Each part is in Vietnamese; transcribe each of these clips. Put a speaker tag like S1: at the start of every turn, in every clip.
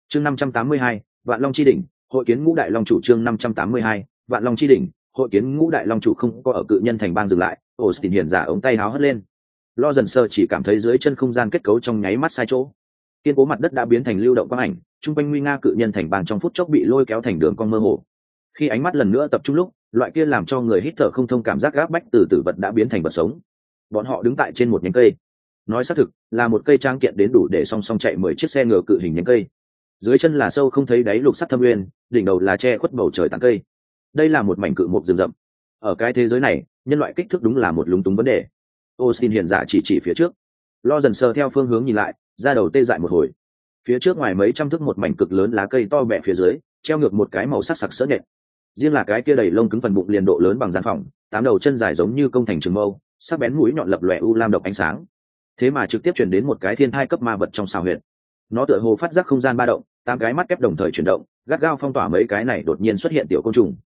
S1: chương 582, vạn long chi đỉnh, hội kiến ngũ đại long chủ. chương 582, vạn long chi đỉnh, hội kiến ngũ đại long chủ. Không có ở cự nhân thành bang dừng lại, Austin hiển giả ống tay háo hất lên. Lo dần sơ chỉ cảm thấy dưới chân không gian kết cấu trong nháy mắt sai chỗ, kiên cố mặt đất đã biến thành lưu động quang ảnh, trung quanh nguy nga cự nhân thành bang trong phút chốc bị lôi kéo thành đường cong mơ hồ. Khi ánh mắt lần nữa tập trung lúc, loại kia làm cho người hít thở không thông cảm giác gáp bách từ tử vật đã biến thành vật sống. Bọn họ đứng tại trên một nhánh cây, nói xác thực là một cây trang kiện đến đủ để song song chạy 10 chiếc xe ngựa cự hình nhánh cây. Dưới chân là sâu không thấy đáy lục sắc thâm nguyên, đỉnh đầu là che khuất bầu trời tán cây. Đây là một mảnh cự mục rừng rậm. Ở cái thế giới này, nhân loại kích thước đúng là một lúng túng vấn đề. Austin hiển giả chỉ phía trước. Lo dần sờ theo phương hướng nhìn lại, ra đầu tê dại một hồi. Phía trước ngoài mấy trăm thước một mảnh cực lớn lá cây to bẹ phía dưới, treo ngược một cái màu sắc sặc sỡ nhện. Riêng là cái kia đầy lông cứng phần bụng liền độ lớn bằng gian phòng, 8 đầu chân dài giống như công thành trường mâu, sắc bén mũi nhọn lập lòe u lam độc ánh sáng. Thế mà trực tiếp truyền đến một cái thiên thai cấp ma vật trong xào huyệt. Nó tựa hồ phát giác không gian ba động, 8 cái mắt kép đồng thời chuyển động, gắt gao phong tỏa mấy cái này đột nhiên xuất hiện tiểu côn trùng.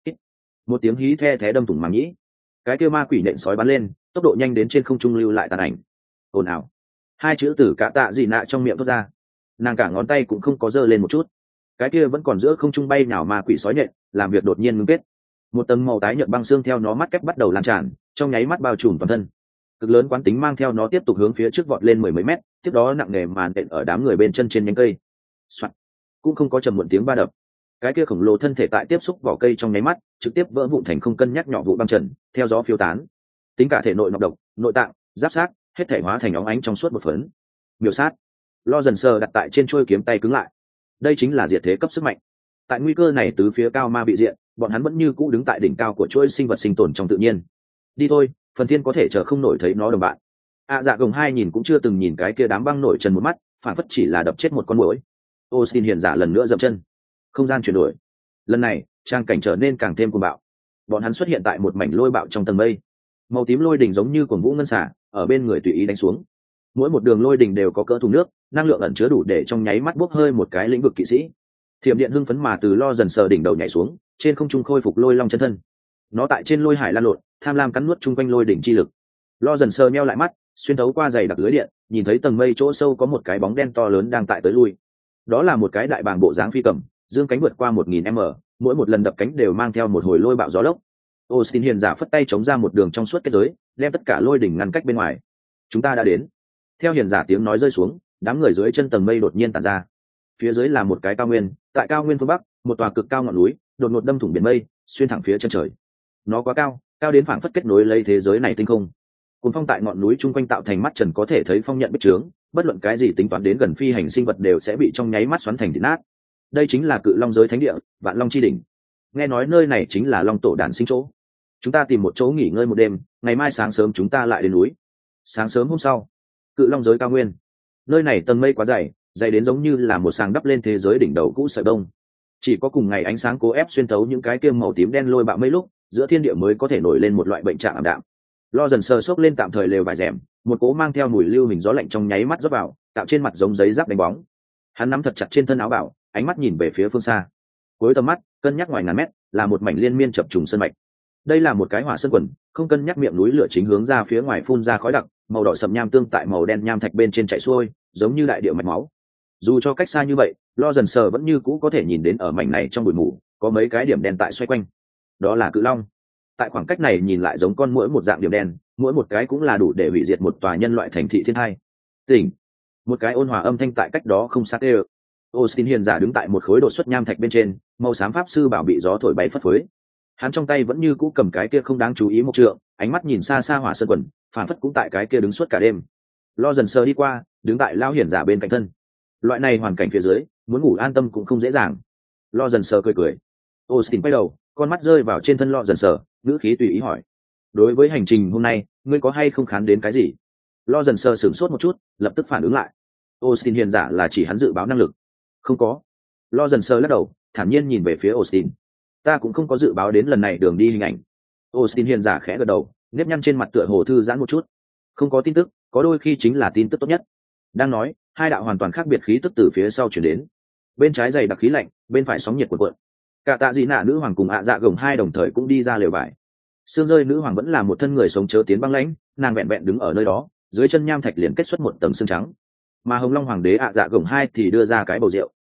S1: Một tiếng hí the thé đâm thủng màng nhĩ. Cái kia ma quỷ nện sói bắn lên, tốc độ nhanh đến trên không trung lưu lại tàn ảnh. Ồn ào. Hai chữ tử cả tạ gì nạ trong miệng thoát ra. Nàng cả ngón tay cũng không có giơ lên một chút. Cái kia vẫn còn giữa không trung bay nhào ma quỷ sói nhện, làm việc đột nhiên ngưng kết. Một tầng màu tái nhợt băng xương theo nó mắt kép bắt đầu lan tràn, trong nháy mắt bao trùm toàn thân. Cực lớn quán tính mang theo nó tiếp tục hướng phía trước vọt lên 10 mấy mét, tiếp đó nặng nề màn đện ở đám người bên chân trên nhánh cây. Soạt. Cũng không có trầm muộn tiếng ba đập. Cái kia khổng lồ thân thể tại tiếp xúc vỏ cây trong nháy mắt, trực tiếp vỡ vụn thành không cân nhắc nhỏ vụ băng trần, theo gió phiêu tán. Tính cả thể nội nọc độc, nội tạng, giáp xác, hết thể hóa thành óng ánh trong suốt một phấn. Miểu sát. Lo dần sờ đặt tại trên chuôi kiếm tay cứng lại. Đây chính là diệt thế cấp sức mạnh. Tại nguy cơ này tứ phía cao ma bị diện, bọn hắn vẫn như cũ đứng tại đỉnh cao của chuỗi sinh vật sinh tồn trong tự nhiên. Đi thôi, phần thiên có thể chờ không nổi thấy nó đồng bạn. Dạ gồng hai nhìn cũng chưa từng nhìn cái kia đám băng nổi trần một mắt, phản phất chỉ là đập chết một con muỗi. Austin hiển giả lần nữa dậm chân. Không gian chuyển đổi. Lần này, trang cảnh trở nên càng thêm cuồng bạo. Bọn hắn xuất hiện tại một mảnh lôi bạo trong tầng mây. Màu tím lôi đỉnh giống như cuồng vũ ngân xả, ở bên người tùy ý đánh xuống. Mỗi một đường lôi đỉnh đều có cỡ thùng nước, năng lượng ẩn chứa đủ để trong nháy mắt bốc hơi một cái lĩnh vực kỵ sĩ. Thiểm điện hưng phấn mà từ Lo dần sờ đỉnh đầu nhảy xuống, trên không trung khôi phục lôi long chân thân. Nó tại trên lôi hải lan lộn, tham lam cắn nuốt chung quanh lôi đỉnh chi lực. Lo dần sờ meo lại mắt, xuyên thấu qua dày đặc lưới điện, nhìn thấy tầng mây chỗ sâu có một cái bóng đen to lớn đang tại tới lui. Đó là một cái đại bàng bộ dáng phi cầm, dương cánh vượt qua 1000 m, mỗi một lần đập cánh đều mang theo một hồi lôi bạo gió lốc. Austin hiền giả phất tay chống ra một đường trong suốt kết giới, đem tất cả lôi đỉnh ngăn cách bên ngoài. Chúng ta đã đến. Theo hiền giả tiếng nói rơi xuống, đám người dưới chân tầng mây đột nhiên tản ra. Phía dưới là một cái cao nguyên, tại cao nguyên phương bắc, một tòa cực cao ngọn núi đột ngột đâm thủng biển mây, xuyên thẳng phía chân trời. Nó quá cao, cao đến phảng phất kết nối lấy thế giới này tinh không. Cuốn phong tại ngọn núi chung quanh tạo thành mắt trần có thể thấy phong nhận bích trướng, bất luận cái gì tính toán đến gần phi hành sinh vật đều sẽ bị trong nháy mắt xoắn thành thịt nát. Đây chính là cự long giới thánh địa, vạn long chi đỉnh. Nghe nói nơi này chính là long tổ đản sinh chỗ. Chúng ta tìm một chỗ nghỉ ngơi một đêm, ngày mai sáng sớm chúng ta lại đến núi. Sáng sớm hôm sau, cự long giới cao nguyên. Nơi này tầng mây quá dày, dày đến giống như là một sàng đắp lên thế giới đỉnh đầu cũ sợi đông. Chỉ có cùng ngày ánh sáng cố ép xuyên thấu những cái kia màu tím đen lôi bạo mây lúc, giữa thiên địa mới có thể nổi lên một loại bệnh trạng ảm đạm. Lo dần sờ xốc lên tạm thời lều vải rèm, một cỗ mang theo mùi lưu hình gió lạnh trong nháy mắt rót vào, tạo trên mặt giống giấy giáp đánh bóng. Hắn nắm thật chặt trên thân áo bảo, ánh mắt nhìn về phía phương xa. Cuối tầm mắt, cân nhắc ngoài ngàn mét, là một mảnh liên miên chập trùng sơn mạch. Đây là một cái hỏa sơn quần, không cân nhắc miệng núi lửa chính hướng ra phía ngoài phun ra khói đặc, màu đỏ sậm nham tương tại màu đen nham thạch bên trên chảy xuôi, giống như đại địa mạch máu. Dù cho cách xa như vậy, Lo dần sờ vẫn như cũ có thể nhìn đến ở mảnh này trong bụi mù, có mấy cái điểm đen tại xoay quanh. Đó là cự long. Tại khoảng cách này nhìn lại giống con muỗi một dạng điểm đen, mỗi một cái cũng là đủ để hủy diệt một tòa nhân loại thành thị thiên hai. Tỉnh. Một cái ôn hòa âm thanh tại cách đó không xa tê. Austin hiền giả đứng tại một khối đột xuất nham thạch bên trên, màu xám pháp sư bảo bị gió thổi bay phất phới. Hắn trong tay vẫn như cũ cầm cái kia không đáng chú ý một trượng, ánh mắt nhìn xa xa hỏa sơn quần, phản phất cũng tại cái kia đứng suốt cả đêm. Lo dần sờ đi qua, đứng tại lao hiền giả bên cạnh thân. Loại này hoàn cảnh phía dưới, muốn ngủ an tâm cũng không dễ dàng. Lo dần sờ cười cười. Austin quay đầu, con mắt rơi vào trên thân Lo dần sờ, ngữ khí tùy ý hỏi: đối với hành trình hôm nay, ngươi có hay không khán đến cái gì? Lo dần sờ sửng sốt một chút, lập tức phản ứng lại. Austin hiền giả là chỉ hắn dự báo năng lực. Không có. Lo dần sờ lắc đầu, thản nhiên nhìn về phía Austin. Ta cũng không có dự báo đến lần này đường đi hình ảnh. Austin hiền giả khẽ gật đầu, nếp nhăn trên mặt tựa hồ thư giãn một chút. Không có tin tức, có đôi khi chính là tin tức tốt nhất. Đang nói, hai đạo hoàn toàn khác biệt khí tức từ phía sau chuyển đến. Bên trái dày đặc khí lạnh, bên phải sóng nhiệt cuộn cuộn. Cả tạ dị nạ nữ hoàng cùng dạ gồng hai đồng thời cũng đi ra lều vải. Sương rơi nữ hoàng vẫn là một thân người sống chớ tiến băng lãnh, nàng vẹn vẹn đứng ở nơi đó, dưới chân nham thạch liền kết xuất một tầng xương trắng. Mà hồng long hoàng đế dạ gồng hai thì đưa ra cái bầu rượu,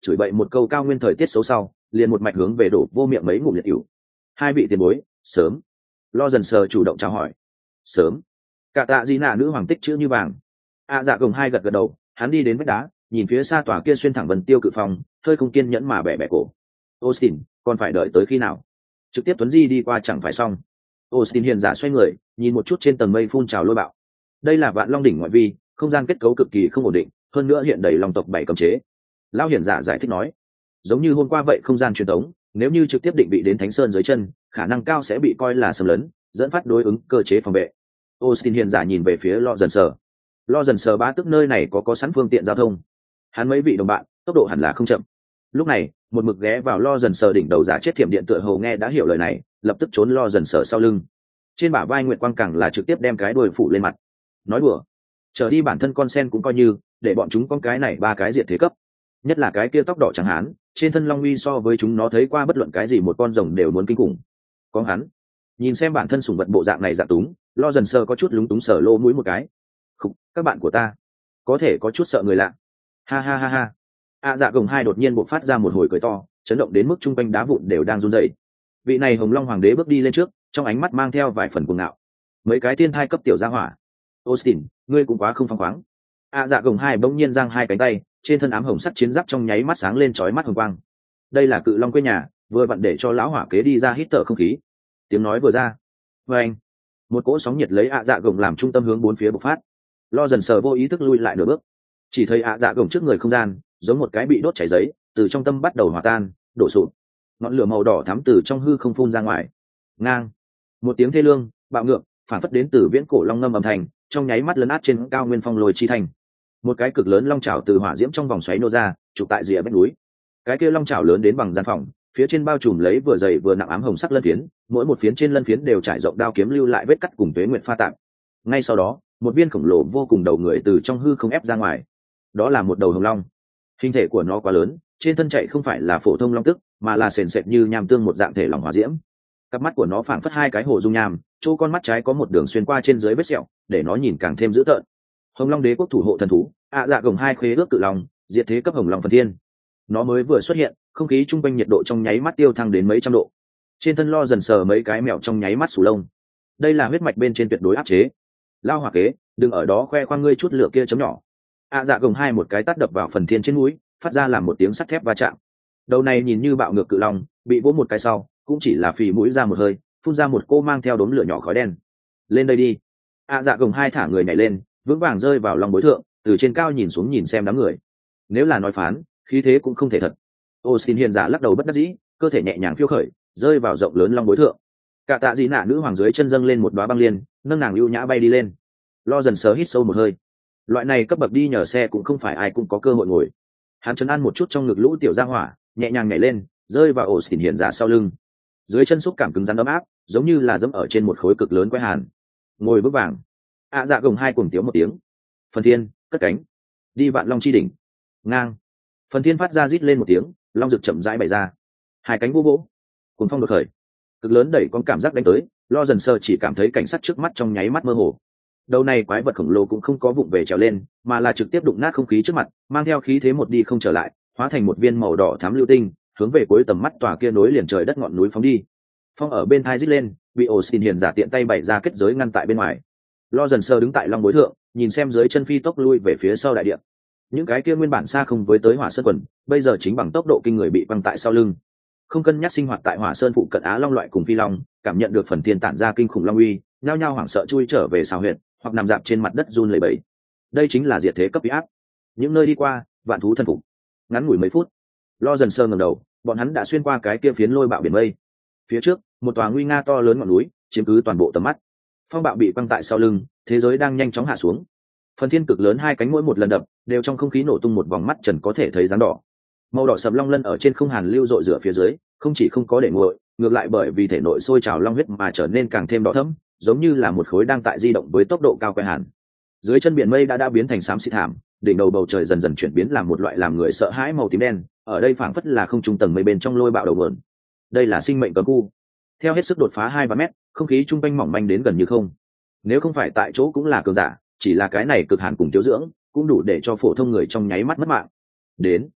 S1: chửi bậy một câu cao nguyên thời tiết xấu sau liền một mạch hướng về đổ vô miệng mấy ngụm liệt cựu. Hai vị tiền bối sớm. Lo dần sờ chủ động chào hỏi. Sớm. Cả tạ gì nạ nữ hoàng tích chữ như vàng. Dạ gồng hai gật gật đầu, hắn đi đến vách đá, nhìn phía xa tòa kia xuyên thẳng vần tiêu cự phòng, hơi không kiên nhẫn mà bẻ bẻ cổ. Austin, còn phải đợi tới khi nào? Trực tiếp tuấn di đi qua chẳng phải xong. Austin hiền giả xoay người, nhìn một chút trên tầng mây phun trào lôi bạo. Đây là Vạn Long đỉnh ngoại vi, không gian kết cấu cực kỳ không ổn định, hơn nữa hiện đầy long tộc bảy cấm chế. Lão hiền giả giải thích nói, giống như hôm qua vậy không gian truyền tống, nếu như trực tiếp định vị đến Thánh Sơn dưới chân, khả năng cao sẽ bị coi là xâm lấn, dẫn phát đối ứng cơ chế phòng vệ. Austin hiền giả nhìn về phía Lo dần sờ bá tức nơi này có sẵn phương tiện giao thông. Hắn mấy vị đồng bạn, tốc độ hẳn là không chậm. Lúc này, một mực ghé vào Lo dần sờ đỉnh đầu giả chết thiểm điện tựa hồ nghe đã hiểu lời này, lập tức trốn Lo dần sờ sau lưng. Trên bả vai Nguyệt Quang càng là trực tiếp đem cái đuôi phủ lên mặt. Nói đùa, trở đi bản thân con sen cũng coi như, để bọn chúng con cái này ba cái diệt thế cấp. Nhất là cái kia tóc đỏ trắng hán, trên thân long uy so với chúng nó thấy qua bất luận cái gì một con rồng đều muốn kinh khủng. Có hắn, nhìn xem bản thân sủng vật bộ dạng này dạng túng, Lo dần sờ có chút lúng túng sờ lô mũi một cái. Khục, các bạn của ta có thể có chút sợ người lạ. Ha ha ha ha. Dạ gồng hai đột nhiên bộc phát ra một hồi cười to, chấn động đến mức chung quanh đá vụn đều đang run rẩy. Vị này Hồng Long hoàng đế bước đi lên trước, trong ánh mắt mang theo vài phần cuồng ngạo. Mấy cái thiên thai cấp tiểu gia hỏa. Austin, ngươi cũng quá không phăng khoáng. Dạ gồng hai bỗng nhiên giang hai cánh tay, trên thân ám hồng sắt chiến giáp trong nháy mắt sáng lên chói mắt hồng quang. Đây là cự long quê nhà, vừa vặn để cho lão hỏa kế đi ra hít thở không khí. Tiếng nói vừa ra, với anh, một cỗ sóng nhiệt lấy dạ gồng làm trung tâm hướng bốn phía bộc phát. Lo dần sờ vô ý thức lui lại nửa bước, chỉ thấy dạ gồng trước người không gian giống một cái bị đốt chảy giấy, từ trong tâm bắt đầu hòa tan, đổ sụp. Ngọn lửa màu đỏ thắm từ trong hư không phun ra ngoài. Ngang, một tiếng thê lương, bạo ngược, phản phất đến từ viễn cổ long ngâm âm thanh, trong nháy mắt lấn át trên cao nguyên phong lồi chi thành. Một cái cực lớn long chảo từ hỏa diễm trong vòng xoáy nô ra, chụp tại rìa vách núi. Cái kia long chảo lớn đến bằng gian phòng, phía trên bao trùm lấy vừa dày vừa nặng ám hồng sắc lân phiến, mỗi một phiến trên lân phiến đều trải rộng đao kiếm lưu lại vết cắt cùng tuế nguyện pha tạp. Ngay sau đó, một viên khổng lồ vô cùng đầu người từ trong hư không ép ra ngoài. Đó là một đầu hồng long. Hình thể của nó quá lớn, trên thân chạy không phải là phổ thông long tức, mà là sền sệt như nham tương một dạng thể lỏng hỏa diễm. Cặp mắt của nó phảng phất hai cái hồ dung nham, chỗ con mắt trái có một đường xuyên qua trên dưới vết sẹo, để nó nhìn càng thêm dữ tợn. Hồng Long đế quốc thủ hộ thần thú, dạ gồng hai khế ước cự long, diệt thế cấp hồng long phần thiên. Nó mới vừa xuất hiện, không khí trung quanh nhiệt độ trong nháy mắt tiêu thăng đến mấy trăm độ. Trên thân Lo dần sờ mấy cái mèo trong nháy mắt sù lông. Đây là huyết mạch bên trên tuyệt đối áp chế. Lao hỏa kế, đừng ở đó khoe khoang ngươi chút lửa kia chấm nhỏ. Dạ gồng hai một cái tát đập vào phần thiên trên núi, phát ra làm một tiếng sắt thép va chạm. Đầu này nhìn như bạo ngược cự long, bị vỗ một cái sau, cũng chỉ là phì mũi ra một hơi, phun ra một cô mang theo đốm lửa nhỏ khói đen. Lên đây đi. Dạ gồng hai thả người nhảy lên, vững vàng rơi vào lòng bối thượng, từ trên cao nhìn xuống nhìn xem đám người. Nếu là nói phán, khí thế cũng không thể thật. Austin hiền giả lắc đầu bất đắc dĩ, cơ thể nhẹ nhàng phiêu khởi, rơi vào rộng lớn long bối thượng. Cả tạ dị nạ nữ hoàng dưới chân dâng lên một đóa băng liên, nâng nàng ưu nhã bay đi lên. Lo dần sờ hít sâu một hơi. Loại này cấp bậc đi nhờ xe cũng không phải ai cũng có cơ hội ngồi. Hắn trấn an một chút trong ngực lũ tiểu gia hỏa, nhẹ nhàng nhảy lên, rơi vào Austin hiền giả sau lưng. Dưới chân xúc cảm cứng rắn ấm áp, giống như là dẫm ở trên một khối cực lớn quái hàn. Ngồi vững vàng. Dạ gồng hai cùng tiếng một tiếng. Phần thiên cất cánh, đi Vạn Long chi đỉnh. Ngang, phần thiên phát ra rít lên một tiếng, long rực chậm rãi bày ra, hai cánh vô vỗ, cuồng phong đột khởi, cực lớn đẩy con cảm giác đánh tới. Lo dần sờ chỉ cảm thấy cảnh sắc trước mắt trong nháy mắt mơ hồ. Đầu này quái vật khổng lồ cũng không có vụng về trèo lên, mà là trực tiếp đụng nát không khí trước mặt, mang theo khí thế một đi không trở lại, hóa thành một viên màu đỏ thắm lưu tinh, hướng về cuối tầm mắt tòa kia nối liền trời đất ngọn núi phóng đi. Phong ở bên thai rít lên, bị Austin hiền giả tiện tay bày ra kết giới ngăn tại bên ngoài. Lo dần sờ đứng tại long bối thượng, nhìn xem dưới chân phi tốc lui về phía sau đại địa. Những cái kia nguyên bản xa không với tới Hỏa Sơn quần, bây giờ chính bằng tốc độ kinh người bị băng tại sau lưng. Không cân nhắc sinh hoạt tại Hỏa Sơn phụ cận Á Long loại cùng phi long, cảm nhận được phần thiên tản ra kinh khủng long uy, nhao nhao hoảng sợ chui trở về xào huyệt, hoặc nằm dạp trên mặt đất run lẩy bẩy. Đây chính là diệt thế cấp uy áp. Những nơi đi qua, vạn thú thân phục. Ngắn ngủi mấy phút, Lo dần sờ ngẩng đầu, bọn hắn đã xuyên qua cái kia phiến lôi bạo biển mây. Phía trước, một tòa nguy nga to lớn ngọn núi, chiếm cứ toàn bộ tầm mắt. Phong bạo bị quăng tại sau lưng, thế giới đang nhanh chóng hạ xuống. Phần thiên cực lớn hai cánh mỗi một lần đập, đều trong không khí nổ tung một vòng mắt trần có thể thấy dáng đỏ. Màu đỏ sầm long lân ở trên không hàn lưu rọi rửa phía dưới, không chỉ không có để nguội, ngược lại bởi vì thể nội sôi trào long huyết mà trở nên càng thêm đỏ thẫm, giống như là một khối đang tại di động với tốc độ cao quay hàn. Dưới chân biển mây đã biến thành xám xịt thảm, đỉnh đầu bầu trời dần dần chuyển biến làm một loại làm người sợ hãi màu tím đen, ở đây phảng phất là không trung tầng mây bên trong lôi bạo đầu nguồn. Đây là sinh mệnh cấm khu. Theo hết sức đột phá 2-3 mét, không khí trung quanh mỏng manh đến gần như không. Nếu không phải tại chỗ cũng là cường giả, chỉ là cái này cực hàn cùng thiếu dưỡng, cũng đủ để cho phổ thông người trong nháy mắt mất mạng. Đến.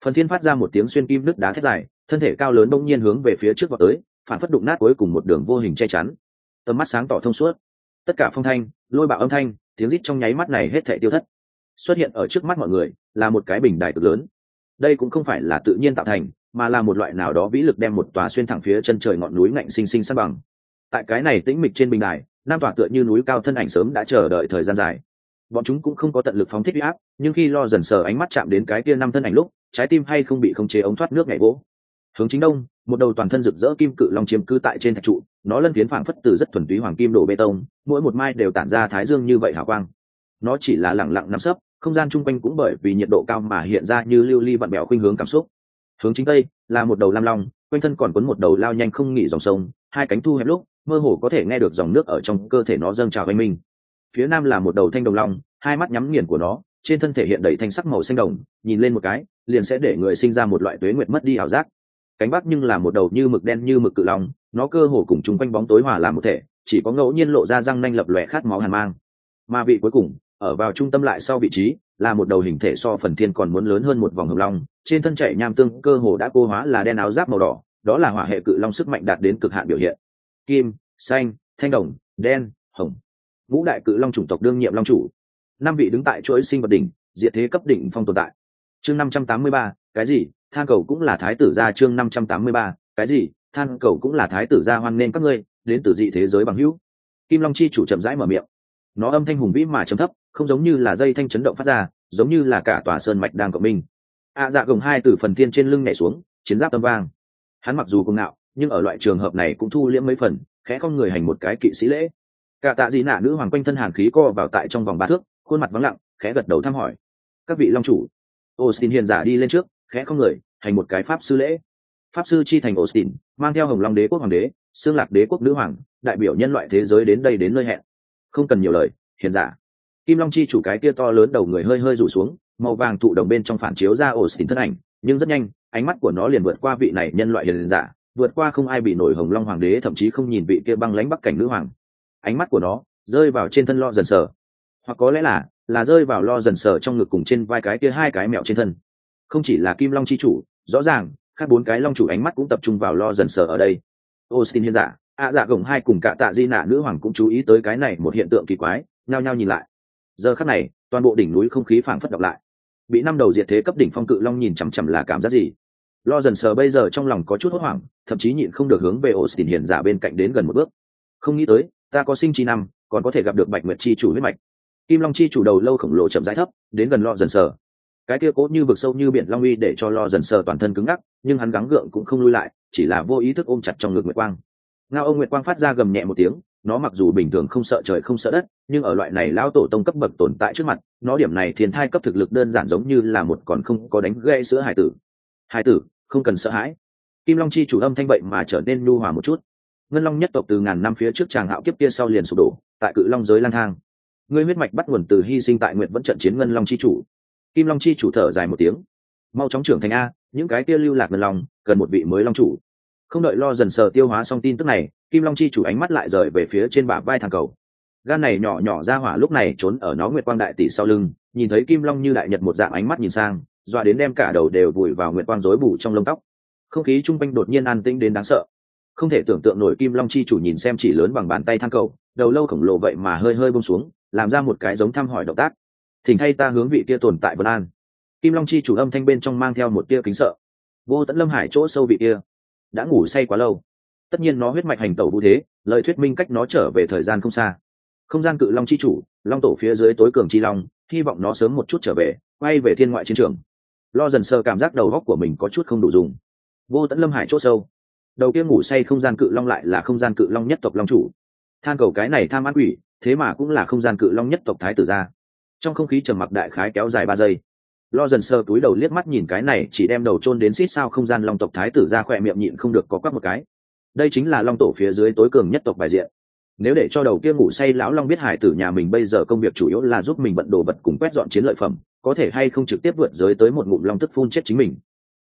S1: Phần thiên phát ra một tiếng xuyên kim nứt đá thét dài, thân thể cao lớn bỗng nhiên hướng về phía trước vọt tới, phản phất đụng nát cuối cùng một đường vô hình che chắn. Tầm mắt sáng tỏ thông suốt, tất cả phong thanh, lôi bạo âm thanh, tiếng rít trong nháy mắt này hết thảy tiêu thất. Xuất hiện ở trước mắt mọi người là một cái bình đài cực lớn. Đây cũng không phải là tự nhiên tạo thành, mà là một loại nào đó vĩ lực đem một tòa xuyên thẳng phía chân trời ngọn núi ngạnh sinh sinh san bằng. Tại cái này tĩnh mịch trên bình đài, năm tòa tựa như núi cao thân ảnh sớm đã chờ đợi thời gian dài. Bọn chúng cũng không có tận lực phóng thích uy áp, nhưng khi lo dần sờ ánh mắt chạm đến cái kia năm thân ảnh lúc, trái tim hay không bị khống chế ống thoát nước nhảy vỗ. Hướng chính đông, một đầu toàn thân rực rỡ kim cự long chiếm cư tại trên thạch trụ, nó lân phiến phảng phất từ rất thuần túy hoàng kim đổ bê tông, mỗi một mai đều tản ra thái dương như vậy hào quang. Nó chỉ là lẳng lặng nằm sấp, không gian chung quanh cũng bởi vì nhiệt độ cao mà hiện ra như lưu ly vặn bèo khuynh hướng cảm xúc. Hướng chính tây là một đầu lam long, quanh thân còn cuốn một đầu lao nhanh không nghỉ dòng sông, hai cánh thu hẹp lúc mơ hồ có thể nghe được dòng nước ở trong cơ thể nó dâng trào oanh minh. Phía nam là một đầu thanh đồng long, hai mắt nhắm nghiền của nó trên thân thể hiện đầy thanh sắc màu xanh đồng, nhìn lên một cái liền sẽ để người sinh ra một loại tuế nguyệt mất đi ảo giác. Cánh bắc nhưng là một đầu như mực đen như mực cự long, nó cơ hồ cùng chung quanh bóng tối hòa làm một thể, chỉ có ngẫu nhiên lộ ra răng nanh lập lòe khát máu hàn mang. Mà vị cuối cùng ở vào trung tâm lại sau vị trí là một đầu hình thể so phần thiên còn muốn lớn hơn một vòng hồng long, trên thân chạy nham tương cơ hồ đã cô hóa là đen áo giáp màu đỏ, đó là hỏa hệ cự long sức mạnh đạt đến cực hạn biểu hiện. Kim, xanh, thanh đồng, đen, hồng, ngũ đại cự long chủng tộc đương nhiệm long chủ, năm vị đứng tại chuỗi sinh vật đỉnh, diệt thế cấp đỉnh phong tồn tại. Chương 583, cái gì? Than cầu cũng là thái tử gia. Chương 583, cái gì? Than cầu cũng là thái tử gia. Hoan nên các ngươi đến từ dị thế giới bằng hữu. Kim Long chi chủ chậm rãi mở miệng, nó âm thanh hùng vĩ mà trầm thấp, không giống như là dây thanh chấn động phát ra, giống như là cả tòa sơn mạch đang cộng minh. Dạ gồng hai từ phần thiên trên lưng nhảy xuống, chiến giáp âm vang. Hắn mặc dù cuồng ngạo, nhưng ở loại trường hợp này cũng thu liễm mấy phần, khẽ con người hành một cái kỵ sĩ lễ. Cả tạ dị nạ nữ hoàng quanh thân hàn khí co vào tại trong vòng 3 thước, khuôn mặt vắng lặng, khẽ gật đầu thăm hỏi. Các vị long chủ. Austin hiền giả đi lên trước, khẽ con người hành một cái pháp sư lễ. Pháp sư chi thành Austin mang theo hồng long đế quốc hoàng đế, xương lạc đế quốc nữ hoàng, đại biểu nhân loại thế giới đến đây đến nơi hẹn. Không cần nhiều lời, hiền giả. Kim long chi chủ cái kia to lớn đầu người hơi hơi rủ xuống, màu vàng thụ đồng bên trong phản chiếu ra Austin thân ảnh, nhưng rất nhanh ánh mắt của nó liền vượt qua vị này nhân loại hiền giả, vượt qua không ai bị nổi hồng long hoàng đế, thậm chí không nhìn vị kia băng lãnh bắc cảnh nữ hoàng. Ánh mắt của nó rơi vào trên thân lo dần sờ, hoặc có lẽ là rơi vào lo dần sờ trong ngực cùng trên vai cái kia hai cái mẹo trên thân. Không chỉ là kim long chi chủ, rõ ràng khác 4 cái long chủ ánh mắt cũng tập trung vào lo dần sờ ở đây. Austin hiền giả, dạ gồng hai cùng cả tạ di nạ nữ hoàng cũng chú ý tới cái này một hiện tượng kỳ quái, nhao nhao nhìn lại. Giờ khắc này toàn bộ đỉnh núi không khí phảng phất đọc lại. Bị năm đầu diệt thế cấp đỉnh phong cự long nhìn chằm chằm là cảm giác gì? Lo dần sờ bây giờ trong lòng có chút hốt hoảng, thậm chí nhịn không được hướng về Austin hiền giả bên cạnh đến gần một bước. Không nghĩ tới ta có sinh chi năm còn có thể gặp được bạch nguyệt chi chủ huyết mạch. Kim long chi chủ đầu lâu khổng lồ chậm rãi thấp đến gần lo dần sờ, cái kia cố như vực sâu như biển long uy để cho lo dần sờ toàn thân cứng ngắc, nhưng hắn gắng gượng cũng không lui lại, chỉ là vô ý thức ôm chặt trong ngực nguyệt quang. Ngao ông nguyệt quang phát ra gầm nhẹ một tiếng, nó mặc dù bình thường không sợ trời không sợ đất, nhưng ở loại này lão tổ tông cấp bậc tồn tại trước mặt, nó điểm này thiên thai cấp thực lực đơn giản giống như là một còn không có đánh gãy sữa hải tử. Hải tử không cần sợ hãi. Kim long chi chủ âm thanh vậy mà trở nên nhu hòa một chút. Ngân long nhất tộc từ ngàn năm phía trước tràng hạo kiếp kia sau liền sụp đổ, tại cự long giới lang thang. Ngươi huyết mạch bắt nguồn từ hy sinh tại nguyện vẫn trận chiến ngân long chi chủ. Kim long chi chủ thở dài một tiếng, mau chóng trưởng thành a, những cái kia lưu lạc ngân long cần một vị mới long chủ. Không đợi lo dần sờ tiêu hóa xong tin tức này, kim long chi chủ ánh mắt lại rời về phía trên bả vai thằng cầu. Gan này nhỏ nhỏ ra hỏa lúc này trốn ở nó nguyệt quang đại tỷ sau lưng, nhìn thấy kim long như đại nhật một dạng ánh mắt nhìn sang, dọa đến đem cả đầu đều vùi vào nguyệt quang rối bù trong lông tóc. Không khí chung quanh đột nhiên an tĩnh đến đáng sợ. Không thể tưởng tượng nổi kim long chi chủ nhìn xem chỉ lớn bằng bàn tay thang cầu, đầu lâu khổng lồ vậy mà hơi hơi buông xuống, làm ra một cái giống thăm hỏi động tác. Thỉnh thay ta hướng vị kia tồn tại vân an. Kim long chi chủ âm thanh bên trong mang theo một tia kính sợ. Vô tận lâm hải chỗ sâu vị kia đã ngủ say quá lâu, tất nhiên nó huyết mạch hành tẩu vũ thế, lời thuyết minh cách nó trở về thời gian không xa. Không gian cự long chi chủ, long tổ phía dưới tối cường chi long, hy vọng nó sớm một chút trở về, quay về thiên ngoại chiến trường. Lo dần sờ cảm giác đầu óc của mình có chút không đủ dùng. Vô tận lâm hải chỗ sâu, đầu kia ngủ say không gian cự long lại là không gian cự long nhất tộc long chủ. Than cầu cái này tham ăn quỷ, thế mà cũng là không gian cự long nhất tộc thái tử gia. Trong không khí trầm mặc đại khái kéo dài 3 giây. Lo dần sờ túi đầu liếc mắt nhìn cái này chỉ đem đầu chôn đến xít sao không gian long tộc thái tử gia, khỏe miệng nhịn không được có quắc một cái. Đây chính là long tổ phía dưới tối cường nhất tộc bài diện. Nếu để cho đầu kia ngủ say lão long biết hải tử nhà mình bây giờ công việc chủ yếu là giúp mình bận đồ vật cùng quét dọn chiến lợi phẩm, có thể hay không trực tiếp vượt giới tới một ngụm long tức phun chết chính mình.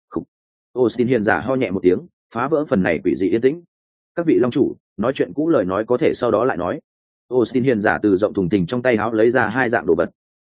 S1: Austin hiền giả ho nhẹ một tiếng, phá vỡ phần này quỷ dị yên tĩnh. Các vị long chủ nói chuyện cũ lời nói có thể sau đó lại nói. Austin hiền giả từ rộng thùng thình trong tay áo lấy ra 2 dạng đồ vật.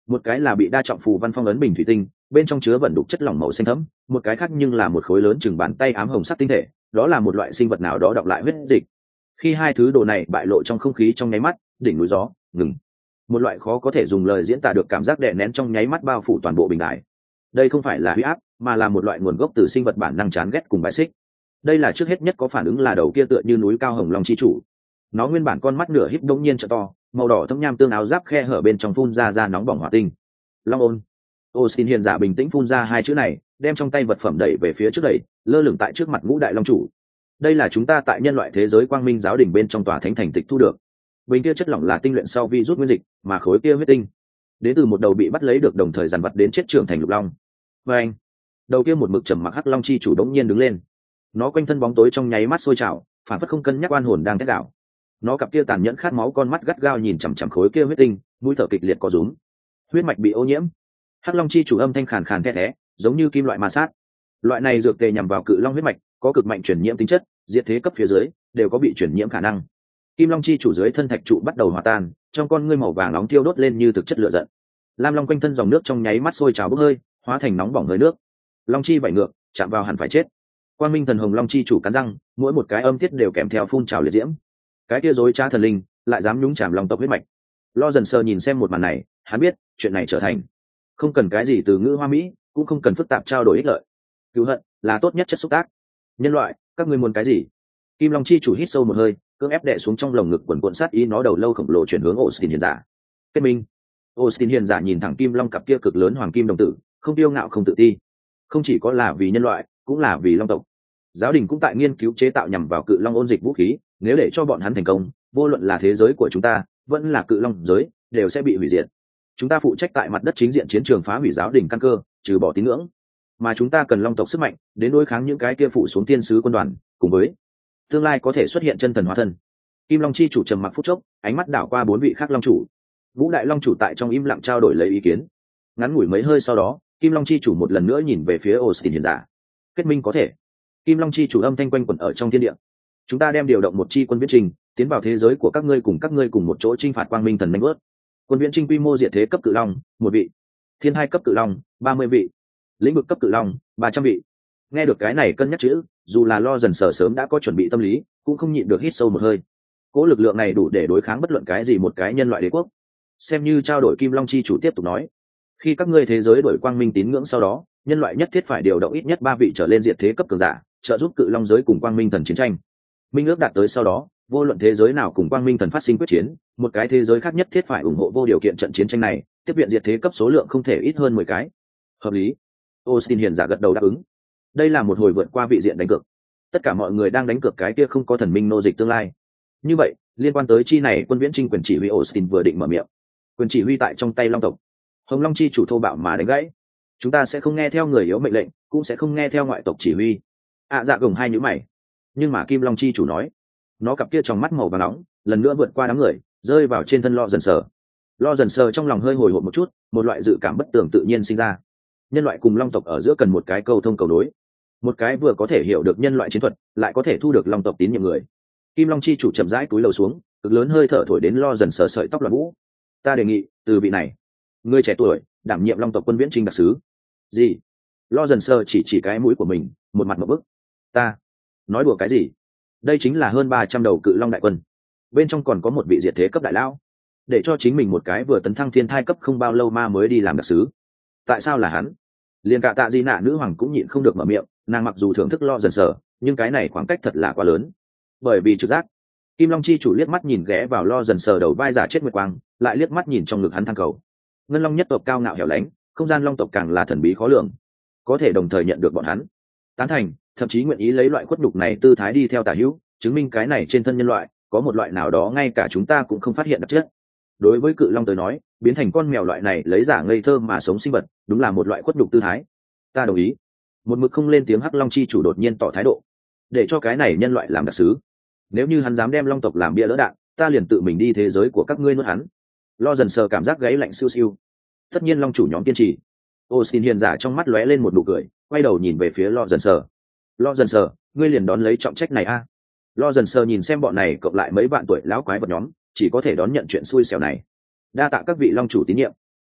S1: một cái là bị đa trọng phù văn phong ấn bình thủy tinh, bên trong chứa vận đục chất lỏng màu xanh thẫm, một cái khác nhưng là một khối lớn chừng bàn tay ám hồng sắc tinh thể, đó là một loại sinh vật nào đó đọng lại huyết dịch. Khi hai thứ đồ này bại lộ trong không khí trong nháy mắt, đỉnh núi gió ngừng, một loại khó có thể dùng lời diễn tả được cảm giác đè nén trong nháy mắt bao phủ toàn bộ bình đài. Đây không phải là huy áp, mà là một loại nguồn gốc từ sinh vật bản năng chán ghét cùng bài xích. Đây là trước hết nhất có phản ứng là đầu kia tựa như núi cao hồng long chi chủ. Nó nguyên bản con mắt nửa híp đống nhiên trợ to, màu đỏ thâm nham tương áo giáp khe hở bên trong phun ra nóng bỏng hỏa tinh. Long ôn. Austin hiền giả bình tĩnh phun ra hai chữ này, đem trong tay vật phẩm đẩy về phía trước đẩy, lơ lửng tại trước mặt ngũ đại long chủ. Đây là chúng ta tại nhân loại thế giới quang minh giáo đỉnh bên trong tòa thánh thành tịch thu được. Bình kia chất lỏng là tinh luyện sau vi rút nguyên dịch, mà khối kia huyết tinh đến từ một đầu bị bắt lấy được đồng thời dàn vật đến chết trưởng thành lục long. Và anh, đầu kia một mực trầm mặc hắc long chi chủ đống nhiên đứng lên. Nó quanh thân bóng tối trong nháy mắt sôi trào, phản phất không cân nhắc oan hồn đang thét đảo. Nó cặp kia tàn nhẫn khát máu con mắt gắt gao nhìn chằm chằm khối kia huyết tinh, mũi thở kịch liệt có rúm. Huyết mạch bị ô nhiễm. Hắc long chi chủ âm thanh khàn khàn thét thé, giống như kim loại ma sát. Loại này dược tề nhằm vào cự long huyết mạch, có cực mạnh truyền nhiễm tính chất, diệt thế cấp phía dưới đều có bị truyền nhiễm khả năng. Kim long chi chủ dưới thân thạch trụ bắt đầu hòa tan, trong con ngươi màu vàng nóng thiêu đốt lên như thực chất lửa giận. Lam long quanh thân dòng nước trong nháy mắt sôi trào bốc hơi, hóa thành nóng bỏng hơi nước. Long chi vảy ngược, chạm vào hẳn phải chết. Quang minh thần hồng long chi chủ cắn răng, mỗi một cái âm tiết đều kèm theo phun trào liệt diễm. Cái kia dối trá thần linh lại dám nhúng chàm long tộc huyết mạch. Lo dần sờ nhìn xem một màn này, hắn biết chuyện này trở thành không cần cái gì từ ngữ hoa mỹ, cũng không cần phức tạp trao đổi ích lợi. Cứu hận là tốt nhất chất xúc tác. Nhân loại, các ngươi muốn cái gì? Kim long chi chủ hít sâu một hơi, cưỡng ép đè xuống trong lồng ngực quần cuộn sát ý, nó đầu lâu khổng lồ chuyển hướng Austin hiền giả. Kết minh. Austin hiền giả nhìn thẳng kim long cặp kia cực lớn hoàng kim đồng tử, không tiêu ngạo không tự ti. Không chỉ có là vì nhân loại, cũng là vì long tộc. Giáo đình cũng tại nghiên cứu chế tạo nhằm vào cự long ôn dịch vũ khí, nếu để cho bọn hắn thành công, vô luận là thế giới của chúng ta vẫn là cự long giới đều sẽ bị hủy diệt. Chúng ta phụ trách tại mặt đất chính diện chiến trường phá hủy giáo đình căn cơ, trừ bỏ tín ngưỡng, mà chúng ta cần long tộc sức mạnh đến đối kháng những cái kia phụ xuống thiên sứ quân đoàn, cùng với tương lai có thể xuất hiện chân thần hóa thân. Kim long chi chủ trầm mặc phút chốc, ánh mắt đảo qua bốn vị khác long chủ. Vũ đại long chủ tại trong im lặng trao đổi lấy ý kiến. Ngắn ngủi mấy hơi sau đó, kim long chi chủ một lần nữa nhìn về phía Austin hiền giả. Kết minh có thể. Kim long chi chủ âm thanh quanh quẩn ở trong thiên địa. Chúng ta đem điều động một chi quân viễn trình tiến vào thế giới của các ngươi cùng một chỗ chinh phạt quang minh thần đánh bớt. Quân viễn trình quy mô diệt thế cấp cự long 1 vị, thiên hai cấp cự long 30 vị, lĩnh vực cấp cự long 300 vị. Nghe được cái này cân nhắc chữ, dù là Lo dần sờ sớm đã có chuẩn bị tâm lý, cũng không nhịn được hít sâu một hơi. Cố lực lượng này đủ để đối kháng bất luận cái gì một cái nhân loại đế quốc. Xem như trao đổi, kim long chi chủ tiếp tục nói, khi các ngươi thế giới đổi quang minh tín ngưỡng sau đó, nhân loại nhất thiết phải điều động ít nhất 3 vị trở lên diệt thế cấp cường giả, trợ giúp cự long giới cùng quang minh thần chiến tranh. Minh ước đạt tới sau đó, vô luận thế giới nào cùng quang minh thần phát sinh quyết chiến, một cái thế giới khác nhất thiết phải ủng hộ vô điều kiện trận chiến tranh này, tiếp viện diệt thế cấp số lượng không thể ít hơn 10 cái. Hợp lý. Austin hiền giả gật đầu đáp ứng. Đây là một hồi vượt qua vị diện đánh cược. Tất cả mọi người đang đánh cược cái kia không có thần minh nô dịch tương lai. Như vậy, liên quan tới chi này, quân viễn trinh quyền chỉ huy Austin vừa định mở miệng. Quyền chỉ huy tại trong tay long tộc. Hồng long chi chủ thô bạo mà đánh gãy. Chúng ta sẽ không nghe theo người yếu mệnh lệnh, cũng sẽ không nghe theo ngoại tộc chỉ huy. Dạ gồng hai nhíu mày. Nhưng mà kim long chi chủ nói, nó cặp kia trong mắt màu vàng nóng lần nữa vượt qua đám người, rơi vào trên thân Lo dần sờ. Lo dần sờ trong lòng hơi hồi hộp một chút, một loại dự cảm bất tường tự nhiên sinh ra. Nhân loại cùng long tộc ở giữa cần một cái câu thông cầu đối, một cái vừa có thể hiểu được nhân loại chiến thuật, lại có thể thu được long tộc tín nhiệm người. Kim long chi chủ chậm rãi cúi đầu xuống, cực lớn hơi thở thổi đến Lo dần sờ sợi tóc loạn vũ. Ta đề nghị từ vị này, người trẻ tuổi đảm nhiệm long tộc quân viễn trinh đặc sứ. Gì? Lo dần sờ chỉ cái mũi của mình, một mặt một bức. Ta nói đùa cái gì? Đây chính là hơn 300 đầu cự long đại quân, bên trong còn có một vị diệt thế cấp đại lão, để cho chính mình một cái vừa tấn thăng thiên thai cấp không bao lâu ma mới đi làm đặc sứ. Tại sao là hắn? Liền cả Tạ Di Nạ nữ hoàng cũng nhịn không được mở miệng, nàng mặc dù thưởng thức Lo dần sờ, nhưng cái này khoảng cách thật là quá lớn. Bởi vì trực giác. Kim long chi chủ liếc mắt nhìn ghé vào Lo dần sờ đầu vai giả chết nguyệt quang, lại liếc mắt nhìn trong ngực hắn thang cầu. Ngân long nhất tộc cao ngạo hẻo lánh, không gian long tộc càng là thần bí khó lường, có thể đồng thời nhận được bọn hắn tán thành, thậm chí nguyện ý lấy loại khuất nhục này tư thái đi theo tả hữu, chứng minh cái này trên thân nhân loại có một loại nào đó ngay cả chúng ta cũng không phát hiện đặc chất. Đối với cự long tới nói, biến thành con mèo loại này lấy giả ngây thơ mà sống sinh vật, đúng là một loại khuất nhục tư thái. Ta đồng ý. Một mực không lên tiếng hắc long chi chủ đột nhiên tỏ thái độ, để cho cái này nhân loại làm đặc sứ. Nếu như hắn dám đem long tộc làm bia lỡ đạn, ta liền tự mình đi thế giới của các ngươi nuốt hắn. Lo dần sờ cảm giác gáy lạnh siêu siêu. Tất nhiên long chủ nhóm kiên trì. Austin hiền giả trong mắt lóe lên một nụ cười, quay đầu nhìn về phía Lo dần sờ. Lo dần sờ, ngươi liền đón lấy trọng trách này a. Lo dần sờ nhìn xem bọn này cộng lại mấy vạn tuổi lão quái vật nhóm, chỉ có thể đón nhận chuyện xui xẻo này. Đa tạ các vị long chủ tín nhiệm.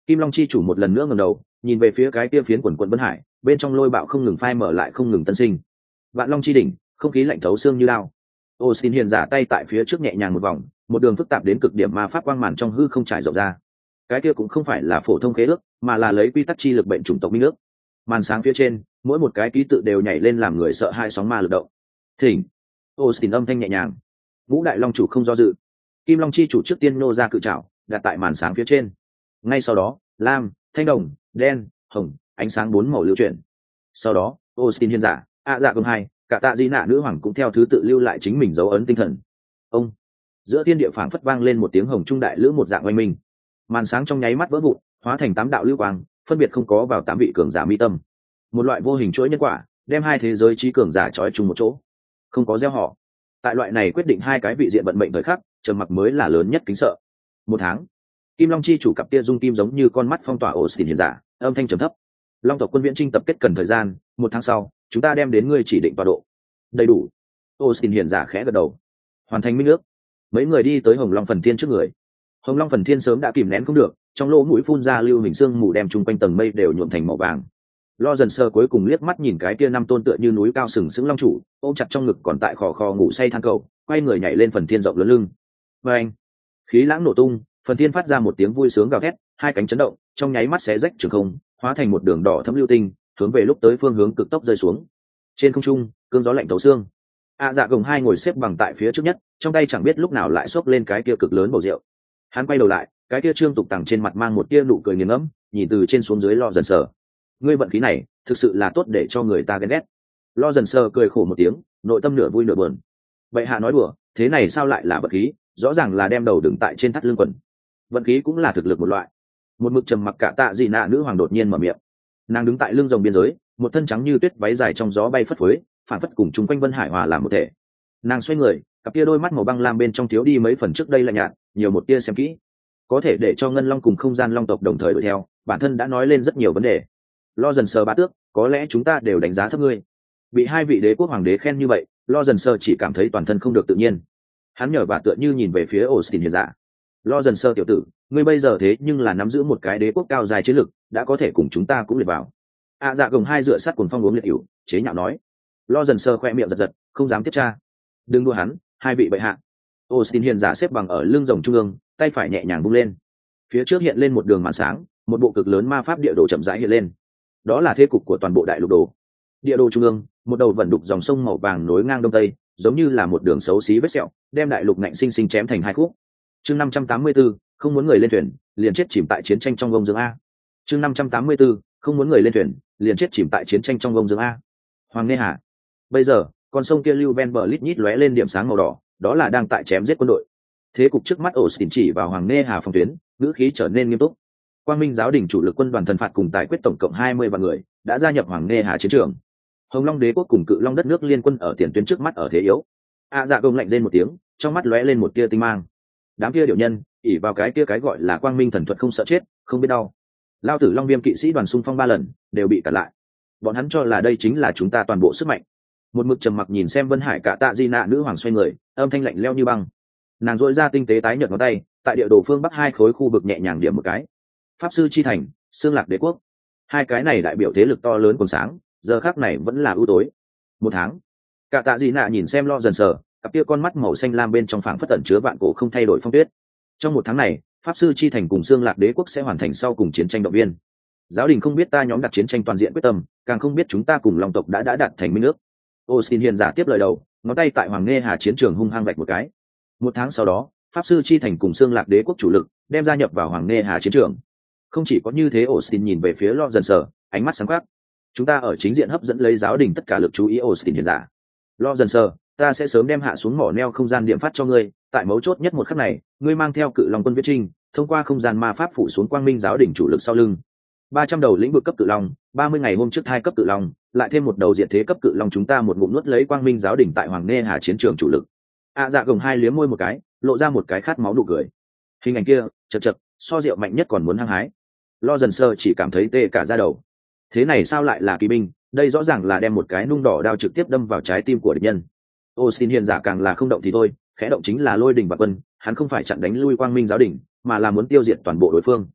S1: Kim Long chi chủ một lần nữa ngẩng đầu nhìn về phía cái kia phiến quần quần Vân Hải, bên trong lôi bạo không ngừng phai mở lại không ngừng tân sinh. Vạn Long chi đỉnh, không khí lạnh thấu xương như lao. Austin hiền giả tay tại phía trước nhẹ nhàng một vòng, một đường phức tạp đến cực điểm ma pháp quang màn trong hư không trải rộng ra. Cái kia cũng không phải là phổ thông khế ước, mà là lấy quy tắc chi lực bệnh chủng tộc minh ước. Màn sáng phía trên, mỗi một cái ký tự đều nhảy lên làm người sợ hai sóng ma lực động. Thỉnh. Austin âm thanh nhẹ nhàng. Ngũ đại long chủ không do dự. Kim Long chi chủ trước tiên nô ra cự trảo, đặt tại màn sáng phía trên. Ngay sau đó, lam, thanh đồng, đen, hồng, ánh sáng bốn màu lưu chuyển. Sau đó, Austin hiền giả, dạ công hai, cả tạ di nạ nữ hoàng cũng theo thứ tự lưu lại chính mình dấu ấn tinh thần. Ông. Giữa thiên địa phảng phất vang lên một tiếng hồng trung đại lữ một dạng oanh minh. Màn sáng trong nháy mắt vỡ vụn, hóa thành 8 đạo lưu quang, phân biệt không có vào 8 vị cường giả mi tâm. Một loại vô hình chuỗi nhân quả, đem hai thế giới trí cường giả trói chung một chỗ. Không có gieo họ. Tại loại này quyết định hai cái vị diện vận mệnh thời khắc, trầm mặc mới là lớn nhất kính sợ. 1 tháng. Kim Long chi chủ cặp tia dung kim giống như con mắt phong tỏa Austin hiền giả, âm thanh trầm thấp. Long tộc quân viễn chinh tập kết cần thời gian, 1 tháng sau, chúng ta đem đến ngươi chỉ định tọa độ. Đầy đủ. Austin hiền giả khẽ gật đầu. Hoàn thành minh ước. Mấy người đi tới Hồng Long Phần Thiên trước người. Hồng Long Phần Thiên sớm đã kìm nén không được, trong lỗ mũi phun ra lưu hình xương mù đem chung quanh tầng mây đều nhuộm thành màu vàng. Lo dần sơ cuối cùng liếc mắt nhìn cái kia 5 tôn tựa như núi cao sừng sững long chủ, ôm chặt trong ngực còn tại khò khò ngủ say than cầu, quay người nhảy lên Phần Thiên rộng lớn lưng. Và anh, khí lãng nổ tung, Phần Thiên phát ra một tiếng vui sướng gào thét, hai cánh chấn động, trong nháy mắt xé rách trường không, hóa thành một đường đỏ thẫm lưu tinh, hướng về lúc tới phương hướng cực tốc rơi xuống. Trên không trung, cơn gió lạnh thấu xương. Dạ gồng hai ngồi xếp bằng tại phía trước nhất, trong tay chẳng biết lúc nào lại xốc lên cái kia cực lớn bầu rượu. Hắn quay đầu lại, cái kia Trương Tục Tằng trên mặt mang một tia nụ cười nghiền ngẫm, nhìn từ trên xuống dưới Lo dần sờ. Ngươi vận khí này, thực sự là tốt để cho người ta ghen ghét. Lo dần sờ cười khổ một tiếng, nội tâm nửa vui nửa buồn. Bệ hạ nói đùa, thế này sao lại là vận khí, rõ ràng là đem đầu đứng tại trên thắt lưng quần. Vận khí cũng là thực lực một loại. Một mực trầm mặc cả tạ dị nạ nữ hoàng đột nhiên mở miệng. Nàng đứng tại lưng rồng biên giới, một thân trắng như tuyết váy dài trong gió bay phất phới, phản phất cùng chung quanh Vân Hải hòa làm một thể. Nàng xoay người, cặp kia đôi mắt màu băng lam bên trong thiếu đi mấy phần trước đây lạnh nhạt, nhiều một tia xem kỹ. Có thể để cho ngân long cùng không gian long tộc đồng thời đuổi theo, bản thân đã nói lên rất nhiều vấn đề. Lo dần sờ bá tước, có lẽ chúng ta đều đánh giá thấp ngươi. Bị hai vị đế quốc hoàng đế khen như vậy, Lo dần sờ chỉ cảm thấy toàn thân không được tự nhiên. Hắn nhở và tựa như nhìn về phía Austin hiền giả. Lo dần sờ tiểu tử, ngươi bây giờ thế nhưng là nắm giữ một cái đế quốc cao dài chiến lực, đã có thể cùng chúng ta cũng liệt vào. Dạ gồng hai dựa sát cuồng phong uống liệt hữu, chế nhạo nói. Lo dần sờ khoe miệng giật giật, không dám tiếp tra. Đừng đùa hắn, hai vị bệ hạ. Austin hiền giả xếp bằng ở lưng rồng trung ương, tay phải nhẹ nhàng vung lên. Phía trước hiện lên một đường màn sáng, một bộ cực lớn ma pháp địa đồ chậm rãi hiện lên. Đó là thế cục của toàn bộ đại lục đồ. Địa đồ trung ương, một đầu vận đục dòng sông màu vàng nối ngang đông tây, giống như là một đường xấu xí vết sẹo, đem đại lục ngạnh sinh sinh chém thành hai khúc. Chương 584, không muốn người lên thuyền, liền chết chìm tại chiến tranh trong vông dương a. Chương 584, không muốn người lên thuyền, liền chết chìm tại chiến tranh trong vông dương a. Hoàng Nê Hà. Bây giờ, con sông kia lưu ven bờ lít nhít lóe lên điểm sáng màu đỏ, đó là đang tại chém giết quân đội. Thế cục trước mắt Austin chỉ vào Hoàng Nê Hà phòng tuyến, ngữ khí trở nên nghiêm túc. Quang Minh giáo đình chủ lực quân đoàn thần phạt cùng tài quyết tổng cộng 20 vạn người, đã gia nhập Hoàng Nê Hà chiến trường. Hồng Long đế quốc cùng Cự Long đất nước liên quân ở tiền tuyến trước mắt ở thế yếu. Dạ gồng lạnh rên một tiếng, trong mắt lóe lên một tia tinh mang. Đám kia điệu nhân, ỷ vào cái kia cái gọi là Quang Minh thần thuật không sợ chết, không biết đau. Lao tử Long Viêm kỵ sĩ đoàn xung phong 3 lần, đều bị cản lại. Bọn hắn cho là đây chính là chúng ta toàn bộ sức mạnh. Một mực trầm mặc nhìn xem Vân Hải cả tạ di nạ nữ hoàng xoay người, âm thanh lạnh lẽo như băng. Nàng dội ra tinh tế tái nhợt ngón tay, tại địa đồ phương bắc hai khối khu vực nhẹ nhàng điểm một cái. Pháp sư chi thành, Xương Lạc đế quốc. Hai cái này đại biểu thế lực to lớn còn sáng, giờ khắc này vẫn là ưu tối. 1 tháng. Cả tạ di nạ nhìn xem Lo dần sờ, cặp kia con mắt màu xanh lam bên trong phảng phất tẩn chứa vạn cổ không thay đổi phong tuyết. Trong 1 tháng này, Pháp sư chi thành cùng Xương Lạc đế quốc sẽ hoàn thành sau cùng chiến tranh động viên. Giáo đình không biết ta nhóm đặt chiến tranh toàn diện quyết tâm, càng không biết chúng ta cùng Long tộc đã đạt thành minh ước. Austin hiền giả tiếp lời đầu, ngón tay tại Hoàng Nê Hà chiến trường hung hăng vạch một cái. 1 tháng sau đó, Pháp sư chi thành cùng Xương Lạc đế quốc chủ lực đem gia nhập vào Hoàng Nê Hà chiến trường. Không chỉ có như thế, Austin nhìn về phía Lo dần sờ, ánh mắt sáng quắc. Chúng ta ở chính diện hấp dẫn lấy giáo đình tất cả lực chú ý. Austin hiền giả. Lo dần sờ, ta sẽ sớm đem hạ xuống mỏ neo không gian điểm phát cho ngươi, tại mấu chốt nhất một khắc này, ngươi mang theo Cự Long quân viễn trinh, thông qua không gian ma pháp phủ xuống Quang Minh giáo đình chủ lực sau lưng. 300 đầu lĩnh vực cấp Cự Long, 30 ngày hôm trước 2 cấp Cự Long, lại thêm một đầu diệt thế cấp Cự Long, chúng ta một ngụm nuốt lấy Quang Minh giáo đình tại Hoàng Nê Hà chiến trường chủ lực. Dạ gồng hai liếm môi một cái, lộ ra một cái khát máu nụ cười. Hình ảnh kia, chật chật, so rượu mạnh nhất còn muốn hăng hái. Lo dần sơ chỉ cảm thấy tê cả da đầu. Thế này sao lại là kỳ binh, đây rõ ràng là đem một cái nung đỏ đao trực tiếp đâm vào trái tim của địch nhân. Austin hiền giả càng là không động thì thôi, khẽ động chính là lôi đình và quân, hắn không phải chặn đánh lui Quang Minh giáo đình, mà là muốn tiêu diệt toàn bộ đối phương.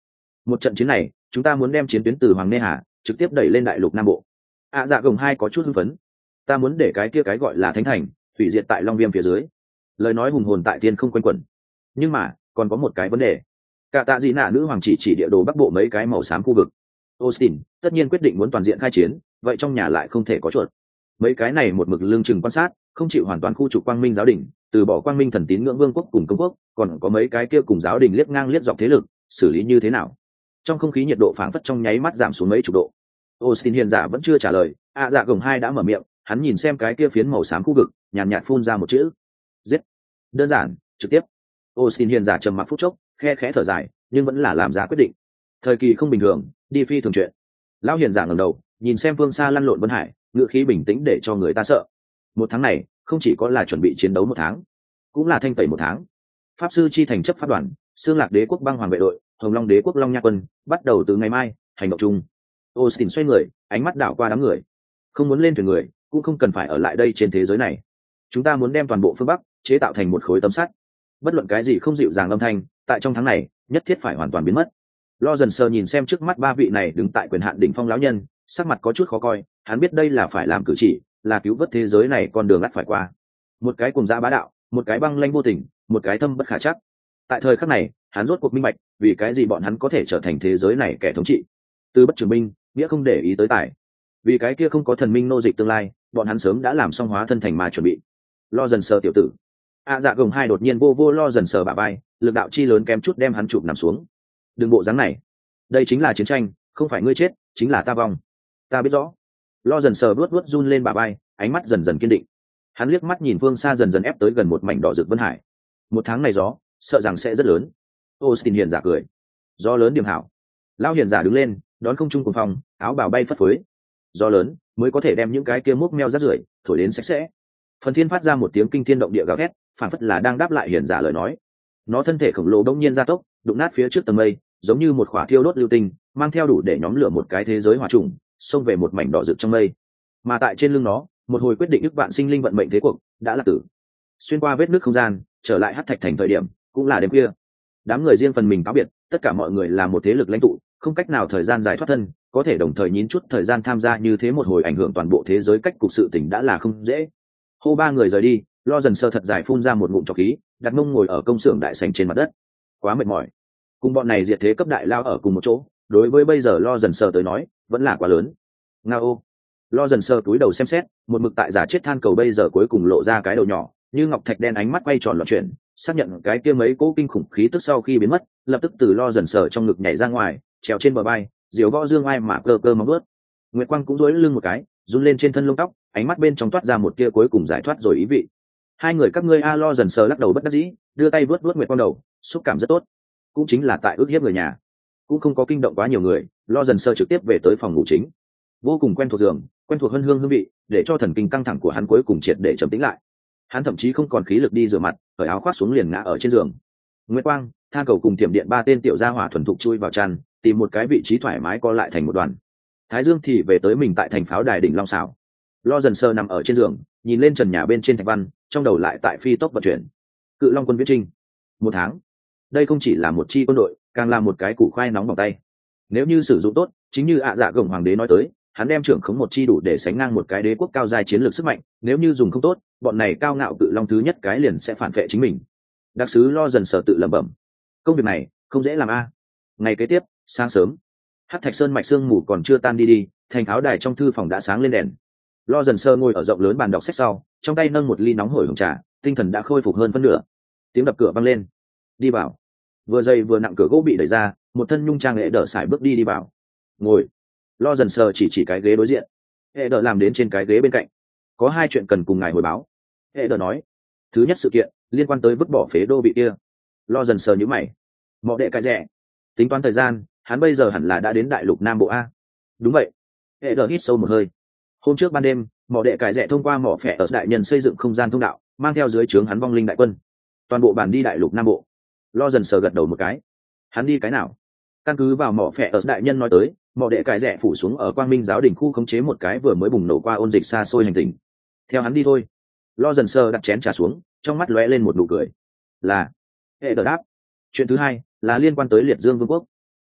S1: Một trận chiến này chúng ta muốn đem chiến tuyến từ Hoàng Nê Hà trực tiếp đẩy lên đại lục Nam Bộ. Dạ gồng hai có chút hưng phấn. Ta muốn để cái kia cái gọi là thánh thành hủy diệt tại Long Viêm phía dưới. Lời nói hùng hồn tại tiên không quanh quẩn. Nhưng mà còn có một cái vấn đề. Cả tạ dị nạ nữ hoàng chỉ địa đồ bắc bộ mấy cái màu xám khu vực. Austin tất nhiên quyết định muốn toàn diện khai chiến, vậy trong nhà lại không thể có chuột. Mấy cái này một mực lương chừng quan sát, không chịu hoàn toàn khu trục Quang Minh giáo đình, từ bỏ Quang Minh thần tín ngưỡng vương quốc cùng công quốc, còn có mấy cái kia cùng giáo đình liếc ngang liếc dọc thế lực, xử lý như thế nào? Trong không khí nhiệt độ phảng phất trong nháy mắt giảm xuống mấy chục độ. Austin hiền giả vẫn chưa trả lời, dạ gồng hai đã mở miệng, hắn nhìn xem cái kia phiến màu xám khu vực, nhàn nhạt phun ra một chữ: giết. Đơn giản, trực tiếp. Austin hiền giả trầm mặc phút chốc, khe khẽ thở dài, nhưng vẫn là làm ra quyết định. Thời kỳ không bình thường, đi phi thường chuyện. Lão hiền giả ngẩng đầu, nhìn xem phương xa lăn lộn Vân Hải, ngữ khí bình tĩnh để cho người ta sợ. Một tháng này không chỉ có là chuẩn bị chiến đấu một tháng, cũng là thanh tẩy một tháng. Pháp sư chi thành chấp pháp đoàn, Xương Lạc Đế quốc băng hoàng vệ đội, Hồng Long Đế quốc Long Nha quân, bắt đầu từ ngày mai hành động chung. Austin xoay người, ánh mắt đảo qua đám người. Không muốn lên thuyền người, cũng không cần phải ở lại đây trên thế giới này. Chúng ta muốn đem toàn bộ phương Bắc chế tạo thành một khối tấm sắt. Bất luận cái gì không dịu dàng âm thanh, tại trong tháng này nhất thiết phải hoàn toàn biến mất. Lo dần sờ nhìn xem trước mắt ba vị này đứng tại quyền hạn đỉnh phong lão nhân, sắc mặt có chút khó coi. Hắn biết đây là phải làm cử chỉ, là cứu vớt thế giới này con đường ắt phải qua. Một cái cùng dã bá đạo, một cái băng lanh vô tình, một cái thâm bất khả trắc. Tại thời khắc này, hắn rốt cuộc minh bạch, vì cái gì bọn hắn có thể trở thành thế giới này kẻ thống trị. Từ bất trường minh, nghĩa không để ý tới tài. Vì cái kia không có thần minh nô dịch tương lai, bọn hắn sớm đã làm xong hóa thân thành mà chuẩn bị. Lo dần sờ tiểu tử. Dạ gồng hai đột nhiên vô lo dần sờ bả vai, lực đạo chi lớn kém chút đem hắn chụp nằm xuống. Đừng bộ dáng này. Đây chính là chiến tranh, không phải ngươi chết, chính là ta vong. Ta biết rõ. Lo dần sờ vuốt run lên bả vai, ánh mắt dần dần kiên định. Hắn liếc mắt nhìn phương xa dần dần ép tới gần một mảnh đỏ rực Vân Hải. Một tháng này gió, sợ rằng sẽ rất lớn. Austin hiền giả cười. Gió lớn điểm hảo. Lão hiền giả đứng lên, đón không trung cùng phòng, áo bào bay phất phới. Gió lớn mới có thể đem những cái kia múc meo rác rưởi thổi đến sạch sẽ. Phần Thiên phát ra một tiếng kinh thiên động địa gào thét, phản phất là đang đáp lại hiền giả lời nói. Nó thân thể khổng lồ bỗng nhiên gia tốc, đụng nát phía trước tầng mây, giống như một khỏa thiêu đốt lưu tinh, mang theo đủ để nhóm lửa một cái thế giới hỏa trùng, xông về một mảnh đỏ rực trong mây. Mà tại trên lưng nó, một hồi quyết định ức vạn sinh linh vận mệnh thế cuộc đã là tử. Xuyên qua vết nước không gian, trở lại Hắc Thạch thành thời điểm, cũng là đêm khuya. Đám người riêng phần mình cáo biệt, tất cả mọi người là một thế lực lãnh tụ, không cách nào thời gian giải thoát thân, có thể đồng thời nhín chút thời gian tham gia như thế một hồi ảnh hưởng toàn bộ thế giới cách cục sự tình đã là không dễ. Hô ba người rời đi, Lo dần sơ thật dài phun ra một ngụm trọc khí, đặt mông ngồi ở công xưởng đại sảnh trên mặt đất. Quá mệt mỏi. Cùng bọn này diệt thế cấp đại lao ở cùng một chỗ, đối với bây giờ Lo dần sơ tới nói, vẫn là quá lớn. Ngao. Lo dần sơ túi đầu xem xét, một mực tại giả chết than cầu bây giờ cuối cùng lộ ra cái đầu nhỏ, như ngọc thạch đen ánh mắt quay tròn loạn chuyển, xác nhận cái kia mấy cỗ kinh khủng khí tức sau khi biến mất, lập tức từ Lo dần sơ trong ngực nhảy ra ngoài, trèo trên bờ vai, diều võ dương ai mà cơ cơ móng vuốt. Nguyệt Quang cũng duỗi lưng một cái, run lên trên thân lông tóc, ánh mắt bên trong toát ra một tia cuối cùng giải thoát rồi ý vị. Hai người các ngươi Lo dần sờ lắc đầu bất đắc dĩ, đưa tay vuốt Nguyệt Quang đầu, xúc cảm rất tốt. Cũng chính là tại ước hiếp người nhà, cũng không có kinh động quá nhiều người. Lo dần sờ trực tiếp về tới phòng ngủ chính, vô cùng quen thuộc giường, quen thuộc hương vị, để cho thần kinh căng thẳng của hắn cuối cùng triệt để trầm tĩnh lại. Hắn thậm chí không còn khí lực đi rửa mặt, cởi áo khoác xuống liền ngã ở trên giường. Nguyệt Quang, Than Cầu cùng Tiềm Điện ba tên tiểu gia hỏa thuần thục chui vào chăn, tìm một cái vị trí thoải mái co lại thành một đoàn. Thái Dương thì về tới mình tại thành pháo đài đỉnh Long Sảo. Lo dần sơ nằm ở trên giường, nhìn lên trần nhà bên trên thạch văn, trong đầu lại tại phi tốc vận chuyển. Cự Long quân viễn trinh. Một tháng. Đây không chỉ là một chi quân đội, càng là một cái củ khoai nóng bỏng tay. Nếu như sử dụng tốt, chính như dạ gồng hoàng đế nói tới, hắn đem trưởng khống một chi đủ để sánh ngang một cái đế quốc cao giai chiến lược sức mạnh. Nếu như dùng không tốt, bọn này cao ngạo cự long thứ nhất cái liền sẽ phản vệ chính mình. Đặc sứ Lo dần sơ tự lẩm bẩm. Công việc này không dễ làm a. Ngày kế tiếp, sáng sớm, Hắc Thạch Sơn mạch sương mù còn chưa tan đi, thành pháo đài trong thư phòng đã sáng lên đèn. Lo dần sơ ngồi ở rộng lớn bàn đọc sách sau, trong tay nâng một ly nóng hổi hồng trà, tinh thần đã khôi phục hơn phân nửa. Tiếng đập cửa vang lên. Đi vào. Vừa dày vừa nặng cửa gỗ bị đẩy ra, một thân nhung trang lệ đỡ sải bước đi vào. Ngồi. Lo dần sơ chỉ cái ghế đối diện. Hệ đỡ làm đến trên cái ghế bên cạnh. Có hai chuyện cần cùng ngài hồi báo. Hệ đỡ nói. Thứ nhất sự kiện liên quan tới vứt bỏ phế đô bị kia. Lo dần sơ nhíu mày. Mọ đệ cái rẻ. Tính toán thời gian, hắn bây giờ hẳn là đã đến đại lục Nam Bộ a. Đúng vậy. Hệ đỡ hít sâu một hơi. Hôm trước ban đêm, mỏ đệ cải rẽ thông qua mỏ phẻ ở đại nhân xây dựng không gian thông đạo, mang theo dưới trướng hắn vong linh đại quân, toàn bộ bản đi đại lục Nam Bộ. Lo dần sờ gật đầu một cái. Hắn đi cái nào? Căn cứ vào mỏ phẻ ở đại nhân nói tới, mỏ đệ cải rẽ phủ xuống ở Quang Minh giáo đỉnh khu khống chế một cái vừa mới bùng nổ qua ôn dịch xa xôi hành tinh. Theo hắn đi thôi. Lo dần sờ đặt chén trà xuống, trong mắt lóe lên một nụ cười. Là. Hệ đỡ đáp. Chuyện thứ hai là liên quan tới Liệt Dương Vương quốc.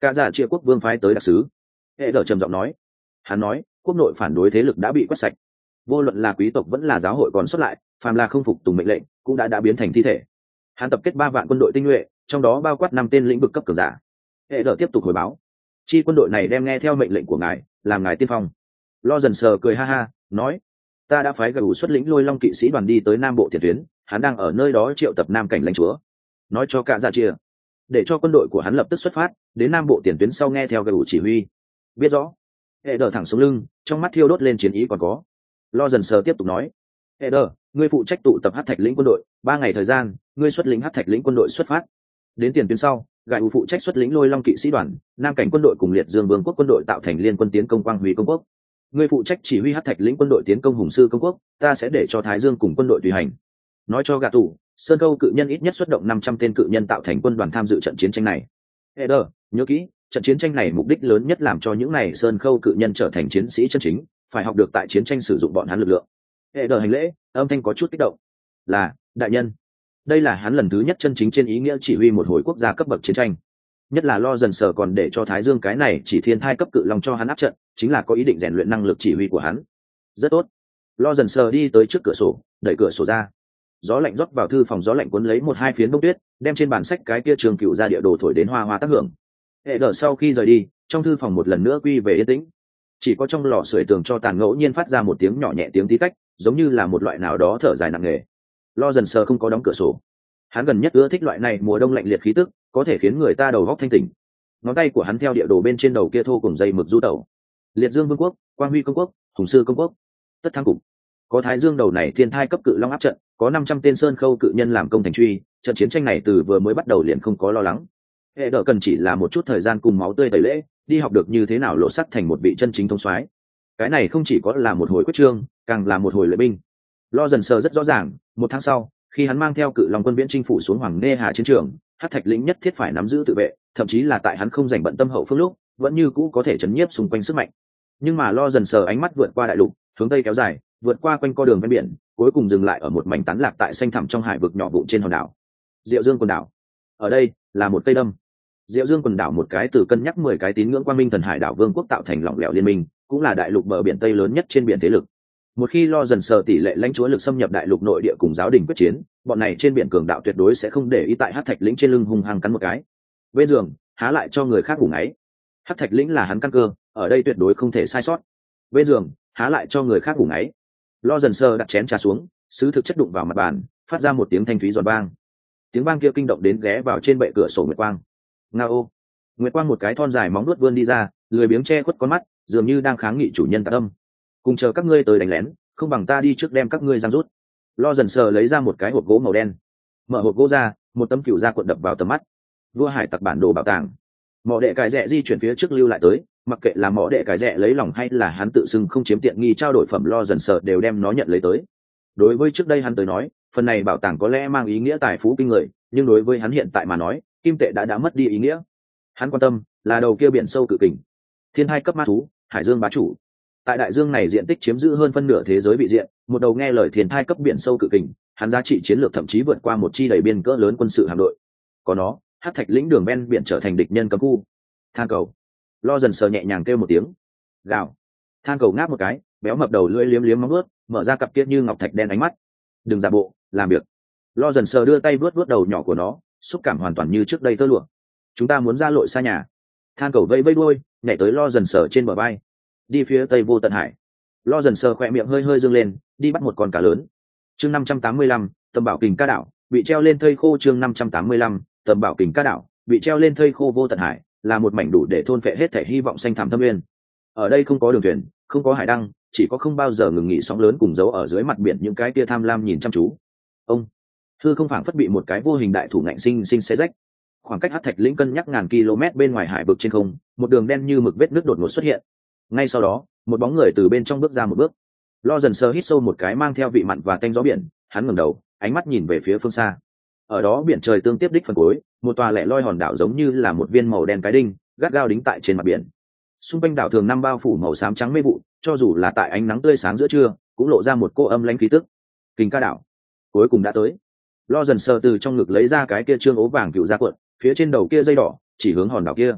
S1: cả giả chia quốc vương phái tới đặc sứ. Hệ đờ trầm giọng nói. Hắn nói, quốc nội phản đối thế lực đã bị quét sạch, vô luận là quý tộc vẫn là giáo hội còn xuất lại, phàm là không phục tùng mệnh lệnh cũng đã biến thành thi thể. Hắn tập kết 3 vạn quân đội tinh nhuệ, trong đó bao quát 5 tên lĩnh vực cấp cường giả. Hệ đờ tiếp tục hồi báo, chi quân đội này đem nghe theo mệnh lệnh của ngài, làm ngài tiên phong. Lo dần sờ cười ha ha, nói, ta đã phái gù xuất lĩnh Lôi Long kỵ sĩ đoàn đi tới Nam Bộ tiền tuyến, hắn đang ở nơi đó triệu tập Nam cảnh lãnh chúa. Nói cho cả giả chia, để cho quân đội của hắn lập tức xuất phát đến Nam Bộ tiền tuyến sau nghe theo gù chỉ huy. Biết rõ. Hệ đờ thẳng xuống lưng, trong mắt thiêu đốt lên chiến ý còn có. Lo dần sờ tiếp tục nói, hệ đờ, ngươi phụ trách tụ tập Hắc Thạch lĩnh quân đội, 3 ngày thời gian, ngươi xuất lĩnh Hắc Thạch lĩnh quân đội xuất phát đến tiền tuyến sau, gù phụ trách xuất lĩnh Lôi Long kỵ sĩ đoàn, Nam cảnh quân đội cùng Liệt Dương Vương quốc quân đội tạo thành liên quân tiến công Quang Huy công quốc. Ngươi phụ trách chỉ huy Hắc Thạch lĩnh quân đội tiến công Hùng Sư công quốc, ta sẽ để cho Thái Dương cùng quân đội tùy hành. Nói cho gà tủ, Sơn Câu cự nhân ít nhất xuất động 500 tên cự nhân tạo thành quân đoàn tham dự trận chiến tranh này. Eder, nhớ kỹ, trận chiến tranh này mục đích lớn nhất làm cho những này Sơn Khâu cự nhân trở thành chiến sĩ chân chính, phải học được tại chiến tranh sử dụng bọn hắn lực lượng. Eder hành lễ, âm thanh có chút kích động. Là, đại nhân. Đây là hắn lần thứ nhất chân chính trên ý nghĩa chỉ huy một hồi quốc gia cấp bậc chiến tranh. Nhất là Lo dần sờ còn để cho Thái Dương cái này chỉ thiên thai cấp cự long cho hắn áp trận, chính là có ý định rèn luyện năng lực chỉ huy của hắn. Rất tốt. Lo dần sờ đi tới trước cửa sổ, đẩy cửa sổ ra. Gió lạnh rót vào thư phòng, gió lạnh cuốn lấy 1-2 phiến bông tuyết, đem trên bản sách cái kia Trường Cửu ra địa đồ thổi đến hoa hoa tác hưởng. Hệ đờ sau khi rời đi, trong thư phòng một lần nữa quy về yên tĩnh. Chỉ có trong lò sưởi tường cho tàn ngẫu nhiên phát ra một tiếng nhỏ nhẹ tiếng tí tách, giống như là một loại nào đó thở dài nặng nề. Lo dần sờ không có đóng cửa sổ. Hắn gần nhất ưa thích loại này mùa đông lạnh liệt khí tức, có thể khiến người ta đầu óc thanh tỉnh. Ngón tay của hắn theo địa đồ bên trên đầu kia thô cùng dây mực du tẩu. Liệt Dương Vương quốc, Quang Huy công quốc, Hùng Sư công quốc, tất thắng cục. Có Thái Dương đầu này thiên thai cấp cự long áp trận, có 500 tên Sơn Khâu cự nhân làm công thành truy, trận chiến tranh này từ vừa mới bắt đầu liền không có lo lắng. Hệ đỡ cần chỉ là một chút thời gian cùng máu tươi tẩy lễ, đi học được như thế nào lộ sắc thành một vị chân chính thống soái. Cái này không chỉ có là một hồi quyết trương, càng là một hồi luyện binh. Lo dần sờ rất rõ ràng, 1 tháng sau, khi hắn mang theo cự long quân viễn chinh phủ xuống Hoàng Nê Hà chiến trường, Hắc Thạch lĩnh nhất thiết phải nắm giữ tự vệ, thậm chí là tại hắn không dành bận tâm hậu phương lúc, vẫn như cũ có thể chấn nhiếp xung quanh sức mạnh. Nhưng mà Lo dần sờ ánh mắt vượt qua đại lục, hướng tây kéo dài, vượt qua quanh co đường ven biển, cuối cùng dừng lại ở một mảnh tán lạc tại xanh thẳm trong hải vực nhỏ vụn trên hòn đảo Diệu Dương quần đảo. Ở đây là một cây đâm. Diệu Dương quần đảo, một cái từ cân nhắc 10 cái tín ngưỡng Quang Minh Thần Hải đảo vương quốc tạo thành lỏng lẻo liên minh, cũng là đại lục bờ biển tây lớn nhất trên biển thế lực. Một khi Lo dần sờ tỷ lệ lãnh chúa lực xâm nhập đại lục nội địa cùng giáo đình quyết chiến, bọn này trên biển cường đạo tuyệt đối sẽ không để ý tại Hắc Thạch lĩnh trên lưng hung hăng cắn một cái. Bên giường, há lại cho người khác ngủ ngáy. Hắc Thạch lĩnh là hắn căn cơ, ở đây tuyệt đối không thể sai sót. Bên giường, há lại cho người khác ngủ ngáy. Lo dần sờ đặt chén trà xuống, sứ thực chất đụng vào mặt bàn, phát ra một tiếng thanh thúy giòn vang. Tiếng vang kia kinh động đến ghé vào trên bệ cửa sổ Nguyệt Quang. Ngao. Nguyệt Quang một cái thon dài móng nuốt vươn đi ra, lười biếng che khuất con mắt, dường như đang kháng nghị chủ nhân tạc âm. Cùng chờ các ngươi tới đánh lén, không bằng ta đi trước đem các ngươi giam rút. Lo dần sờ lấy ra một cái hộp gỗ màu đen, mở hộp gỗ ra, một tấm cựu gia cuộn đập vào tầm mắt. Vua hải tặc bản đồ bảo tàng. Mỏ đệ cải rẽ di chuyển phía trước lưu lại tới, mặc kệ là mỏ đệ cải rẽ lấy lòng hay là hắn tự xưng không chiếm tiện nghi trao đổi phẩm, Lo dần sờ đều đem nó nhận lấy tới. Đối với trước đây hắn tới nói, phần này bảo tàng có lẽ mang ý nghĩa tài phú kinh người, nhưng đối với hắn hiện tại mà nói, kim tệ đã mất đi ý nghĩa. Hắn quan tâm là đầu kia biển sâu cự kình, thiên hai cấp ma thú, hải dương bá chủ. Tại đại dương này diện tích chiếm giữ hơn phân nửa thế giới vị diện, một đầu nghe lời thiên thai cấp biển sâu cự kình, hắn giá trị chiến lược thậm chí vượt qua một chi đầy biên cỡ lớn quân sự hạm đội. Có nó, Hắc Thạch lĩnh đường ven biển trở thành địch nhân cấm khu. Than cầu. Lo dần sờ nhẹ nhàng kêu một tiếng. Gào. Than cầu ngáp một cái, béo mập đầu lưỡi liếm liếm móng vuốt, mở ra cặp kia như ngọc thạch đen ánh mắt. Đừng giả bộ, làm việc. Lo dần sờ đưa tay vuốt vuốt đầu nhỏ của nó, xúc cảm hoàn toàn như trước đây tơ lụa. Chúng ta muốn ra lội xa nhà. Than cầu vẫy vẫy đuôi, nhảy tới Lo dần sờ trên bờ vai. Đi phía tây vô tận hải. Lo dần sờ khỏe miệng hơi hơi dương lên, đi bắt một con cá lớn. Chương 585, tầm bảo kình ca đảo bị treo lên thây khô. Chương 585, tầm bảo kình ca đảo bị treo lên thây khô. Vô tận hải là một mảnh đủ để thôn phệ hết thể hy vọng xanh thẳm thâm nguyên. Ở đây không có đường thuyền, không có hải đăng, chỉ có không bao giờ ngừng nghỉ sóng lớn cùng dấu ở dưới mặt biển những cái tia tham lam nhìn chăm chú. Ông hư không phảng phất bị một cái vô hình đại thủ ngạnh sinh xé rách. Khoảng cách Hắc Thạch lĩnh cân nhắc ngàn km bên ngoài hải vực trên không, một đường đen như mực vết nước đột ngột xuất hiện. Ngay sau đó, một bóng người từ bên trong bước ra một bước. Lo dần sờ hít sâu một cái mang theo vị mặn và tanh gió biển, hắn ngẩng đầu, ánh mắt nhìn về phía phương xa. Ở đó biển trời tương tiếp đích phần cuối, một tòa lẻ loi hòn đảo giống như là một viên màu đen cái đinh, gắt gao đính tại trên mặt biển. Xung quanh đảo thường năm bao phủ màu xám trắng mê vụ, cho dù là tại ánh nắng tươi sáng giữa trưa, cũng lộ ra một cô âm lãnh khí tức. Kình ca đảo cuối cùng đã tới. Lo dần sờ từ trong ngực lấy ra cái kia trương ố vàng cựu gia cuộn, phía trên đầu kia dây đỏ chỉ hướng hòn đảo kia.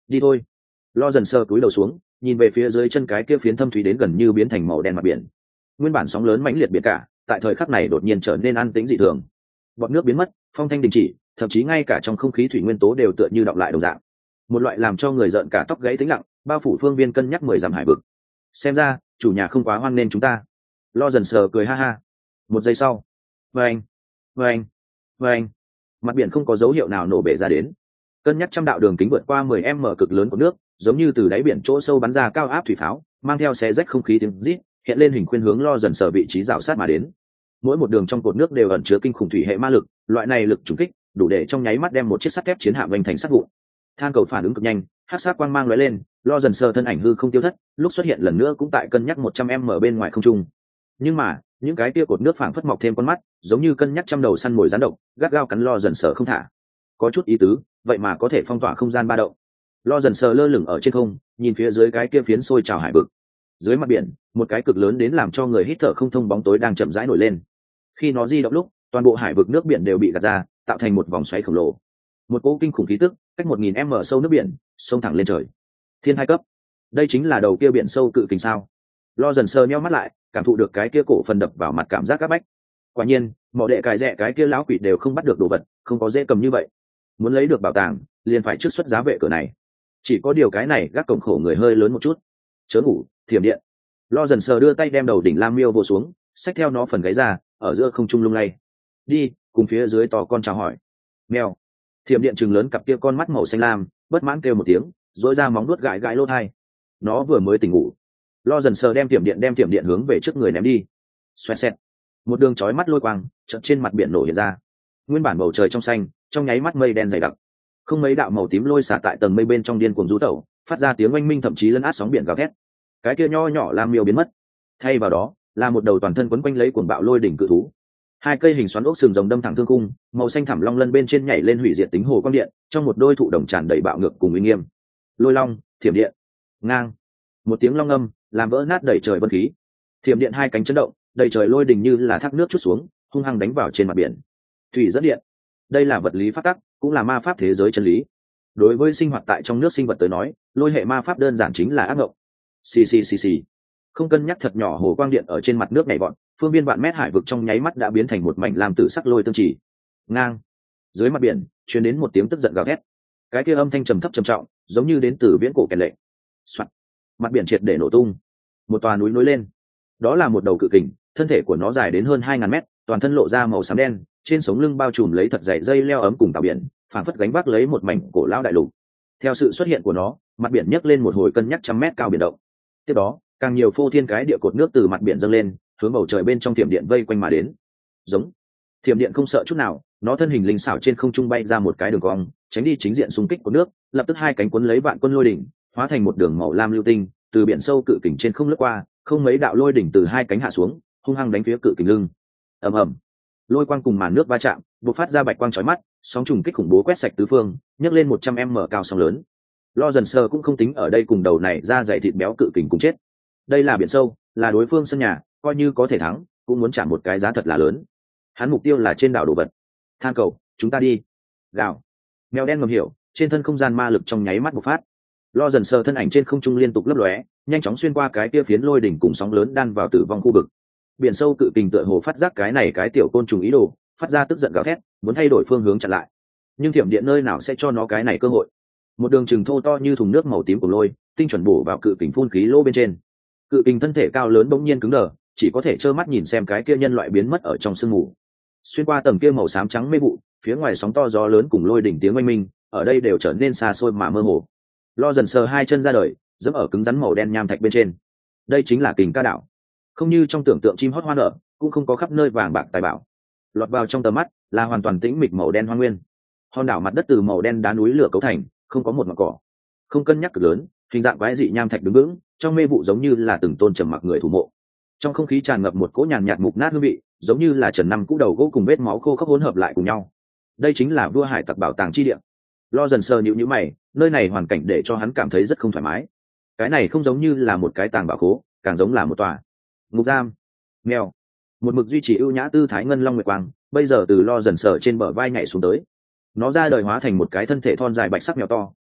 S1: đi thôi. Lo dần sờ cúi đầu xuống nhìn về phía dưới chân cái kia phiến thâm thúy đến gần như biến thành màu đen mặt biển. Nguyên bản sóng lớn mãnh liệt biển cả tại thời khắc này đột nhiên trở nên an tĩnh dị thường. Bọt nước biến mất, phong thanh đình chỉ, thậm chí ngay cả trong không khí thủy nguyên tố đều tựa như đọng lại đồng dạng. Một loại làm cho người giận cả tóc gáy tĩnh lặng bao phủ phương viên cân nhắc 10 dặm hải vực. Xem ra chủ nhà không quá hoan nên chúng ta. Lo dần sờ cười ha ha. Một giây sau, vâng vâng vâng, mặt biển không có dấu hiệu nào nổ bể ra đến. Cân nhắc trăm đạo đường kính vượt qua 10 m cực lớn của nước giống như từ đáy biển chỗ sâu bắn ra cao áp thủy pháo, mang theo xé rách không khí tiếng rít, hiện lên hình khuyên hướng Lo dần sờ vị trí rào sát mà đến. Mỗi một đường trong cột nước đều ẩn chứa kinh khủng thủy hệ ma lực, loại này lực trùng kích đủ để trong nháy mắt đem một chiếc sắt thép chiến hạm vành thành sắt vụn. Than cầu phản ứng cực nhanh, hắc sát quang mang lóe lên, Lo dần sờ thân ảnh hư không tiêu thất, lúc xuất hiện lần nữa cũng tại cân nhắc 100 m bên ngoài không trung. Nhưng mà những cái kia cột nước phảng phất mọc thêm con mắt, giống như cân nhắc trăm đầu săn mồi rắn độc, gắt gao cắn Lo dần sờ không thả. Có chút ý tứ, vậy mà có thể phong tỏa không gian ba động. Lo dần sờ lơ lửng ở trên không, nhìn phía dưới cái kia phiến sôi trào hải vực. Dưới mặt biển, một cái cực lớn đến làm cho người hít thở không thông bóng tối đang chậm rãi nổi lên. Khi nó di động lúc, toàn bộ hải vực nước biển đều bị gạt ra, tạo thành một vòng xoáy khổng lồ. Một cỗ kinh khủng khí tức, cách 1000 m sâu nước biển, xông thẳng lên trời. Thiên hai cấp. Đây chính là đầu kia biển sâu cự kình sao? Lo dần sờ nheo mắt lại, cảm thụ được cái kia cổ phần đập vào mặt cảm giác các bách. Quả nhiên, mỏ đệ cài rẻ cái kia lão quỷ đều không bắt được đồ vật, không có dễ cầm như vậy. Muốn lấy được bảo tàng, liền phải trước xuất giá vệ cửa này. Chỉ có điều cái này gác cổng khổ người hơi lớn một chút. Chớ ngủ, thiểm điện. Lo dần sờ đưa tay đem đầu đỉnh lam miêu vô xuống, xách theo nó phần gáy ra, ở giữa không trung lung lay. Đi, cùng phía dưới to con chào hỏi. Mèo. Thiểm điện trừng lớn cặp kia con mắt màu xanh lam, bất mãn kêu một tiếng, rỗi ra móng vuốt gãi gãi lỗ tai. Nó vừa mới tỉnh ngủ. Lo dần sờ đem thiểm điện hướng về trước người ném đi. Xoẹt xẹt. Một đường chói mắt lôi quang chợt trên mặt biển nổ hiện ra. Nguyên bản bầu trời trong xanh, trong nháy mắt mây đen dày đặc. Không mấy đạo màu tím lôi xả tại tầng mây bên trong điên cuồng rú tẩu, phát ra tiếng oanh minh thậm chí lấn át sóng biển gào thét. Cái kia nho nhỏ lam miêu biến mất, thay vào đó là một đầu toàn thân quấn quanh lấy cuồng bạo lôi đỉnh cự thú. Hai cây hình xoắn ốc sừng rồng đâm thẳng thương cung, màu xanh thẳm long lân bên trên nhảy lên hủy diệt tính hồ quang điện, trong một đôi thụ đồng tràn đầy bạo ngược cùng uy nghiêm. Lôi long, thiểm điện, ngang. Một tiếng long âm làm vỡ nát đầy trời vân khí. Thiểm điện hai cánh chấn động, đầy trời lôi đỉnh như là thác nước trút xuống, hung hăng đánh vào trên mặt biển. Thủy dẫn điện. Đây là vật lý pháp tắc, cũng là ma pháp thế giới chân lý. Đối với sinh hoạt tại trong nước sinh vật tới nói, lôi hệ ma pháp đơn giản chính là ác ngộng. Xì xì xì xì. Không cân nhắc thật nhỏ hồ quang điện ở trên mặt nước nhảy vọt, phương viên vạn mét hải vực trong nháy mắt đã biến thành một mảnh lam tử sắc lôi tương chỉ. Ngang. Dưới mặt biển truyền đến một tiếng tức giận gào thét. Cái kia âm thanh trầm thấp trầm trọng, giống như đến từ viễn cổ kèn lệnh. Soạt. Mặt biển triệt để nổ tung. Một tòa núi nối lên. Đó là một đầu cự kình, thân thể của nó dài đến hơn 2000 mét, toàn thân lộ ra màu xám đen, trên sống lưng bao trùm lấy thật dày dây leo ấm cùng tàu biển, phảng phất gánh vác lấy một mảnh cổ lão đại lục. Theo sự xuất hiện của nó, mặt biển nhấc lên một hồi cân nhắc trăm mét cao biển động. Tiếp đó, càng nhiều phô thiên cái địa cột nước từ mặt biển dâng lên, hướng bầu trời bên trong thiểm điện vây quanh mà đến. Giống. Thiểm điện không sợ chút nào, nó thân hình linh xảo trên không trung bay ra một cái đường cong, tránh đi chính diện xung kích của nước, lập tức hai cánh cuốn lấy vạn quân lôi đỉnh, hóa thành một đường màu lam lưu tinh, từ biển sâu cự kình trên không lướt qua, không mấy đạo lôi đỉnh từ hai cánh hạ xuống, hung hăng đánh phía cự kình lưng. Ầm ầm. Lôi quang cùng màn nước va chạm, bộc phát ra bạch quang chói mắt, sóng trùng kích khủng bố quét sạch tứ phương, nhấc lên 100 m cao sóng lớn. Lo dần sờ cũng không tính ở đây cùng đầu này ra dày thịt béo cự kình cùng chết. Đây là biển sâu, là đối phương sân nhà, coi như có thể thắng, cũng muốn trả một cái giá thật là lớn. Hắn mục tiêu là trên đảo đồ vật. Than cầu, chúng ta đi. Gào. Mèo đen ngầm hiểu, trên thân không gian ma lực trong nháy mắt bộc phát. Lo dần sờ thân ảnh trên không trung liên tục lấp lóe, nhanh chóng xuyên qua cái kia phiến lôi đỉnh cùng sóng lớn đan vào tử vong khu vực. Biển sâu cự kình tựa hồ phát giác cái này cái tiểu côn trùng ý đồ, phát ra tức giận gào thét, muốn thay đổi phương hướng chặn lại. Nhưng thiểm điện nơi nào sẽ cho nó cái này cơ hội. Một đường chừng thô to như thùng nước màu tím của lôi, tinh chuẩn bổ vào cự kình phun khí lỗ bên trên. Cự kình thân thể cao lớn bỗng nhiên cứng đờ, chỉ có thể trơ mắt nhìn xem cái kia nhân loại biến mất ở trong sương mù. Xuyên qua tầng kia màu xám trắng mê vụ, phía ngoài sóng to gió lớn cùng lôi đỉnh tiếng oanh minh, ở đây đều trở nên xa xôi mà mơ hồ. Lo dần sờ hai chân ra đời, dẫm ở cứng rắn màu đen nham thạch bên trên. Đây chính là kình ca đảo. Không như trong tưởng tượng chim hót hoa nở, cũng không có khắp nơi vàng bạc tài bảo. Lọt vào trong tầm mắt là hoàn toàn tĩnh mịch màu đen hoang nguyên. Hòn đảo mặt đất từ màu đen đá núi lửa cấu thành, không có một ngọn cỏ. Không cân nhắc cực lớn, hình dạng quái dị nham thạch đứng vững, trong mê vụ giống như là từng tôn trầm mặc người thủ mộ. Trong không khí tràn ngập một cỗ nhàn nhạt mục nát hương vị, giống như là trần năm cũ đầu gỗ cùng vết máu khô khốc hỗn hợp lại cùng nhau. Đây chính là vua hải tặc bảo tàng chi địa. Lo dần sờ nhíu mày, nơi này hoàn cảnh để cho hắn cảm thấy rất không thoải mái. Cái này không giống như là một cái tàng bảo khố, càng giống là một tòa ngục giam. Mèo, một mực duy trì ưu nhã tư thái ngân long nguyệt quang, bây giờ từ Lo dần sờ trên bờ vai nhảy xuống tới. Nó ra đời hóa thành một cái thân thể thon dài bạch sắc mèo to,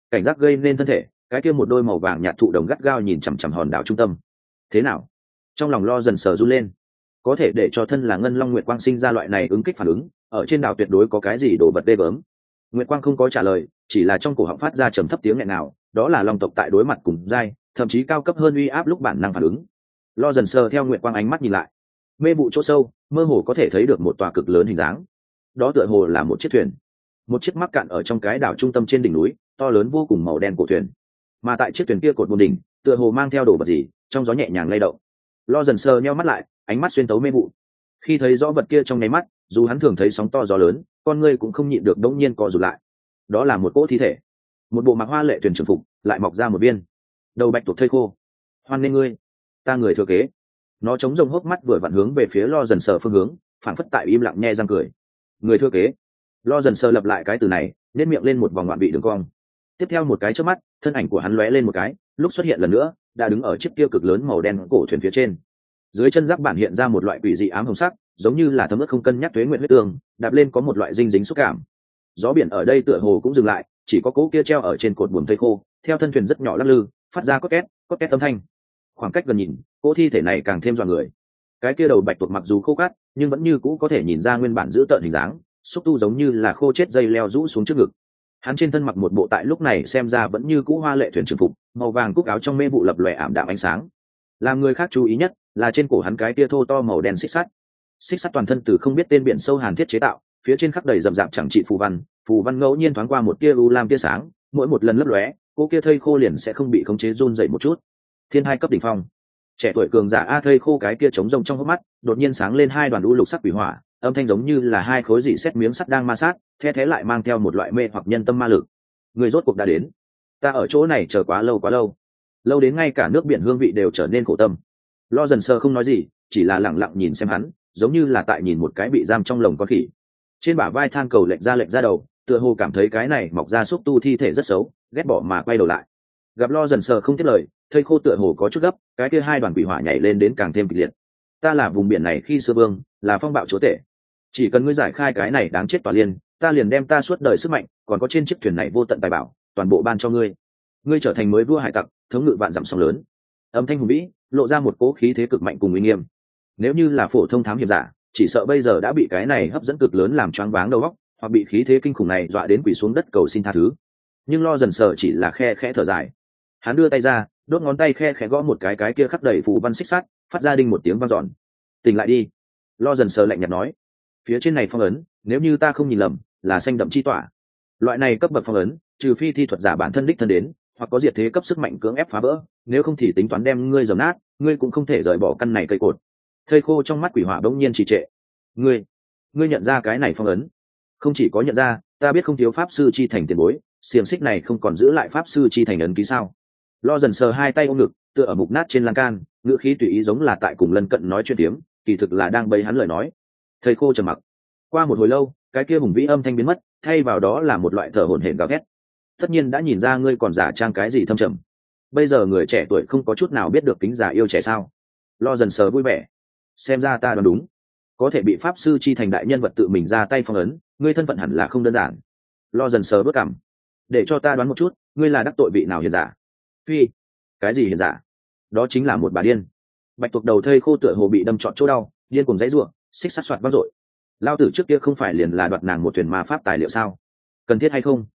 S1: cảnh giác gây nên thân thể, cái kia một đôi màu vàng nhạt thụ đồng gắt gao nhìn chằm chằm hòn đảo trung tâm. Thế nào? Trong lòng lo dần sờ run lên. Có thể để cho thân là ngân long nguyệt quang sinh ra loại này ứng kích phản ứng, ở trên đảo tuyệt đối có cái gì đồ vật ghê gớm. Nguyệt quang không có trả lời, chỉ là trong cổ họng phát ra trầm thấp tiếng nghẹn nào, đó là long tộc tại đối mặt cùng giai, thậm chí cao cấp hơn uy áp lúc bản năng phản ứng. Lo dần sờ theo Nguyệt quang ánh mắt nhìn lại, mê vụ chỗ sâu, mơ hồ có thể thấy được một tòa cực lớn hình dáng. Đó tựa hồ là một chiếc thuyền, một chiếc mắc cạn ở trong cái đảo trung tâm trên đỉnh núi, to lớn vô cùng màu đen cổ thuyền. Mà tại chiếc thuyền kia cột buồm đỉnh, tựa hồ mang theo đồ vật gì, trong gió nhẹ nhàng lay động. Lo dần sờ nheo mắt lại, ánh mắt xuyên tấu mê vụ. Khi thấy rõ vật kia trong nháy mắt, dù hắn thường thấy sóng to gió lớn, con ngươi cũng không nhịn được đống nhiên co rụt lại. Đó là một cỗ thi thể, một bộ mặc hoa lệ thuyền trưởng phục, lại mọc ra một viên đầu bạch tuộc thây khô. Hoan nghênh ngươi, ta người thừa kế. Nó chống rồng hốc mắt vừa vặn hướng về phía lo dần sờ phương hướng, phảng phất tại im lặng nhe răng cười. Người thừa kế. Lo dần sờ lập lại cái từ này, nét miệng lên một vòng ngoạn vị đường cong. Tiếp theo một cái chớp mắt, thân ảnh của hắn lóe lên một cái, lúc xuất hiện lần nữa, đã đứng ở chiếc kia cực lớn màu đen cổ thuyền phía trên. Dưới chân giáp bản hiện ra một loại quỷ dị ám hồng sắc, giống như là thấm ướt không cân nhắc tuế nguyện huyết tương, đạp lên có một loại dinh dính xúc cảm. Gió biển ở đây tựa hồ cũng dừng lại, chỉ có cỗ kia treo ở trên cột buồm thây khô, theo thân thuyền rất nhỏ lắc lư, phát ra cốt két âm thanh. Khoảng cách gần nhìn, cỗ thi thể này càng thêm dọa người. Cái kia đầu bạch tuộc mặc dù khô cát, nhưng vẫn như cũ có thể nhìn ra nguyên bản giữ tợn hình dáng, xúc tu giống như là khô chết dây leo rũ xuống trước ngực. Hắn trên thân mặc một bộ tại lúc này xem ra vẫn như cũ hoa lệ thuyền trưởng phục, màu vàng cúc áo trong mê vụ lập lòe ảm đạm ánh sáng. Làm người khác chú ý nhất là trên cổ hắn cái kia thô to màu đen xích sắt toàn thân từ không biết tên biển sâu hàn thiết chế tạo, phía trên khắc đầy rậm rạp chẳng trị phù văn ngẫu nhiên thoáng qua một tia u lam tia sáng, mỗi một lần lấp lóe, cô kia thây khô liền sẽ không bị khống chế run dậy một chút. Thiên hai cấp đỉnh phong, trẻ tuổi cường giả a thây khô cái kia trống rông trong hốc mắt, đột nhiên sáng lên hai đoàn u lục sắc quỷ hỏa, âm thanh giống như là hai khối dị xét miếng sắt đang ma sát, the thế lại mang theo một loại mê hoặc nhân tâm ma lực. Người rốt cuộc đã đến, ta ở chỗ này chờ quá lâu, lâu đến ngay cả nước biển hương vị đều trở nên khổ tâm. Lo dần sờ không nói gì, chỉ là lặng lặng nhìn xem hắn, giống như là tại nhìn một cái bị giam trong lồng con khỉ. Trên bả vai than cầu lệch ra đầu, tựa hồ cảm thấy cái này mọc ra xúc tu thi thể rất xấu, ghét bỏ mà quay đầu lại. Gặp Lo dần sờ không tiếp lời, thây khô tựa hồ có chút gấp, cái kia hai đoàn quỷ hỏa nhảy lên đến càng thêm kịch liệt. Ta là vùng biển này khi xưa vương, là phong bạo chúa tể. Chỉ cần ngươi giải khai cái này đáng chết tỏa liên, ta liền đem ta suốt đời sức mạnh, còn có trên chiếc thuyền này vô tận tài bảo, toàn bộ ban cho ngươi. Ngươi trở thành mới vua hải tặc, thống ngự vạn dặm sóng lớn. Âm thanh hùng vĩ, lộ ra một cỗ khí thế cực mạnh cùng uy nghiêm. Nếu như là phổ thông thám hiểm giả, chỉ sợ bây giờ đã bị cái này hấp dẫn cực lớn làm choáng váng đầu óc, hoặc bị khí thế kinh khủng này dọa đến quỳ xuống đất cầu xin tha thứ. Nhưng Lo dần sờ chỉ là khe khẽ thở dài. Hắn đưa tay ra, đốt ngón tay khe khẽ gõ một cái kia khắc đầy phù văn xích sắt, phát ra đinh một tiếng vang dọn. Tỉnh lại đi. Lo dần sờ lạnh nhạt nói. Phía trên này phong ấn, nếu như ta không nhìn lầm, là xanh đậm chi tỏa. Loại này cấp bậc phong ấn, trừ phi thi thuật giả bản thân đích thân đến, hoặc có diệt thế cấp sức mạnh cưỡng ép phá vỡ, nếu không thì tính toán đem ngươi dầm nát, ngươi cũng không thể rời bỏ căn này cây cột. Thây khô trong mắt quỷ hỏa bỗng nhiên trì trệ. Ngươi nhận ra cái này phong ấn? Không chỉ có nhận ra, ta biết không thiếu pháp sư chi thành tiền bối, xiềng xích này không còn giữ lại pháp sư chi thành ấn ký sao? Lo dần sờ hai tay ôm ngực, tựa ở mục nát trên lan can, ngữ khí tùy ý giống là tại cùng lân cận nói chuyện tiếm, kỳ thực là đang bày hắn lời nói. Thây khô trầm mặc. Qua một hồi lâu, cái kia hùng vĩ âm thanh biến mất, thay vào đó là một loại thở hổn hển gào thét. Tất nhiên đã nhìn ra ngươi còn giả trang cái gì thâm trầm. Bây giờ người trẻ tuổi không có chút nào biết được kính già yêu trẻ sao? Lo dần sờ vui vẻ. Xem ra ta đoán đúng, có thể bị pháp sư chi thành đại nhân vật tự mình ra tay phong ấn, ngươi thân phận hẳn là không đơn giản. Lo dần sờ bước cằm. Để cho ta đoán một chút, ngươi là đắc tội vị nào hiền giả? Phi, cái gì hiền giả? Đó chính là một bà điên. Bạch tuộc đầu thây khô tựa hồ bị đâm trọn chỗ đau, điên cùng dãy ruộng, xích sắt soạt vang dội. Lao tử trước kia không phải liền là đoạt nàng một thuyền ma pháp tài liệu sao? Cần thiết hay không?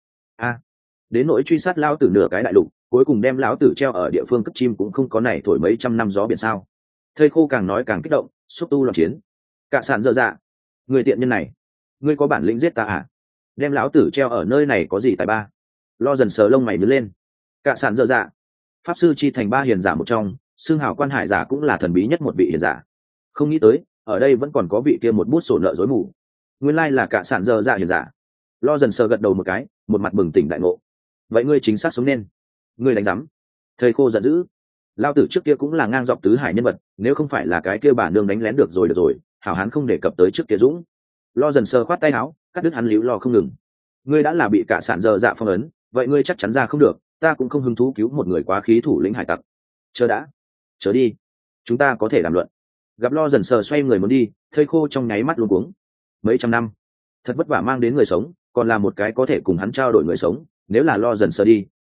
S1: Đến nỗi truy sát lão tử nửa cái đại lục, cuối cùng đem lão tử treo ở địa phương cất chim cũng không có này thổi mấy trăm năm gió biển sao? Thây khô càng nói càng kích động, xúc tu loạn chiến. Cả sạn dơ dạ, người tiện nhân này, ngươi có bản lĩnh giết ta à? Đem lão tử treo ở nơi này có gì tài ba? Lo dần sờ lông mày nhướng lên. Cả sạn dơ dạ, pháp sư chi thành ba hiền giả một trong, xương hào quan hải giả cũng là thần bí nhất một vị hiền giả. Không nghĩ tới, ở đây vẫn còn có vị kia một bút sổ nợ dối mù. Nguyên lai là cả sạn dơ dạ hiền giả. Lo dần sờ gật đầu một cái, một mặt bừng tỉnh đại ngộ. Vậy ngươi chính xác sống nên. Ngươi đánh rắm. Thầy khô giận dữ. Lao tử trước kia cũng là ngang dọc tứ hải nhân vật, nếu không phải là cái kia bà nương đánh lén được rồi, hảo hán không đề cập tới trước kia dũng. Lo dần sờ khoát tay áo, cắt đứt hắn líu lo không ngừng. Ngươi đã là bị cả sản dơ dạ phong ấn, vậy ngươi chắc chắn ra không được, ta cũng không hứng thú cứu một người quá khí thủ lĩnh hải tặc. Chờ đi, chúng ta có thể đàm luận. Gặp Lo dần sờ xoay người muốn đi, thây khô trong nháy mắt luống cuống. Mấy trăm năm, thật vất vả mang đến người sống, còn là một cái có thể cùng hắn trao đổi người sống, nếu là Lo dần sờ đi,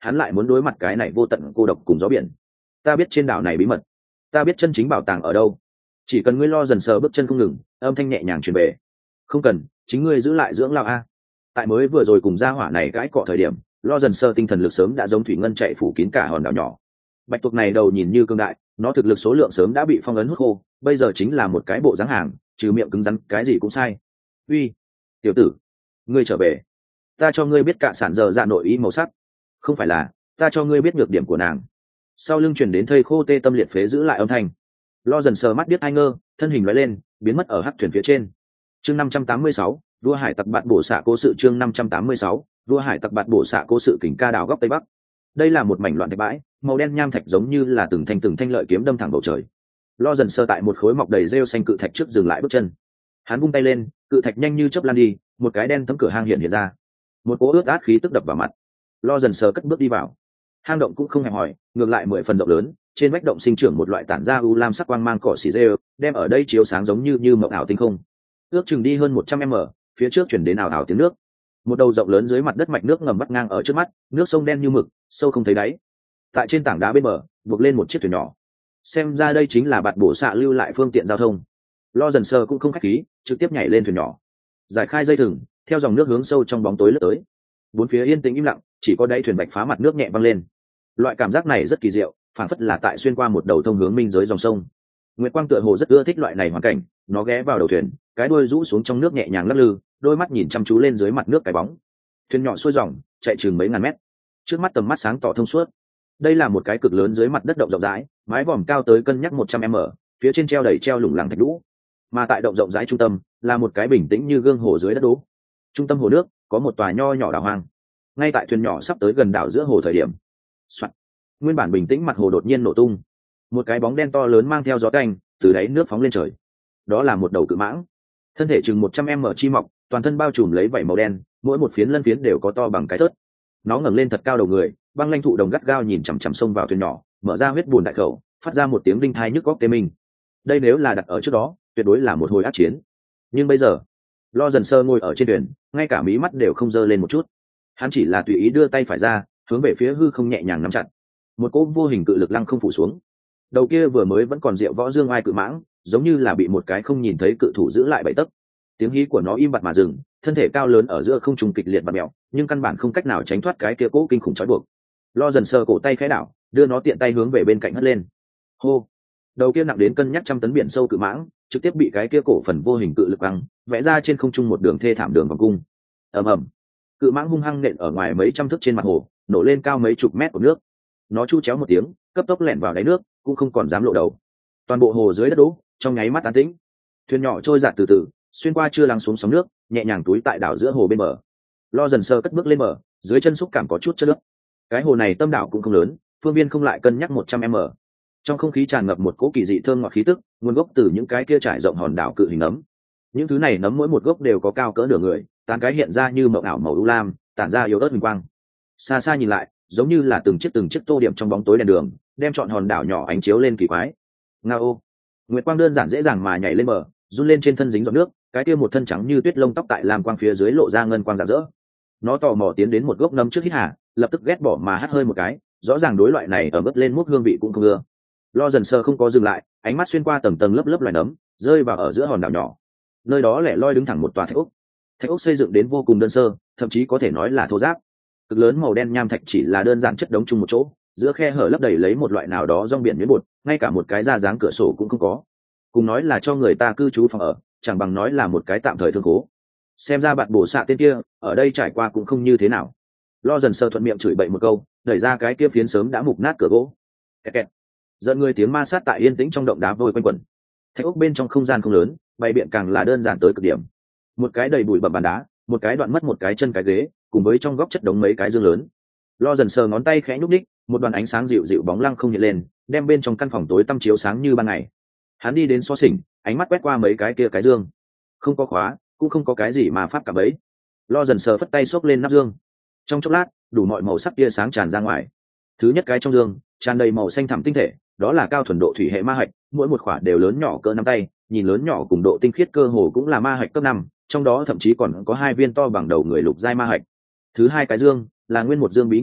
S1: hắn lại muốn đối mặt cái này vô tận cô độc cùng gió biển. Ta biết trên đảo này bí mật, ta biết chân chính bảo tàng ở đâu, chỉ cần ngươi lo dần sờ bước chân không ngừng. Âm thanh nhẹ nhàng truyền về. Không cần, chính ngươi giữ lại dưỡng lao a. Tại mới vừa rồi cùng gia hỏa này gãi cọ thời điểm, lo dần sờ tinh thần lực sớm đã giống thủy ngân chạy phủ kín cả hòn đảo nhỏ. Bạch tuộc này đầu nhìn như cương đại, nó thực lực số lượng sớm đã bị phong ấn hút khô, bây giờ chính là một cái bộ dáng hàng, trừ miệng cứng rắn cái gì cũng sai. Uy, tiểu tử, ngươi trở về, ta cho ngươi biết cả sản giờ dạ nội ý màu sắc. Không phải là, ta cho ngươi biết nhược điểm của nàng. Sau lưng truyền đến thây khô tê tâm liệt phế giữ lại âm thanh. Lo dần sờ mắt biết ai ngơ, thân hình lóe lên, biến mất ở hắc thuyền phía trên. Chương 586, vua hải tặc bạn bổ xạ cố sự. Chương 586, vua hải tặc bạn bổ xạ cố sự. Kình ca đảo góc tây bắc. Đây là một mảnh loạn thạch bãi, màu đen nham thạch giống như là từng thanh lợi kiếm đâm thẳng bầu trời. Lo dần sơ tại một khối mọc đầy rêu xanh cự thạch trước dừng lại bước chân. Hắn vung tay lên, cự thạch nhanh như chớp lan đi, một cái đen thấm cửa hang hiện ra. Một cỗ ướt át khí tức đập vào mặt. Lo dần sơ cất bước đi vào. Hang động cũng không hẹp hòi, ngược lại 10 phần rộng lớn, trên vách động sinh trưởng một loại tản ra u lam sắc quang mang cỏ xỉ rêu, đem ở đây chiếu sáng giống như mộng ảo tinh không. Ước chừng đi hơn 100m, phía trước chuyển đến ảo ảo tiếng nước. Một đầu rộng lớn dưới mặt đất mạch nước ngầm vắt ngang ở trước mắt, nước sông đen như mực, sâu không thấy đáy. Tại trên tảng đá bên bờ, buộc lên một chiếc thuyền nhỏ. Xem ra đây chính là bạt bổ xạ lưu lại phương tiện giao thông. Lo dần sơ cũng không khách khí, trực tiếp nhảy lên thuyền nhỏ, giải khai dây thừng, theo dòng nước hướng sâu trong bóng tối lướt tới. Bốn phía yên tĩnh im lặng, chỉ có đáy thuyền bạch phá mặt nước nhẹ văng lên. Loại cảm giác này rất kỳ diệu, phảng phất là tại xuyên qua một đầu thông hướng minh giới dòng sông. Nguyệt Quang tựa hồ rất ưa thích loại này hoàn cảnh, nó ghé vào đầu thuyền, cái đuôi rũ xuống trong nước nhẹ nhàng lắc lư, đôi mắt nhìn chăm chú lên dưới mặt nước cái bóng. Thuyền nhỏ xuôi dòng, chạy chừng mấy ngàn mét. Trước mắt tầm mắt sáng tỏ thông suốt. Đây là một cái cực lớn dưới mặt đất động rộng rãi, mái vòm cao tới cân nhắc 100m, phía trên treo đầy treo lủng lẳng thạch lũ. Mà tại động rộng rãi trung tâm là một cái bình tĩnh như gương hồ dưới đất đố. Trung tâm hồ nước có một tòa nho nhỏ đảo hoang. Ngay tại thuyền nhỏ sắp tới gần đảo giữa hồ thời điểm, soạt, nguyên bản bình tĩnh mặt hồ đột nhiên nổ tung. Một cái bóng đen to lớn mang theo gió canh từ đáy nước phóng lên trời. Đó là một đầu cự mãng, thân thể chừng 100m chi mọc, toàn thân bao trùm lấy vảy màu đen, mỗi một phiến lân phiến đều có to bằng cái thớt. Nó ngẩng lên thật cao đầu người, băng lanh thụ đồng gắt gao nhìn chằm chằm sông vào thuyền nhỏ, mở ra huyết bùn đại khẩu, phát ra một tiếng đinh thai nhức góc tê minh. Đây nếu là đặt ở trước đó, tuyệt đối là một hồi ác chiến. Nhưng bây giờ, Lo dần sơ ngồi ở trên thuyền, ngay cả mí mắt đều không dơ lên một chút. Hắn chỉ là tùy ý đưa tay phải ra, hướng về phía hư không nhẹ nhàng nắm chặt. Một cỗ vô hình cự lực lăng không phủ xuống. Đầu kia vừa mới vẫn còn rượu võ dương ai cự mãng, giống như là bị một cái không nhìn thấy cự thủ giữ lại bẫy tấc. Tiếng hí của nó im bặt mà dừng, thân thể cao lớn ở giữa không trung kịch liệt bật mèo, nhưng căn bản không cách nào tránh thoát cái kia cỗ kinh khủng trói buộc. Lo dần sơ cổ tay khẽ đảo, đưa nó tiện tay hướng về bên cạnh hất lên. Hô! Đầu kia nặng đến cân nhắc trăm tấn biển sâu cự mãng, trực tiếp bị cái kia cổ phần vô hình cự lực băng vẽ ra trên không trung một đường thê thảm đường vòng cung. Ầm ầm! Cự mãng hung hăng nện ở ngoài mấy trăm thước trên mặt hồ, nổ lên cao mấy chục mét của nước. Nó chu chéo một tiếng, cấp tốc lẻn vào đáy nước, cũng không còn dám lộ đầu. Toàn bộ hồ dưới đất đố, trong nháy mắt an tĩnh. Thuyền nhỏ trôi dạt từ từ, xuyên qua chưa lắng xuống sóng nước, nhẹ nhàng túi tại đảo giữa hồ bên bờ. Lo dần sơ cất bước lên bờ, dưới chân xúc cảm có chút chất nước. Cái hồ này tâm đảo cũng không lớn, phương viên không lại cân nhắc 100m. Trong không khí tràn ngập một cỗ kỳ dị thơm ngọt khí tức, nguồn gốc từ những cái kia trải rộng hòn đảo cự hình nấm. Những thứ này nấm mỗi một gốc đều có cao cỡ nửa người, tán cái hiện ra như mộng ảo màu u lam, tản ra yếu ớt huỳnh quang. Xa xa nhìn lại, giống như là từng chiếc tô điểm trong bóng tối đèn đường, đem trọn hòn đảo nhỏ ánh chiếu lên kỳ quái. Ngao! Nguyệt quang đơn giản dễ dàng mà nhảy lên bờ, run lên trên thân dính giọt nước, cái kia một thân trắng như tuyết lông tóc tại lam quang phía dưới lộ ra ngân quang rạng rỡ. Nó tò mò tiến đến một gốc nấm trước hít hà, lập tức ghét bỏ mà hắt hơi một cái, rõ ràng đối loại này ở mức lên mút hương vị cũng không ưa. Lo dần sơ không có dừng lại, ánh mắt xuyên qua tầng tầng lớp lớp loài nấm, rơi vào ở giữa hòn đảo nhỏ. Nơi đó lẻ loi đứng thẳng một tòa thạch ốc. Thạch ốc xây dựng đến vô cùng đơn sơ, thậm chí có thể nói là thô ráp. Cực lớn màu đen nham thạch chỉ là đơn giản chất đống chung một chỗ, giữa khe hở lấp đầy lấy một loại nào đó rong biển nhuyễn bột, ngay cả một cái ra dáng cửa sổ cũng không có. Cùng nói là cho người ta cư trú phòng ở, chẳng bằng nói là một cái tạm thời thương cố. Xem ra bạn bổ xạ tên kia ở đây trải qua cũng không như thế nào. Lo dần sơ thuận miệng chửi bậy một câu, đẩy ra cái kia phiến sớm đã mục nát cửa gỗ. Kẹt kẹt. Giận người tiếng ma sát tại yên tĩnh trong động đá vôi quanh quẩn. Thạch ốc bên trong không gian không lớn, bày biện càng là đơn giản tới cực điểm. Một cái đầy bụi bặm bàn đá, một cái đoạn mất một cái chân cái ghế, cùng với trong góc chất đống mấy cái dương lớn. Lo dần sờ ngón tay khẽ nhúc đích, một đoàn ánh sáng dịu dịu bóng lăng không hiện lên, đem bên trong căn phòng tối tăm chiếu sáng như ban ngày. Hắn đi đến xó xỉnh, ánh mắt quét qua mấy cái kia cái dương, không có khóa, cũng không có cái gì mà pháp cả bấy. Lo dần sờ phất tay xốc lên nắp dương, trong chốc lát đủ mọi màu sắc tia sáng tràn ra ngoài. Thứ nhất cái trong dương tràn đầy màu xanh thẳm tinh thể, đó là cao thuần độ thủy hệ ma hạch, mỗi một quả đều lớn nhỏ cỡ nắm tay, nhìn lớn nhỏ cùng độ tinh khiết cơ hồ cũng là ma hạch cấp 5, trong đó thậm chí còn có 2 viên to bằng đầu người lục giai ma hạch. Thứ hai cái dương là nguyên một dương bí ngân tỏi,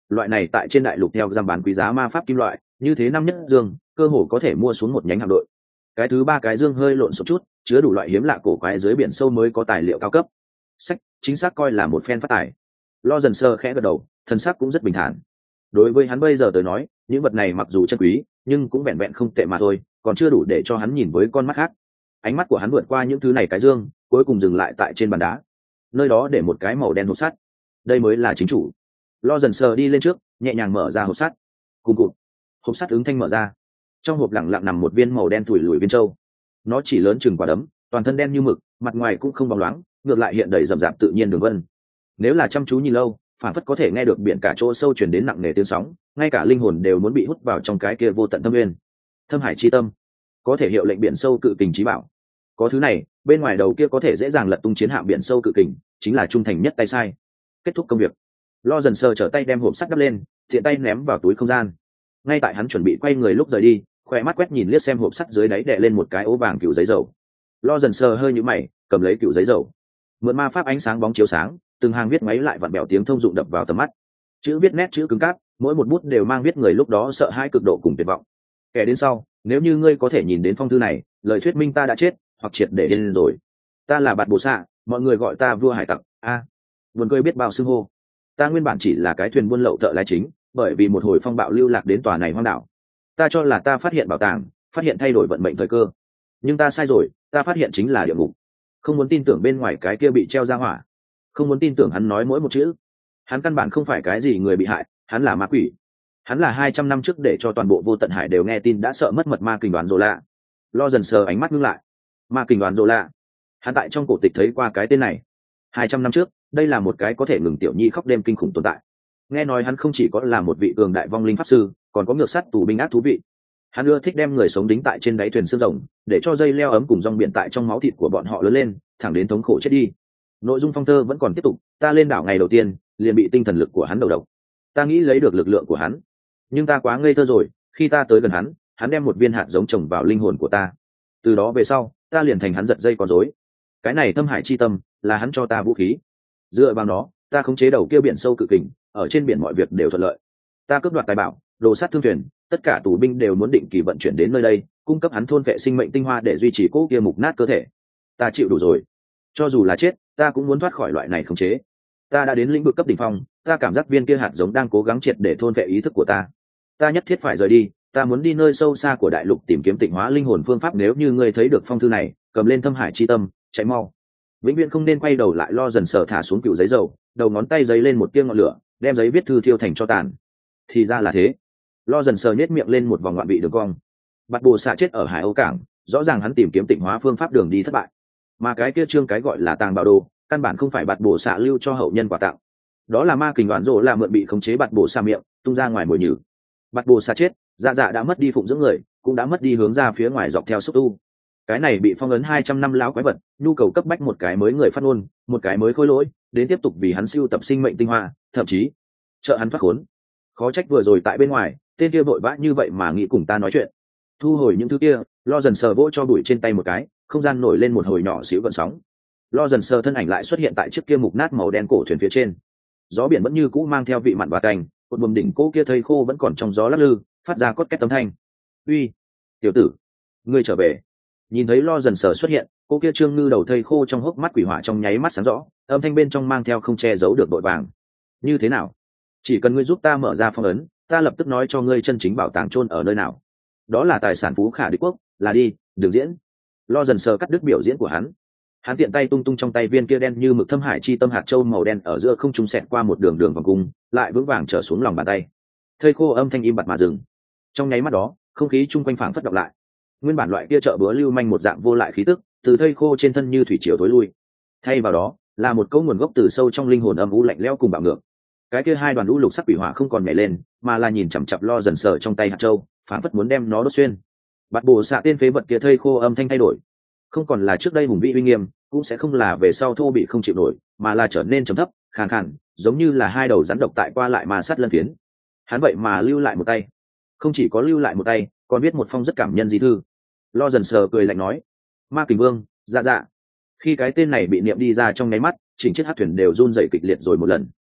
S1: loại này tại trên đại lục theo giam bán quý giá ma pháp kim loại như thế năm nhất dương cơ hồ có thể mua xuống một nhánh hạm đội. Cái thứ ba cái dương hơi lộn xộn chút, chứa đủ loại hiếm lạ cổ quái dưới biển sâu mới có tài liệu cao cấp. Sách chính xác coi là một phen phát tài. Lo dần sơ khẽ gật đầu, thân xác cũng rất bình thản. Đối với hắn bây giờ tới nói, những vật này mặc dù chân quý nhưng cũng vẹn vẹn không tệ mà thôi, còn chưa đủ để cho hắn nhìn với con mắt khác. Ánh mắt của hắn vượt qua những thứ này cái dương, cuối cùng dừng lại tại trên bàn đá, nơi đó để một cái màu đen hộp sắt. Đây mới là chính chủ. Lo dần sờ đi lên trước, nhẹ nhàng mở ra hộp sắt. Cùng cụt, hộp sắt ứng thanh mở ra. Trong hộp lặng lặng nằm một viên màu đen thủi lùi viên châu. Nó chỉ lớn chừng quả đấm, toàn thân đen như mực, mặt ngoài cũng không bóng loáng, ngược lại hiện đầy rậm rạp tự nhiên đường vân. Nếu là chăm chú nhìn lâu, phản phất có thể nghe được biển cả chỗ sâu truyền đến nặng nề tiếng sóng, ngay cả linh hồn đều muốn bị hút vào trong cái kia vô tận thâm nguyên. Thâm hải chi tâm, có thể hiệu lệnh biển sâu cự kình chí bảo. Có thứ này, bên ngoài đầu kia có thể dễ dàng lật tung chiến hạm biển sâu cự kình, chính là trung thành nhất tay sai. Kết thúc công việc, Lo dần sờ trở tay đem hộp sắt đắp lên, tiện tay ném vào túi không gian. Ngay tại hắn chuẩn bị quay người lúc rời đi, khoe mắt quét nhìn liếc xem hộp sắt dưới đáy đè lên một cái ố vàng cựu giấy dầu. Lo dần sờ hơi nhũ mày, cầm lấy cựu giấy dầu, mượn ma pháp ánh sáng bóng chiếu sáng, từng hàng viết máy lại vặn bẹo tiếng thông dụng đập vào tầm mắt. Chữ viết nét chữ cứng cáp, mỗi một bút đều mang viết người lúc đó sợ hãi cực độ cùng tuyệt vọng. Kẻ đến sau, nếu như ngươi có thể nhìn đến phong thư này, lời thuyết minh ta đã chết hoặc triệt để điên rồi. Ta là Bạt Bồ Xạ, mọi người gọi ta vua hải tặc. Buồn cười biết bao xưng hô. Ta nguyên bản chỉ là cái thuyền buôn lậu thợ lái chính, bởi vì một hồi phong bạo lưu lạc đến tòa này hoang đảo. Ta cho là ta phát hiện bảo tàng, phát hiện thay đổi vận mệnh thời cơ, nhưng ta sai rồi, ta phát hiện chính là địa ngục. Không muốn tin tưởng bên ngoài cái kia bị treo ra hỏa, không muốn tin tưởng hắn nói mỗi một chữ. Hắn căn bản không phải cái gì người bị hại, hắn là ma quỷ. Hắn là 200 năm trước để cho toàn bộ vô tận hải đều nghe tin đã sợ mất mật ma kình đoàn Rồ Lạ. Lo dần sờ ánh mắt ngưng lại. Ma kình đoàn Rồ Lạ, hắn tại trong cổ tịch thấy qua cái tên này. 200 năm trước, đây là một cái có thể ngừng tiểu nhi khóc đêm kinh khủng tồn tại. Nghe nói hắn không chỉ có là một vị cường đại vong linh pháp sư, còn có ngược sắt tù binh ác thú vị. Hắn ưa thích đem người sống đính tại trên đáy thuyền xương rồng, để cho dây leo ấm cùng rong biển tại trong máu thịt của bọn họ lớn lên, thẳng đến thống khổ chết đi. Nội dung phong thơ vẫn còn tiếp tục. Ta lên đảo ngày đầu tiên liền bị tinh thần lực của hắn đầu độc. Ta nghĩ lấy được lực lượng của hắn, nhưng ta quá ngây thơ rồi. Khi ta tới gần hắn, hắn đem một viên hạt giống trồng vào linh hồn của ta. Từ đó về sau, ta liền thành hắn giật dây con rối. Cái này thâm hải chi tâm là hắn cho ta vũ khí. Dựa vào nó, ta khống chế đầu kia biển sâu cự kình, ở trên biển mọi việc đều thuận lợi. Ta cướp đoạt tài bảo, đồ sát thương thuyền, tất cả tù binh đều muốn định kỳ vận chuyển đến nơi đây, cung cấp hắn thôn vệ sinh mệnh tinh hoa để duy trì cỗ kia mục nát cơ thể. Ta chịu đủ rồi. Cho dù là chết, ta cũng muốn thoát khỏi loại này khống chế. Ta đã đến lĩnh vực cấp đỉnh phong, ta cảm giác viên kia hạt giống đang cố gắng triệt để thôn vệ ý thức của ta. Ta nhất thiết phải rời đi, ta muốn đi nơi sâu xa của đại lục tìm kiếm tịnh hóa linh hồn phương pháp. Nếu như ngươi thấy được phong thư này, cầm lên thâm hải chi tâm, chạy mau. Vĩnh viễn không nên quay đầu lại. Lo dần sờ thả xuống cựu giấy dầu, đầu ngón tay giấy lên một tia ngọn lửa, đem giấy viết thư thiêu thành tro tàn. Thì ra là thế. Lo dần sờ nhếch miệng lên một vòng loạn vị đường cong. Bạt Bồ Xạ chết ở Hải Âu cảng, rõ ràng hắn tìm kiếm tịnh hóa phương pháp đường đi thất bại. Mà cái kia trương cái gọi là tàng bảo đồ, căn bản không phải Bạt Bồ Xạ lưu cho hậu nhân quà tặng. Đó là ma kình đoàn Rồ là mượn bị khống chế Bạt Bồ Xạ miệng tung ra ngoài mồi nhử. Bạt Bồ Xạ chết, dạ dạ đã mất đi phụng dưỡng người, cũng đã mất đi hướng ra phía ngoài dọc theo xúc tu. Cái này bị phong ấn 200 năm lão quái vật, nhu cầu cấp bách một cái mới người phát ngôn, một cái mới khôi lỗi, đến tiếp tục vì hắn siêu tập sinh mệnh tinh hoa, thậm chí trợ hắn thoát khốn. Khó trách vừa rồi tại bên ngoài, tên kia vội vã như vậy mà nghĩ cùng ta nói chuyện. Thu hồi những thứ kia, Lo dần sờ vỗ cho bụi trên tay một cái, không gian nổi lên một hồi nhỏ xíu gợn sóng. Lo dần sờ thân ảnh lại xuất hiện tại chiếc kia mục nát màu đen cổ thuyền phía trên. Gió biển vẫn như cũ mang theo vị mặn và cành, cột buồm đỉnh cỗ kia thây khô vẫn còn trong gió lắc lư, phát ra cốt két âm thanh. Uy, tiểu tử, ngươi trở về. Nhìn thấy Lo dần sờ xuất hiện, cô kia trương ngư đầu thây khô trong hốc mắt quỷ hỏa trong nháy mắt sáng rõ, âm thanh bên trong mang theo không che giấu được đội vàng. Như thế nào? Chỉ cần ngươi giúp ta mở ra phong ấn, ta lập tức nói cho ngươi chân chính bảo tàng chôn ở nơi nào. Đó là tài sản phú khả đế quốc, là đi, đừng diễn. Lo dần sờ cắt đứt biểu diễn của hắn. Hắn tiện tay tung tung trong tay viên kia đen như mực thâm hải chi tâm hạt châu màu đen ở giữa không trung xẹt qua một đường đường vòng cung, lại vững vàng trở xuống lòng bàn tay. Thây khô âm thanh im bặt mà dừng. Trong nháy mắt đó, không khí chung quanh phảng phất đọc lại. Nguyên bản loại kia chợ búa lưu manh một dạng vô lại khí tức, từ thây khô trên thân như thủy triều tối lui. Thay vào đó, là một câu nguồn gốc từ sâu trong linh hồn âm u lạnh lẽo cùng bạo ngược. Cái kia hai đoàn lũ lục sắc quỷ hỏa không còn nhảy lên, mà là nhìn chằm chằm Lo dần sờ trong tay hạt châu, phảng phất muốn đem nó đốt xuyên. Bạt Bồ Xạ tên phế vật kia thây khô âm thanh thay đổi, không còn là trước đây hùng vĩ uy nghiêm, cũng sẽ không là về sau thô bị không chịu nổi, mà là trở nên trầm thấp, khàn khàn, giống như là hai đầu rắn độc tại qua lại mà sát lân phiến. Hắn vậy mà lưu lại một tay, không chỉ có lưu lại một tay, còn viết một phong rất cảm nhân di thư. Lo dần sờ cười lạnh nói, Ma Kình Vương, dạ dạ. Khi cái tên này bị niệm đi ra trong nháy mắt, chỉnh chiếc hát thuyền đều run rẩy kịch liệt rồi một lần.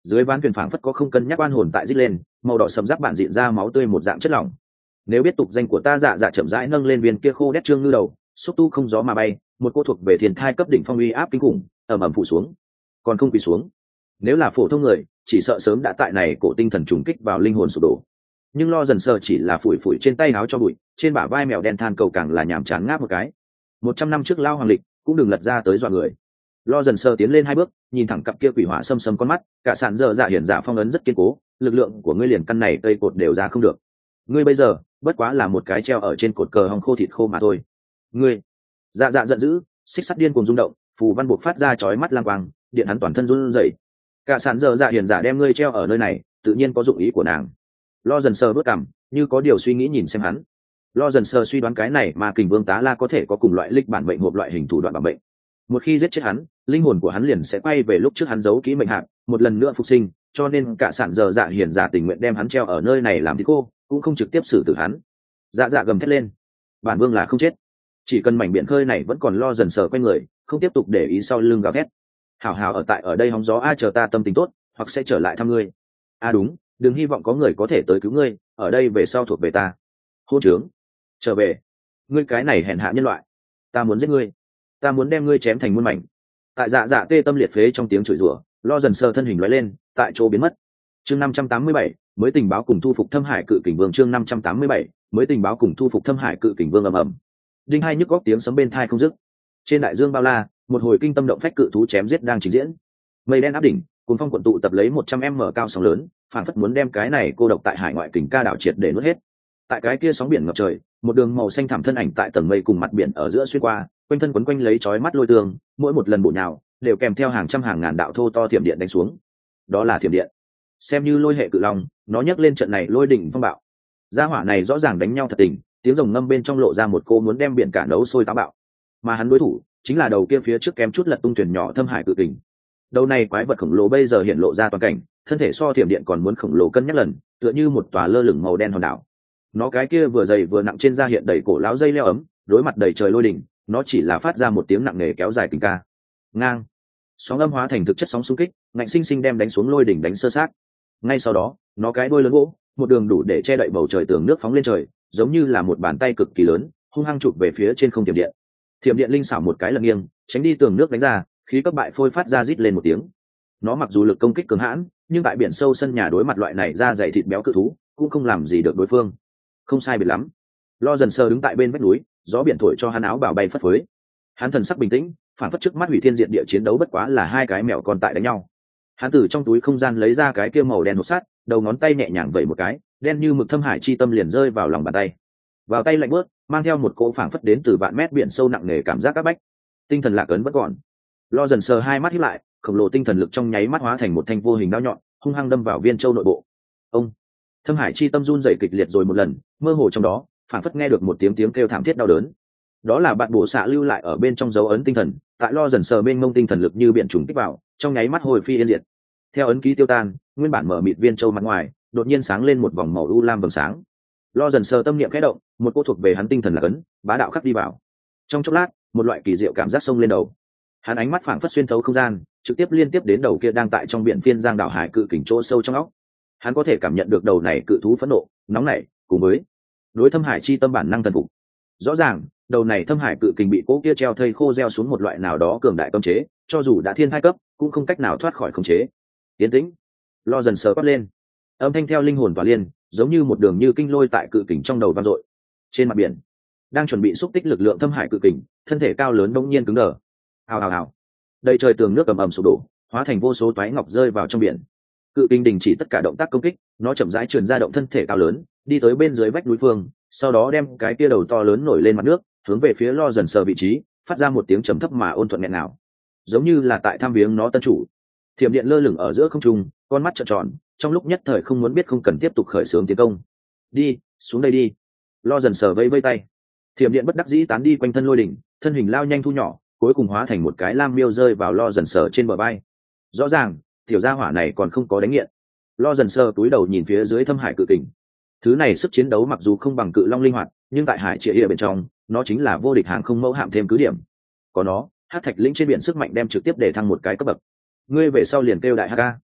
S1: dưới ván thuyền phảng phất có không cân nhắc oan hồn tại rít lên, màu đỏ sầm giáp bản dịn ra máu tươi một dạng chất lỏng. Nếu biết tục danh của ta, dạ dạ chậm rãi nâng lên viên kia khô đét trương ngư đầu, xúc tu không gió mà bay, một cô thuộc về thiên thai cấp đỉnh phong uy áp kinh khủng, ầm ầm phủ xuống. Còn không quỳ xuống. Nếu là phổ thông người, chỉ sợ sớm đã tại này cổ tinh thần trùng kích vào linh hồn sụp đổ. Nhưng lo dần sờ chỉ là phủi phủi trên tay áo cho bụi, trên bả vai mèo đen than cầu càng là nhàm chán ngáp một cái. 100 năm trước lao hoàng lịch cũng đừng lật ra tới dọa người. Lo dần sờ tiến lên 2 bước, nhìn thẳng cặp kia quỷ hỏa xâm xâm con mắt, cả sàn dở dạ hiển dạ phong ấn rất kiên cố, lực lượng của ngươi liền căn này cây cột đều ra không được. Ngươi bây giờ bất quá là một cái treo ở trên cột cờ hong khô thịt khô mà thôi. Ngươi, dạ dạ giận dữ, xích sắt điên cuồng rung động, phù văn buộc phát ra chói mắt lang quang, điện hắn toàn thân run rẩy. Cả sàn dở dạ hiển dạ đem ngươi treo ở nơi này, tự nhiên có dụng ý của nàng. Lo dần sờ bước cằm, như có điều suy nghĩ nhìn xem hắn. Lo dần sờ suy đoán cái này mà kình vương tá la có thể có cùng loại lịch bản bệnh hộp loại hình thủ đoạn bảo bệnh. Một khi giết chết hắn, linh hồn của hắn liền sẽ quay về lúc trước hắn giấu kỹ mệnh hạng, một lần nữa phục sinh, cho nên cả sản dở dạ hiển dạ tình nguyện đem hắn treo ở nơi này làm thịt cô, cũng không trực tiếp xử tử hắn. Dạ dạ gầm thét lên, bản vương là không chết, chỉ cần mảnh biển khơi này vẫn còn. Lo dần sờ quay người, không tiếp tục để ý sau lưng gào thét. Hảo hảo ở tại ở đây hóng gió, chờ ta tâm tình tốt, hoặc sẽ trở lại thăm ngươi. Đúng, đừng hy vọng có người có thể tới cứu ngươi, ở đây về sau thuộc về ta. Hôn trướng, trở về, ngươi cái này hèn hạ nhân loại, ta muốn giết ngươi, ta muốn đem ngươi chém thành muôn mảnh. Tại dạ dạ tê tâm liệt phế trong tiếng chửi rủa, Lo dần sờ thân hình lóe lên, tại chỗ biến mất. Chương 587, mới tình báo cùng thu phục Thâm Hải Cự Kình Vương. Chương 587, mới tình báo cùng thu phục Thâm Hải Cự Kình Vương. Ầm ầm, đinh hai nhức góc tiếng sấm bên tai không dứt. Trên đại dương bao la, một hồi kinh tâm động phách cự thú chém giết đang trình diễn. Mây đen áp đỉnh, cuốn phong cuộn tụ tập lấy 100m cao sóng lớn, phản phất muốn đem cái này cô độc tại hải ngoại kình ca đảo triệt để nuốt hết. Tại cái kia sóng biển ngập trời, một đường màu xanh thẳm thân ảnh tại tầng mây cùng mặt biển ở giữa xuyên qua, quanh thân quấn quanh lấy chói mắt lôi tường, mỗi một lần bổ nhào đều kèm theo hàng trăm hàng ngàn đạo thô to thiểm điện đánh xuống. Đó là thiểm điện. Xem như lôi hệ cự long, nó nhấc lên trận này lôi đỉnh phong bạo. Gia hỏa này rõ ràng đánh nhau thật tình, tiếng rồng ngâm bên trong lộ ra một cô muốn đem biển cả nấu sôi táo bạo. Mà hắn đối thủ chính là đầu kia phía trước kém chút lật tung thuyền nhỏ Thâm Hải Cự Kình. Đầu này quái vật khổng lồ bây giờ hiện lộ ra toàn cảnh, thân thể so thiểm điện còn muốn khổng lồ cân nhắc lần, tựa như một tòa lơ lửng màu đen hòn đảo. Nó cái kia vừa dày vừa nặng trên da hiện đầy cổ láo dây leo ấm, đối mặt đầy trời lôi đỉnh, nó chỉ là phát ra một tiếng nặng nề kéo dài tình ca. Ngang, sóng âm hóa thành thực chất sóng xung kích, ngạnh sinh sinh đem đánh xuống lôi đỉnh đánh sơ sát. Ngay sau đó, nó cái đuôi lớn gỗ, một đường đủ để che đậy bầu trời tường nước phóng lên trời, giống như là một bàn tay cực kỳ lớn, hung hăng chụp về phía trên không thiểm điện. Thiểm điện linh xảo một cái lật nghiêng, tránh đi tường nước đánh ra, khí cấp bại phôi phát ra rít lên một tiếng. Nó mặc dù lực công kích cường hãn, nhưng tại biển sâu sân nhà đối mặt loại này da dày thịt béo cự thú, cũng không làm gì được đối phương. Không sai biệt lắm. Lo dần sờ đứng tại bên vách núi, gió biển thổi cho hắn áo bào bay phất phới. Hắn thần sắc bình tĩnh, phản phất trước mắt hủy thiên diệt địa chiến đấu bất quá là hai cái mèo con tại đánh nhau. Hắn từ trong túi không gian lấy ra cái kia màu đen hộp sắt, đầu ngón tay nhẹ nhàng vẩy một cái, đen như mực thâm hải chi tâm liền rơi vào lòng bàn tay. Vào tay lạnh bớt, mang theo một cỗ phảng phất đến từ vạn mét biển sâu nặng nề cảm giác áp bách. Tinh thần lạc ấn vẫn còn. Lo dần sờ hai mắt híp lại, khổng lồ tinh thần lực trong nháy mắt hóa thành một thanh vô hình đao nhọn, hung hăng đâm vào viên châu nội bộ. Ông, thâm hải chi tâm run rẩy kịch liệt rồi một lần, mơ hồ trong đó, phảng phất nghe được một tiếng kêu thảm thiết đau đớn. Đó là bạn bổ xạ lưu lại ở bên trong dấu ấn tinh thần, tại Lo dần sờ bên ngông tinh thần lực như biển trùng kích vào, trong nháy mắt hồi phi yên diệt. Theo ấn ký tiêu tan, nguyên bản mở mịt viên châu mặt ngoài, đột nhiên sáng lên một vòng màu u lam vầng sáng. Lo dần sờ tâm niệm khẽ động, một cô thuộc về hắn tinh thần là ấn, bá đạo khắc đi vào. Trong chốc lát, một loại kỳ diệu cảm giác xông lên đầu. Hắn ánh mắt phảng phất xuyên thấu không gian, trực tiếp liên tiếp đến đầu kia đang tại trong biển phiên giang đảo hải cự kình chỗ sâu trong óc. Hắn có thể cảm nhận được đầu này cự thú phẫn nộ, nóng nảy, cùng với đối thâm hải chi tâm bản năng thần phục. Rõ ràng, đầu này thâm hải cự kình bị cố kia treo thây khô gieo xuống một loại nào đó cường đại cấm chế, cho dù đã thiên hai cấp, cũng không cách nào thoát khỏi khống chế. Tiến tĩnh. Lo dần sờ quát lên. Âm thanh theo linh hồn tỏa liên, giống như một đường như kinh lôi tại cự kình trong đầu vang dội. Trên mặt biển, đang chuẩn bị xúc tích lực lượng thâm hải cự kình, thân thể cao lớn bỗng nhiên cứng đờ. Hào hào hào. Đầy trời tường nước ầm ầm sụp đổ, hóa thành vô số toái ngọc rơi vào trong biển. Cự kình đình chỉ tất cả động tác công kích, nó chậm rãi trườn ra động thân thể cao lớn, đi tới bên dưới vách núi phương, sau đó đem cái kia đầu to lớn nổi lên mặt nước, hướng về phía Lo dần sờ vị trí, phát ra một tiếng trầm thấp mà ôn thuận nghẹn ngào, giống như là tại thăm viếng nó tân chủ. Thiểm điện lơ lửng ở giữa không trung, con mắt trợn tròn, trong lúc nhất thời không muốn biết không cần tiếp tục khởi xướng tiến công. Đi, xuống đây đi. Lo dần sờ vây vây tay. Thiểm điện bất đắc dĩ tán đi quanh thân lôi đỉnh, thân hình lao nhanh thu nhỏ, cuối cùng hóa thành một cái lam miêu rơi vào Lo dần sờ trên bờ vai. Rõ ràng, tiểu gia hỏa này còn không có đánh nghiện. Lo dần sờ túi đầu nhìn phía dưới thâm hải cự kình. Thứ này sức chiến đấu mặc dù không bằng cự long linh hoạt, nhưng tại hải triệt địa bên trong, nó chính là vô địch hàng không mẫu hạm thêm cứ điểm. Có nó, hắc thạch lĩnh trên biển sức mạnh đem trực tiếp để thăng một cái cấp bậc. Ngươi về sau liền kêu đại hk.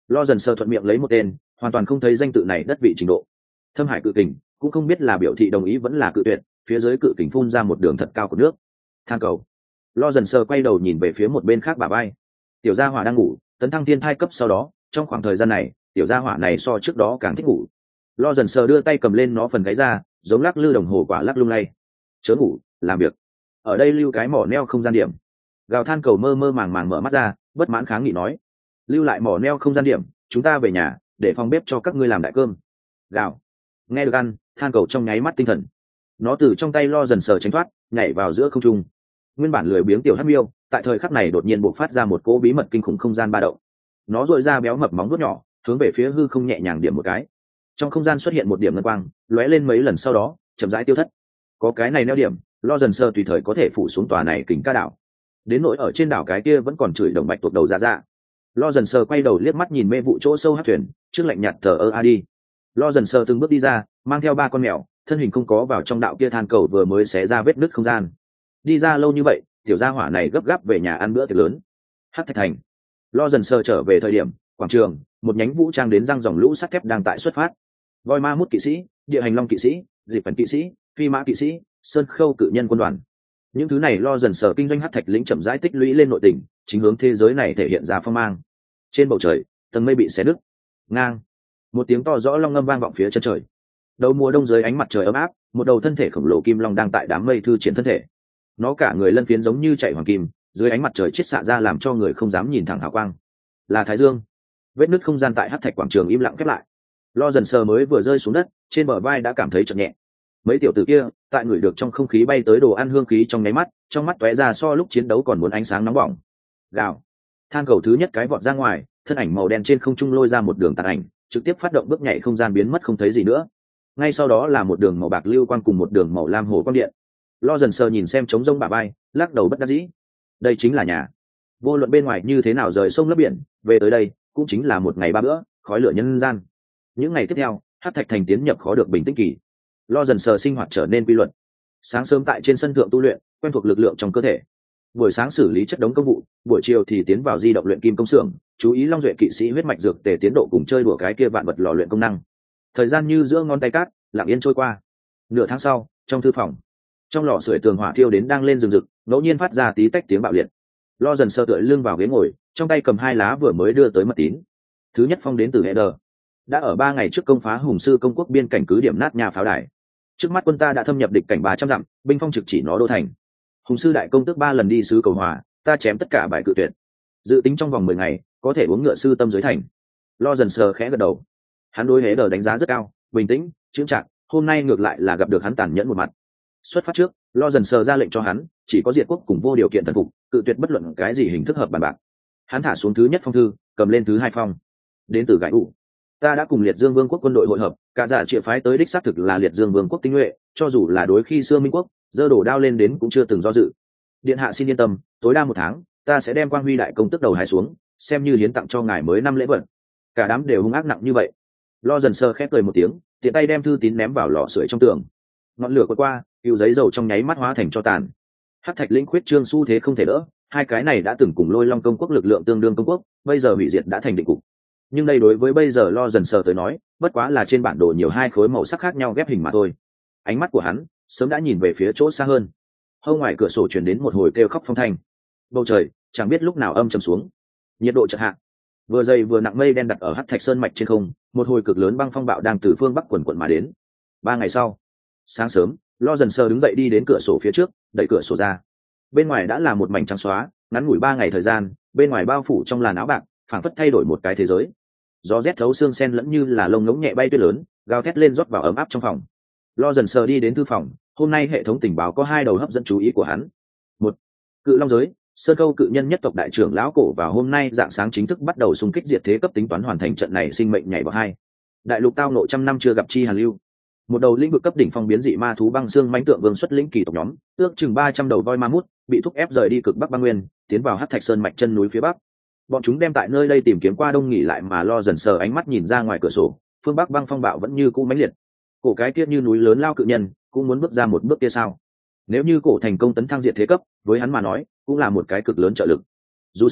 S1: Lo dần sơ thuận miệng lấy một tên, hoàn toàn không thấy danh tự này đất vị trình độ. Thâm Hải cự kình cũng không biết là biểu thị đồng ý vẫn là cự tuyệt, phía dưới cự kình phun ra một đường thật cao của nước. Than cầu. Lo dần sơ quay đầu nhìn về phía một bên khác bà bay. Tiểu gia hỏa đang ngủ, tấn thăng thiên thai cấp sau đó, trong khoảng thời gian này, tiểu gia hỏa này so trước đó càng thích ngủ. Lo dần sờ đưa tay cầm lên nó phần gáy ra, giống lắc lư đồng hồ quả lắc lung lay. Chớ ngủ, làm việc. Ở đây lưu cái mỏ neo không gian điểm. Gào than cầu mơ mơ màng màng mở mắt ra, bất mãn kháng nghị nói: lưu lại mỏ neo không gian điểm, chúng ta về nhà để phòng bếp cho các ngươi làm đại cơm. Gào. Nghe được ăn, than cầu trong nháy mắt tinh thần. Nó từ trong tay Lo dần sờ tránh thoát, nhảy vào giữa không trung. Nguyên bản lười biếng tiểu hắc miêu, tại thời khắc này đột nhiên bộc phát ra một cỗ bí mật kinh khủng không gian ba động. Nó dội ra béo mập móng vuốt nhỏ, hướng về phía hư không nhẹ nhàng điểm một cái. Trong không gian xuất hiện một điểm ngân quang, lóe lên mấy lần sau đó chậm rãi tiêu thất. Có cái này neo điểm, Lo dần sơ tùy thời có thể phủ xuống tòa này kình ca đảo. Đến nỗi ở trên đảo cái kia vẫn còn chửi đồng bạch tuộc đầu ra ra. Lo dần sơ quay đầu liếc mắt nhìn mê vụ chỗ sâu hát thuyền, trước lạnh nhạt thờ ơ a đi. Lo dần sơ từng bước đi ra, mang theo 3 con mèo, thân hình không có vào trong đạo kia than cầu vừa mới xé ra vết nứt không gian. Đi ra lâu như vậy, tiểu gia hỏa này gấp gáp về nhà ăn bữa tiệc lớn. Hắc Thạch Thành. Lo dần sơ trở về thời điểm, quảng trường, một nhánh vũ trang đến răng dòng lũ sắt thép đang tại xuất phát. Voi ma mút kỵ sĩ, địa hành long kỵ sĩ, dịp phần kỵ sĩ, phi mã kỵ sĩ, sơn khâu cự nhân quân đoàn. Những thứ này Lo dần sờ kinh doanh Hắc Thạch lĩnh chậm rãi tích lũy lên nội tình, chính hướng thế giới này thể hiện ra phong mang. Trên bầu trời, tầng mây bị xé nứt. Ngang. Một tiếng to rõ long ngâm vang vọng phía chân trời. Đầu mùa đông dưới ánh mặt trời ấm áp, một đầu thân thể khổng lồ kim long đang tại đám mây thư triển thân thể. Nó cả người lân phiến giống như chạy hoàng kim, dưới ánh mặt trời chiết xạ ra làm cho người không dám nhìn thẳng hào quang. Là Thái Dương. Vết nứt không gian tại Hắc Thạch quảng trường im lặng khép lại. Lo dần sờ mới vừa rơi xuống đất, trên bờ vai đã cảm thấy chợt nhẹ. Mấy tiểu tử kia, tại người được trong không khí bay tới đồ ăn hương khí trong nháy mắt, trong mắt tóe ra so lúc chiến đấu còn muốn ánh sáng nóng bỏng. Gào. Than cầu thứ nhất cái vọt ra ngoài, thân ảnh màu đen trên không trung lôi ra một đường tàn ảnh, trực tiếp phát động bước nhảy không gian biến mất không thấy gì nữa. Ngay sau đó là một đường màu bạc lưu quang cùng một đường màu lam hồ quang điện. Lo dần sờ nhìn xem trống rông bả vai, lắc đầu bất đắc dĩ. Đây chính là nhà. Vô luận bên ngoài như thế nào rời sông lấp biển, về tới đây cũng chính là một ngày 3 bữa, khói lửa nhân gian. Những ngày tiếp theo, Hắc Thạch Thành tiến nhập khó được bình tĩnh kỳ. Lo dần sờ sinh hoạt trở nên quy luật. Sáng sớm tại trên sân thượng tu luyện, quen thuộc lực lượng trong cơ thể. Buổi sáng xử lý chất đống công vụ, buổi chiều thì tiến vào di động luyện kim công xưởng, chú ý long duệ kỵ sĩ huyết mạch dược tề tiến độ cùng chơi đùa cái kia vạn vật lò luyện công năng. Thời gian như giữa ngón tay cát, lặng yên trôi qua. Nửa tháng sau, trong thư phòng, trong lò sưởi tường hỏa thiêu đến đang lên rừng rực, ngẫu nhiên phát ra tí tách tiếng bạo liệt. Lo dần sơ tựa lưng vào ghế ngồi, trong tay cầm 2 lá vừa mới đưa tới mật tín. Thứ nhất phong đến từ Header, đã ở 3 ngày trước công phá Hùng Sư công quốc biên cảnh cứ điểm nát nhà pháo đài. Trước mắt quân ta đã thâm nhập địch cảnh 300 dặm, binh phong trực chỉ nó đô thành. Hùng Sư đại công tước 3 lần đi sứ cầu hòa, ta chém tất cả bài cự tuyệt. Dự tính trong vòng 10 ngày có thể uống ngựa sư tâm dưới thành. Lo dần sờ khẽ gật đầu. Hắn đối Header đánh giá rất cao, bình tĩnh, chững chạc, hôm nay ngược lại là gặp được hắn tàn nhẫn một mặt. Xuất phát trước, Lo dần sờ ra lệnh cho hắn, chỉ có diệt quốc cùng vô điều kiện thần phục, cự tuyệt bất luận cái gì hình thức hợp bàn bạc. Hắn thả xuống thứ nhất phong thư, cầm lên thứ 2 phong. Đến từ Gãi ủ. Ta đã cùng Liệt Dương Vương quốc quân đội hội hợp, cả giả triệu phái tới đích xác thực là Liệt Dương Vương quốc tinh nhuệ, cho dù là đối khi xưa Minh quốc, giơ đổ đao lên đến cũng chưa từng do dự. Điện hạ xin yên tâm, tối đa 1 tháng, ta sẽ đem Quang Huy đại công tước đầu hái xuống, xem như hiến tặng cho ngài mới năm lễ vật. Cả đám đều hung ác nặng như vậy. Lo dần sờ khép cười một tiếng, tiện tay đem thư tín ném vào lò sưởi trong tường. Ngọn lửa quét qua, cựu giấy dầu trong nháy mắt hóa thành cho tàn. Hắc Thạch lĩnh khuyết trương xu thế không thể đỡ, hai cái này đã từng cùng Lôi Long công quốc lực lượng tương đương công quốc, bây giờ hủy diệt đã thành định cục. Nhưng đây đối với bây giờ Lo dần sờ tới nói, bất quá là trên bản đồ nhiều 2 khối màu sắc khác nhau ghép hình mà thôi. Ánh mắt của hắn sớm đã nhìn về phía chỗ xa hơn. Hâu ngoài cửa sổ truyền đến một hồi kêu khóc phong thanh. Bầu trời chẳng biết lúc nào âm trầm xuống, nhiệt độ chợt hạ. Vừa dày vừa nặng mây đen đặt ở Hắc Thạch sơn mạch trên không, một hồi cực lớn băng phong bạo đang từ phương bắc quần quần mà đến. 3 ngày sau, sáng sớm, Lo dần sờ đứng dậy đi đến cửa sổ phía trước, đẩy cửa sổ ra. Bên ngoài đã là một mảnh trắng xóa, ngắn ngủi 3 ngày thời gian, bên ngoài bao phủ trong làn áo bạc, phảng phất thay đổi một cái thế giới. Gió rét thấu xương sen lẫn như là lông ngỗng nhẹ bay tuyết lớn, gào thét lên rót vào ấm áp trong phòng. Lo dần sờ đi đến thư phòng, hôm nay hệ thống tình báo có 2 đầu hấp dẫn chú ý của hắn. 1. Cự Long giới, Sơn Câu cự nhân nhất tộc đại trưởng lão cổ vào hôm nay dạng sáng chính thức bắt đầu xung kích diệt thế cấp tính toán hoàn thành trận này sinh mệnh nhảy vào 2. Đại lục tao nộ trăm năm chưa gặp chi hàn lưu. Một đầu lĩnh vực cấp đỉnh phong biến dị ma thú băng xương mãnh tượng vương xuất lĩnh kỳ tộc nhóm, ước chừng 300 đầu voi ma mút, bị thúc ép rời đi cực bắc băng nguyên, tiến vào Hắc Thạch sơn mạch chân núi phía bắc. Bọn chúng đem tại nơi đây tìm kiếm qua đông nghỉ lại mà Lo dần sờ ánh mắt nhìn ra ngoài cửa sổ, phương bắc băng phong bạo vẫn như cũ mãnh liệt. Cổ cái kia như núi lớn lao cự nhân, cũng muốn bước ra một bước kia sao? Nếu như cổ thành công tấn thăng diệt thế cấp, với hắn mà nói, cũng là một cái cực lớn trợ lực. Dù sao,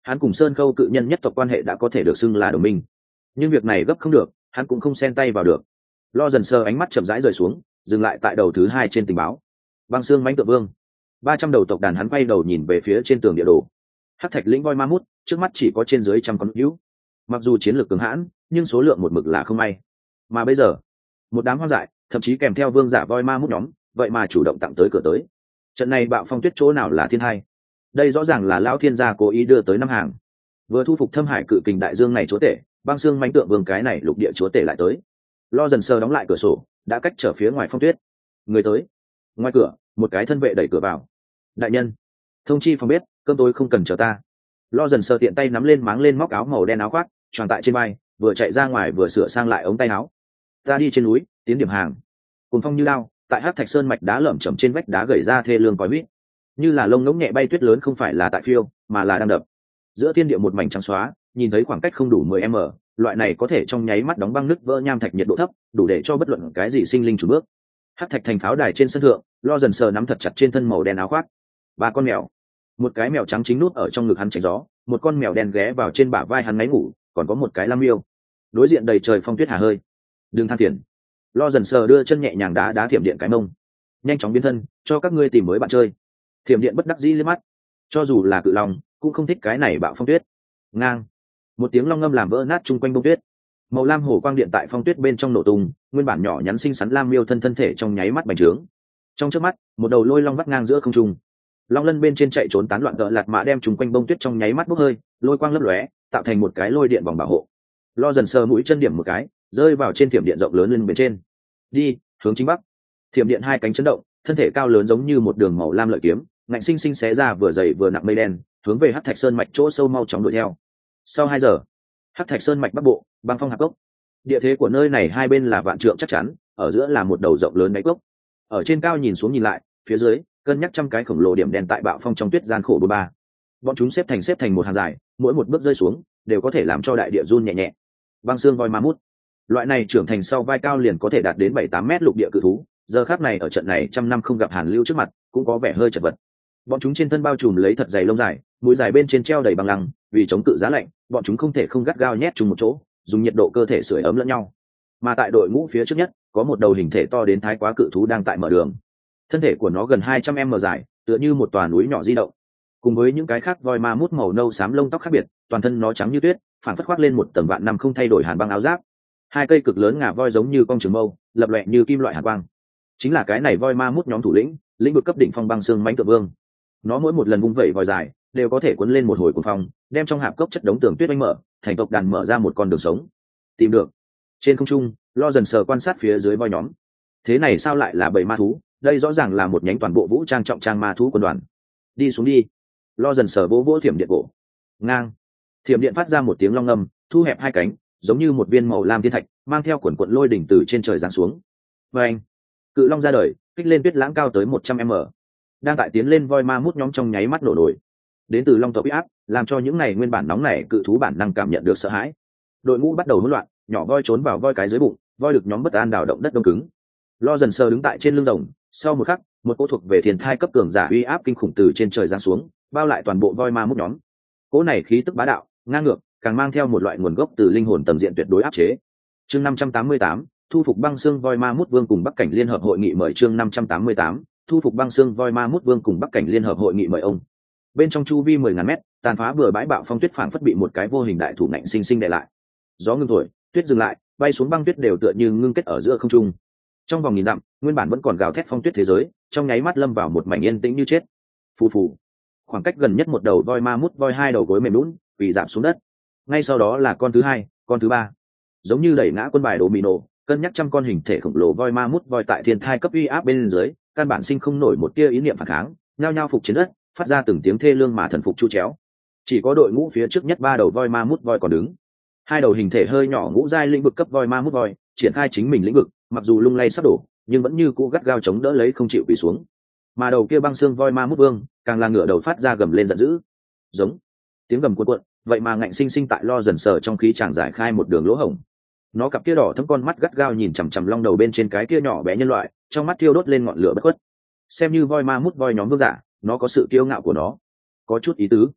S1: hắn cùng sơn khâu cự nhân nhất tộc quan hệ đã có thể được xưng là đồng minh, nhưng việc này gấp không được, hắn cũng không xen tay vào được. Lo dần sơ ánh mắt chậm rãi rời xuống, dừng lại tại đầu thứ 2 trên tình báo. Băng xương mãnh tượng vương, 300 đầu tộc đàn. Hắn quay đầu nhìn về phía trên tường địa đồ. Hắc thạch lĩnh voi ma mút, trước mắt chỉ có trên dưới trăm con hữu. Mặc dù chiến lược cường hãn, nhưng số lượng một mực là không may. Mà bây giờ, một đám hoang dại, thậm chí kèm theo vương giả voi ma mút nhóm, vậy mà chủ động tặng tới cửa tới. Trận này bạo phong tuyết chỗ nào là thiên hai? Đây rõ ràng là lão thiên gia cố ý đưa tới năm hàng. Vừa thu phục Thâm Hải cự kình đại dương này chúa tể, băng xương mãnh tượng vương cái này lục địa chúa tể lại tới. Lo dần sơ đóng lại cửa sổ, đã cách trở phía ngoài phong tuyết. Người tới. Ngoài cửa, một cái thân vệ đẩy cửa vào. Đại nhân, thông chi phòng bếp, cơm tối không cần chờ ta. Lo dần sơ tiện tay nắm lên máng lên móc áo màu đen áo khoác, tròn tại trên vai, vừa chạy ra ngoài vừa sửa sang lại ống tay áo. Ta đi trên núi, tiến điểm hàng. Cùng phong như lao, tại Hắc Thạch Sơn mạch đá lởm chởm trên vách đá gầy ra thê lương còi huýt, như là lông ngỗng nhẹ bay tuyết lớn, không phải là tại phiêu, mà là đang đập. Giữa thiên địa một mảnh trắng xóa, nhìn thấy khoảng cách không đủ 10m, loại này có thể trong nháy mắt đóng băng nứt vỡ nham thạch nhiệt độ thấp, đủ để cho bất luận cái gì sinh linh chủ bước. Hắc thạch thành pháo đài trên sân thượng, Lo dần sờ nắm thật chặt trên thân màu đen áo khoác. Ba con mèo, một cái mèo trắng chính nút ở trong ngực hắn tránh gió, một con mèo đen ghé vào trên bả vai hắn ngáy ngủ, còn có một cái lam miêu. Đối diện đầy trời phong tuyết hà hơi. Đừng than phiền. Lo dần sờ đưa chân nhẹ nhàng đá thiểm điện cái mông. Nhanh chóng biến thân, cho các ngươi tìm mới bạn chơi. Thiểm điện bất đắc dĩ liếc mắt, cho dù là cự long cũng không thích cái này bạo phong tuyết. Ngang, một tiếng long ngâm làm vỡ nát chung quanh bông tuyết. Màu lam hồ quang điện tại phong tuyết bên trong nổ tung, nguyên bản nhỏ nhắn xinh xắn lam miêu thân thể trong nháy mắt bành trướng. Trong chớp mắt, một đầu lôi long vắt ngang giữa không trung. Long lân bên trên chạy trốn tán loạn cỡ lạt mã đem chung quanh bông tuyết trong nháy mắt bốc hơi, lôi quang lấp lóe, tạo thành một cái lôi điện vòng bảo hộ. Lo dần sờ mũi chân điểm một cái, rơi vào trên thiểm điện rộng lớn lên bên trên. Đi, hướng chính bắc. Thiểm điện hai cánh chấn động, thân thể cao lớn giống như một đường màu lam lợi kiếm, ngạnh sinh sinh xé ra vừa dày vừa nặng mây đen, hướng về Hắc Thạch Sơn mạch chỗ sâu mau chóng đuổi theo. Sau 2 giờ, Hắc Thạch Sơn mạch bắc bộ, băng phong hạp cốc. Địa thế của nơi này hai bên là vạn trượng chắc chắn, ở giữa là một đầu rộng lớn đáy cốc. Ở trên cao nhìn xuống nhìn lại, phía dưới cân nhắc trăm cái khổng lồ điểm đen tại bạo phong trong tuyết gian khổ bờ ba. Bọn chúng xếp thành một hàng dài, mỗi một bước rơi xuống đều có thể làm cho đại địa run nhẹ nhẹ. Băng xương voi ma mút, loại này trưởng thành sau vai cao liền có thể đạt đến 7-8 mét lục địa cự thú, giờ khắc này ở trận này trăm năm không gặp hàn lưu trước mặt, cũng có vẻ hơi chật vật. Bọn chúng trên thân bao trùm lấy thật dày lông dài, mũi dài bên trên treo đầy bằng lăng, vì chống cự giá lạnh, bọn chúng không thể không gắt gao nhét chung một chỗ, dùng nhiệt độ cơ thể sưởi ấm lẫn nhau. Mà tại đội ngũ phía trước nhất, có một đầu hình thể to đến thái quá cự thú đang tại mở đường. Thân thể của nó gần 200m dài, tựa như một tòa núi nhỏ di động. Cùng với những cái khác voi ma mút màu nâu xám lông tóc khác biệt, toàn thân nó trắng như tuyết, phản phất khoác lên một tầng vạn năm không thay đổi hàn băng áo giáp. Hai cây cực lớn ngà voi giống như con trường mâu, lập loè như kim loại hàn quang. Chính là cái này voi ma mút nhóm thủ lĩnh, lĩnh vực cấp đỉnh phong băng xương mãnh tượng vương. Nó mỗi một lần vung vẩy vòi dài, đều có thể cuốn lên một hồi cuồng phong, đem trong hạp cốc chất đống tường tuyết oanh mở, thành tộc đàn mở ra một con đường sống. Tìm được. Trên không trung, Lo dần sờ quan sát phía dưới voi nhóm. Thế này sao lại là bầy ma thú? Đây rõ ràng là một nhánh toàn bộ vũ trang trọng trang ma thú quân đoàn. Đi xuống đi. Lo dần sờ vỗ thiểm điện cổ. Ngang. Thiểm điện phát ra một tiếng long ngâm, thu hẹp hai cánh, giống như một viên màu lam thiên thạch, mang theo quần quận lôi đỉnh từ trên trời giáng xuống. Và anh, cự long ra đời, kích lên tuyết lãng cao tới 100m. Đang tại tiến lên voi ma mút nhóm trong nháy mắt nổ nổi. Đến từ long tộc uy áp, làm cho những này nguyên bản nóng nảy cự thú bản năng cảm nhận được sợ hãi. Đội ngũ bắt đầu hỗn loạn, nhỏ voi trốn vào voi cái dưới bụng, voi được nhóm bất an đào động đất đông cứng. Lo dần sờ đứng tại trên lưng rồng, sau một khắc, một cỗ thuộc về thiên thai cấp cường giả uy áp kinh khủng từ trên trời giáng xuống, bao lại toàn bộ voi ma mút nhóm. Cỗ này khí tức bá đạo, ngang ngược, càng mang theo một loại nguồn gốc từ linh hồn tầng diện tuyệt đối áp chế. Chương 588, thu phục băng xương voi ma mút vương cùng Bắc cảnh liên hợp hội nghị mời. Chương 588, thu phục băng xương voi ma mút vương cùng Bắc cảnh liên hợp hội nghị mời ông. Bên trong chu vi 10.000 mét, tàn phá bừa bãi bạo phong tuyết phảng phất bị một cái vô hình đại thủ nạnh sinh sinh đè lại. Gió ngưng thổi, tuyết dừng lại, bay xuống băng tuyết đều tựa như ngưng kết ở giữa không trung. Trong vòng nghìn dặm, nguyên bản vẫn còn gào thét phong tuyết thế giới, trong nháy mắt lâm vào một mảnh yên tĩnh như chết. Phù phù. Khoảng cách gần nhất một đầu voi ma mút voi hai đầu gối mềm lún, quỳ rạp xuống đất. Ngay sau đó là con thứ hai, con thứ ba. Giống như đẩy ngã quân bài domino, cân nhắc trăm con hình thể khổng lồ voi ma mút voi tại thiên thai cấp uy áp bên dưới, căn bản sinh không nổi một tia ý niệm phản kháng, nhao nhao phục trên đất, phát ra từng tiếng thê lương mà thần phục chu chéo. Chỉ có đội ngũ phía trước nhất ba đầu voi ma mút voi còn đứng. Hai đầu hình thể hơi nhỏ ngũ giai lĩnh vực cấp voi ma mút voi, triển khai chính mình lĩnh vực, mặc dù lung lay sắp đổ, nhưng vẫn như cũ gắt gao chống đỡ lấy không chịu quỳ xuống. Mà đầu kia băng xương voi ma mút vương, càng là ngửa đầu phát ra gầm lên giận dữ. Giống. Tiếng gầm cuộn cuộn, vậy mà ngạnh sinh sinh tại Lo dần sờ trong khí chàng giải khai một đường lỗ hổng. Nó cặp kia đỏ thẫm con mắt gắt gao nhìn chằm chằm long đầu bên trên cái kia nhỏ bé nhân loại, trong mắt thiêu đốt lên ngọn lửa bất khuất. Xem như voi ma mút voi nhóm vương giả, nó có sự kiêu ngạo của nó, có chút ý tứ.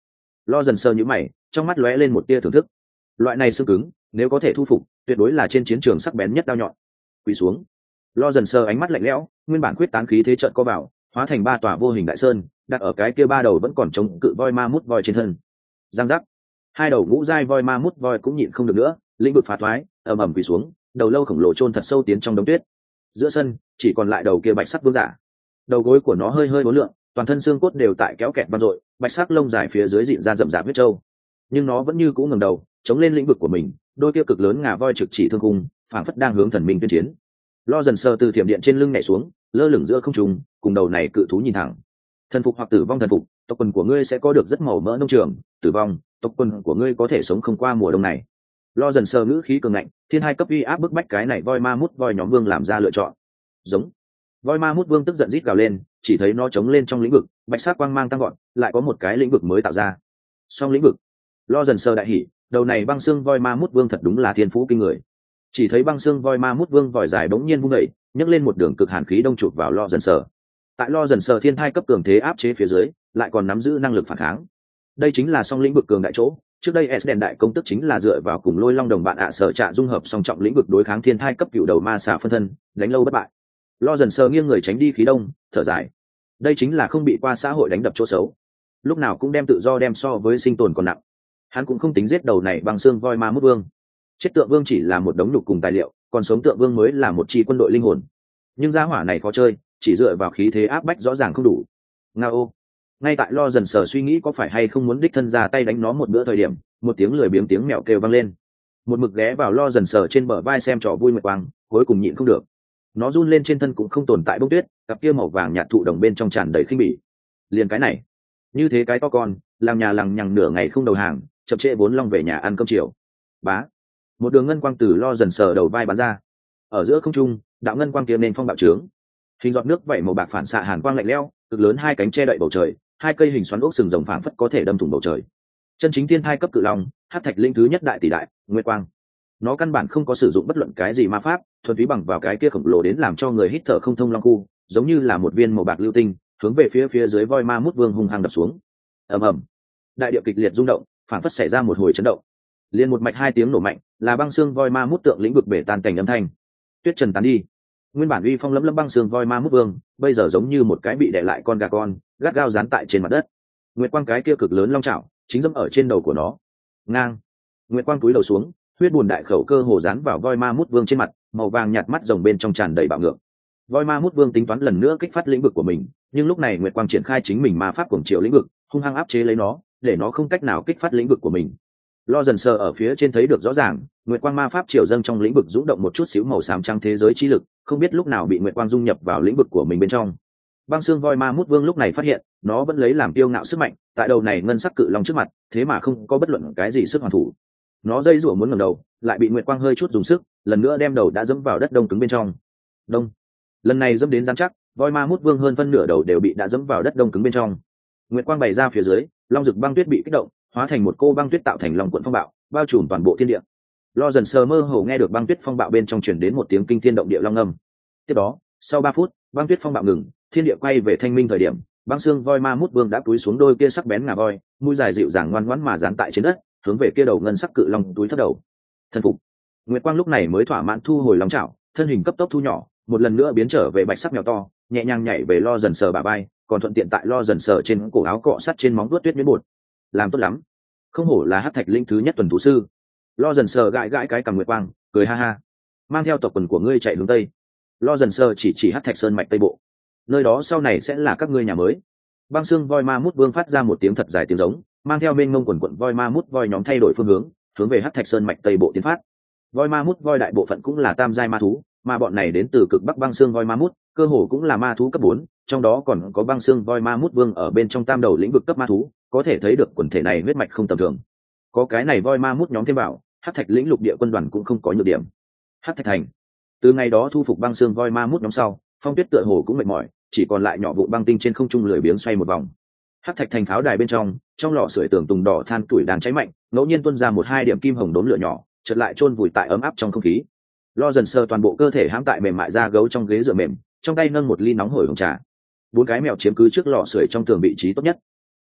S1: Lo dần sờ nhíu mày, trong mắt lóe lên một tia thưởng thức. Loại này xương cứng, nếu có thể thu phục, tuyệt đối là trên chiến trường sắc bén nhất đao nhọn. Quỳ xuống. Lo dần sờ ánh mắt lạnh lẽo, nguyên bản quyết tán khí thế chợt có vào, hóa thành ba tòa vô hình đại sơn, đặt ở cái kia ba đầu vẫn còn chống cự voi ma mút voi trên thân. Giang giác. Hai đầu ngũ giai voi ma mút voi cũng nhịn không được nữa, lĩnh vực phá thoái, ầm ầm quỳ xuống, đầu lâu khổng lồ chôn thật sâu tiến trong đống tuyết. Giữa sân, chỉ còn lại đầu kia bạch sắc vương giả. Đầu gối của nó hơi hơi uốn lượn, toàn thân xương cốt đều tại kéo kẹt vang dội, bạch sắc lông dài phía dưới dịn ra rậm rạp huyết trâu. Nhưng nó vẫn như cũ ngẩng đầu, chống lên lĩnh vực của mình, đôi kia cực lớn ngà voi trực chỉ thương cung, phảng phất đang hướng thần minh tuyên chiến. Lo dần sờ từ thiểm điện trên lưng nhảy xuống, lơ lửng giữa không trung, cùng đầu này cự thú nhìn thẳng. Thần phục hoặc tử vong thần phục, tộc quần của ngươi sẽ có được rất màu mỡ nông trường, tử vong, tộc quần của ngươi có thể sống không qua mùa đông này. Lo dần sờ ngữ khí cường ngạnh, thiên hai cấp uy áp bức bách cái này voi ma mút voi nhóm vương làm ra lựa chọn. Giống. Voi ma mút vương tức giận rít gào lên, chỉ thấy nó chống lên trong lĩnh vực, bạch sắc quang mang tăng gọn, lại có một cái lĩnh vực mới tạo ra. Song lĩnh vực. Lo dần sờ đại hỉ, đầu này băng xương voi ma mút vương thật đúng là thiên phú kinh người. Chỉ thấy băng xương voi ma mút vương vòi dài bỗng nhiên vung dậy, nhấc lên một đường cực hàn khí đông chụp vào Lo dần sờ. Tại Lo dần sờ thiên thai cấp cường thế áp chế phía dưới, lại còn nắm giữ năng lực phản kháng. Đây chính là song lĩnh vực cường đại chỗ. Trước đây S đèn đại công tức chính là dựa vào cùng Lôi Long đồng bạn ạ sở trạ dung hợp song trọng lĩnh vực đối kháng thiên thai cấp cựu đầu ma xà phân thân, đánh lâu bất bại. Lo dần sờ nghiêng người tránh đi khí đông, thở dài. Đây chính là không bị qua xã hội đánh đập chỗ xấu. Lúc nào cũng đem tự do đem so với sinh tồn còn nặng. Hắn cũng không tính giết đầu này bằng xương voi ma mút vương. Chết tượng vương chỉ là một đống nhục cùng tài liệu, còn sống tượng vương mới là một chi quân đội linh hồn. Nhưng gia hỏa này khó chơi, chỉ dựa vào khí thế áp bách rõ ràng không đủ. Ngao. Ngay tại Lo dần sờ suy nghĩ có phải hay không muốn đích thân ra tay đánh nó một bữa thời điểm, một tiếng lười biếng tiếng mèo kêu vang lên. Một mực ghé vào Lo dần sờ trên bờ vai xem trò vui nguyệt quang, cuối cùng nhịn không được. Nó run lên trên thân cũng không tồn tại bông tuyết, cặp kia màu vàng nhạt thụ đồng bên trong tràn đầy khinh bỉ. Liền cái này, như thế cái to con, làng nhà lằng nhằng nửa ngày không đầu hàng, chậm trễ vốn long về nhà ăn cơm chiều. Bá. Một đường ngân quang từ Lo dần sờ đầu vai bắn ra. Ở giữa không trung, đạo ngân quang kia nên phong bạo trướng. Hình giọt nước vẩy màu bạc phản xạ hàn quang lạnh lẽo, cực lớn hai cánh che đậy bầu trời, hai cây hình xoắn ốc sừng rồng phảng phất có thể đâm thủng bầu trời. Chân chính thiên thai cấp cự long, hắc thạch linh thứ nhất đại tỷ đại, nguyệt quang. Nó căn bản không có sử dụng bất luận cái gì ma pháp, thuần túy bằng vào cái kia khổng lồ đến làm cho người hít thở không thông long khu, giống như là một viên màu bạc lưu tinh, hướng về phía dưới voi ma mút vương hung hăng đập xuống. Ầm ầm. Đại địa kịch liệt rung động, phảng phất xảy ra một hồi chấn động. Liên một mạch hai tiếng nổ mạnh, là băng xương voi ma mút tượng lĩnh vực bể tan cảnh âm thanh. Tuyết trần tán đi. Nguyên bản uy phong lẫm lẫm băng xương voi ma mút vương, bây giờ giống như một cái bị đè lại con gà con, gắt gao dán tại trên mặt đất. Nguyệt quang cái kia cực lớn long chảo, chính dẫm ở trên đầu của nó. Ngang. Nguyệt quang cúi đầu xuống, huyết buồn đại khẩu cơ hồ dán vào voi ma mút vương trên mặt, màu vàng nhạt mắt rồng bên trong tràn đầy bạo ngược. Voi ma mút vương tính toán lần nữa kích phát lĩnh vực của mình, nhưng lúc này Nguyệt quang triển khai chính mình ma pháp cuồng triệu lĩnh vực, hung hăng áp chế lấy nó, để nó không cách nào kích phát lĩnh vực của mình. Lo dần sờ ở phía trên thấy được rõ ràng, Nguyệt quang ma pháp triều dâng trong lĩnh vực rũ động một chút xíu màu xám trắng thế giới chi lực, không biết lúc nào bị Nguyệt quang dung nhập vào lĩnh vực của mình bên trong. Băng xương voi ma mút vương lúc này phát hiện, nó vẫn lấy làm kiêu ngạo sức mạnh, tại đầu này ngân sắc cự long trước mặt, thế mà không có bất luận cái gì sức hoàn thủ. Nó dây rủa muốn ngẩng đầu, lại bị Nguyệt quang hơi chút dùng sức, lần nữa đem đầu đã dẫm vào đất đông cứng bên trong. Đông. Lần này dẫm đến rắn chắc, voi ma mút vương hơn phân nửa đầu đều bị đã dẫm vào đất đông cứng bên trong. Nguyệt quang bày ra phía dưới, long rực băng tuyết bị kích động, hóa thành một cô băng tuyết tạo thành long cuộn phong bạo, bao trùm toàn bộ thiên địa. Lo dần sờ mơ hồ nghe được băng tuyết phong bạo bên trong truyền đến một tiếng kinh thiên động địa long âm. Tiếp đó, sau 3 phút, băng tuyết phong bạo ngừng, thiên địa quay về thanh minh thời điểm, băng xương voi ma mút vương đã túi xuống đôi kia sắc bén ngà voi, mũi dài dịu dàng ngoan ngoãn mà dán tại trên đất, hướng về kia đầu ngân sắc cự long túi thấp đầu. Thân phục. Nguyệt quang lúc này mới thỏa mãn thu hồi long chảo, thân hình cấp tốc thu nhỏ, một lần nữa biến trở về bạch sắc mèo to, nhẹ nhàng nhảy về Lo dần sờ bả vai, còn thuận tiện tại Lo dần sờ trên cổ áo cọ sát trên móng vuốt tuyết miến bột. Làm tốt lắm. Không hổ là hắc thạch linh thứ nhất tuần thú sư. Lo dần sờ gãi gãi cái cằm Nguyệt quang, cười ha ha. Mang theo tộc quần của ngươi chạy hướng tây. Lo dần sờ chỉ hắc thạch sơn mạch tây bộ. Nơi đó sau này sẽ là các ngươi nhà mới. Băng xương voi ma mút vương phát ra một tiếng thật dài tiếng giống, mang theo bên ngông quần quận voi ma mút voi nhóm thay đổi phương hướng về hắc thạch sơn mạch tây bộ tiến phát. Voi ma mút voi đại bộ phận cũng là tam giai ma thú, mà bọn này đến từ cực bắc băng xương voi ma mút, cơ hồ cũng là ma thú cấp 4, trong đó còn có băng xương voi ma mút vương ở bên trong tam đầu lĩnh vực cấp ma thú, có thể thấy được quần thể này huyết mạch không tầm thường. Có cái này voi ma mút nhóm thêm vào, hắc thạch lĩnh lục địa quân đoàn cũng không có nhược điểm. Hắc thạch thành. Từ ngày đó thu phục băng xương voi ma mút nhóm sau, Phong Tuyết tựa hồ cũng mệt mỏi, chỉ còn lại nhỏ vụ băng tinh trên không trung lười biếng xoay một vòng. Hắc thạch thành pháo đài bên trong lò sưởi tường tùng đỏ than tuổi đang cháy mạnh, ngẫu nhiên tuôn ra 1-2 điểm kim hồng đốm lửa nhỏ, chợt lại chôn vùi tại ấm áp trong không khí. Lo dần sờ toàn bộ cơ thể hãm tại mềm mại da gấu trong ghế dựa mềm, trong tay nâng một ly nóng hổi hồng trà. 4 cái mèo chiếm cứ trước lò sưởi trong tường vị trí tốt nhất.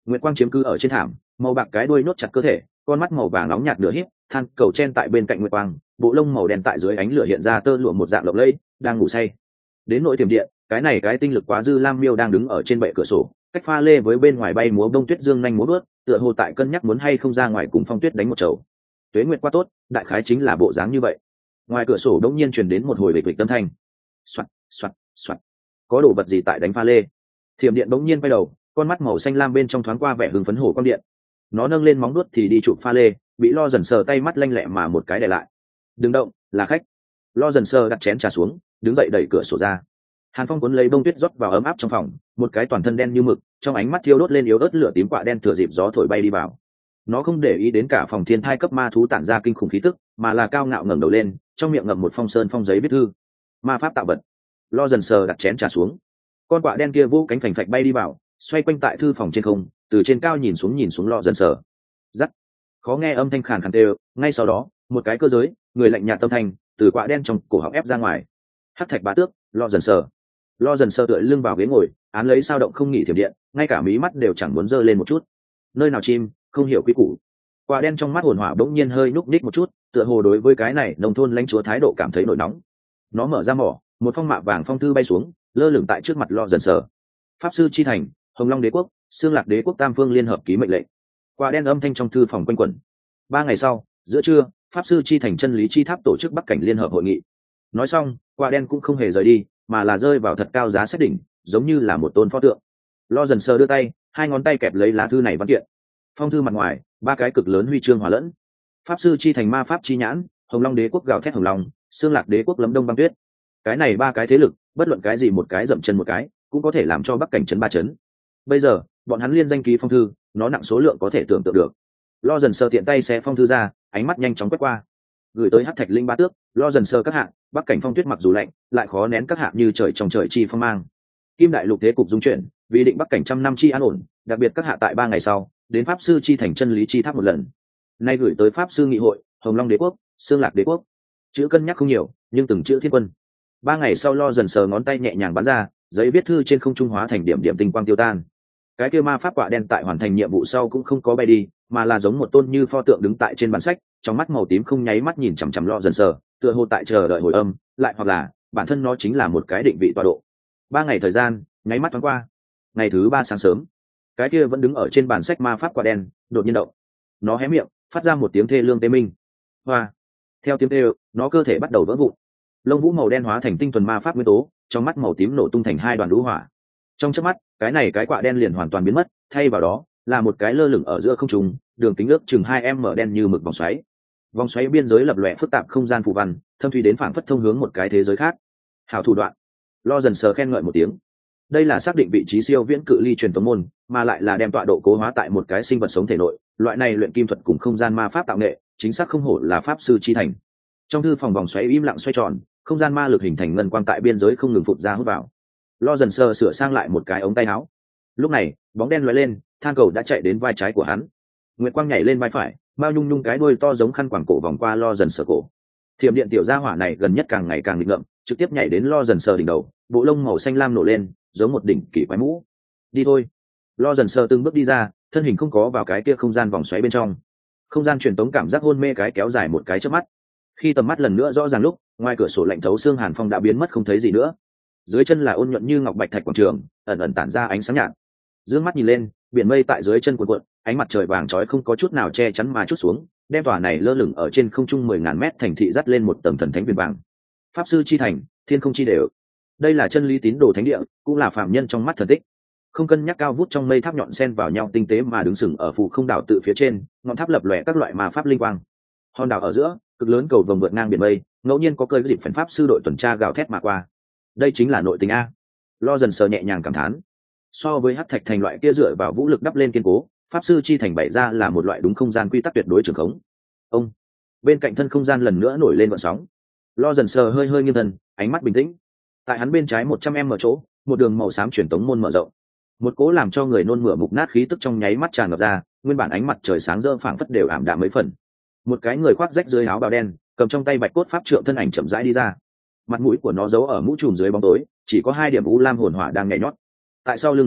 S1: nguyệt quang chiếm cứ ở trên thảm, màu bạc cái đuôi nhốt chặt cơ thể, con mắt màu vàng nóng nhạt nửa híp, than cầu chen tại bên cạnh nguyệt quang, bộ lông màu đen tại dưới ánh lửa hiện ra tơ lụa một dạng lộng lẫy, đang ngủ say. Đến nội tiềm điện, cái này cái tinh lực quá dư lam miêu đang đứng ở trên bệ cửa sổ, cách pha lê với bên ngoài bay múa bông tuyết dương nhanh múa bước, tựa hồ tại cân nhắc muốn hay không ra ngoài cùng phong tuyết đánh một chầu. Tuế nguyệt qua tốt, đại khái chính là bộ dáng như vậy. Ngoài cửa sổ đống nhiên truyền đến một hồi bịch bịch âm thanh. Soạt, soạt, soạt. Có đồ vật gì tại đánh pha lê? Thiểm điện đống nhiên quay đầu, con mắt màu xanh lam bên trong thoáng qua vẻ hưng phấn hổ quang điện. Nó nâng lên móng đuốt thì đi chụp pha lê, bị Lo dần sờ tay mắt lanh lẹ mà một cái để lại. Đừng động, là khách. Lo dần sờ đặt chén trà xuống, đứng dậy đẩy cửa sổ ra. Hàn Phong cuốn lấy bông tuyết rót vào ấm áp trong phòng, một cái toàn thân đen như mực, trong ánh mắt thiêu đốt lên yếu ớt lửa tím quạ đen thừa dịp gió thổi bay đi vào. Nó không để ý đến cả phòng thiên thai cấp ma thú tản ra kinh khủng khí tức, mà là cao ngạo ngẩng đầu lên, trong miệng ngậm một phong sơn phong giấy viết thư. Ma pháp tạo vật. Lo dần sờ đặt chén trà xuống. Con quạ đen kia vỗ cánh phành phạch bay đi vào, xoay quanh tại thư phòng trên không, từ trên cao nhìn xuống Lo dần sờ. Rắc. Khó nghe âm thanh khàn khàn đều, ngay sau đó, một cái cơ giới, người lạnh nhạt tâm thanh, từ quạ đen trong cổ họng ép ra ngoài. Hắc thạch bá tước, Lo dần sờ. Lo dần sờ tựa lưng vào ghế ngồi, án lấy sao động không nghỉ thiểm điện, ngay cả mí mắt đều chẳng muốn giơ lên một chút. Nơi nào chim, không hiểu quy củ. Quả đen trong mắt hồn hỏa bỗng nhiên hơi nhúc nhích một chút, tựa hồ đối với cái này nông thôn lãnh chúa thái độ cảm thấy nổi nóng. Nó mở ra mỏ, một phong mạ vàng phong thư bay xuống, lơ lửng tại trước mặt Lo dần sờ. Pháp sư chi thành, Hồng Long đế quốc, Xương Lạc đế quốc tam phương liên hợp ký mệnh lệnh. Quả đen âm thanh trong thư phòng quanh quẩn. 3 ngày sau, giữa trưa, Pháp sư chi thành chân lý chi tháp tổ chức Bắc cảnh liên hợp hội nghị. Nói xong, quả đen cũng không hề rời đi, mà là rơi vào thật cao giá xét đỉnh, giống như là một tôn pho tượng. Lo dần sờ đưa tay, 2 ngón tay kẹp lấy lá thư này văn kiện. Phong thư mặt ngoài, 3 cái cực lớn huy chương hòa lẫn. Pháp sư chi thành ma pháp chi nhãn, Hồng Long đế quốc gào thét hồng long, Xương Lạc đế quốc lấm đông băng tuyết. Cái này 3 cái thế lực, bất luận cái gì một cái dậm chân một cái, cũng có thể làm cho Bắc cảnh chấn 3 chấn. Bây giờ, bọn hắn liên danh ký phong thư, nó nặng số lượng có thể tưởng tượng được. Lo dần sờ tiện tay xé phong thư ra, ánh mắt nhanh chóng quét qua. Gửi tới Hắc Thạch Linh Ba Tước, Lo dần sờ các hạng, Bắc cảnh phong tuyết mặc dù lạnh, lại khó nén các hạng như trời trong trời chi phong mang. Kim đại lục thế cục dung chuyển, vì định Bắc cảnh trăm năm chi an ổn, đặc biệt các hạ tại 3 ngày sau, đến Pháp sư chi thành chân lý chi tháp một lần. Nay gửi tới Pháp sư nghị hội, Hồng Long đế quốc, Xương Lạc đế quốc. Chữ cân nhắc không nhiều, nhưng từng chữ thiên quân. 3 ngày sau Lo dần sờ ngón tay nhẹ nhàng bắn ra, giấy viết thư trên không trung hóa thành điểm điểm tinh quang tiêu tan. Cái kia ma pháp quạ đen tại hoàn thành nhiệm vụ sau cũng không có bay đi, mà là giống một tôn như pho tượng đứng tại trên bản sách, trong mắt màu tím không nháy mắt nhìn chằm chằm Lo dần sờ, tựa hồ tại chờ đợi hồi âm, lại hoặc là bản thân nó chính là một cái định vị tọa độ. 3 ngày thời gian nháy mắt thoáng qua. Ngày thứ 3 sáng sớm, cái kia vẫn đứng ở trên bàn sách ma pháp quạ đen đột nhiên động. Nó hé miệng, phát ra một tiếng thê lương tê minh. Hoa. Theo tiếng kêu, nó cơ thể bắt đầu vỡ vụn. Lông vũ màu đen hóa thành tinh thuần ma pháp nguyên tố, trong mắt màu tím nổ tung thành 2 đoàn lũ hỏa. Trong chớp mắt, cái này cái quạ đen liền hoàn toàn biến mất, thay vào đó là một cái lơ lửng ở giữa không trung, đường kính ước chừng 2m đen như mực vòng xoáy. Vòng xoáy biên giới lập lòe phức tạp không gian phù văn, thâm thúy đến phảng phất thông hướng một cái thế giới khác. Hảo thủ đoạn. Lo dần sờ khen ngợi một tiếng. Đây là xác định vị trí siêu viễn cự ly truyền tống môn, mà lại là đem tọa độ cố hóa tại một cái sinh vật sống thể nội, loại này luyện kim thuật cùng không gian ma pháp tạo nghệ, chính xác không hổ là pháp sư chi thành. Trong thư phòng vòng xoáy im lặng xoay tròn, không gian ma lực hình thành ngân quang tại biên giới không ngừng phụt ra hút vào. Lo dần sờ sửa sang lại một cái ống tay áo. Lúc này, bóng đen lóe lên, than cầu đã chạy đến vai trái của hắn. Nguyệt quang nhảy lên vai phải, mao nhung nhung cái đuôi to giống khăn quàng cổ vòng qua Lo dần sờ cổ. Thiểm điện tiểu gia hỏa này gần nhất càng ngày càng nghịch ngợm, trực tiếp nhảy đến Lo dần sờ đỉnh đầu, bộ lông màu xanh lam nổ lên, giống một đỉnh kỳ quái mũ. Đi thôi. Lo dần sờ từng bước đi ra, thân hình không có vào cái kia không gian vòng xoáy bên trong. Không gian truyền tống cảm giác hôn mê cái kéo dài một cái chớp mắt. Khi tầm mắt lần nữa rõ ràng lúc, ngoài cửa sổ lạnh thấu xương hàn phong đã biến mất không thấy gì nữa. Dưới chân là ôn nhuận như ngọc bạch thạch quảng trường, ẩn ẩn tản ra ánh sáng nhạt. Dương mắt nhìn lên, biển mây tại dưới chân cuộn cuộn, ánh mặt trời vàng chói không có chút nào che chắn mà chút xuống, đem tòa này lơ lửng ở trên không trung 10.000 mét thành thị dắt lên một tầng thần thánh viền vàng. Pháp sư chi thành, thiên không chi đều. Đây là chân lý tín đồ thánh địa, cũng là phạm nhân trong mắt thần tích. Không cân nhắc cao vút trong mây tháp nhọn xen vào nhau tinh tế mà đứng sừng ở phù không đảo tự phía trên, ngọn tháp lập lòe các loại ma pháp linh quang. Hòn đảo ở giữa, cực lớn cầu vồng vượt ngang biển mây, ngẫu nhiên có cơi dịp phản pháp sư đội tuần tra gào thét mà qua. Đây chính là nội tình a. Lo dần sờ nhẹ nhàng cảm thán. So với hắc thạch thành loại kia dựa vào vũ lực đắp lên kiên cố, pháp sư chi thành bày ra là một loại đúng không gian quy tắc tuyệt đối trường khống. Ông. Bên cạnh thân không gian lần nữa nổi lên gợn sóng. Lo dần sờ hơi hơi nghiêng thân, ánh mắt bình tĩnh. Tại hắn bên trái 100m chỗ, một đường màu xám truyền tống môn mở rộng. Một cỗ làm cho người nôn mửa mục nát khí tức trong nháy mắt tràn ngập ra, nguyên bản ánh mặt trời sáng rỡ phảng phất đều ảm đạm mấy phần. Một cái người khoác rách dưới áo bào đen, cầm trong tay bạch cốt pháp trượng thân ảnh chậm rãi đi ra. Mặt mũi của nó giấu ở mũ trùm dưới bóng tối, chỉ có 2 điểm u lam hồn hỏa đang nhảy nhót. Tại sau lưng nó,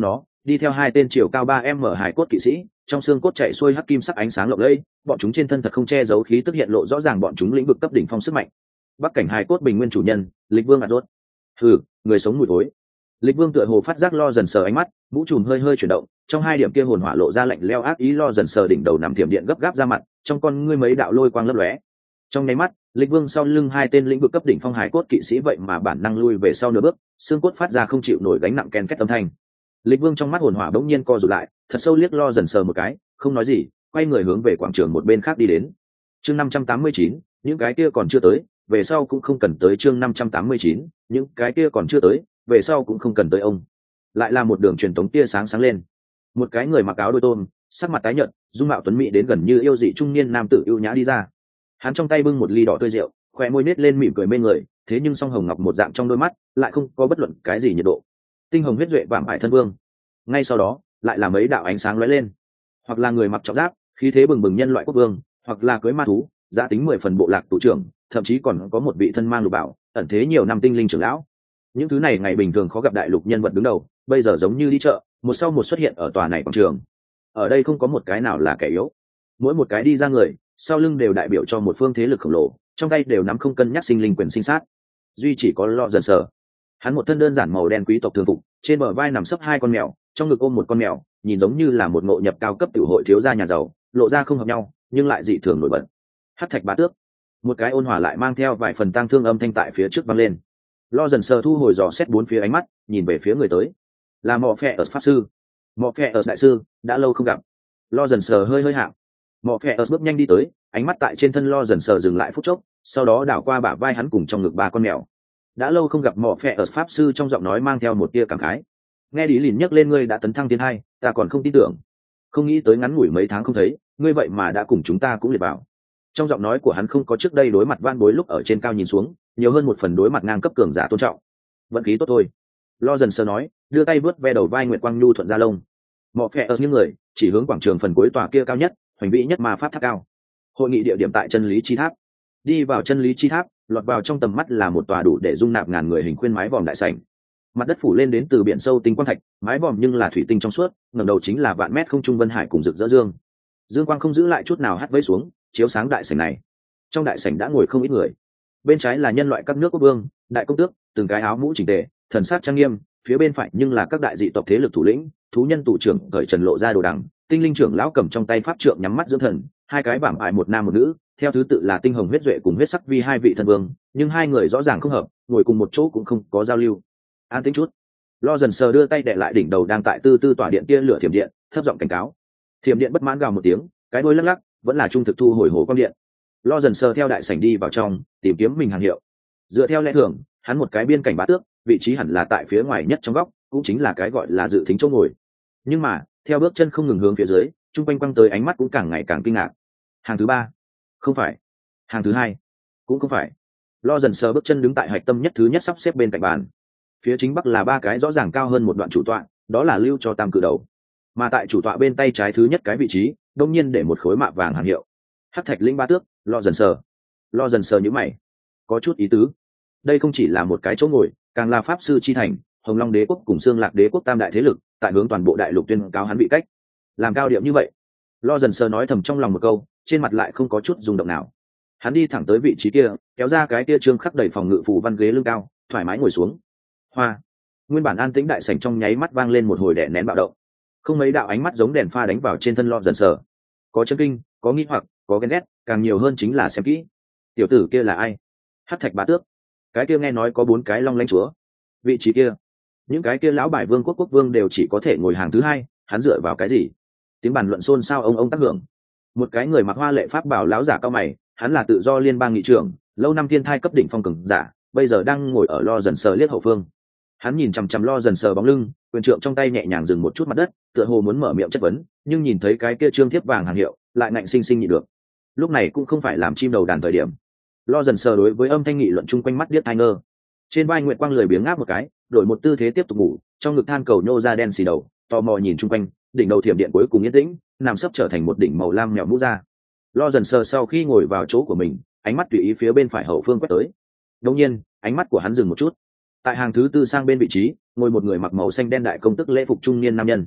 S1: đi theo hai tên chiều cao 3 m hải cốt kỵ sĩ, trong xương cốt chạy xuôi hắc kim sắc ánh sáng lộng lẫy, bọn chúng trên thân thật không che giấu khí tức hiện lộ rõ ràng bọn chúng lĩnh vực cấp đỉnh phong sức mạnh. Bắc cảnh hải cốt bình nguyên chủ nhân, Lịch Vương Azot. Hừ, người sống mùi thối. Lịch Vương tựa hồ phát giác Lo Dần Sờ ánh mắt, mũ trùm hơi hơi chuyển động, trong hai điểm kia hồn hỏa lộ ra lạnh lẽo ác ý. Lo Dần Sờ đỉnh đầu nằm thiểm điện gấp gáp ra mặt, trong con ngươi mấy đạo lôi quang lấp lóe. Trong nháy mắt, Lịch Vương sau lưng hai tên lĩnh vực cấp đỉnh phong hải cốt kỵ sĩ vậy mà bản năng lui về sau nửa bước, xương cốt phát ra không chịu nổi gánh nặng ken két âm thanh. Lịch Vương trong mắt hồn hỏa bỗng nhiên co rụt lại, thật sâu liếc Lo Dần Sờ một cái, không nói gì, quay người hướng về quảng trường một bên khác đi đến. Chương 589, những cái kia còn chưa tới, về sau cũng không cần tới. Chương 589, những cái kia còn chưa tới, về sau cũng không cần tới. Ông lại là một đường truyền tống tia sáng sáng lên, một cái người mặc áo đôi tôm, sắc mặt tái nhợt, dung mạo tuấn mỹ đến gần như yêu dị trung niên nam tử ưu nhã đi ra. Hắn trong tay bưng một ly đỏ tươi rượu, khóe môi nết lên mỉm cười mê người, thế nhưng song hồng ngọc một dạng trong đôi mắt lại không có bất luận cái gì nhiệt độ. Tinh hồng huyết duệ vạm ải thân vương. Ngay sau đó lại là mấy đạo ánh sáng lóe lên, hoặc là người mặc trọng giáp, khí thế bừng bừng nhân loại quốc vương, hoặc là cưới ma thú, giá tính 10 phần bộ lạc tù trưởng, thậm chí còn có một vị thân mang lục bảo, ẩn thế nhiều năm tinh linh trưởng lão. Những thứ này ngày bình thường khó gặp đại lục nhân vật đứng đầu, bây giờ giống như đi chợ, một sau một xuất hiện ở tòa này quảng trường. Ở đây không có một cái nào là kẻ yếu, mỗi một cái đi ra người, sau lưng đều đại biểu cho một phương thế lực khổng lồ, trong tay đều nắm không cân nhắc sinh linh quyền sinh sát. Duy chỉ có Lo Dần Sờ, hắn một thân đơn giản màu đen quý tộc thường phục, trên bờ vai nằm sấp hai con mèo, trong ngực ôm một con mèo, nhìn giống như là một ngộ nhập cao cấp tiểu hội thiếu gia nhà giàu, lộ ra không hợp nhau nhưng lại dị thường nổi bật. Hắc thạch bá tước, một cái ôn hòa lại mang theo vài phần tang thương âm thanh tại phía trước vang lên. Lo Dần Sờ thu hồi dò xét bốn phía ánh mắt, nhìn về phía người tới, là Mọ Phệ ở pháp sư. Mọ Phệ ở đại sư, đã lâu không gặp. Lo Dần Sờ hơi hơi hạng. Mọ Phệ ở bước nhanh đi tới, ánh mắt tại trên thân Lo Dần Sờ dừng lại phút chốc, sau đó đảo qua bả vai hắn cùng trong ngực ba con mèo. Đã lâu không gặp. Mọ Phệ ở pháp sư trong giọng nói mang theo một tia cảm khái. Nghe Đi Lìn nhắc lên ngươi đã tấn thăng thiên hai, ta còn không tin tưởng, không nghĩ tới ngắn ngủi mấy tháng không thấy, ngươi vậy mà đã cùng chúng ta cũng liệt vào. Trong giọng nói của hắn không có trước đây đối mặt van bối lúc ở trên cao nhìn xuống, nhiều hơn một phần đối mặt ngang cấp cường giả tôn trọng. Vận khí tốt thôi. Lo Dần Sờ nói, đưa tay vớt ve đầu vai Nguyệt Quang nhu thuận ra lông. Mọ Phệ ở những người chỉ hướng quảng trường phần cuối tòa kia cao nhất, hoành vĩ nhất ma pháp tháp cao. Hội nghị địa điểm tại chân lý chi tháp. Đi vào chân lý chi tháp, lọt vào trong tầm mắt là một tòa đủ để dung nạp ngàn người hình khuyên mái vòm đại sảnh. Mặt đất phủ lên đến từ biển sâu tinh quang thạch, mái vòm nhưng là thủy tinh trong suốt, ngẩng đầu chính là vạn mét không trung vân hải cùng rực rỡ dương. Dương quang không giữ lại chút nào hắt vẫy xuống, chiếu sáng đại sảnh này. Trong đại sảnh đã ngồi không ít người. Bên trái là nhân loại các nước quốc vương, đại công tước, từng cái áo mũ chỉnh tề, thần sắc trang nghiêm, phía bên phải nhưng là các đại dị tộc thế lực thủ lĩnh, thú nhân tù trưởng cởi trần lộ ra đồ đằng, tinh linh trưởng lão cầm trong tay pháp trượng nhắm mắt dưỡng thần, hai cái vạm ải một nam một nữ, theo thứ tự là tinh hồng huyết duệ cùng huyết sắc vi hai vị thần vương, nhưng hai người rõ ràng không hợp, ngồi cùng một chỗ cũng không có giao lưu. An tĩnh chút. Lo Dần Sờ đưa tay đè lại đỉnh đầu đang tại tư tư tỏa điện tia lửa thiểm điện, thấp giọng cảnh cáo. Thiểm điện bất mãn gào một tiếng, cái đuôi lắc lắc, vẫn là trung thực thu hồi hồ quang điện. Lo Dần Sờ theo đại sảnh đi vào trong, tìm kiếm mình hàng hiệu. Dựa theo lẽ thường, hắn một cái biên cảnh bá tước, vị trí hẳn là tại phía ngoài nhất trong góc, cũng chính là cái gọi là dự thính chỗ ngồi. Nhưng mà, theo bước chân không ngừng hướng phía dưới, trung quanh quăng tới ánh mắt cũng càng ngày càng kinh ngạc. Hàng thứ ba, không phải. Hàng thứ hai, cũng không phải. Lo Dần Sờ bước chân đứng tại hạch tâm nhất thứ nhất sắp xếp bên cạnh bàn. Phía chính bắc là ba cái rõ ràng cao hơn một đoạn chủ tọa, đó là lưu cho tam cử đầu. Mà tại chủ tọa bên tay trái thứ nhất cái vị trí, đông nhiên để một khối mạ vàng hàng hiệu. Hắc thạch linh ba tước, Lo Dần Sờ. Lo Dần Sờ nhíu mày, có chút ý tứ. Đây không chỉ là một cái chỗ ngồi, càng là pháp sư chi thành, Hồng Long Đế quốc cùng Xương Lạc Đế quốc tam đại thế lực, tại hướng toàn bộ đại lục tuyên cáo hắn bị cách. Làm cao điệu như vậy. Lo Dần Sờ nói thầm trong lòng một câu, trên mặt lại không có chút rung động nào. Hắn đi thẳng tới vị trí kia, kéo ra cái kia trương khắc đầy phòng ngự phù văn ghế lưng cao, thoải mái ngồi xuống. Hoa. Nguyên bản an tĩnh đại sảnh trong nháy mắt vang lên một hồi đè nén bạo động. Không mấy đạo ánh mắt giống đèn pha đánh vào trên thân Lo Dần Sờ. Có chấn kinh, có nghi hoặc, có ghen ghét, càng nhiều hơn chính là xem kỹ. Tiểu tử kia là ai? Hắc thạch bá tước. Cái kia nghe nói có 4 cái long lãnh chúa. Vị trí kia, những cái kia lão bài vương quốc quốc vương đều chỉ có thể ngồi hàng thứ hai, hắn dựa vào cái gì? Tiếng bàn luận xôn xao ông tác hưởng. Một cái người mặc hoa lệ pháp bảo lão giả cao mày, hắn là tự do liên bang nghị trưởng, lâu năm thiên thai cấp đỉnh phong cường giả, bây giờ đang ngồi ở Lo Dần Sờ liếc hậu phương. Hắn nhìn chằm chằm Lo Dần Sờ bóng lưng, quyền trượng trong tay nhẹ nhàng dừng một chút mặt đất, tựa hồ muốn mở miệng chất vấn, nhưng nhìn thấy cái kia trương thiếp vàng hàng hiệu, lại ngạnh sinh sinh nhịn được. Lúc này cũng không phải làm chim đầu đàn thời điểm. Lo Dần Sờ đối với âm thanh nghị luận chung quanh mắt điếc tai ngơ. Trên vai Nguyệt Quang lười biếng ngáp một cái, đổi một tư thế tiếp tục ngủ, trong ngực than cầu nhô ra đen xì đầu, tò mò nhìn chung quanh, đỉnh đầu thiểm điện cuối cùng yên tĩnh, nằm sấp trở thành một đỉnh màu lam mèo mũ ra. Lo Dần Sờ sau khi ngồi vào chỗ của mình, ánh mắt tùy ý phía bên phải hậu phương quét tới. Đột nhiên, ánh mắt của hắn dừng một chút. Tại hàng thứ tư sang bên vị trí, ngồi một người mặc màu xanh đen đại công tức lễ phục trung niên nam nhân.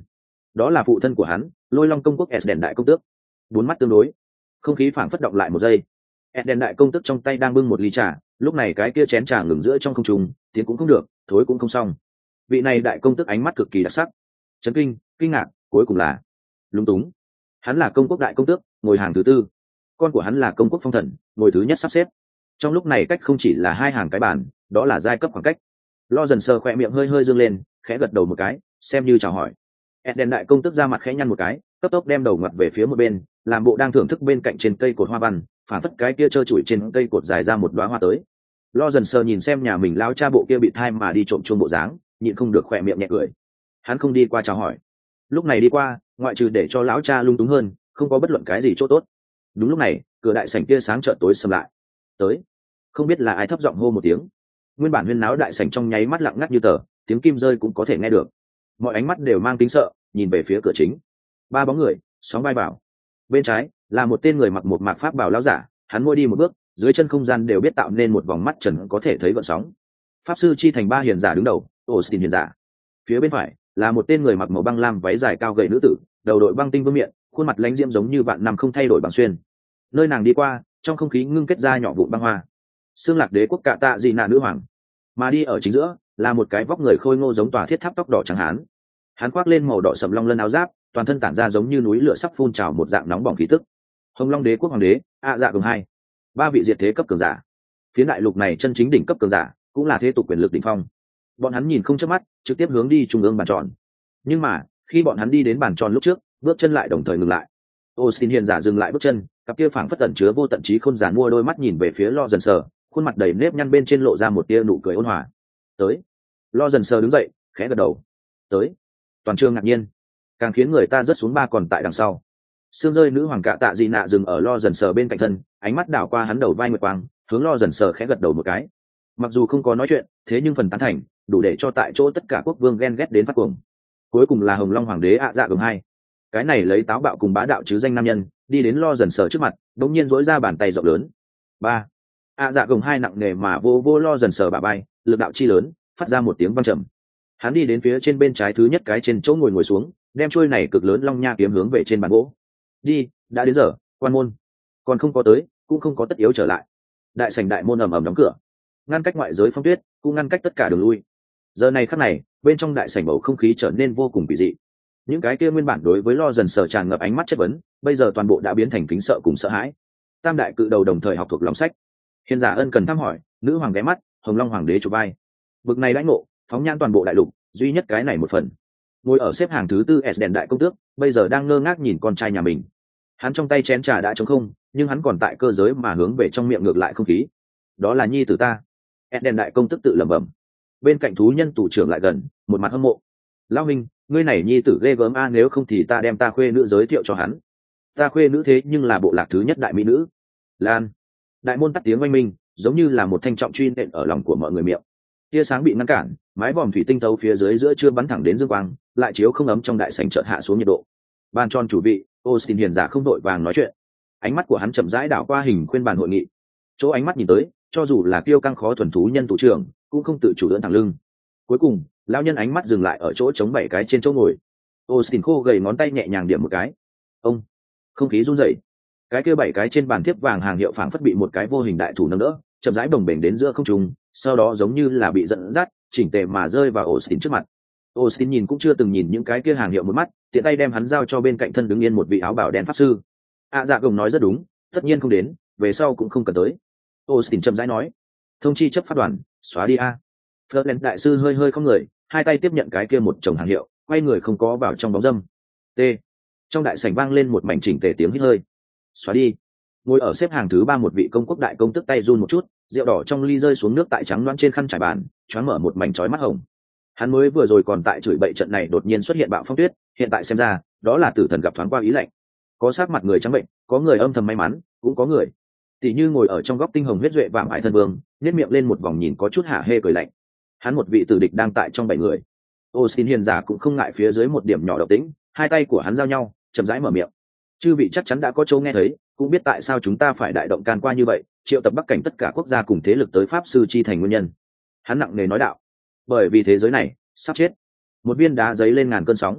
S1: đó là phụ thân của hắn, Lôi Long công quốc Esden đại công tước. Bốn mắt tương đối, không khí phảng phất động lại một giây. Esden đại công tước trong tay đang bưng một ly trà, lúc này cái kia chén trà ngừng giữa trong không trung, tiếng cũng không được, thối cũng không xong. Vị này đại công tước ánh mắt cực kỳ đặc sắc, chấn kinh, kinh ngạc, cuối cùng là lúng túng. Hắn là công quốc đại công tước, ngồi hàng thứ tư. Con của hắn là công quốc phong thần, ngồi thứ nhất sắp xếp. Trong lúc này cách không chỉ là hai hàng cái bàn, đó là giai cấp khoảng cách. Lo dần sờ khỏe miệng hơi hơi dương lên, khẽ gật đầu một cái, xem như chào hỏi. Eden đại công tức ra mặt khẽ nhăn một cái, cấp tốc đem đầu ngoặt về phía một bên, làm bộ đang thưởng thức bên cạnh trên cây cột hoa văn, phản phất cái kia trơ trụi trên cây cột dài ra một đóa hoa tới. Lo dần sờ nhìn xem nhà mình lao cha bộ kia bị thai mà đi trộm chuông bộ dáng, nhịn không được khỏe miệng nhẹ cười. Hắn không đi qua chào hỏi. Lúc này đi qua, ngoại trừ để cho lão cha lung túng hơn, không có bất luận cái gì chỗ tốt. Đúng lúc này, cửa đại sảnh kia sáng chợt tối sầm lại. Tới. Không biết là ai thấp giọng hô một tiếng. Nguyên bản huyên náo đại sảnh trong nháy mắt lặng ngắt như tờ, tiếng kim rơi cũng có thể nghe được. Mọi ánh mắt đều mang tính sợ, nhìn về phía cửa chính. Ba bóng người sóng vai bảo. Bên trái là một tên người mặc một mạc pháp bào lão giả, hắn môi đi một bước, dưới chân không gian đều biết tạo nên một vòng mắt trần có thể thấy gợn sóng. Pháp sư chi thành ba hiền giả đứng đầu, Austin hiền giả. Phía bên phải là một tên người mặc màu băng lam váy dài cao gầy nữ tử, đầu đội băng tinh vương miện, khuôn mặt lãnh diễm giống như vạn năm không thay đổi bằng xuyên. Nơi nàng đi qua, trong không khí ngưng kết ra nhỏ vụn băng hoa. Xương Lạc Đế quốc Cạ Tạ Dị Nạ nữ hoàng, mà đi ở chính giữa là một cái vóc người khôi ngô giống tòa thiết tháp tóc đỏ trắng hán. Hắn khoác lên màu đỏ sẫm long lân áo giáp, toàn thân tản ra giống như núi lửa sắp phun trào một dạng nóng bỏng khí tức. Hồng Long Đế quốc hoàng đế, Dạ Cường hai, ba vị diệt thế cấp cường giả. Phía đại lục này chân chính đỉnh cấp cường giả, cũng là thế tục quyền lực đỉnh phong. Bọn hắn nhìn không chớp mắt, trực tiếp hướng đi trung ương bàn tròn. Nhưng mà, khi bọn hắn đi đến bàn tròn lúc trước, bước chân lại đồng thời ngừng lại. Austin hiền giả dừng lại bước chân, cặp kia phảng phất tẩn chứa vô tận trí khôn giàn mua đôi mắt nhìn về phía Lo Dần Sờ, khuôn mặt đầy nếp nhăn bên trên lộ ra một tia nụ cười ôn hòa. Tới. Lo Dần Sờ đứng dậy, khẽ gật đầu. Tới. Toàn trường ngạc nhiên, càng khiến người ta rớt xuống ba còn tại đằng sau. Sương rơi nữ hoàng Cạ Tạ Dị Nạ dừng ở Lo Dần Sờ bên cạnh thân, ánh mắt đảo qua hắn đầu vai nguyệt quang, hướng Lo Dần Sờ khẽ gật đầu một cái. Mặc dù không có nói chuyện, thế nhưng phần tán thành đủ để cho tại chỗ tất cả quốc vương ghen ghét đến phát cuồng. Cuối cùng là Hồng Long hoàng đế Dạ Cường hai, cái này lấy táo bạo cùng bá đạo chứ danh nam nhân, đi đến Lo Dần Sờ trước mặt, đống nhiên dỗi ra bàn tay rộng lớn. Ba. Dạ Cường hai nặng nề mà vô vô Lo Dần Sờ bả vai, lực đạo chi lớn, phát ra một tiếng vang trầm. Hắn đi đến phía trên bên trái thứ nhất cái trên chỗ ngồi xuống, đem trôi này cực lớn long nha kiếm hướng về trên bàn gỗ. Đi, đã đến giờ, quan môn. Còn không có tới, cũng không có tất yếu trở lại. Đại sảnh đại môn ầm ầm đóng cửa, ngăn cách ngoại giới phong tuyết, cũng ngăn cách tất cả đường lui. Giờ này khắc này, bên trong đại sảnh bầu không khí trở nên vô cùng kỳ dị. Những cái kia nguyên bản đối với Lo Dần Sờ tràn ngập ánh mắt chất vấn, bây giờ toàn bộ đã biến thành kính sợ cùng sợ hãi. Tam đại cự đầu đồng thời học thuộc lòng sách. Hiền giả ân cần thăm hỏi, nữ hoàng ghé mắt, Hồng Long hoàng đế chụp vai. Bực này đãi ngộ, phóng nhãn toàn bộ đại lục, duy nhất cái này một phần. Ngồi ở xếp hàng thứ tư Esden đại công tước, bây giờ đang ngơ ngác nhìn con trai nhà mình. Hắn trong tay chén trà đã trống không, nhưng hắn còn tại cơ giới mà hướng về trong miệng ngược lại không khí. Đó là nhi tử ta. Esden đại công tước tự lẩm bẩm. Bên cạnh thú nhân tù trưởng lại gần, một mặt hâm mộ. Lão minh, ngươi này nhi tử ghê gớm a, nếu không thì ta đem ta khuê nữ giới thiệu cho hắn. Ta khuê nữ thế nhưng là bộ lạc thứ nhất đại mỹ nữ. Lan. Đại môn tắt tiếng oanh minh, giống như là một thanh trọng truy nện ở lòng của mọi người miệng. Tia sáng bị ngăn cản, mái vòm thủy tinh thấu phía dưới giữa chưa bắn thẳng đến dương quang, lại chiếu không ấm trong đại sảnh chợt hạ xuống nhiệt độ. Bàn tròn chủ vị, Austin hiền giả không đội vàng nói chuyện. Ánh mắt của hắn chậm rãi đảo qua hình khuyên bàn hội nghị. Chỗ ánh mắt nhìn tới, cho dù là kiêu căng khó thuần thú nhân thủ trưởng, cũng không tự chủ đỡ thẳng lưng. Cuối cùng, lão nhân ánh mắt dừng lại ở chỗ chống bảy cái trên chỗ ngồi. Austin khô gầy ngón tay nhẹ nhàng điểm một cái. Ông, không khí run rẩy. Cái kia bảy cái trên bàn thiếp vàng hàng hiệu phảng phất bị một cái vô hình đại thủ nâng đỡ, chậm rãi bồng bềnh đến giữa không trung, sau đó giống như là bị dẫn dắt, chỉnh tề mà rơi vào Austin trước mặt. Austin nhìn cũng chưa từng nhìn những cái kia hàng hiệu một mắt, tiện tay đem hắn giao cho bên cạnh thân đứng yên một vị áo bào đen pháp sư. Dạ Cường nói rất đúng, tất nhiên không đến, về sau cũng không cần tới. Austin chậm rãi nói. Thông chi chấp pháp đoàn, xóa đi a. Florent đại sư hơi hơi không người, hai tay tiếp nhận cái kia một chồng hàng hiệu, quay người không có vào trong bóng dâm. T. Trong đại sảnh vang lên một mảnh chỉnh tề tiếng hít hơi. Xóa đi. Ngồi ở xếp hàng thứ ba một vị công quốc đại công tức tay run một chút, rượu đỏ trong ly rơi xuống nước tại trắng loãng trên khăn trải bàn, choáng mở một mảnh chói mắt hồng. Hắn mới vừa rồi còn tại chửi bậy trận này đột nhiên xuất hiện bạo phong tuyết, hiện tại xem ra, đó là tử thần gặp thoáng qua ý lạnh. Có sắc mặt người trắng bệnh, có người âm thầm may mắn, cũng có người tỉ như ngồi ở trong góc tinh hồng huyết duệ vạm ải thân vương, nhếch miệng lên một vòng nhìn có chút hả hê cười lạnh. Hắn một vị tử địch đang tại trong bảy người. Austin hiền giả cũng không ngại phía dưới một điểm nhỏ động tĩnh, hai tay của hắn giao nhau, chậm rãi mở miệng. Chư vị chắc chắn đã có chỗ nghe thấy, cũng biết tại sao chúng ta phải đại động can qua như vậy, triệu tập bắc cảnh tất cả quốc gia cùng thế lực tới pháp sư chi thành nguyên nhân. Hắn nặng nề nói đạo. Bởi vì thế giới này sắp chết. Một viên đá giấy lên ngàn cơn sóng.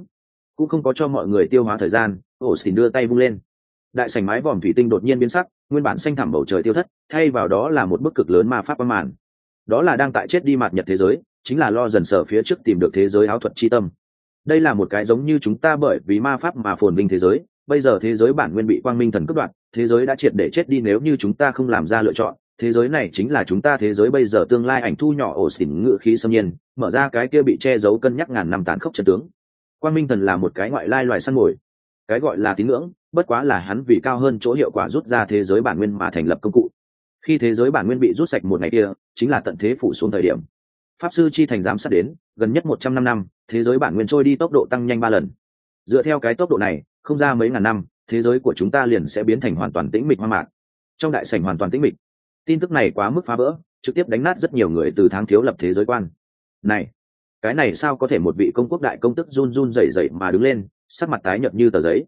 S1: cũng không có cho mọi người tiêu hóa thời gian, Austin đưa tay vung lên. Đại sảnh mái vòm thủy tinh đột nhiên biến sắc, nguyên bản xanh thẳm bầu trời tiêu thất, thay vào đó là một bức cực lớn ma pháp quang màn. Đó là đang tại chết đi mạt nhật thế giới, chính là lo dần sở phía trước tìm được thế giới áo thuật chi tâm. Đây là một cái giống như chúng ta bởi vì ma pháp mà phồn vinh thế giới, bây giờ thế giới bản nguyên bị quang minh thần cướp đoạt, thế giới đã triệt để chết đi, nếu như chúng ta không làm ra lựa chọn, thế giới này chính là chúng ta thế giới bây giờ tương lai. Ảnh thu nhỏ ổ xỉn ngự khí xâm nhiên, mở ra cái kia bị che giấu cân nhắc ngàn năm tàn khốc chân tướng. Quang minh thần là một cái ngoại lai loài săn mồi, cái gọi là tín ngưỡng bất quá là hắn vì cao hơn chỗ hiệu quả rút ra thế giới bản nguyên mà thành lập công cụ. Khi thế giới bản nguyên bị rút sạch một ngày kia, chính là tận thế phủ xuống thời điểm. Pháp sư chi thành giám sát đến, gần nhất 100 năm, thế giới bản nguyên trôi đi tốc độ tăng nhanh 3 lần. Dựa theo cái tốc độ này, không ra mấy ngàn năm, thế giới của chúng ta liền sẽ biến thành hoàn toàn tĩnh mịch hoang mạc. Trong đại sảnh hoàn toàn tĩnh mịch. Tin tức này quá mức phá vỡ, trực tiếp đánh nát rất nhiều người từ tháng thiếu lập thế giới quan. Này, cái này sao có thể? Một vị công quốc đại công tức run run rẩy rẩy mà đứng lên, sắc mặt tái nhợt như tờ giấy.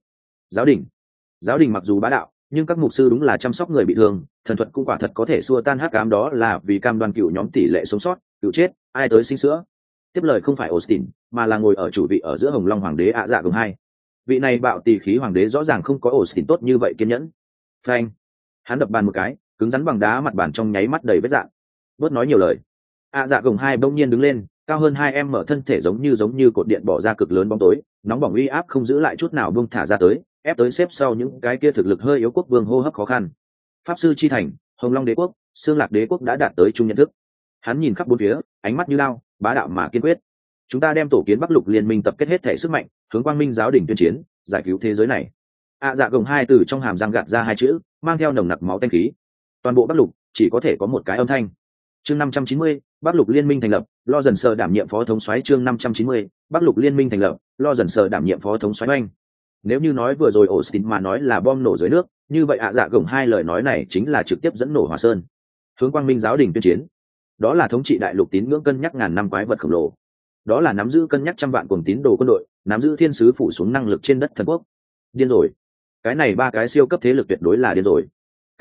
S1: Giáo đình mặc dù bá đạo, nhưng các mục sư đúng là chăm sóc người bị thương, thần thuật cũng quả thật có thể xua tan hắc ám, đó là vì cam đoan cựu nhóm tỷ lệ sống sót, cựu chết, ai tới sinh sữa. Tiếp lời không phải Austin, mà là ngồi ở chủ vị ở giữa Hồng Long Hoàng đế ạ dạ gồng hai. Vị này bạo tỳ khí hoàng đế rõ ràng không có Austin tốt như vậy kiên nhẫn. Phanh, hắn đập bàn một cái, cứng rắn bằng đá, mặt bàn trong nháy mắt đầy vết rạn. Bớt nói nhiều lời. ạ dạ gồng hai bỗng nhiên đứng lên, cao hơn 2 em mở thân thể giống như cột điện bỏ ra cực lớn bóng tối, nóng bỏng uy áp không giữ lại chút nào buông thả ra tới, ép tới xếp sau những cái kia thực lực hơi yếu quốc vương hô hấp khó khăn. Pháp sư chi thành, Hồng Long đế quốc, Xương Lạc đế quốc đã đạt tới chung nhận thức. Hắn nhìn khắp bốn phía, ánh mắt như lao, bá đạo mà kiên quyết. Chúng ta đem tổ kiến Bắc Lục Liên minh tập kết hết thể sức mạnh, hướng Quang Minh giáo đỉnh tuyên chiến, giải cứu thế giới này. Dạ gồng hai từ trong hàm răng gạt ra 2 chữ, mang theo nồng nặc máu tanh khí. Toàn bộ Bắc Lục chỉ có thể có một cái âm thanh. Chương 590, Bắc Lục Liên minh thành lập, lo dần sờ đảm nhiệm phó thống soái. Chương 590, Bắc Lục Liên minh thành lập, lo dần sờ đảm nhiệm phó thống soái oanh. Nếu như nói vừa rồi Austin mà nói là bom nổ dưới nước, như vậy dạ gồng hai lời nói này chính là trực tiếp dẫn nổ Hỏa Sơn, hướng Quang Minh giáo đình tuyên chiến. Đó là thống trị đại lục tín ngưỡng cân nhắc ngàn năm quái vật khổng lồ, đó là nắm giữ cân nhắc trăm vạn cuồng tín đồ quân đội, nắm giữ thiên sứ phủ xuống năng lực trên đất thần quốc. Điên rồi, cái này 3 cái siêu cấp thế lực tuyệt đối là điên rồi.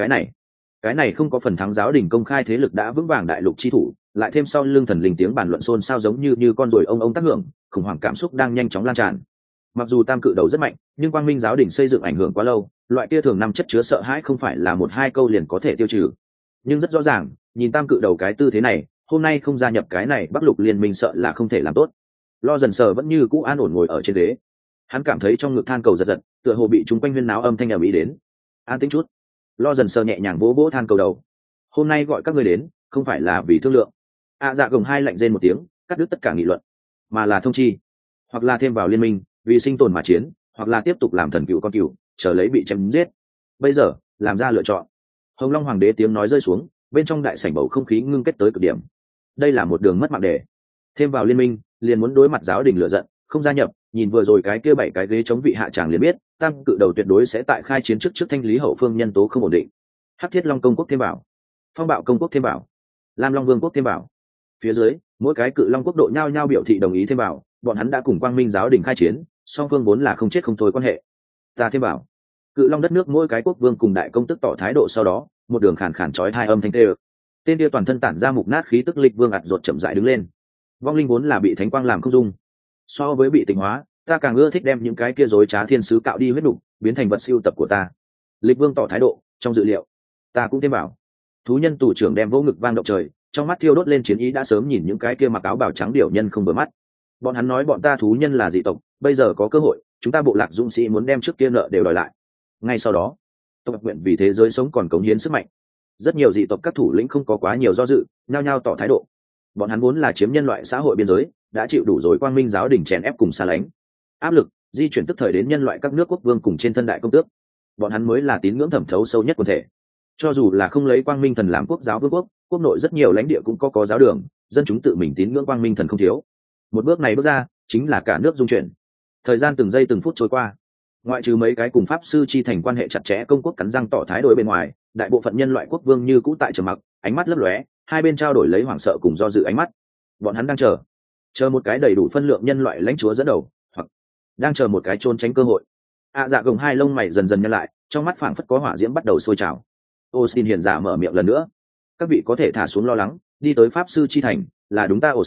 S1: Cái này không có phần thắng, giáo đình công khai thế lực đã vững vàng đại lục chi thủ, lại thêm sau lưng thần linh tiếng bàn luận xôn xao giống như con ruồi ông tác hưởng, khủng hoảng cảm xúc đang nhanh chóng lan tràn. Mặc dù tam cự đầu rất mạnh, nhưng Quang Minh giáo đình xây dựng ảnh hưởng quá lâu, loại kia thường năm chất chứa sợ hãi không phải là 1-2 câu liền có thể tiêu trừ. Nhưng rất rõ ràng, nhìn tam cự đầu cái tư thế này, hôm nay không gia nhập cái này Bắc Lục Liên minh sợ là không thể làm tốt. Lo dần sờ vẫn như cũ an ổn ngồi ở trên ghế, hắn cảm thấy trong ngực than cầu giật giật, tựa hồ bị chúng quanh huyên náo âm thanh ầm ĩ đến. An tĩnh chút. Lo dần sờ nhẹ nhàng vỗ vỗ than cầu đầu. Hôm nay gọi các ngươi đến, không phải là vì thương lượng. Dạ gồng hai lạnh rên một tiếng, cắt đứt tất cả nghị luận, mà là thông chi, hoặc là thêm vào liên minh, vì sinh tồn mà chiến, hoặc là tiếp tục làm thần cựu con cựu, chờ lấy bị chém giết. Bây giờ, làm ra lựa chọn. Hồng Long Hoàng đế tiếng nói rơi xuống, bên trong đại sảnh bầu không khí ngưng kết tới cực điểm. Đây là một đường mất mạng đề. Thêm vào liên minh, liền muốn đối mặt giáo đình lựa giận, không gia nhập, nhìn vừa rồi cái kia 7 cái ghế chống vị hạ tràng liền biết, tam cự đầu tuyệt đối sẽ tại khai chiến trước thanh lý hậu phương nhân tố không ổn định. Hắc Thiết Long công quốc thêm vào, Phong Bạo công quốc thêm vào, Lam Long Vương quốc thêm vào. Phía dưới, mỗi cái cự long quốc độ nhao nhao biểu thị đồng ý thêm vào, bọn hắn đã cùng Quang Minh giáo đình khai chiến, song phương vốn là không chết không thôi quan hệ. Ta thêm vào. Cự long đất nước mỗi cái quốc vương cùng đại công tức tỏ thái độ, sau đó, một đường khàn khàn chói tai âm thanh tê. Tên kia toàn thân tản ra mục nát khí tức lịch vương ạt ruột chậm rãi đứng lên. Vong linh vốn là bị thánh quang làm không dung, so với bị tịnh hóa, ta càng ưa thích đem những cái kia rối trá thiên sứ cạo đi huyết đủ, biến thành vật siêu tập của ta. Lịch vương tỏ thái độ, trong dự liệu, ta cũng thêm vào. Thú nhân tù trưởng đem vô ngực vang động trời, trong mắt thiêu đốt lên chiến ý, đã sớm nhìn những cái kia mặc áo bào trắng điểu nhân không vừa mắt. Bọn hắn nói bọn ta thú nhân là dị tộc, bây giờ có cơ hội, chúng ta bộ lạc dũng sĩ muốn đem trước kia nợ đều đòi lại. Ngay sau đó, tộc nguyện vì thế giới sống còn cống hiến sức mạnh. Rất nhiều dị tộc các thủ lĩnh không có quá nhiều do dự, nhao nhao tỏ thái độ. Bọn hắn vốn là chiếm nhân loại xã hội biên giới, đã chịu đủ rồi Quang Minh giáo đình chèn ép cùng xa lánh. Áp lực di chuyển tức thời đến nhân loại các nước quốc vương cùng trên thân đại công tước. Bọn hắn mới là tín ngưỡng thẩm thấu sâu nhất quần thể. Cho dù là không lấy Quang Minh thần làm quốc giáo vương quốc, quốc nội rất nhiều lãnh địa cũng có giáo đường, dân chúng tự mình tín ngưỡng Quang Minh thần không thiếu. Một bước này bước ra, chính là cả nước dung chuyển. Thời gian từng giây từng phút trôi qua, ngoại trừ mấy cái cùng pháp sư chi thành quan hệ chặt chẽ công quốc cắn răng tỏ thái độ bên ngoài, đại bộ phận nhân loại quốc vương như cũ tại trầm mặc, ánh mắt lấp lóe, hai bên trao đổi lấy hoảng sợ cùng do dự ánh mắt. Bọn hắn đang chờ một cái đầy đủ phân lượng nhân loại lãnh chúa dẫn đầu, hoặc đang chờ một cái trốn tránh cơ hội. Dạ gồng hai lông mày dần dần nhăn lại, trong mắt phảng phất có hỏa diễm bắt đầu sôi trào. Austin hiền giả mở miệng lần nữa. Các vị có thể thả xuống lo lắng, đi tới pháp sư chi thành, là đúng ta Austin,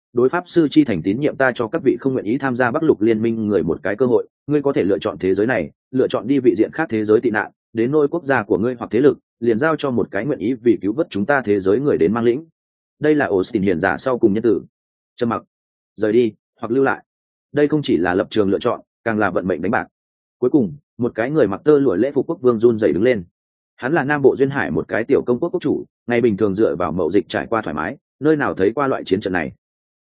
S1: đối pháp sư chi thành tín nhiệm ta cho các vị không nguyện ý tham gia Bắc Lục Liên minh người một cái cơ hội, ngươi có thể lựa chọn thế giới này, lựa chọn đi vị diện khác thế giới tị nạn, đến nơi quốc gia của ngươi hoặc thế lực, liền giao cho một cái nguyện ý vì cứu vớt chúng ta thế giới người đến mang lĩnh. Đây là Austin hiền giả sau cùng nhân tử. Trầm mặc, rời đi hoặc lưu lại. Đây không chỉ là lập trường lựa chọn, càng là vận mệnh đánh bạc. Cuối cùng, một cái người mặc tơ lụa lễ phục quốc vương run rẩy đứng lên. Hắn là Nam Bộ duyên hải một cái tiểu công quốc quốc chủ, ngày bình thường dựa vào mậu dịch trải qua thoải mái, nơi nào thấy qua loại chiến trận này.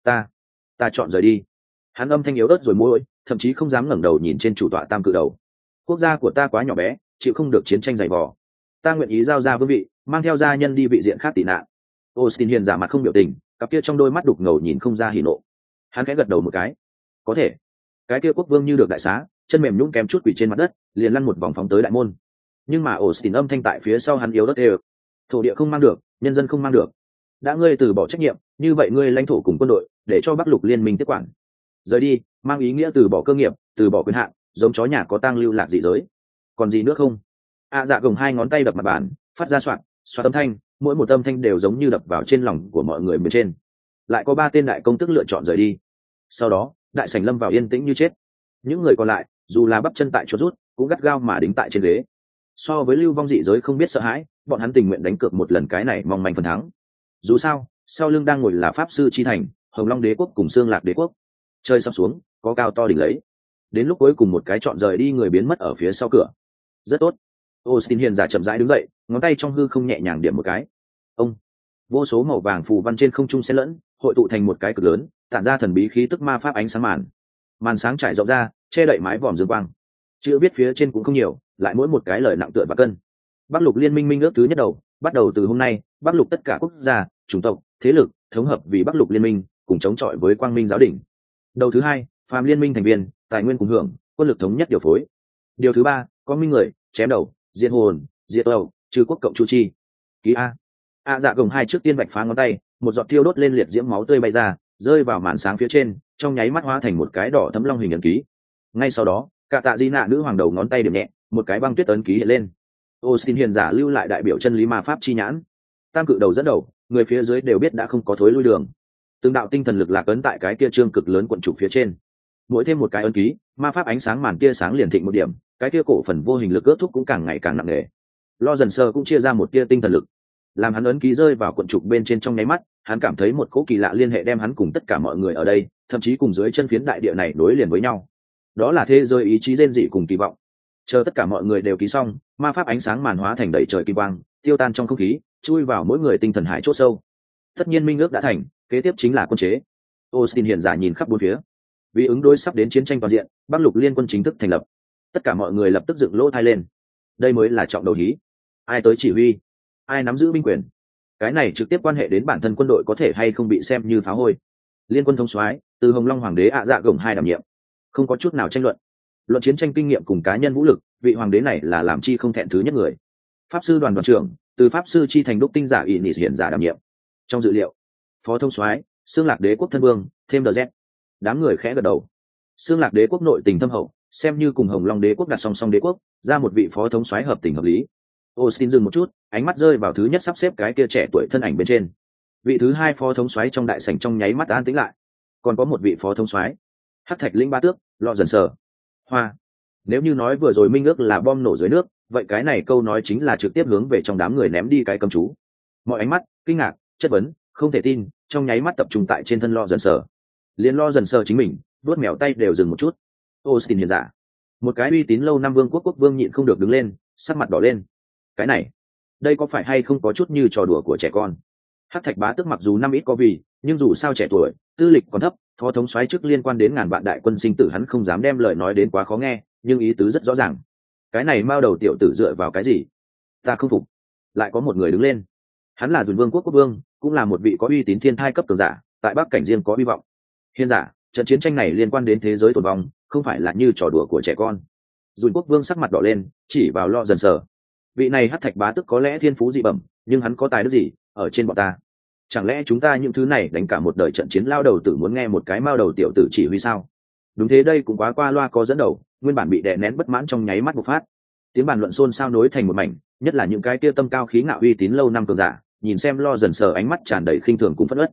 S1: Ta chọn rời đi. Hắn âm thanh yếu ớt rồi môi, thậm chí không dám ngẩng đầu nhìn trên chủ tọa tam cự đầu. Quốc gia của ta quá nhỏ bé, chịu không được chiến tranh dày vò. Ta nguyện ý giao ra vương vị, mang theo gia nhân đi vị diện khác tị nạn. Austin hiền giả mặt không biểu tình, cặp kia trong đôi mắt đục ngầu nhìn không ra hỉ nộ. Hắn khẽ gật đầu một cái. Có thể. Cái kia quốc vương như được đại xá, chân mềm nhũn kém chút quỳ trên mặt đất, liền lăn một vòng phóng tới đại môn. Nhưng mà Austin âm thanh tại phía sau hắn yếu ớt đều. Thổ địa không mang được, nhân dân không mang được. Đã ngươi từ bỏ trách nhiệm, như vậy ngươi lãnh thổ cùng quân đội, để cho Bắc Lục Liên minh tiếp quản. Rời đi, mang ý nghĩa từ bỏ cơ nghiệp, từ bỏ quyền hạn, giống chó nhà có tang lưu lạc dị giới. Còn gì nữa không? Dạ gồng hai ngón tay đập mặt bàn, phát ra soạt âm thanh, mỗi một âm thanh đều giống như đập vào trên lòng của mọi người bên trên. Lại có 3 tên đại công tức lựa chọn rời đi. Sau đó, đại sảnh lâm vào yên tĩnh như chết. Những người còn lại, dù là bắp chân tại chỗ rút, cũng gắt gao mà đính tại trên ghế. So với lưu vong dị giới không biết sợ hãi, bọn hắn tình nguyện đánh cược một lần cái này mong manh phần thắng. Dù sao, sau lưng đang ngồi là pháp sư chi thành, Hồng Long đế quốc cùng Xương Lạc đế quốc. Chơi sắp xuống, có cao to đỉnh lấy. Đến lúc cuối cùng một cái chọn rời đi người biến mất ở phía sau cửa. Rất tốt. Austin hiền giả chậm rãi đứng dậy, ngón tay trong hư không nhẹ nhàng điểm một cái. Ông, vô số màu vàng phù văn trên không trung xen lẫn, hội tụ thành một cái cực lớn, tản ra thần bí khí tức ma pháp ánh sáng màn. Màn sáng trải rộng ra, che đậy mái vòm dương quang. Chữ viết phía trên cũng không nhiều, lại mỗi một cái lời nặng tựa và cân. Bắc Lục Liên minh minh ước thứ nhất đầu, bắt đầu từ hôm nay, Bắc Lục tất cả quốc gia, chủng tộc, thế lực thống hợp vì Bắc Lục Liên minh, cùng chống chọi với Quang Minh giáo đỉnh. Đầu thứ hai, phàm liên minh thành viên, tài nguyên cùng hưởng, quân lực thống nhất điều phối. Điều thứ ba, có minh người, chém đầu, diệt hồn, diệt ẩu, trừ quốc cộng chu chi. Ký A. Dạ gồng hai trước tiên vạch phá ngón tay, một giọt tiêu đốt lên liệt diễm máu tươi bay ra, rơi vào màn sáng phía trên, trong nháy mắt hóa thành một cái đỏ thấm long hình ấn ký. Ngay sau đó, cả tạ di nạ nữ hoàng đầu ngón tay điểm nhẹ, một cái băng tuyết ấn ký hiện lên. Austin hiền giả lưu lại đại biểu chân lý ma pháp chi nhãn. Tam cự đầu dẫn đầu, người phía dưới đều biết đã không có thối lui đường. Từng đạo tinh thần lực lạc ấn tại cái kia trương cực lớn quận trục phía trên. Mỗi thêm một cái ấn ký, ma pháp ánh sáng màn tia sáng liền thịnh một điểm, cái kia cổ phần vô hình lực ước thúc cũng càng ngày càng nặng nề. Lo dần sơ cũng chia ra một tia tinh thần lực, làm hắn ấn ký rơi vào quận trục bên trên trong nháy mắt, hắn cảm thấy một cỗ kỳ lạ liên hệ đem hắn cùng tất cả mọi người ở đây, thậm chí cùng dưới chân phiến đại địa này nối liền với nhau. Đó là thế giới ý chí rên dị cùng kỳ vọng. Chờ tất cả mọi người đều ký xong, ma pháp ánh sáng màn hóa thành đầy trời kim quang, tiêu tan trong không khí, chui vào mỗi người tinh thần hải chốt sâu. Tất nhiên minh ước đã thành, kế tiếp chính là quân chế. Austin hiền giả nhìn khắp bốn phía. Vì ứng đối sắp đến chiến tranh toàn diện, Bắc Lục Liên quân chính thức thành lập. Tất cả mọi người lập tức dựng lỗ tai lên. Đây mới là trọng đầu hí. Ai tới chỉ huy, ai nắm giữ binh quyền, cái này trực tiếp quan hệ đến bản thân quân đội có thể hay không bị xem như phá hôi. Liên quân thống soái từ Hồng Long hoàng đế Dạ gồng hai đảm nhiệm, không có chút nào tranh luận. Luận chiến tranh kinh nghiệm cùng cá nhân vũ lực, vị hoàng đế này là làm chi không thẹn thứ nhất người. Pháp sư đoàn trưởng từ pháp sư chi thành đúc tinh giả ỷ nị hiển giả đảm nhiệm. Trong dự liệu, phó thống soái Xương Lạc đế quốc thân vương thêm đờ z. Đám người khẽ gật đầu. Xương Lạc đế quốc nội tình thâm hậu, xem như cùng Hồng Long đế quốc đặt song song đế quốc, ra một vị phó thống soái hợp tình hợp lý. Austin dừng một chút, ánh mắt rơi vào thứ nhất sắp xếp cái kia trẻ tuổi thân ảnh bên trên. Vị thứ hai phó thống soái trong đại sảnh trong nháy mắt an tĩnh lại. Còn có một vị phó thống soái, Hắc Thạch Linh Ba Tước, Lọ Dần Sờ. Hoa. Nếu như nói vừa rồi minh ước là bom nổ dưới nước, vậy cái này câu nói chính là trực tiếp hướng về trong đám người ném đi cái cầm chú. Mọi ánh mắt, kinh ngạc, chất vấn, không thể tin, trong nháy mắt tập trung tại trên thân Lọ Dần Sờ. Liên Lọ Dần Sờ chính mình, vuốt mèo tay đều dừng một chút. Austin hiền giả, một cái uy tín lâu năm vương quốc vương nhịn không được đứng lên, sắc mặt đỏ lên. Cái này, đây có phải hay không có chút như trò đùa của trẻ con? Hắc Thạch Bá Tước mặc dù năm ít có vì, nhưng dù sao trẻ tuổi, tư lịch còn thấp, phó thống soái chức liên quan đến ngàn vạn đại quân sinh tử, hắn không dám đem lời nói đến quá khó nghe, nhưng ý tứ rất rõ ràng. Cái này mao đầu tiểu tử dựa vào cái gì? Ta không phục. Lại có một người đứng lên. Hắn là Dùn Vương quốc vương, cũng là một vị có uy tín thiên thai cấp cường giả, tại Bắc cảnh riêng có hy vọng. Hiên giả, trận chiến tranh này liên quan đến thế giới tồn vong, không phải là như trò đùa của trẻ con. Dùn quốc vương sắc mặt đỏ lên, chỉ vào Lọ Dần Sờ. Vị này Hắc Thạch Bá Tước có lẽ thiên phú dị bẩm, nhưng hắn có tài đức gì ở trên bọn ta? Chẳng lẽ chúng ta những thứ này đánh cả một đời trận chiến lao đầu tử muốn nghe một cái mao đầu tiểu tử chỉ huy sao? Đúng thế, đây cũng quá qua loa có dẫn đầu, nguyên bản bị đè nén bất mãn trong nháy mắt bộc phát. Tiếng bàn luận xôn xao nối thành một mảnh, nhất là những cái kia tâm cao khí ngạo uy tín lâu năm cường giả, nhìn xem Lọ Dần Sờ ánh mắt tràn đầy khinh thường cùng phẫn uất.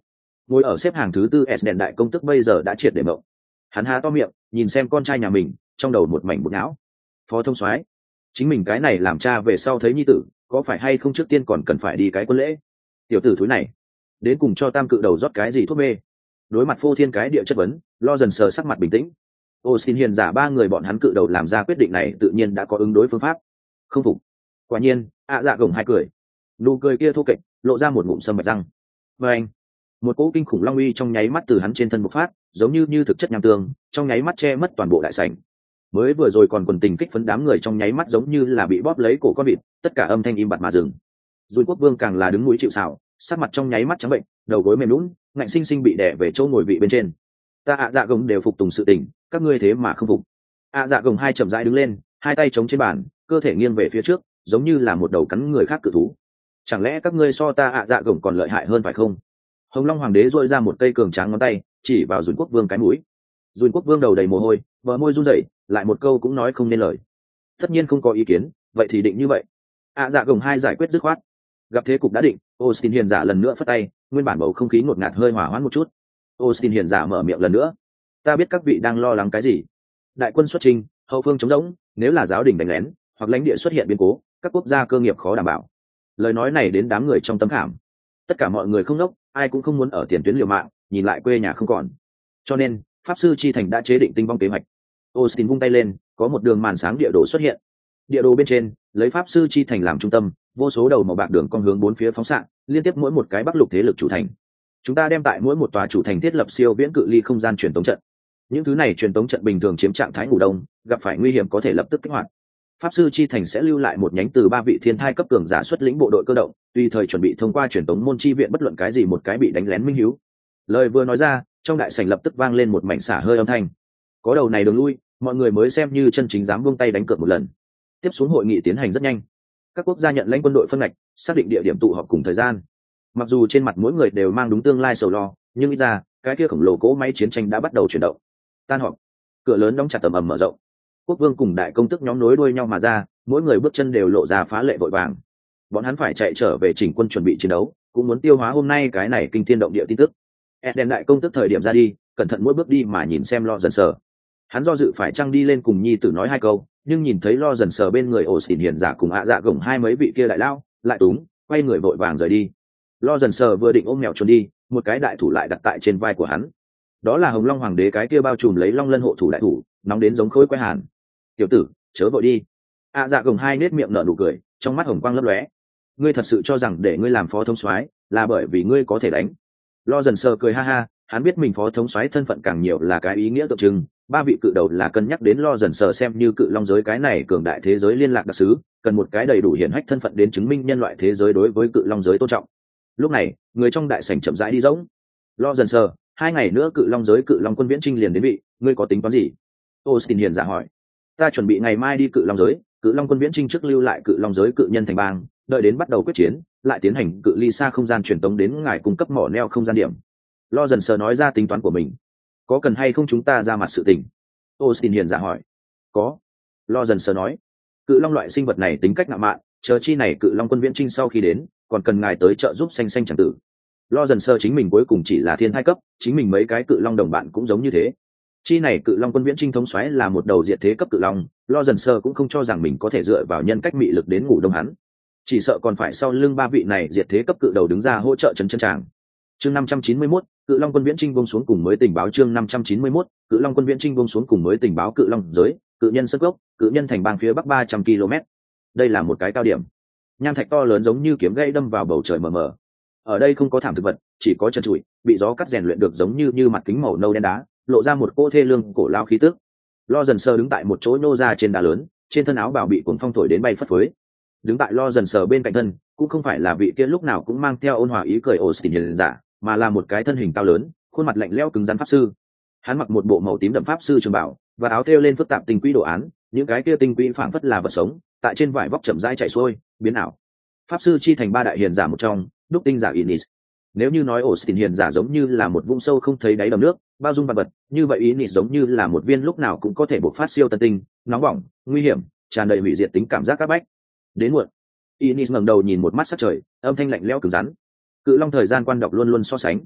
S1: ngồi ở xếp hàng thứ tư s đèn đại công tức bây giờ đã triệt để mộng. Hắn há to miệng nhìn xem con trai nhà mình, trong đầu một mảnh bột não. Phó thông soái, chính mình cái này làm cha về sau thấy nhi tử có phải hay không trước tiên còn cần phải đi cái quân lễ. Tiểu tử thúi này đến cùng cho tam cự đầu rót cái gì thuốc mê. Đối mặt phô thiên cái địa chất vấn, lo dần sờ sắc mặt bình tĩnh. Austin hiền giả ba người bọn hắn cự đầu làm ra quyết định này tự nhiên đã có ứng đối phương pháp. Không phục. Quả nhiên dạ gồng hai cười, nụ cười kia thô kệch lộ ra một ngụm sâm bạch răng. Và anh, một cỗ kinh khủng long uy trong nháy mắt từ hắn trên thân bộc phát, giống như thực chất nham tương, trong nháy mắt che mất toàn bộ đại sảnh. Mới vừa rồi còn quần tình kích phấn đám người trong nháy mắt giống như là bị bóp lấy cổ con vịt, tất cả âm thanh im bặt mà dừng. Dùn Quốc Vương càng là đứng mũi chịu sào, sắc mặt trong nháy mắt trắng bệnh, đầu gối mềm nhũn, ngạnh sinh sinh bị đè về chỗ ngồi vị bên trên. Ta dạ gồng đều phục tùng sự tình, các ngươi thế mà không phục. Dạ gồng hai chậm rãi đứng lên, hai tay chống trên bàn, cơ thể nghiêng về phía trước, giống như là một đầu cắn người khác cự thú. Chẳng lẽ các ngươi so ta dạ gồng còn lợi hại hơn phải không? Hồng Long Hoàng đế duỗi ra một cây cường tráng ngón tay, chỉ vào Dùn Quốc Vương cái mũi. Dùn Quốc Vương đầu đầy mồ hôi, bờ môi run rẩy, lại một câu cũng nói không nên lời. Tất nhiên không có ý kiến, vậy thì định như vậy. Dạ gồng hai giải quyết dứt khoát. Gặp thế cục đã định, Austin hiền giả lần nữa phất tay, nguyên bản bầu không khí ngột ngạt hơi hòa hoãn một chút. Austin hiền giả mở miệng lần nữa. Ta biết các vị đang lo lắng cái gì. Đại quân xuất chinh, hậu phương chống rỗng, nếu là giáo đình đánh lén, hoặc lãnh địa xuất hiện biến cố, các quốc gia cơ nghiệp khó đảm bảo. Lời nói này đến đám người trong tấm khảm. Tất cả mọi người không nốc, ai cũng không muốn ở tiền tuyến liều mạng, nhìn lại quê nhà không còn. Cho nên, pháp sư chi thành đã chế định tinh vong kế hoạch. Austin vung tay lên, có một đường màn sáng địa đồ xuất hiện. Địa đồ bên trên, lấy pháp sư chi thành làm trung tâm, vô số đầu màu bạc đường cong hướng bốn phía phóng xạ, liên tiếp mỗi một cái bắc lục thế lực chủ thành. Chúng ta đem tại mỗi một tòa chủ thành thiết lập siêu viễn cự ly không gian truyền tống trận. Những thứ này truyền tống trận bình thường chiếm trạng thái ngủ đông, gặp phải nguy hiểm có thể lập tức kích hoạt. Pháp sư chi thành sẽ lưu lại một nhánh từ 3 vị thiên thai cấp cường giả xuất lĩnh bộ đội cơ động, tùy thời chuẩn bị thông qua truyền tống môn chi viện bất luận cái gì một cái bị đánh lén minh hiếu. Lời vừa nói ra, trong đại sảnh lập tức vang lên một mảnh xả hơi âm thanh. Có đầu này đường lui, mọi người mới xem như chân chính dám buông tay đánh cược một lần. Tiếp xuống hội nghị tiến hành rất nhanh. Các quốc gia nhận lãnh quân đội phân ngạch, xác định địa điểm tụ họp cùng thời gian. Mặc dù trên mặt mỗi người đều mang đúng tương lai sầu lo, nhưng ít ra cái kia khổng lồ cỗ máy chiến tranh đã bắt đầu chuyển động. Tan họp, cửa lớn đóng chặt tầm ầm mở rộng. Quốc vương cùng đại công tước nhóm nối đuôi nhau mà ra, mỗi người bước chân đều lộ ra phá lệ vội vàng. Bọn hắn phải chạy trở về chỉnh quân chuẩn bị chiến đấu, cũng muốn tiêu hóa hôm nay cái này kinh thiên động địa tin tức. Eden đại công tước thời điểm ra đi, cẩn thận mỗi bước đi mà nhìn xem lo dần sờ. Hắn do dự phải chăng đi lên cùng nhi tử nói hai câu, nhưng nhìn thấy lo dần sờ bên người ổ xỉn hiền giả cùng dạ gồng hai mấy vị kia đại lao, lại túng, quay người vội vàng rời đi. Lo dần sờ vừa định ôm mèo trốn đi, một cái đại thủ lại đặt tại trên vai của hắn. Đó là Hồng Long Hoàng đế cái kia bao trùm lấy long lân hộ thủ đại thủ, nóng đến giống khối que hàn. Tiểu tử, chớ vội đi. Dạ gồng hai nết miệng nở nụ cười, trong mắt hồng quang lấp lóe. Ngươi thật sự cho rằng để ngươi làm phó thống soái là bởi vì ngươi có thể đánh? Lo dần sờ cười ha ha, hắn biết mình phó thống soái thân phận càng nhiều là cái ý nghĩa tượng trưng. 3 vị cự đầu là cân nhắc đến lo dần sờ xem như cự long giới cái này cường đại thế giới liên lạc đặc sứ, cần một cái đầy đủ hiển hách thân phận đến chứng minh nhân loại thế giới đối với cự long giới tôn trọng. Lúc này, người trong đại sảnh chậm rãi đi rỗng. Lo dần sờ, 2 ngày nữa cự long giới cự long quân viễn trinh liền đến vị, ngươi có tính toán gì? Austin hiền giả hỏi. Ta chuẩn bị ngày mai đi cự long giới, cự long quân viễn trinh trước lưu lại cự long giới cự nhân thành bang, đợi đến bắt đầu quyết chiến, lại tiến hành cự ly xa không gian truyền tống đến ngài cung cấp mỏ neo không gian điểm. Lo dần sờ nói ra tính toán của mình. Có cần hay không chúng ta ra mặt sự tình? Austin hiền giả hỏi. Có. Lo dần sờ nói. Cự long loại sinh vật này tính cách ngạo mạn, chờ chi này cự long quân viễn trinh sau khi đến, còn cần ngài tới trợ giúp xanh xanh chẳng tử. Lo dần sờ chính mình cuối cùng chỉ là thiên thai cấp, chính mình mấy cái cự long đồng bạn cũng giống như thế. Chi này cự long quân viễn trinh thống soái là một đầu diệt thế cấp cự long, Lo dần sờ cũng không cho rằng mình có thể dựa vào nhân cách mị lực đến ngủ đông hắn, chỉ sợ còn phải sau lưng 3 vị này diệt thế cấp cự đầu đứng ra hỗ trợ chấn chân tràng. Chương 591, cự long quân viễn trinh buông xuống cùng mới tình báo. Chương 591, cự long quân viễn trinh buông xuống cùng mới tình báo. Cự long giới, cự nhân sơn gốc, cự nhân thành bang phía bắc 300 km. Đây là một cái cao điểm. Nham thạch to lớn giống như kiếm gãy đâm vào bầu trời mờ mờ. Ở đây không có thảm thực vật, chỉ có trần trụi, bị gió cắt rèn luyện được giống như mặt kính màu nâu đen đá, lộ ra một cô thê lương cổ lao khí tức. Lo dần sờ đứng tại một chỗ nhô ra trên đá lớn, trên thân áo bào bị cuồng phong thổi đến bay phất phới. Đứng tại Lo dần sờ bên cạnh thân, cũng không phải là vị kia lúc nào cũng mang theo ôn hòa ý cười Austin hiền giả, mà là một cái thân hình cao lớn, khuôn mặt lạnh lẽo cứng rắn pháp sư. Hắn mặc một bộ màu tím đậm pháp sư trường bảo và áo thêu lên phức tạp tinh quỹ đồ án, những cái kia tinh quỹ phảng phất là vật sống, tại trên vải vóc chậm rãi chạy xuôi, biến ảo. Pháp sư chi thành 3 đại hiền giả một trong, đúc tinh giả Inis. Nếu như nói Austin hiền giả giống như là một vũng sâu không thấy đáy đầm nước, bao dung vạn vật, như vậy Inis giống như là một viên lúc nào cũng có thể bộc phát siêu tân tinh, nóng bỏng, nguy hiểm, tràn đầy hủy diệt tính cảm giác các bách. Đến muộn. Inis ngẩng đầu nhìn một mắt sắc trời, âm thanh lạnh lẽo cứng rắn. Cự long thời gian quan đọc luôn luôn so sánh.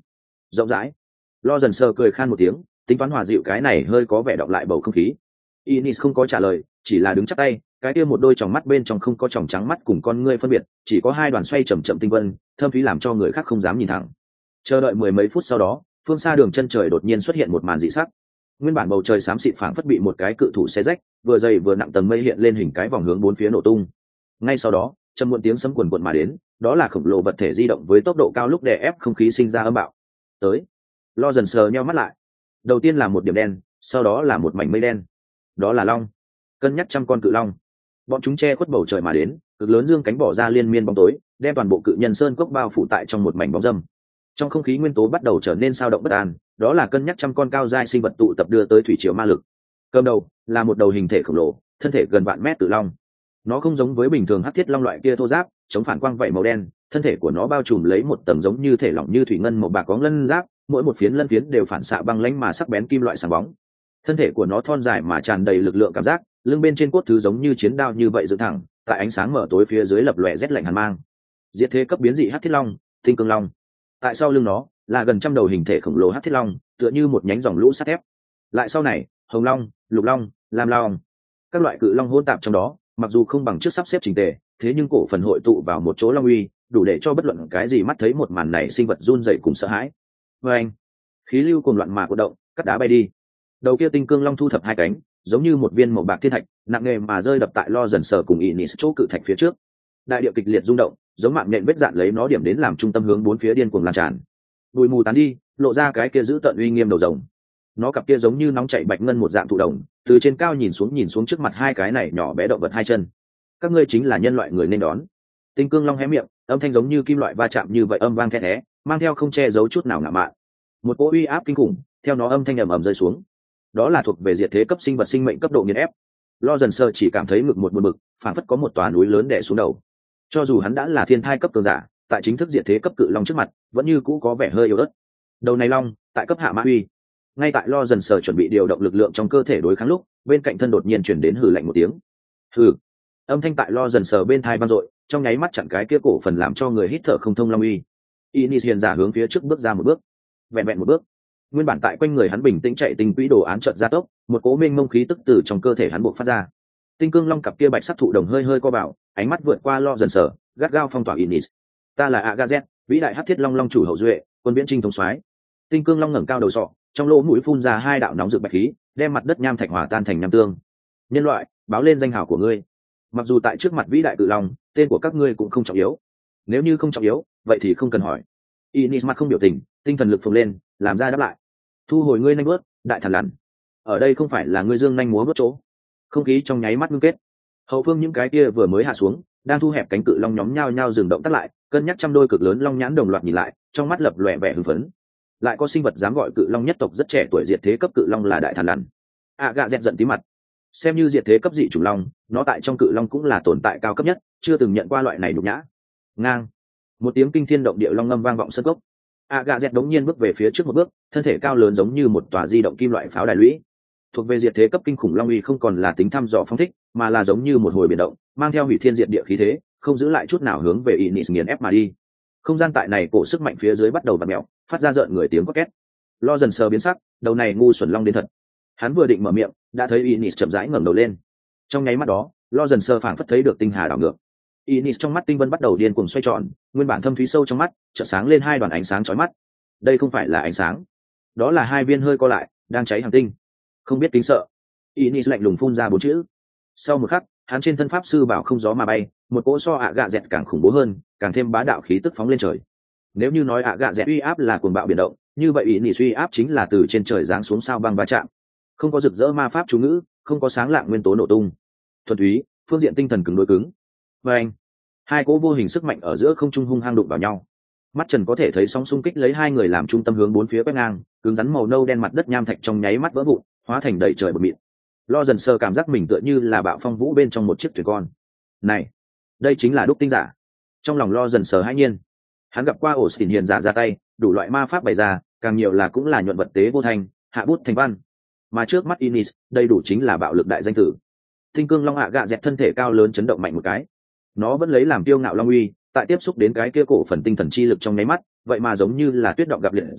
S1: rộng rãi. Lo dần sờ cười khan một tiếng, tính toán hòa dịu cái này hơi có vẻ đọng lại bầu không khí. Inis không có trả lời, chỉ là đứng chắp tay, cái kia một đôi tròng mắt bên trong không có tròng trắng mắt cùng con ngươi phân biệt, chỉ có hai đoàn xoay chậm chậm tinh vân, thâm thúy làm cho người khác không dám nhìn thẳng. Chờ đợi mười mấy phút sau đó, phương xa đường chân trời đột nhiên xuất hiện một màn dị sắc. Nguyên bản bầu trời xám xịt phảng phất bị một cái cự thủ xé rách, vừa dày vừa nặng tầng mây hiện lên hình cái vòng hướng bốn phía nổ tung. Ngay sau đó, trầm muộn tiếng sấm quần quần mà đến, đó là khổng lồ vật thể di động với tốc độ cao lúc đè ép không khí sinh ra âm bạo. Tới. Lo dần sờ nheo mắt lại. Đầu tiên là một điểm đen, sau đó là một mảnh mây đen. Đó là long. Cân nhắc trăm con cự long. Bọn chúng che khuất bầu trời mà đến, cực lớn dương cánh bỏ ra liên miên bóng tối, đem toàn bộ cự nhân sơn cốc bao phủ tại trong một mảnh bóng râm. Trong không khí nguyên tố bắt đầu trở nên sao động bất an, đó là cân nhắc trăm con cao giai sinh vật tụ tập đưa tới thủy triều ma lực. Cầm đầu là một đầu hình thể khổng lồ, thân thể gần vạn mét cự long. Nó không giống với bình thường hắc thiết long loại kia thô ráp, chống phản quang vậy màu đen, thân thể của nó bao trùm lấy một tầng giống như thể lỏng như thủy ngân màu bạc có lân giáp, mỗi một phiến lân phiến đều phản xạ băng lãnh mà sắc bén kim loại sáng bóng. Thân thể của nó thon dài mà tràn đầy lực lượng cảm giác, lưng bên trên cốt thứ giống như chiến đao như vậy dựng thẳng, tại ánh sáng mở tối phía dưới lập lòe rét lạnh hàn mang. Diệt thế cấp biến dị hắc thiết long, tinh cương long. Tại sau lưng nó là gần trăm đầu hình thể khổng lồ hắc thiết long, tựa như một nhánh dòng lũ sắt thép. Lại sau này, hồng long, lục long, lam long, các loại cự long hỗn tạp trong đó, mặc dù không bằng trước sắp xếp chỉnh tề, thế nhưng cổ phần hội tụ vào một chỗ long uy, đủ để cho bất luận cái gì mắt thấy một màn này sinh vật run rẩy cùng sợ hãi. Và anh, khí lưu cuồng loạn mà cổ động, cắt đá bay đi. Đầu kia tinh cương long thu thập hai cánh, giống như một viên màu bạc thiên thạch, nặng nề mà rơi đập tại Lo dần sờ cùng Inis chỗ cự thạch phía trước. Đại địa kịch liệt rung động, giống mạng nhện vết dạn lấy nó điểm đến làm trung tâm hướng bốn phía điên cuồng lan tràn. Bụi mù tán đi, lộ ra cái kia giữ tận uy nghiêm đầu rồng. Nó cặp kia giống như nóng chảy bạch ngân một dạng thụ đồng, từ trên cao nhìn xuống trước mặt hai cái này nhỏ bé động vật hai chân. Các ngươi chính là nhân loại người nên đón. Tinh cương long hé miệng, âm thanh giống như kim loại va chạm như vậy âm vang thét thé, mang theo không che giấu chút nào ngạo mạn. Một cỗ uy áp kinh khủng theo nó âm thanh ầm ầm rơi xuống. Đó là thuộc về diệt thế cấp sinh vật sinh mệnh cấp độ nghiền ép. Lo dần sơ chỉ cảm thấy ngực một buồn bực, phản phất có một tòa núi lớn đè xuống đầu. Cho dù hắn đã là thiên thai cấp cường giả, tại chính thức diệt thế cấp cự long trước mặt, vẫn như cũ có vẻ hơi yếu ớt. Đầu này long, tại cấp hạ mã uy. Ngay tại Lo dần sờ chuẩn bị điều động lực lượng trong cơ thể đối kháng lúc, bên cạnh thân đột nhiên chuyển đến hừ lạnh một tiếng. Hừ. Âm thanh tại Lo dần sờ bên thai vang dội, trong nháy mắt chặn cái kia cổ phần làm cho người hít thở không thông long uy. Inis hiền giả hướng phía trước bước ra một bước, vẹn vẹn một bước. Nguyên bản tại quanh người hắn bình tĩnh chạy tình quỹ đồ án trận gia tốc, một cỗ mênh mông khí tức từ trong cơ thể hắn buộc phát ra. Tinh cương long cặp kia bạch sắc thụ đồng hơi hơi co bảo, ánh mắt vượt qua Lo dần sờ, gắt gao phong tỏa Inis. Ta là Agazet, vĩ đại hắc thiết long long chủ hậu duệ, quân viễn trinh thống soái. Tinh cương long ngẩng cao đầu sọ, trong lỗ mũi phun ra hai đạo nóng rực bạch khí, đem mặt đất nham thạch hòa tan thành nham tương. Nhân loại, báo lên danh hào của ngươi. Mặc dù tại trước mặt vĩ đại cự long, tên của các ngươi cũng không trọng yếu. Nếu như không trọng yếu, vậy thì không cần hỏi. Inis mặt không biểu tình, tinh thần lực phồng lên, làm ra đáp lại. Thu hồi ngươi nhanh bước, đại thần lằn. Ở đây không phải là ngươi dương nhanh múa bước chỗ. Không khí trong nháy mắt ngưng kết. Hậu phương những cái kia vừa mới hạ xuống, đang thu hẹp cánh cự long nhóm nhao nhao dừng động tác lại, cân nhắc trăm đôi cực lớn long nhãn đồng loạt nhìn lại, trong mắt lập lòe vẻ hưng phấn. Lại có sinh vật dám gọi cự long nhất tộc rất trẻ tuổi diệt thế cấp cự long là đại thần lằn. Gạ dẹt giận tí mặt. Xem như diệt thế cấp dị chủng long, nó tại trong cự long cũng là tồn tại cao cấp nhất, chưa từng nhận qua loại này nhục nhã. Ngang. Một tiếng kinh thiên động địa long ngâm vang vọng sân cốc. Agazet đống nhiên bước về phía trước một bước, thân thể cao lớn giống như một tòa di động kim loại pháo đài lũy. Thuộc về diệt thế cấp kinh khủng long uy không còn là tính thăm dò phong thích, mà là giống như một hồi biển động, mang theo hủy thiên diệt địa khí thế, không giữ lại chút nào hướng về Inis nghiền ép mà đi. Không gian tại này cổ sức mạnh phía dưới bắt đầu vặn mèo, phát ra rợn người tiếng quát két. Lo dần sờ biến sắc, đầu này ngu xuẩn long đến thật. Hắn vừa định mở miệng, đã thấy Inis chậm rãi ngẩng đầu lên. Trong nháy mắt đó, Lo dần sờ phảng phất thấy được tinh hà đảo ngược. Inis trong mắt tinh vân bắt đầu điên cuồng xoay tròn, nguyên bản thâm thúy sâu trong mắt chợt sáng lên hai đoàn ánh sáng chói mắt. Đây không phải là ánh sáng, đó là hai viên hơi co lại đang cháy hàng tinh. Không biết kính sợ, Inis lạnh lùng phun ra bốn chữ. Sau một khắc, hắn trên thân pháp sư bảo không gió mà bay, một cỗ so gạ dẹt càng khủng bố hơn, càng thêm bá đạo khí tức phóng lên trời. Nếu như nói gạ dẹt uy áp là cuồng bạo biển động, như vậy Inis uy áp chính là từ trên trời giáng xuống sao băng va chạm. Không có rực rỡ ma pháp chú ngữ, không có sáng lạng nguyên tố nổ tung, thuần túy phương diện tinh thần cứng đối cứng. Và anh, hai cỗ vô hình sức mạnh ở giữa không trung hung hăng đụng vào nhau. Mắt trần có thể thấy sóng xung kích lấy hai người làm trung tâm hướng bốn phía quét ngang, cứng rắn màu nâu đen mặt đất nham thạch trong nháy mắt vỡ vụn, hóa thành đầy trời bọt mịn. Lo dần sờ cảm giác mình tựa như là bạo phong vũ bên trong một chiếc thuyền con. Này, đây chính là đúc tinh giả. Trong lòng Lo dần sờ hãi nhiên. Hắn gặp qua Austin hiền giả ra tay, đủ loại ma pháp bày ra, càng nhiều là cũng là nhuận vật tế vô thành, hạ bút thành văn. Mà trước mắt Inis, đây đủ chính là bạo lực đại danh tử. Tinh cương long gạ dẹt thân thể cao lớn chấn động mạnh một cái. Nó vẫn lấy làm tiêu ngạo long uy, tại tiếp xúc đến cái kia cổ phần tinh thần chi lực trong nháy mắt, vậy mà giống như là tuyết động gặp liệt dương,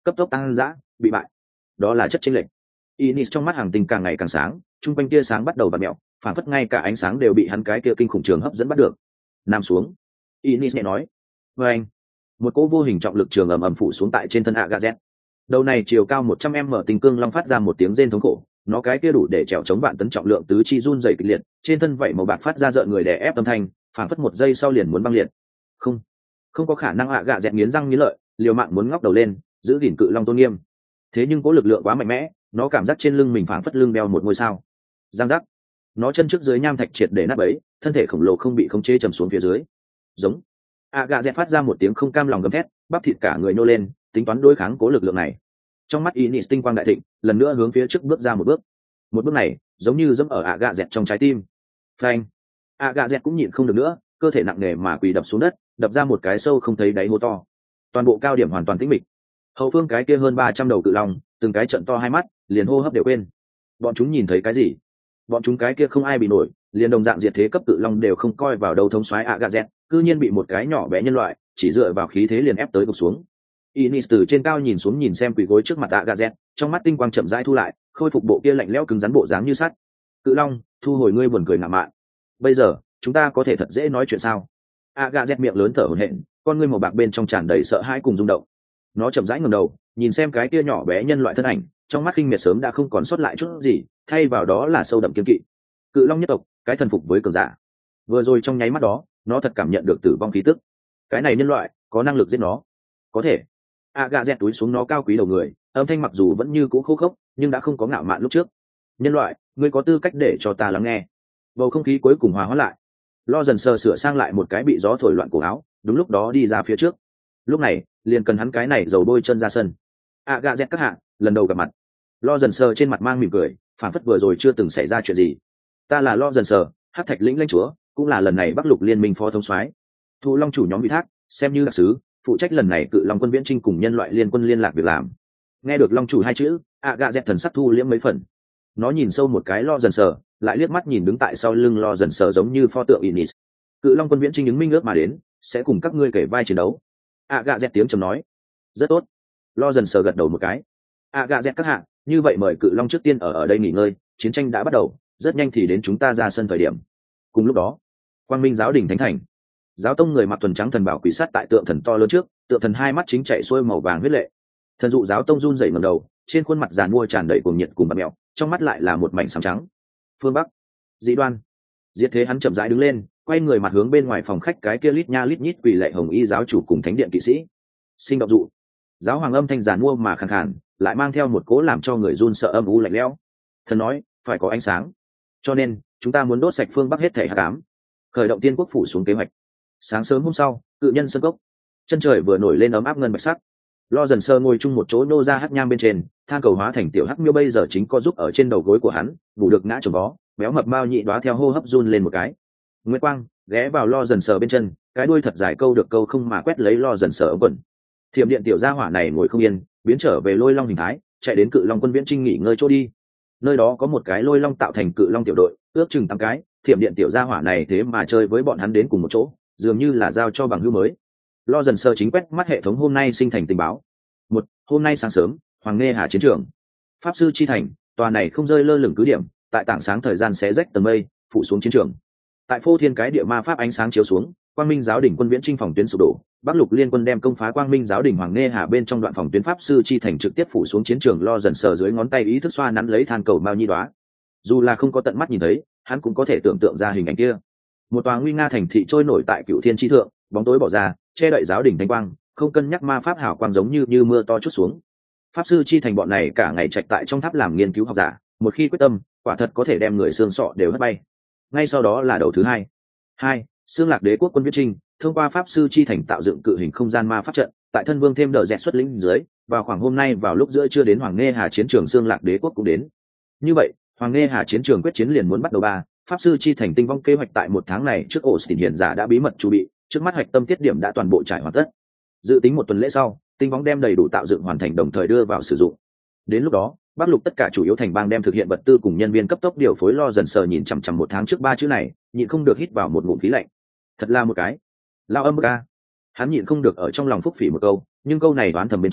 S1: cấp tốc tăng dã, bị bại. Đó là chất chênh lệch. Inis trong mắt hàng tinh càng ngày càng sáng, trung quanh tia sáng bắt đầu vặn mèo, phản phất ngay cả ánh sáng đều bị hắn cái kia kinh khủng trường hấp dẫn bắt được. Nằm xuống. Inis nhẹ nói. Và anh. Một cỗ vô hình trọng lực trường ầm ầm phủ xuống tại trên thân Agazet. Đầu này chiều cao 100m tinh cương long phát ra một tiếng rên thống khổ, nó cái kia đủ để trèo chống vạn tấn trọng lượng tứ chi run rẩy kịch liệt, trên thân vảy màu bạc phát ra rợn người đè ép âm thanh, phản phất một giây sau liền muốn băng liệt. Không có khả năng. Agazet nghiến răng nghiến lợi, liều mạng muốn ngóc đầu lên, giữ gìn cự long tôn nghiêm. Thế nhưng cỗ lực lượng quá mạnh mẽ, nó cảm giác trên lưng mình phản phất lưng đeo một ngôi sao. Giang giác. Nó chân trước dưới nham thạch triệt để nát bấy, thân thể khổng lồ không bị khống chế trầm xuống phía dưới. Giống. Agazet phát ra một tiếng không cam lòng gầm thét, bắp thịt cả người nô lên, tính toán đối kháng cố lực lượng này. Trong mắt Inis tinh quang đại thịnh, lần nữa hướng phía trước bước ra một bước. Một bước này giống như dẫm ở Agazet trong trái tim. Phanh. Agazet cũng nhịn không được nữa, cơ thể nặng nề mà quỳ đập xuống đất, đập ra một cái sâu không thấy đáy hố to. Toàn bộ cao điểm hoàn toàn tĩnh mịch. Hậu phương cái kia hơn 300 đầu cự long, từng cái trận to hai mắt, liền hô hấp đều quên. Bọn chúng nhìn thấy cái gì? Bọn chúng cái kia không ai bị nổi, liền đồng dạng diệt thế cấp cự long đều không coi vào đâu, thống soái Agazet, cư nhiên bị một cái nhỏ bé nhân loại chỉ dựa vào khí thế liền ép tới gục xuống. Inis từ trên cao nhìn xuống, nhìn xem quỳ gối trước mặt Agazet, trong mắt tinh quang chậm rãi thu lại, khôi phục bộ kia lạnh lẽo cứng rắn bộ dáng như sắt. Cự long, thu hồi ngươi buồn cười ngạo mạn. Bây giờ chúng ta có thể thật dễ nói chuyện sao? Agazet miệng lớn thở hổn hển, con ngươi màu bạc bên trong tràn đầy sợ hãi cùng rung động. Nó chậm rãi ngẩng đầu, nhìn xem cái kia nhỏ bé nhân loại thân ảnh, trong mắt khinh miệt sớm đã không còn sót lại chút gì, thay vào đó là sâu đậm kiên kỵ. Cự long nhất tộc, cái thần phục với cường giả. Vừa rồi trong nháy mắt đó, nó thật cảm nhận được tử vong khí tức. Cái này nhân loại có năng lực giết nó. Có thể. Agazet túi xuống nó cao quý đầu người, âm thanh mặc dù vẫn như cũ khô khốc, nhưng đã không có ngạo mạn lúc trước. Nhân loại, ngươi có tư cách để cho ta lắng nghe. Bầu không khí cuối cùng hòa hóa lại. Lo dần sửa sang lại một cái bị gió thổi loạn cổ áo, đúng lúc đó đi ra phía trước. Lúc này liền cần hắn cái này dầu bôi chân ra sân. Agazet các hạ, lần đầu gặp mặt. Lo dần trên mặt mang mỉm cười, phản phất vừa rồi chưa từng xảy ra chuyện gì. Ta là Lo dần Hắc Thạch lĩnh lãnh chúa, cũng là lần này Bắc Lục Liên minh phó thống soái. Thụ Long chủ nhóm ủy thác, xem như đặc sứ, phụ trách lần này cự long quân viễn chinh cùng nhân loại liên quân liên lạc việc làm. Nghe được Long chủ hai chữ, Agazet thần sắc thu liễm mấy phần. Nó nhìn sâu một cái Lo dần lại liếc mắt nhìn đứng tại sau lưng Lo dần giống như pho tượng Inis. Cự long quân viễn chinh ứng minh ước mà đến, sẽ cùng các ngươi kể vai chiến đấu. Agazet tiếng trầm nói. Rất tốt. Lo dần gật đầu một cái. Agazet các hạ, như vậy mời cự long trước tiên ở đây nghỉ ngơi, chiến tranh đã bắt đầu, rất nhanh thì đến chúng ta ra sân thời điểm. Cùng lúc đó, Quang Minh giáo đình thánh thành, giáo tông người mặc thuần trắng thần bảo quỷ sát tại tượng thần to lớn trước, tượng thần hai mắt chính chạy xuôi màu vàng huyết lệ. Thần dụ giáo tông run rẩy ngẩng đầu, trên khuôn mặt giàn mua tràn đầy cuồng nhiệt cùng bạt mèo, trong mắt lại là một mảnh xám trắng. Phương Bắc, Dị Đoan, Diệt Thế hắn chậm rãi đứng lên, quay người mặt hướng bên ngoài phòng khách cái kia lít nha lít nhít quỷ lệ hồng y giáo chủ cùng thánh điện kỵ sĩ. Sinh động dụ, giáo hoàng âm thanh giàn mua mà khàn khàn, lại mang theo một cố làm cho người run sợ âm u lạnh lẽo. Thần nói, phải có ánh sáng, cho nên chúng ta muốn đốt sạch phương Bắc hết thảy hắc ám, khởi động tiên quốc phủ xuống kế hoạch. Sáng sớm hôm sau, cự nhân sân cốc, chân trời vừa nổi lên ấm áp ngân bạch sắc. Lo dần ngồi chung một chỗ nô ra hắc nham bên trên, than cầu hóa thành tiểu hắc miêu bây giờ chính co giúp ở trên đầu gối của hắn, ngủ được ngã chồng vó, béo mập bao nhị đoá theo hô hấp run lên một cái. Nguyệt quang ghé vào Lo dần bên chân, cái đuôi thật dài câu được câu không mà quét lấy Lo dần ống quần. Thiểm điện tiểu gia hỏa này ngồi không yên, biến trở về lôi long hình thái, chạy đến cự long quân viễn trinh nghỉ ngơi chỗ đi. Nơi đó có một cái lôi long tạo thành cự long tiểu đội, ước chừng 8 cái. Thiểm điện tiểu gia hỏa này thế mà chơi với bọn hắn đến cùng một chỗ, dường như là giao cho bằng hữu mới. Lo dần chính quét mắt hệ thống hôm nay sinh thành tình báo. Hôm nay sáng sớm, Hoàng Nghe Hà chiến trường, pháp sư chi thành, tòa này không rơi lơ lửng cứ điểm, tại tảng sáng thời gian xé rách tầng mây, phủ xuống chiến trường. Tại phô thiên cái địa ma pháp ánh sáng chiếu xuống, Quang Minh giáo đỉnh quân viễn chinh phòng tuyến sụp đổ, Bắc Lục liên quân đem công phá Quang Minh giáo đỉnh Hoàng Nghe Hà bên trong đoạn phòng tuyến pháp sư chi thành trực tiếp phủ xuống chiến trường. Lo dần dưới ngón tay ý thức xoa nắn lấy than cầu mao nhi đoá. Dù là không có tận mắt nhìn thấy, hắn cũng có thể tưởng tượng ra hình ảnh kia. Một tòa nguy nga thành thị trôi nổi tại Cựu Thiên chi thượng, bóng tối bỏ ra, che đậy giáo đỉnh thanh quang, không cân nhắc ma pháp hào quang giống như mưa to chút xuống. Pháp sư chi thành bọn này cả ngày trạch tại trong tháp làm nghiên cứu học giả, một khi quyết tâm, quả thật có thể đem người xương sọ đều hất bay. Ngay sau đó là đầu thứ hai, Xương Lạc Đế quốc quân viễn trinh, thông qua pháp sư chi thành tạo dựng cự hình không gian ma pháp trận, tại thân vương thêm đờ dẹt xuất lĩnh dưới, vào khoảng hôm nay vào lúc giữa trưa đến Hoàng Nghe Hà chiến trường Xương Lạc Đế quốc cũng đến. Như vậy, Hoàng Nghe Hà chiến trường quyết chiến liền muốn bắt đầu ba. Pháp sư chi thành tinh vong kế hoạch tại 1 tháng này trước Austin hiển giả đã bí mật chuẩn bị, trước mắt hoạch tâm tiết điểm đã toàn bộ trải hoàn tất. Dự tính 1 tuần lễ sau, tinh vong đem đầy đủ tạo dựng hoàn thành đồng thời đưa vào sử dụng. Đến lúc đó, Bắc Lục tất cả chủ yếu thành bang đem thực hiện vật tư cùng nhân viên cấp tốc điều phối. Lo dần nhìn chằm chằm 1 tháng trước 3 chữ này, nhịn không được hít vào một ngụm khí lạnh. Thật là một cái lao âm ca. Hắn nhịn không được ở trong lòng phúc phỉ một câu, nhưng câu này đoán thầm bên trong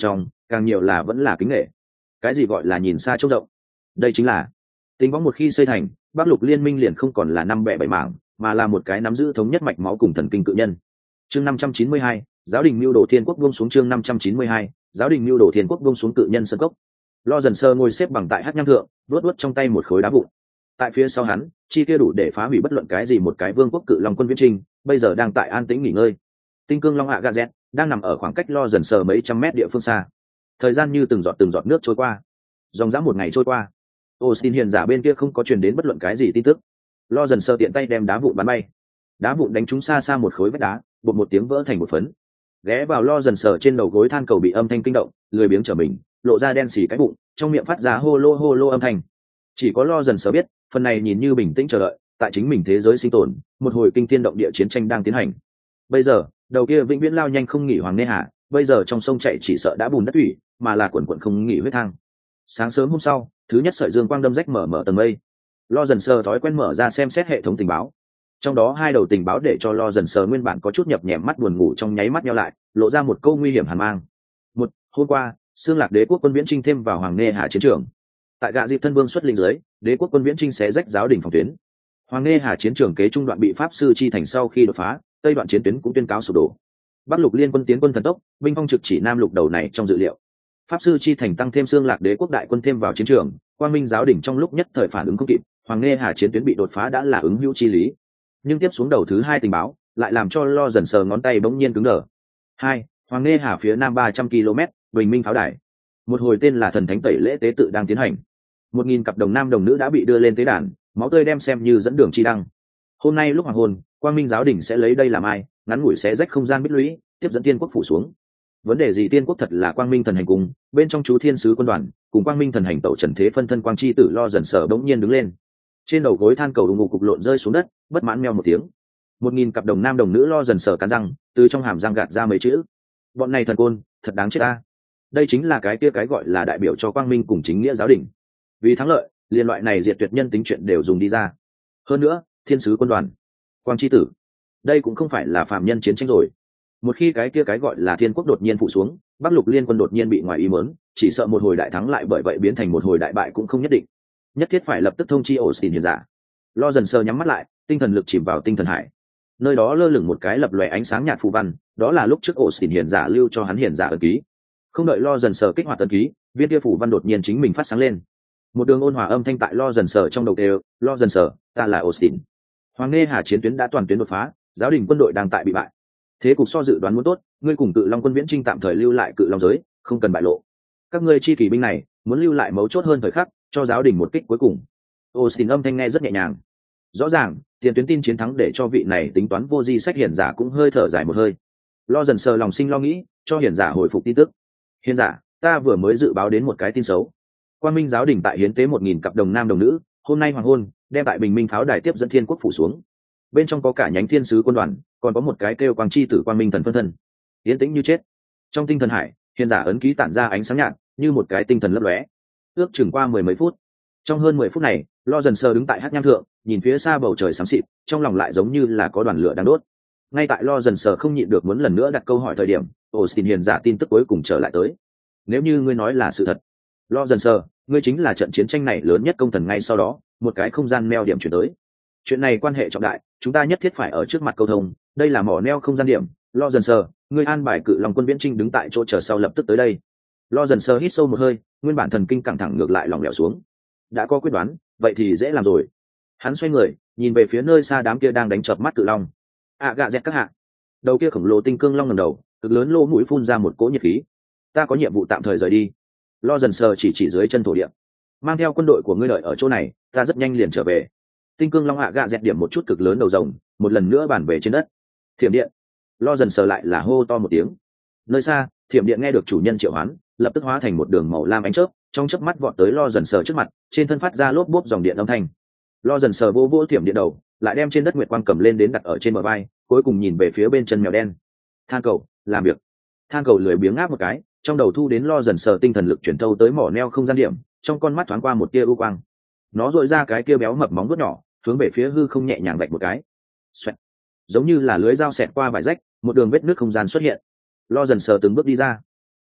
S1: càng nhiều là vẫn là kính nghệ. Cái gì gọi là nhìn xa trông rộng? Đây chính là tính võng một khi xây thành, Bắc Lục Liên minh liền không còn là năm bè bảy mảng, mà là một cái nắm giữ thống nhất mạch máu cùng thần kinh cự nhân. Chương 592, giáo đình mưu đồ thiên quốc buông xuống. Chương 592, giáo đình mưu đồ thiên quốc buông xuống. Cự nhân sân cốc. Lo dần sơ ngồi xếp bằng tại hát nham thượng, vuốt trong tay một khối đá vụn. Tại phía sau hắn, chi kia đủ để phá hủy bất luận cái gì một cái vương quốc cự long quân viễn trinh, bây giờ đang tại an tĩnh nghỉ ngơi. Tinh cương long hạ gazet đang nằm ở khoảng cách Lo dần sơ mấy trăm mét địa phương xa. Thời gian như từng giọt nước trôi qua. Dòng dã một ngày trôi qua, Austin hiền giả bên kia không có truyền đến bất luận cái gì tin tức. Lo dần sơ tiện tay đem đá vụn bắn bay. Đá vụn đánh trúng xa xa một khối vách đá, bột một tiếng vỡ thành một phấn. Ghé vào Lo dần sờ trên đầu gối than cầu bị âm thanh kinh động, lười biếng trở mình, lộ ra đen xì cái bụng, trong miệng phát ra hô lô âm thanh. Chỉ có Lo dần sờ biết, phần này nhìn như bình tĩnh chờ đợi, tại chính mình thế giới sinh tồn, một hồi kinh thiên động địa chiến tranh đang tiến hành. Bây giờ, đầu kia vĩnh viễn lao nhanh không nghỉ Hoàng Nê Hà, bây giờ trong sông chảy chỉ sợ đã bùn đất thủy, mà là quần không nghỉ huyết thang. Sáng sớm hôm sau, thứ nhất sợi dương quang đâm rách mở tầng mây. Lo dần sờ thói quen mở ra xem xét hệ thống tình báo. Trong đó hai đầu tình báo để cho Lo dần sờ nguyên bản có chút nhập nhèm mắt buồn ngủ trong nháy mắt nheo lại, lộ ra một câu nguy hiểm hàn mang. Một, hôm qua, Xương Lạc Đế quốc quân viễn chinh thêm vào Hoàng Nê Hà chiến trường. Tại Gạ Dịp thân vương xuất linh dưới, Đế quốc quân viễn chinh xé rách giáo đình phòng tuyến. Hoàng Nê Hà chiến trường kế trung đoạn bị pháp sư chi thành sau khi đột phá, tây đoạn chiến tuyến cũng tuyên cáo sụp đổ. Bắc Lục liên quân tiến quân thần tốc, binh phong trực chỉ Nam Lục đầu này trong dự liệu. Pháp sư chi thành tăng thêm Xương Lạc Đế quốc đại quân thêm vào chiến trường, Quang Minh giáo đình trong lúc nhất thời phản ứng không kịp, Hoàng Nê Hà chiến tuyến bị đột phá đã là ứng hữu chi lý. Nhưng tiếp xuống đầu thứ hai tình báo lại làm cho Lo dần sờ ngón tay bỗng nhiên cứng đờ. Hai, Hoàng Nê Hà phía nam 300 km, Bình Minh pháo đài. Một hồi tên là thần thánh tẩy lễ tế tự đang tiến hành. 1000 cặp đồng nam đồng nữ đã bị đưa lên tế đàn, máu tươi đem xem như dẫn đường chi đăng. Hôm nay lúc hoàng hôn, Quang Minh giáo đình sẽ lấy đây làm ai, ngắn ngủi xé rách không gian bích lũy, tiếp dẫn tiên quốc phủ xuống. Vấn đề gì tiên quốc thật là Quang Minh thần hành cùng, bên trong chú thiên sứ quân đoàn, cùng Quang Minh thần hành tẩu trần thế phân thân quang chi tử Lo dần sờ bỗng nhiên đứng lên. Trên đầu gối than cầu đùng ngục cục lộn rơi xuống đất, bất mãn meo một tiếng. 1000 cặp đồng nam đồng nữ Lo dần sờ cắn răng, từ trong hàm răng gạt ra mấy chữ: bọn này thần côn, thật đáng chết ta. Đây chính là cái kia cái gọi là đại biểu cho Quang Minh cùng chính nghĩa giáo đình. Vì thắng lợi, liên loại này diệt tuyệt nhân tính chuyện đều dùng đi ra. Hơn nữa, thiên sứ quân đoàn, quang chi tử, đây cũng không phải là phạm nhân chiến tranh rồi. Một khi cái kia cái gọi là thiên quốc đột nhiên phụ xuống, Bắc Lục liên quân đột nhiên bị ngoài ý muốn, chỉ sợ một hồi đại thắng lại bởi vậy biến thành một hồi đại bại cũng không nhất định. Nhất thiết phải lập tức thông chi Austin hiền giả. Lo dần sờ nhắm mắt lại, tinh thần lực chìm vào tinh thần hải. Nơi đó lơ lửng một cái lập lòe ánh sáng nhạt phù văn, đó là lúc trước Austin hiền giả lưu cho hắn hiền giả ấn ký. Không đợi Lo dần sờ kích hoạt ấn ký, viên kia phù văn đột nhiên chính mình phát sáng lên. Một đường ôn hòa âm thanh tại Lo dần sờ trong đầu đều: Lo dần sờ, ta là Austin. Hoàng Nê Hà chiến tuyến đã toàn tuyến đột phá, giáo đình quân đội đang tại bị bại. Thế cục so dự đoán muốn tốt, ngươi cùng Cự Long quân viễn chinh tạm thời lưu lại Cự Long giới, không cần bại lộ. Các ngươi chi kỳ binh này muốn lưu lại mấu chốt hơn thời khắc, cho giáo đình một kích cuối cùng. Austin âm thanh nghe rất nhẹ nhàng. Rõ ràng, tiền tuyến tin chiến thắng để cho vị này tính toán vô di sách hiển giả cũng hơi thở dài một hơi. Lo dần sờ lòng sinh lo nghĩ, cho hiển giả hồi phục tin tức. Hiển giả, ta vừa mới dự báo đến một cái tin xấu. Quang Minh giáo đình tại hiến tế 1000 cặp đồng nam đồng nữ, hôm nay hoàng hôn, đem tại Bình Minh pháo đài tiếp dẫn thiên quốc phủ xuống. Bên trong có cả nhánh thiên sứ quân đoàn, còn có một cái kêu quang chi tử Quang Minh thần phân thân. Yên tĩnh như chết. Trong tinh thần hải, hiền giả ấn ký tản ra ánh sáng nhạt, như một cái tinh thần lấp lóe. Ước chừng qua 10 mấy phút. Trong hơn 10 phút này, Lo dần sờ đứng tại hát nham thượng, nhìn phía xa bầu trời xám xịt, trong lòng lại giống như là có đoàn lửa đang đốt. Ngay tại Lo dần sờ không nhịn được muốn lần nữa đặt câu hỏi thời điểm, Austin hiền giả tin tức cuối cùng trở lại tới. Nếu như ngươi nói là sự thật, Lo dần sờ, ngươi chính là trận chiến tranh này lớn nhất công thần ngay sau đó, một cái không gian neo điểm chuyển tới. Chuyện này quan hệ trọng đại, chúng ta nhất thiết phải ở trước mặt câu thông, đây là mỏ neo không gian điểm. Lo dần sờ, ngươi an bài Cự Long quân viễn chinh đứng tại chỗ chờ sau lập tức tới đây. Lo dần sờ hít sâu một hơi, nguyên bản thần kinh căng thẳng ngược lại lỏng lẻo xuống. Đã có quyết đoán, vậy thì dễ làm rồi. Hắn xoay người, nhìn về phía nơi xa đám kia đang đánh chợp mắt Cự Long. Gạ dẹt các hạ. Đầu kia khổng lồ tinh cương long ngẩng đầu, cực lớn lỗ mũi phun ra một cỗ nhiệt khí. Ta có nhiệm vụ tạm thời rời đi. Lo dần sờ chỉ dưới chân thổ địa. Mang theo quân đội của ngươi đợi ở chỗ này, ta rất nhanh liền trở về. Tinh cương long gạ dẹt điểm một chút cực lớn đầu rồng, một lần nữa bàn về trên đất. Thiểm điện. Lo dần sờ lại là hô to một tiếng. Nơi xa, thiểm điện nghe được chủ nhân triệu hoán, lập tức hóa thành một đường màu lam ánh chớp, trong chớp mắt vọt tới Lo dần sờ trước mặt, trên thân phát ra lốp bốp dòng điện âm thanh. Lo dần sờ vô thiểm điện đầu, lại đem trên đất nguyệt quang cầm lên đến đặt ở trên bờ vai, cuối cùng nhìn về phía bên chân mèo đen. Than cầu, làm việc. Than cầu lười biếng ngáp một cái, trong đầu thu đến Lo dần sờ tinh thần lực chuyển thâu tới mỏ neo không gian điểm, trong con mắt thoáng qua một tia ưu quang. Nó dội ra cái kia béo mập móng vuốt nhỏ, hướng về phía hư không nhẹ nhàng vạch một cái. Xoẹt. Giống như là lưới dao xẹt qua vải rách, một đường vết nước không gian xuất hiện. Lo dần sờ từng bước đi ra.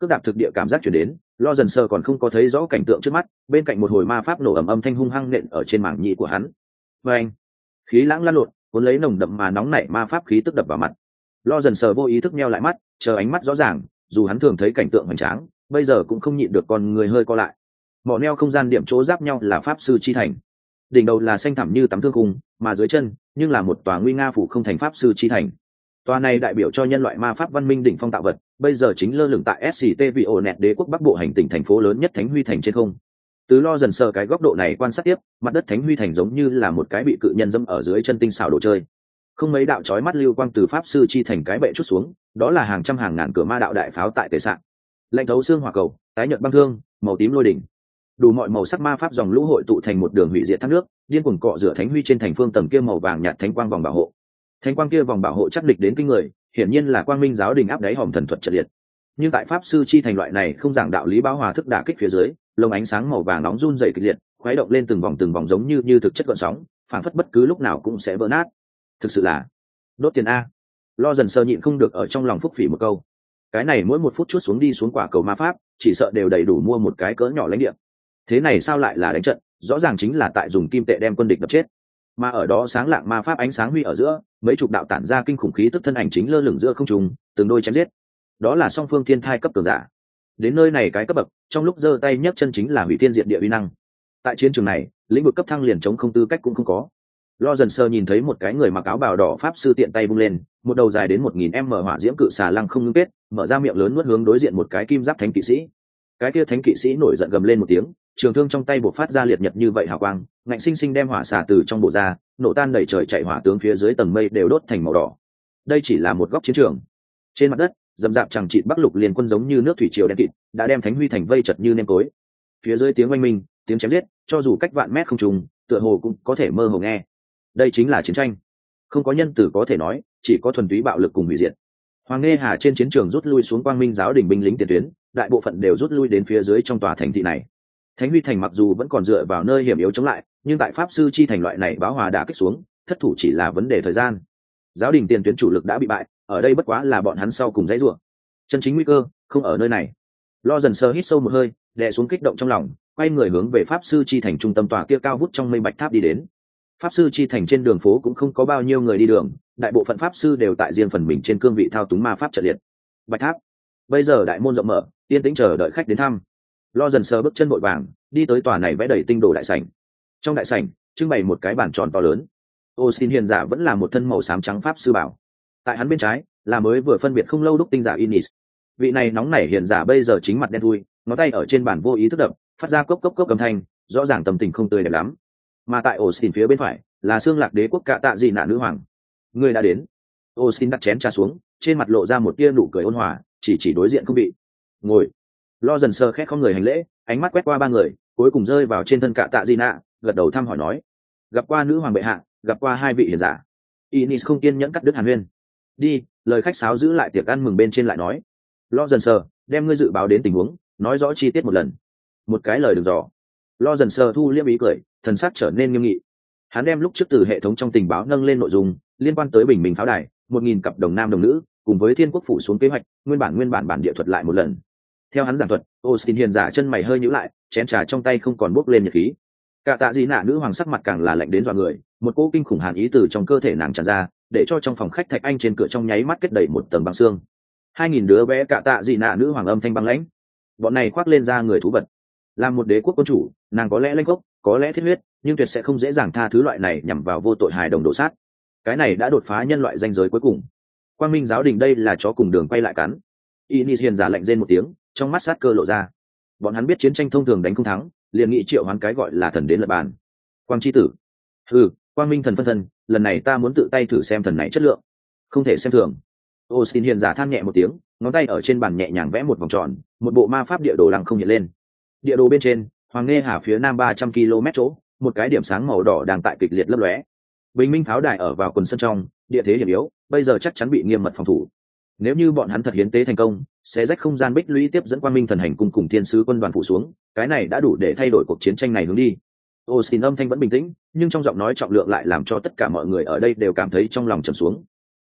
S1: cước đạp thực địa cảm giác chuyển đến, lo dần sờ còn không có thấy rõ cảnh tượng trước mắt, bên cạnh một hồi ma pháp nổ ầm âm thanh hung hăng nện ở trên mảng nhĩ của hắn. Và anh, khí lãng lan lộn, cuốn lấy nồng đậm mà nóng nảy ma pháp khí tức đập vào mặt. Lo dần sờ vô ý thức meo lại mắt, chờ ánh mắt rõ ràng, dù hắn thường thấy cảnh tượng hoành tráng, bây giờ cũng không nhịn được con người hơi co lại. Mỏ neo không gian điểm chỗ giáp nhau là pháp sư chi thành, đỉnh đầu là xanh thẳm như tấm thương khung, mà dưới chân nhưng là một tòa nguy nga phủ không thành pháp sư chi thành. Tòa này đại biểu cho nhân loại ma pháp văn minh đỉnh phong tạo vật, bây giờ chính lơ lửng tại SCT Vionet đế quốc bắc bộ hành tinh thành phố lớn nhất Thánh Huy thành trên không. Từ lo dần sờ cái góc độ này quan sát tiếp, mặt đất Thánh Huy thành giống như là một cái bị cự nhân dẫm ở dưới chân tinh xảo đồ chơi. Không mấy đạo chói mắt lưu quang từ pháp sư chi thành cái bệ chút xuống, đó là hàng trăm hàng ngàn cửa ma đạo đại pháo tại tề sạn. Lạnh thấu xương hỏa cầu, tái nhợt băng thương, màu tím lôi đỉnh. Đủ mọi màu sắc ma pháp dòng lũ hội tụ thành một đường hủy diệt thác nước, điên cuồng cọ rửa Thánh Huy trên thành phương tầng kia màu vàng nhạt thánh quang vòng bảo hộ. Thánh quang kia vòng bảo hộ chắc địch đến kinh người, hiển nhiên là quang minh giáo đình áp đáy hòm thần thuật trận liệt. Nhưng tại pháp sư chi thành loại này không giảng đạo lý báo hòa thức đả kích phía dưới, lồng ánh sáng màu vàng nóng run rẩy kịch liệt, khuấy động lên từng vòng giống như thực chất gợn sóng, phảng phất bất cứ lúc nào cũng sẽ vỡ nát. Thực sự là đốt tiền a. Lo dần sơ nhịn không được ở trong lòng phúc phỉ một câu. Cái này mỗi một phút chút xuống đi xuống quả cầu ma pháp, chỉ sợ đều đầy đủ mua một cái cỡ nhỏ lãnh địa. Thế này sao lại là đánh trận, rõ ràng chính là tại dùng kim tệ đem quân địch đập chết. Mà ở đó sáng lạng ma pháp ánh sáng huy ở giữa, mấy chục đạo tản ra kinh khủng khí tức thân ảnh chính lơ lửng giữa không trung, từng đôi chém giết. Đó là song phương thiên thai cấp cường giả. Đến nơi này cái cấp bậc, trong lúc giơ tay nhấc chân chính là hủy thiên diệt địa uy năng. Tại chiến trường này, lĩnh vực cấp thăng liền chống không tư cách cũng không có. Lo dần sơ nhìn thấy một cái người mặc áo bào đỏ pháp sư tiện tay vung lên, một đầu dài đến 1000m hỏa diễm cự xà lăng không ngưng kết, mở ra miệng lớn nuốt hướng đối diện một cái kim giáp thánh kỵ sĩ. Cái kia thánh kỵ sĩ nổi giận gầm lên một tiếng, trường thương trong tay bộc phát ra liệt nhật như vậy hào quang, ngạnh sinh sinh đem hỏa xà từ trong bộ ra, nổ tan đầy trời chạy hỏa tướng phía dưới tầng mây đều đốt thành màu đỏ. Đây chỉ là một góc chiến trường. Trên mặt đất, dầm dạp chẳng chịt Bắc Lục liên quân giống như nước thủy triều đen kịt, đã đem Thánh Huy thành vây chật như nêm tối. Phía dưới tiếng oanh minh, tiếng chém giết, cho dù cách vạn mét không trùng, tựa hồ cũng có thể mơ hồ nghe. Đây chính là chiến tranh. Không có nhân tử có thể nói, chỉ có thuần túy bạo lực cùng hủy diệt. Hoàng Nghe Hà trên chiến trường rút lui xuống Quang Minh giáo đình binh lính tiền tuyến, đại bộ phận đều rút lui đến phía dưới trong tòa thành thị này. Thánh Huy thành mặc dù vẫn còn dựa vào nơi hiểm yếu chống lại, nhưng tại pháp sư chi thành loại này báo hòa đã kích xuống, thất thủ chỉ là vấn đề thời gian. Giáo đình tiền tuyến chủ lực đã bị bại, ở đây bất quá là bọn hắn sau cùng dãy rủa. Chân chính nguy cơ không ở nơi này. Lo dần sờ hít sâu một hơi, đè xuống kích động trong lòng, quay người hướng về pháp sư chi thành trung tâm tòa kia cao vút trong mây bạch tháp đi đến. Pháp sư chi thành trên đường phố cũng không có bao nhiêu người đi đường, đại bộ phận pháp sư đều tại riêng phần mình trên cương vị thao túng ma pháp trận liệt. Bạch tháp, bây giờ đại môn rộng mở, yên tĩnh chờ đợi khách đến thăm. Lo dần sờ bước chân vội vàng đi tới tòa này vẽ đầy tinh đồ đại sảnh. Trong đại sảnh trưng bày một cái bàn tròn to lớn. Austin hiền giả vẫn là một thân màu xám trắng pháp sư bảo. Tại hắn bên trái là mới vừa phân biệt không lâu đúc tinh giả Inis. Vị này nóng nảy hiền giả bây giờ chính mặt đen thui, ngón tay ở trên bàn vô ý thức đập, phát ra cốc cốc cốc âm thanh, rõ ràng tâm tình không tươi đẹp lắm. Mà tại Austin phía bên phải là xương lạc đế quốc cạ tạ dị nạ nữ hoàng. Người đã đến. Austin đặt chén trà xuống, trên mặt lộ ra một tia nụ cười ôn hòa, chỉ đối diện không bị. Ngồi. Lo dần sơ khét không người hành lễ, ánh mắt quét qua ba người, cuối cùng rơi vào trên thân cạ tạ dị nạ, gật đầu thăm hỏi nói: gặp qua nữ hoàng bệ hạ, gặp qua hai vị hiền giả. Inis không kiên nhẫn cắt đứt hàn huyên. Đi, lời khách sáo giữ lại tiệc ăn mừng bên trên lại nói. Lo dần sơ đem ngươi dự báo đến tình huống nói rõ chi tiết một lần. Một cái lời đừng dò. Lo dần sơ thu liêm ý cười, thần sắc trở nên nghiêm nghị. Hắn đem lúc trước từ hệ thống trong tình báo nâng lên nội dung liên quan tới bình minh pháo đài, 1000 cặp đồng nam đồng nữ, cùng với thiên quốc phủ xuống kế hoạch, nguyên bản bản địa thuật lại một lần. Theo hắn giảng thuật, Austin hiền giả chân mày hơi nhíu lại, chén trà trong tay không còn bốc lên nhiệt khí. Cả tạ dị nạ nữ hoàng sắc mặt càng là lạnh đến dọa người, một cỗ kinh khủng hàn ý từ trong cơ thể nàng tràn ra, để cho trong phòng khách thạch anh trên cửa trong nháy mắt kết đầy một tầng băng xương. 2000 đứa bé cả tạ dị nạ nữ hoàng âm thanh băng lãnh. Bọn này khoác lên ra người thú vật. Làm một đế quốc quân chủ, nàng có lẽ lanh gốc, có lẽ thiết huyết, nhưng tuyệt sẽ không dễ dàng tha thứ loại này nhằm vào vô tội hài đồng đổ sát. Cái này đã đột phá nhân loại ranh giới cuối cùng. Quang Minh giáo đình đây là chó cùng đường quay lại cắn. Inis hiền giả lạnh rên một tiếng, trong mắt sát cơ lộ ra. Bọn hắn biết chiến tranh thông thường đánh không thắng, liền nghĩ triệu hoán cái gọi là thần đến lật bàn. Quang chi tử, Quang Minh thần phân thân, lần này ta muốn tự tay thử xem thần này chất lượng, không thể xem thường. Austin hiền giả than nhẹ một tiếng, ngón tay ở trên bàn nhẹ nhàng vẽ một vòng tròn, một bộ ma pháp địa đồ lăng không hiện lên. Địa đồ bên trên, Hoàng Nghe Hà phía nam 300 km chỗ, một cái điểm sáng màu đỏ đang tại kịch liệt lấp lóe. Bình minh pháo đài ở vào quần sân trong, địa thế hiểm yếu, bây giờ chắc chắn bị nghiêm mật phòng thủ. Nếu như bọn hắn thật hiến tế thành công, sẽ rách không gian bích lũy tiếp dẫn Quang Minh thần hành cung cùng thiên sứ quân đoàn phủ xuống, cái này đã đủ để thay đổi cuộc chiến tranh này hướng đi. Austin âm thanh vẫn bình tĩnh, nhưng trong giọng nói trọng lượng lại làm cho tất cả mọi người ở đây đều cảm thấy trong lòng trầm xuống.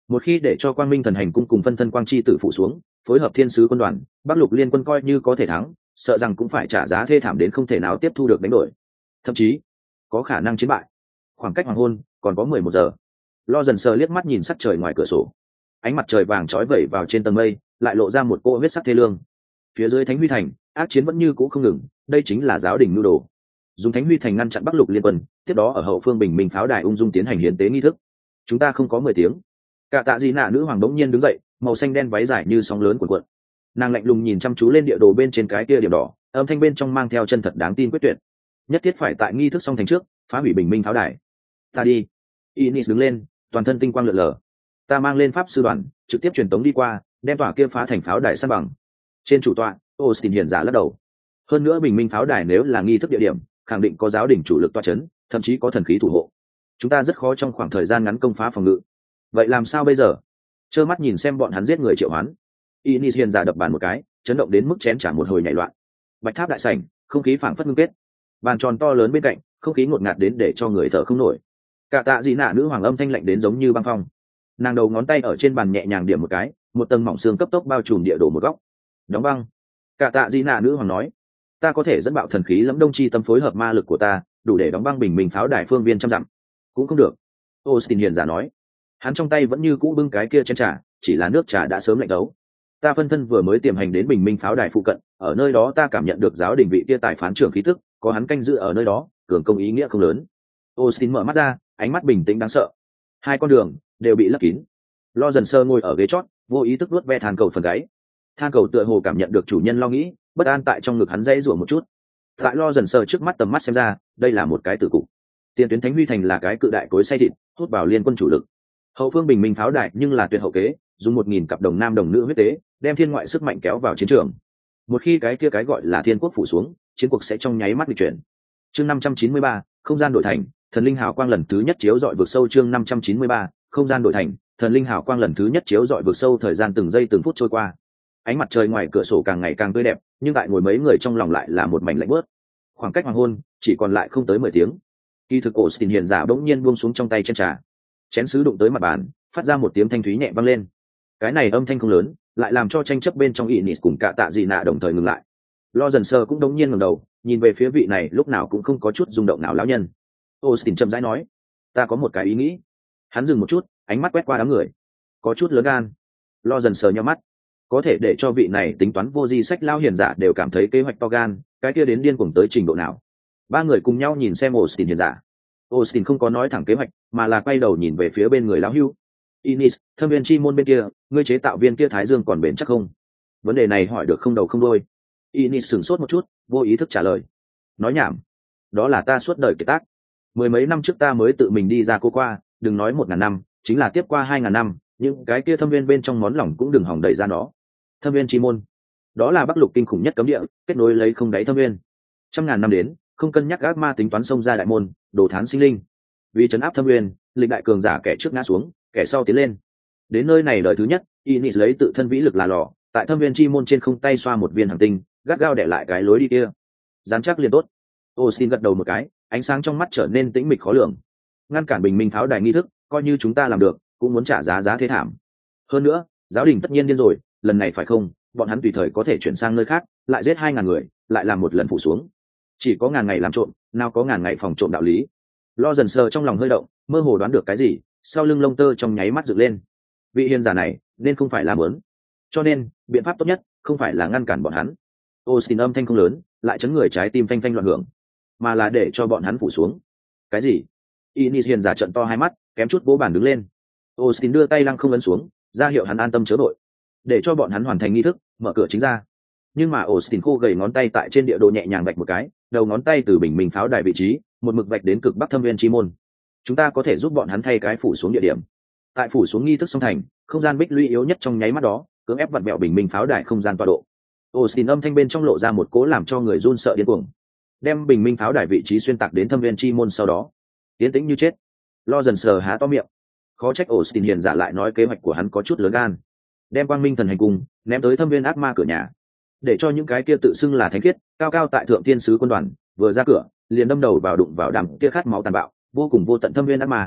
S1: Một khi để cho quang minh thần hành cung cùng phân thân quang chi tử phụ xuống, phối hợp thiên sứ quân đoàn, bắc lục liên quân coi như có thể thắng, sợ rằng cũng phải trả giá thê thảm đến không thể nào tiếp thu được đánh đổi, thậm chí có khả năng chiến bại. Khoảng cách hoàng hôn còn có 11 giờ. Lo dần sờ liếc mắt nhìn sắc trời ngoài cửa sổ, ánh mặt trời vàng chói vẩy vào trên tầng mây, lại lộ ra một cô huyết sắc thê lương. Phía dưới Thánh Huy Thành, ác chiến vẫn như cũ không ngừng, đây chính là giáo đình nhu đồ. Dùng Thánh Huy Thành ngăn chặn Bắc Lục liên quân, tiếp đó ở hậu phương bình minh pháo đài ung dung tiến hành hiến tế nghi thức. Chúng ta không có 10 tiếng. Cả tạ gì nạ nữ hoàng bỗng nhiên đứng dậy, màu xanh đen váy dài như sóng lớn cuộn cuộn. Nàng lạnh lùng nhìn chăm chú lên địa đồ bên trên cái kia điểm đỏ, âm thanh bên trong mang theo chân thật đáng tin quyết tuyệt. Nhất thiết phải tại nghi thức xong thành trước, phá hủy bình minh pháo đài. Ta đi. Inis đứng lên, toàn thân tinh quang lượn lờ. Ta mang lên pháp sư đoàn, trực tiếp truyền tống đi qua, đem tòa kia phá thành pháo đài san bằng. Trên chủ tọa, Austin hiển giả lắc đầu. Hơn nữa bình minh pháo đài nếu là nghi thức địa điểm, khẳng định có giáo đình chủ lực toa chấn, thậm chí có thần khí thủ hộ. Chúng ta rất khó trong khoảng thời gian ngắn công phá phòng ngự. Vậy làm sao bây giờ? Trơ mắt nhìn xem bọn hắn giết người triệu hoán. Inis hiền giả đập bàn một cái, chấn động đến mức chén trả một hồi nhảy loạn. Bạch tháp đại sảnh, không khí phảng phất ngưng kết. Bàn tròn to lớn bên cạnh, không khí ngột ngạt đến để cho người thở không nổi. Cả tạ dị nạ nữ hoàng âm thanh lạnh đến giống như băng phong. Nàng đầu ngón tay ở trên bàn nhẹ nhàng điểm một cái, một tầng mỏng xương cấp tốc bao trùm địa đồ một góc. Đóng băng. Cả tạ dị nạ nữ hoàng nói, ta có thể dẫn bạo thần khí lẫm đông chi tâm phối hợp ma lực của ta, đủ để đóng băng bình minh pháo đài phương viên trăm dặm. Cũng không được. Austin hiền giả nói, hắn trong tay vẫn như cũ bưng cái kia chén trà, chỉ là nước trà đã sớm lạnh đấu. Ta phân thân vừa mới tiềm hành đến bình minh pháo đài phụ cận, ở nơi đó ta cảm nhận được giáo đình vị kia tài phán trưởng khí tức, có hắn canh giữ ở nơi đó, cường công ý nghĩa không lớn. Austin mở mắt ra, ánh mắt bình tĩnh đáng sợ. Hai con đường đều bị lấp kín. Lo dần sơ ngồi ở ghế chót, vô ý thức nuốt ve than cầu phần gáy. Than cầu tựa hồ cảm nhận được chủ nhân lo nghĩ, bất an tại trong ngực hắn dãy rủa một chút. Tại Lo dần sơ trước mắt tầm mắt xem ra, đây là một cái tử cục. Tiền tuyến Thánh Huy Thành là cái cự đại cối xay thịt, hút vào liên quân chủ lực. Hậu phương bình minh pháo đài nhưng là tuyệt hậu kế, dùng 1000 cặp đồng nam đồng nữ huyết tế, đem thiên ngoại sức mạnh kéo vào chiến trường. Một khi cái kia cái gọi là thiên quốc phủ xuống, chiến cuộc sẽ trong nháy mắt bị chuyển. Chương 593, không gian đổi thành, thần linh hào quang lần thứ nhất chiếu dọi vực sâu. Chương 593, không gian đổi thành, thần linh hào quang lần thứ nhất chiếu dọi vực sâu. Thời gian từng giây từng phút trôi qua, ánh mặt trời ngoài cửa sổ càng ngày càng tươi đẹp, nhưng tại ngồi mấy người trong lòng lại là một mảnh lạnh bớt. Khoảng cách hoàng hôn chỉ còn lại không tới 10 tiếng. Kỳ thực Austin hiền giả bỗng nhiên buông xuống trong tay chén trà, chén sứ đụng tới mặt bàn, phát ra một tiếng thanh thúy nhẹ vang lên. Cái này âm thanh không lớn, lại làm cho tranh chấp bên trong Inis cùng cả tạ dị nạ đồng thời ngừng lại. Lo dần sơ cũng đống nhiên ngẩng đầu, nhìn về phía vị này lúc nào cũng không có chút rung động nào lão nhân. Austin chậm rãi nói, ta có một cái ý nghĩ. Hắn dừng một chút, ánh mắt quét qua đám người, có chút lớn gan. Lo dần sờ nhíu mắt, có thể để cho vị này tính toán vô di sách lao hiền giả đều cảm thấy kế hoạch to gan, cái kia đến điên cuồng tới trình độ nào. Ba người cùng nhau nhìn xem Austin hiền giả. Austin không có nói thẳng kế hoạch, mà là quay đầu nhìn về phía bên người lão hưu. Inis, thâm viên chi môn bên kia, ngươi chế tạo viên kia thái dương còn bền chắc không? Vấn đề này hỏi được không đầu không đuôi. Inis sửng sốt một chút, vô ý thức trả lời. Nói nhảm. Đó là ta suốt đời kiệt tác. 10 mấy năm trước ta mới tự mình đi ra cô qua, đừng nói 1000 năm, chính là tiếp qua 2000 năm, những cái kia thâm viên bên trong món lỏng cũng đừng hỏng đẩy ra nó. Thâm viên chi môn, đó là Bắc Lục kinh khủng nhất cấm địa, kết nối lấy không đáy thâm viên. Trăm ngàn năm đến, không cân nhắc ác ma tính toán xông ra đại môn, đồ thán sinh linh. Vì trấn áp thâm viên, lịch đại cường giả kẻ trước ngã xuống, kẻ sau tiến lên. Đến nơi này đời thứ nhất, Inis lấy tự thân vĩ lực là lò, tại thâm viên chi môn trên không tay xoa một viên hành tinh, gắt gao để lại cái lối đi kia. Dán chắc liền tốt. Austin gật đầu một cái, ánh sáng trong mắt trở nên tĩnh mịch khó lường. Ngăn cản bình minh pháo đài nghi thức, coi như chúng ta làm được, cũng muốn trả giá thế thảm. Hơn nữa, giáo đình tất nhiên điên rồi, lần này phải không, bọn hắn tùy thời có thể chuyển sang nơi khác, lại giết 2000 người, lại làm một lần phủ xuống. Chỉ có ngàn ngày làm trộm, nào có ngàn ngày phòng trộm đạo lý. Lo dần sờ trong lòng hơi động, mơ hồ đoán được cái gì, sau lưng lông tơ trong nháy mắt dựng lên. Vị hiền giả này nên không phải làm lớn, cho nên biện pháp tốt nhất không phải là ngăn cản bọn hắn. Austin âm thanh không lớn, lại chấn người trái tim phanh phanh loạn hưởng, mà là để cho bọn hắn phủ xuống. Cái gì? Inis hiền giả trợn to hai mắt, kém chút vỗ bàn đứng lên. Austin đưa tay lăng không ấn xuống, ra hiệu hắn an tâm chớ đội, để cho bọn hắn hoàn thành nghi thức, mở cửa chính ra. Nhưng mà Austin khô gầy ngón tay tại trên địa đồ nhẹ nhàng vạch một cái, đầu ngón tay từ bình minh pháo đài vị trí, một mực vạch đến cực bắc thâm viên chi môn. Chúng ta có thể giúp bọn hắn thay cái phủ xuống địa điểm. Tại phủ xuống nghi thức song thành, không gian bích lũy yếu nhất trong nháy mắt đó, cưỡng ép vặn bẹo bình minh pháo đài không gian tọa độ. Austin âm thanh bên trong lộ ra một cố làm cho người run sợ điên cuồng. Đem bình minh pháo đài vị trí xuyên tạc đến thâm viên chi môn sau đó, tiến tĩnh như chết. Lo dần sờ há to miệng. Khó trách Austin hiền giả lại nói kế hoạch của hắn có chút lớn gan. Đem quang minh thần hành cung ném tới thâm viên ác ma cửa nhà, để cho những cái kia tự xưng là thánh khiết cao cao tại thượng thiên sứ quân đoàn vừa ra cửa liền đâm đầu vào đụng vào đám kia khát máu tàn bạo vô cùng vô tận thâm viên ác ma.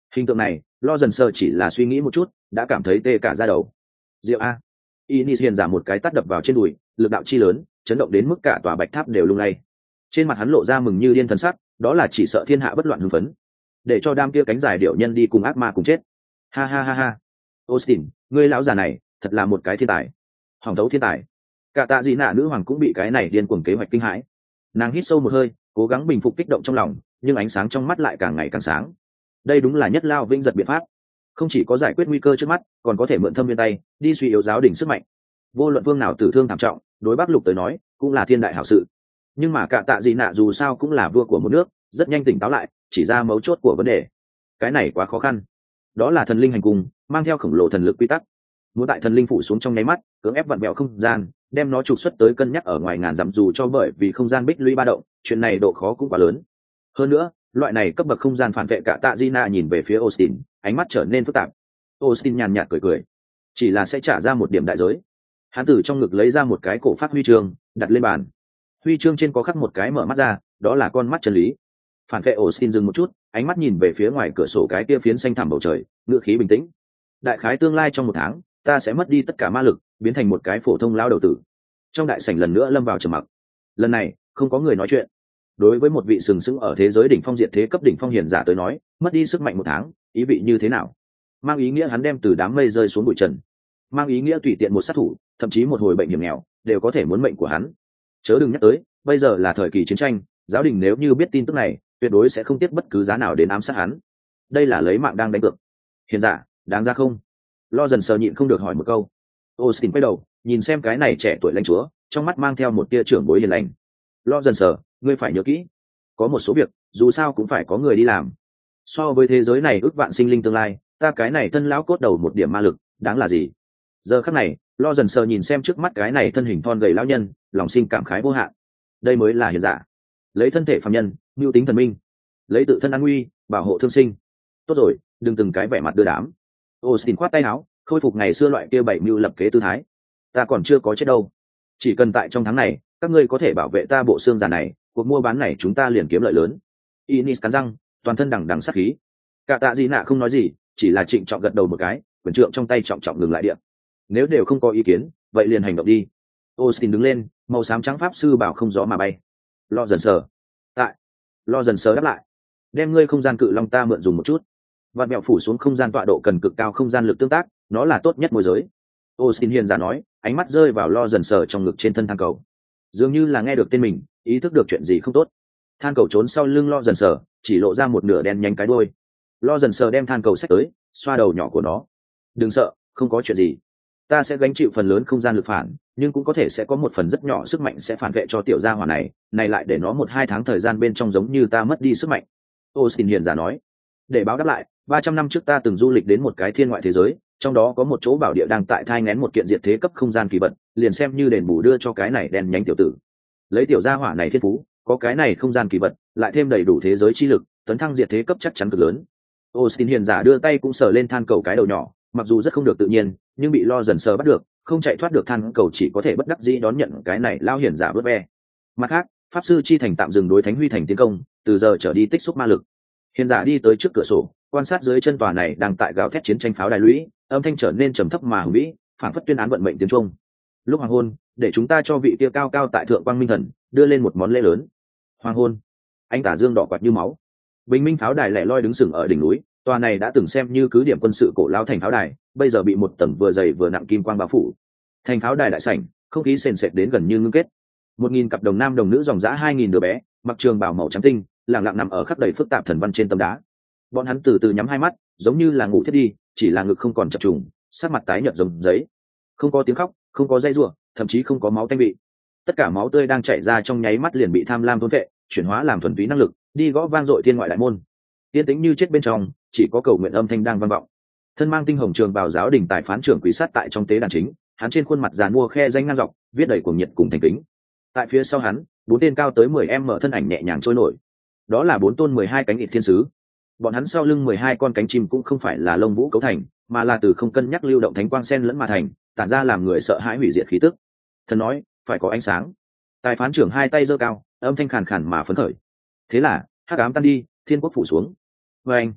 S1: Hình tượng này lo dần sơ chỉ là suy nghĩ một chút đã cảm thấy tê cả da đầu. Diệu a. Inis hiền giả một cái tát đập vào trên đùi, lực đạo chi lớn chấn động đến mức cả tòa bạch tháp đều lung lay. Trên mặt hắn lộ ra mừng như điên thần sắc, đó là chỉ sợ thiên hạ bất loạn hưng phấn, để cho đám kia cánh dài điệu nhân đi cùng ác ma cùng chết. Ha ha ha ha. Austin, ngươi lão già này thật là một cái thiên tài, hỏng thấu thiên tài. Cả tạ dị nạ nữ hoàng cũng bị cái này điên cuồng kế hoạch kinh hãi. Nàng hít sâu một hơi, cố gắng bình phục kích động trong lòng, nhưng ánh sáng trong mắt lại càng ngày càng sáng. Đây đúng là nhất lao vinh giật biện pháp, không chỉ có giải quyết nguy cơ trước mắt, còn có thể mượn thâm viên tay đi suy yếu giáo đình sức mạnh. Vô luận vương nào tử thương thảm trọng, đối Bắc Lục tới nói cũng là thiên đại hảo sự. Nhưng mà cả tạ dị nạ dù sao cũng là vua của một nước, rất nhanh tỉnh táo lại, chỉ ra mấu chốt của vấn đề. Cái này quá khó khăn. Đó là thần linh hành cung, mang theo khổng lồ thần lực quy tắc, muốn tại thần linh phủ xuống trong nháy mắt, cưỡng ép vặn vẹo không gian, đem nó trục xuất tới cân nhắc ở ngoài ngàn dặm, dù cho bởi vì không gian bích lũy ba động, chuyện này độ khó cũng quá lớn. Hơn nữa, loại này cấp bậc không gian phản vệ. Cả tạ Gina nhìn về phía Austin, ánh mắt trở nên phức tạp. Austin nhàn nhạt cười cười, chỉ là sẽ trả ra một điểm đại giới. Hắn từ trong ngực lấy ra một cái cổ phát huy chương, đặt lên bàn. Huy chương trên có khắc một cái mở mắt ra, đó là con mắt chân lý. Phản vệ. Austin dừng một chút, ánh mắt nhìn về phía ngoài cửa sổ cái kia phiến xanh thẳm bầu trời, ngữ khí bình tĩnh. Đại khái tương lai trong 1 tháng, ta sẽ mất đi tất cả ma lực, biến thành một cái phổ thông lao đầu tử. Trong đại sảnh lần nữa lâm vào trầm mặc. Lần này không có người nói chuyện. Đối với một vị sừng sững ở thế giới đỉnh phong diệt thế cấp đỉnh phong hiền giả tới nói, mất đi sức mạnh 1 tháng, ý vị như thế nào? Mang ý nghĩa hắn đem từ đám mây rơi xuống bụi trần, mang ý nghĩa tùy tiện một sát thủ, thậm chí một hồi bệnh hiểm nghèo, đều có thể muốn mệnh của hắn. Chớ đừng nhắc tới, bây giờ là thời kỳ chiến tranh, giáo đình nếu như biết tin tức này, tuyệt đối sẽ không tiếc bất cứ giá nào đến ám sát hắn. Đây là lấy mạng đang đánh cược. Hiền giả, đáng ra không? Lo dần sờ nhịn không được hỏi một câu. Austin quay đầu nhìn xem cái này trẻ tuổi lãnh chúa, trong mắt mang theo một tia trưởng bối hiền lành. Lo dần sờ, ngươi phải nhớ kỹ, có một số việc dù sao cũng phải có người đi làm. So với thế giới này ước vạn sinh linh tương lai, ta cái này thân lão cốt đầu một điểm ma lực đáng là gì? Giờ khắc này, Lo dần sờ nhìn xem trước mắt cái này thân hình thon gầy lão nhân, lòng sinh cảm khái vô hạn. Đây mới là hiền giả, lấy thân thể phàm nhân mưu tính thần minh, lấy tự thân an nguy bảo hộ thương sinh. Tốt rồi, đừng từng cái vẻ mặt đưa đám. Austin khoát tay áo, khôi phục ngày xưa loại kia bảy mưu lập kế tư thái. Ta còn chưa có chết đâu, chỉ cần tại trong tháng này các ngươi có thể bảo vệ ta bộ xương già này, cuộc mua bán này chúng ta liền kiếm lợi lớn. Inis cắn răng, toàn thân đằng đằng sát khí. Cả tạ gì nạ không nói gì, chỉ là trịnh trọng gật đầu một cái, quyền trượng trong tay trọng trọng ngừng lại điện. Nếu đều không có ý kiến, vậy liền hành động đi. Austin đứng lên, màu xám trắng pháp sư bảo không gió mà bay. Lo dần sờ. Tại. Lo dần sờ đáp lại. Đem ngươi không gian cự long ta mượn dùng một chút. Vạn mẹo phủ xuống không gian tọa độ cần cực cao không gian lực tương tác, nó là tốt nhất môi giới. Austin hiền giả nói, ánh mắt rơi vào Lo dần sờ trong ngực trên thân than cầu. Dường như là nghe được tên mình, ý thức được chuyện gì không tốt. Than cầu trốn sau lưng Lo dần sờ, chỉ lộ ra một nửa đen nhánh cái đuôi. Lo dần sờ đem than cầu xách tới, xoa đầu nhỏ của nó. Đừng sợ, không có chuyện gì. Ta sẽ gánh chịu phần lớn không gian lực phản, nhưng cũng có thể sẽ có một phần rất nhỏ sức mạnh sẽ phản vệ cho tiểu gia hỏa này lại để nó 1-2 tháng thời gian bên trong giống như ta mất đi sức mạnh. Austin hiền giả nói. Để báo đáp lại, 300 năm trước ta từng du lịch đến một cái thiên ngoại thế giới, trong đó có một chỗ bảo địa đang tại thai nghén một kiện diệt thế cấp không gian kỳ vật, liền xem như đền bù đưa cho cái này đen nhánh tiểu tử. Lấy tiểu gia hỏa này thiên phú, có cái này không gian kỳ vật, lại thêm đầy đủ thế giới chi lực, tấn thăng diệt thế cấp chắc chắn cực lớn. Austin hiền giả đưa tay cũng sờ lên than cầu cái đầu nhỏ, mặc dù rất không được tự nhiên, nhưng bị Lo dần sờ bắt được, không chạy thoát được than cầu chỉ có thể bất đắc dĩ đón nhận cái này lao hiền giả vớt ve. Mặt khác, pháp sư chi thành tạm dừng đối thánh huy thành tiến công, từ giờ trở đi tích xúc ma lực. Hiền giả đi tới trước cửa sổ, quan sát dưới chân tòa này đang tại gào thét chiến tranh pháo đài lũy, âm thanh trở nên trầm thấp mà hùng vĩ, phản phất tuyên án vận mệnh tiếng trung. Lúc hoàng hôn, để chúng ta cho vị kia cao cao tại thượng quang minh thần đưa lên một món lễ lớn. Hoàng hôn, anh tả dương đỏ quạt như máu. Bình minh pháo đài lẻ loi đứng sừng ở đỉnh núi, tòa này đã từng xem như cứ điểm quân sự cổ lao thành pháo đài, bây giờ bị một tầng vừa dày vừa nặng kim quang bao phủ. Thành pháo đài đại sảnh, không khí sền sệt đến gần như ngưng kết. 1000 cặp đồng nam đồng nữ dòng dã 2000 đứa bé, mặc trường bào màu trắng tinh, lặng lặng nằm ở khắp đầy phức tạp thần văn trên tấm đá. Bọn hắn từ từ nhắm hai mắt, giống như là ngủ thiết đi, chỉ là ngực không còn chập trùng, sắc mặt tái nhợt giống giấy. Không có tiếng khóc, không có dây rủa, thậm chí không có máu tanh vị. Tất cả máu tươi đang chảy ra trong nháy mắt liền bị tham lam thôn phệ, chuyển hóa làm thuần túy năng lực, đi gõ vang dội thiên ngoại đại môn. Yên tĩnh như chết bên trong, chỉ có cầu nguyện âm thanh đang vang vọng. Thân mang tinh hồng trường bào giáo đình tài phán trưởng quý sát tại trong tế đàn chính, hắn trên khuôn mặt giàn mua khe danh ngang dọc, viết đầy cuồng nhiệt cùng thành kính. Tại phía sau hắn, 4 tên cao tới 10m thân ảnh nhẹ nhàng trôi nổi. Đó là 4 tôn 12 cánh ịt thiên sứ. Bọn hắn sau lưng 12 con cánh chim cũng không phải là lông vũ cấu thành, mà là từ không cân nhắc lưu động thánh quang sen lẫn mà thành, tản ra làm người sợ hãi hủy diệt khí tức. Thần nói, phải có ánh sáng. Tài phán trưởng hai tay giơ cao, âm thanh khàn khàn mà phấn khởi. Thế là, hắc ám tan đi, thiên quốc phủ xuống. Và anh,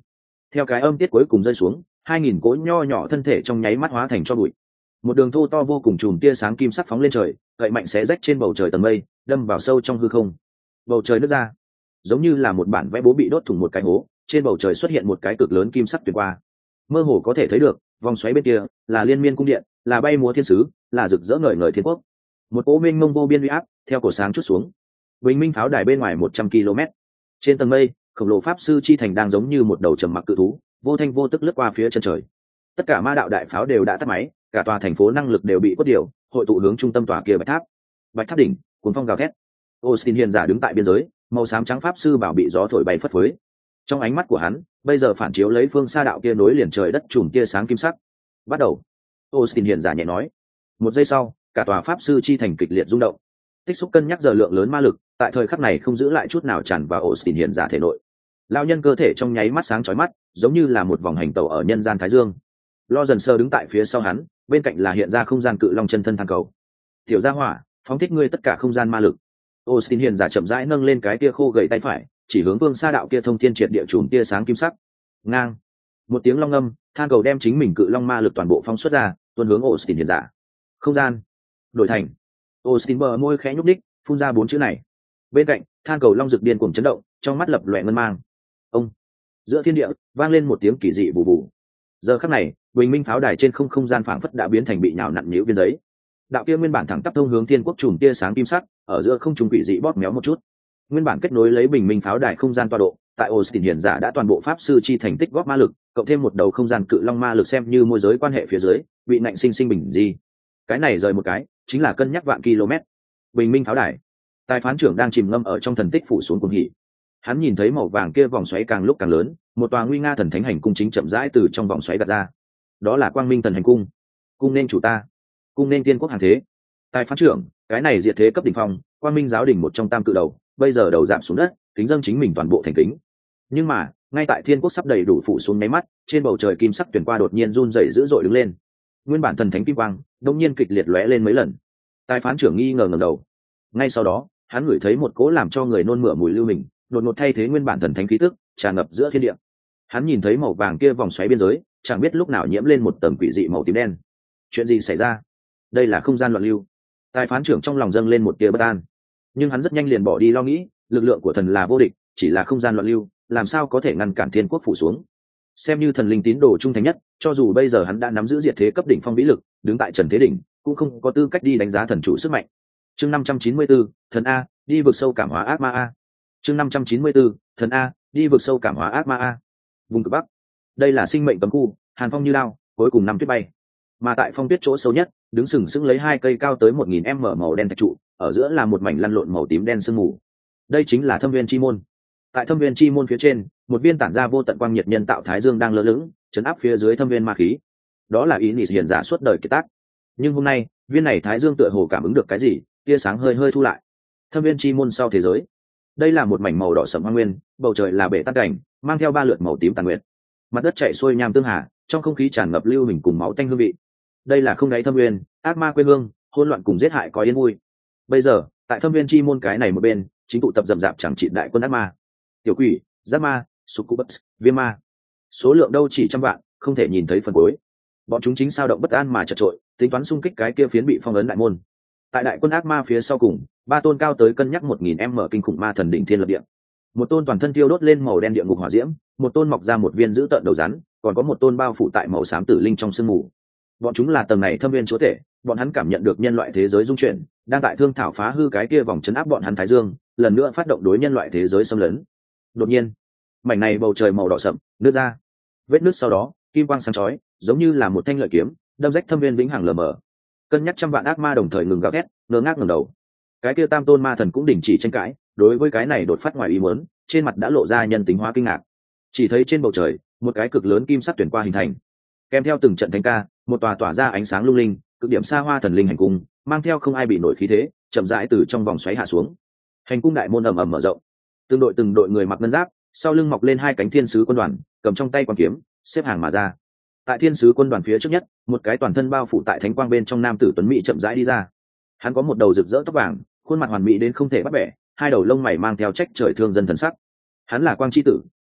S1: Theo cái âm tiết cuối cùng rơi xuống, 2000 cỗ nho nhỏ thân thể trong nháy mắt hóa thành cho bụi. Một đường thô to vô cùng chùm tia sáng kim sắc phóng lên trời, gậy mạnh xé rách trên bầu trời tầng mây, đâm vào sâu trong hư không. Bầu trời nứt ra, giống như là một bản vẽ bố bị đốt thủng một cái hố, trên bầu trời xuất hiện một cái cực lớn kim sắc tuyệt qua. Mơ hồ có thể thấy được, vòng xoáy bên kia là liên miên cung điện, là bay múa thiên sứ, là rực rỡ ngời ngời thiên quốc. Một cỗ mênh mông vô biên uy áp theo cổ sáng chút xuống. Bình minh pháo đài bên ngoài 100 km. Trên tầng mây, khổng lồ pháp sư chi thành đang giống như một đầu trầm mặc cự thú, vô thanh vô tức lướt qua phía chân trời. Tất cả ma đạo đại pháo đều đã tắt máy, cả tòa thành phố năng lực đều bị quất điều, hội tụ hướng trung tâm tòa kia bạch tháp. Bạch tháp đỉnh, cuồng phong gào thét. Austin hiền giả đứng tại biên giới, màu xám trắng pháp sư bảo bị gió thổi bay phất phới. Trong ánh mắt của hắn, bây giờ phản chiếu lấy phương xa đạo kia nối liền trời đất chùm tia sáng kim sắc. Bắt đầu. Austin hiền giả nhẹ nói. Một giây sau, cả tòa pháp sư chi thành kịch liệt rung động. Tích xúc cân nhắc giờ lượng lớn ma lực, tại thời khắc này không giữ lại chút nào tràn vào Austin hiền giả thể nội. Lão nhân cơ thể trong nháy mắt sáng chói mắt, giống như là một vòng hành tẩu ở nhân gian thái dương. Lo dần sơ đứng tại phía sau hắn, bên cạnh là hiện ra không gian cự long chân thân thang cầu. Tiểu gia hỏa, phóng thích ngươi tất cả không gian ma lực. Austin hiền giả chậm rãi nâng lên cái kia khô gầy tay phải, chỉ hướng vương sa đạo kia thông thiên triệt địa chùm tia sáng kim sắc. Ngang. Một tiếng long ngâm, thang cầu đem chính mình cự long ma lực toàn bộ phóng xuất ra, tuôn hướng Austin hiền giả. Không gian đổi thành. Austin bờ môi khẽ nhúc đích, phun ra 4 chữ này. Bên cạnh, thang cầu long rực điên cuồng chấn động, trong mắt lập loè ngân mang. Ông. Giữa thiên địa vang lên một tiếng kỳ dị bù bù. Giờ khắc này, bình minh pháo đài trên không gian phảng phất đã biến thành bị nhào nặn nhũ viên giấy. Đạo kia nguyên bản thẳng tắp thông hướng thiên quốc chùm tia sáng kim sắc, ở giữa không trung quỷ dị bóp méo một chút. Nguyên bản kết nối lấy bình minh pháo đài không gian tọa độ, tại Austin hiển giả đã toàn bộ pháp sư chi thành tích góp ma lực, cộng thêm một đầu không gian cự long ma lực xem như môi giới quan hệ phía dưới, bị nạnh sinh bình di. Cái này rời một cái, chính là cân nhắc vạn km. Bình minh pháo đài, tài phán trưởng đang chìm ngâm ở trong thần tích phủ xuống cuồng hỉ. Hắn nhìn thấy màu vàng kia vòng xoáy càng lúc càng lớn, một tòa nguy nga thần thánh hành cung chính chậm rãi từ trong vòng xoáy gạt ra. Đó là Quang Minh Thần Hành Cung. Cung nên chủ ta, cung nên tiên quốc hàng thế. Tài phán trưởng, cái này diệt thế cấp đỉnh phong, Quang Minh giáo đỉnh một trong tam cự đầu, bây giờ đầu giảm xuống đất, kính dâng chính mình toàn bộ thành kính. Nhưng mà, ngay tại thiên quốc sắp đầy đủ phủ xuống mấy mắt, trên bầu trời kim sắc tuyển qua đột nhiên run rẩy dữ dội đứng lên. Nguyên bản thần thánh kim quang, đột nhiên kịch liệt lóe lên mấy lần. Tài phán trưởng nghi ngờ ngẩng đầu. Ngay sau đó, hắn ngửi thấy một cỗ làm cho người nôn mửa mùi lưu hình, đột ngột thay thế nguyên bản thần thánh khí tức, tràn ngập giữa thiên địa. Hắn nhìn thấy màu vàng kia vòng xoáy biên giới, chẳng biết lúc nào nhiễm lên một tầng quỷ dị màu tím đen. Chuyện gì xảy ra? Đây là không gian loạn lưu. Tài phán trưởng trong lòng dâng lên một tia bất an, nhưng hắn rất nhanh liền bỏ đi lo nghĩ, lực lượng của thần là vô địch, chỉ là không gian loạn lưu, làm sao có thể ngăn cản thiên quốc phủ xuống? Xem như thần linh tín đồ trung thành nhất, cho dù bây giờ hắn đã nắm giữ diệt thế cấp đỉnh phong vĩ lực, đứng tại trần thế đỉnh, cũng không có tư cách đi đánh giá thần chủ sức mạnh. Chương 594, thần A, đi vực sâu cảm hóa ác ma A. Chương 594, thần A, đi vực sâu cảm hóa ác ma A. Vùng cực bắc, đây là sinh mệnh cấm khu, hàn phong như lao, cuối cùng năm tuyết bay. Mà tại phong tuyết chỗ sâu nhất, đứng sừng sững lấy 2 cây cao tới 1000 m màu đen thạch trụ, ở giữa là một mảnh lăn lộn màu tím đen sương mù. Đây chính là Thâm Viên Chi Môn. Tại Thâm Viên Chi Môn phía trên, một viên tản ra vô tận quang nhiệt nhân tạo thái dương đang lơ lửng, chấn áp phía dưới thâm viên ma khí. Đó là ý niệm hiển giả suốt đời kiệt tác. Nhưng hôm nay, viên này thái dương tựa hồ cảm ứng được cái gì, tia sáng hơi hơi thu lại. Thâm Viên Chi Môn sau thế giới. Đây là một mảnh màu đỏ sẫm hoang nguyên, bầu trời là bể tát cảnh, mang theo 3 lượt màu tím tàn nguyệt. Mặt đất chảy xuôi nham tương hà, trong không khí tràn ngập lưu hình cùng máu tanh hương vị. Đây là không đáy thâm nguyên, ác ma quê hương, hỗn loạn cùng giết hại có yên vui. Bây giờ, tại Thâm Viên Chi Môn cái này một bên, chính tụ tập rầm rạp chẳng trị đại quân ác ma, tiểu quỷ, giác ma, succubus, viêm ma. Số lượng đâu chỉ trăm vạn, không thể nhìn thấy phần cuối. Bọn chúng chính sao động bất an mà chật trội, tính toán xung kích cái kia phiến bị phong ấn đại môn. Tại đại quân ác ma phía sau cùng, 3 tôn cao tới cân nhắc 1000 m kinh khủng ma thần đỉnh thiên lập địa. Một tôn toàn thân tiêu đốt lên màu đen địa ngục hỏa diễm, một tôn mọc ra một viên giữ tợn đầu rắn, còn có một tôn bao phủ tại màu xám tử linh trong sương mù. Bọn chúng là tầng này thâm viên chúa tể, bọn hắn cảm nhận được nhân loại thế giới dung chuyển, đang tại thương thảo phá hư cái kia vòng chấn áp bọn hắn thái dương, lần nữa phát động đối nhân loại thế giới xâm lấn. Đột nhiên, mảnh này bầu trời màu đỏ sậm nứt ra, vết nứt sau đó kim quang sáng chói, giống như là một thanh lợi kiếm đâm rách thâm viên vĩnh hằng lờ mờ. Cân nhắc trăm vạn ác ma đồng thời ngừng gào thét, ngơ ngác ngẩng đầu. Cái kia tam tôn ma thần cũng đình chỉ tranh cãi, đối với cái này đột phát ngoài ý muốn, trên mặt đã lộ ra nhân tính hóa kinh ngạc. Chỉ thấy trên bầu trời, một cái cực lớn kim sắc tuyển qua hình thành, kèm theo từng trận thánh ca, một tòa tỏa ra ánh sáng lung linh, cực điểm xa hoa thần linh hành cung, mang theo không ai bị nổi khí thế, chậm rãi từ trong vòng xoáy hạ xuống. Hành cung đại môn ầm ầm mở rộng, từng đội người mặc ngân giáp, sau lưng mọc lên 2 cánh thiên sứ quân đoàn, cầm trong tay quan kiếm, xếp hàng mà ra. Tại thiên sứ quân đoàn phía trước nhất, một cái toàn thân bao phủ tại thánh quang bên trong nam tử tuấn mỹ chậm rãi đi ra. Hắn có một đầu rực rỡ tóc vàng, khuôn mặt hoàn mỹ đến không thể bắt bẻ, 2 đầu lông mày mang theo trách trời thương dân thần sắc. Hắn là Quang chi tử,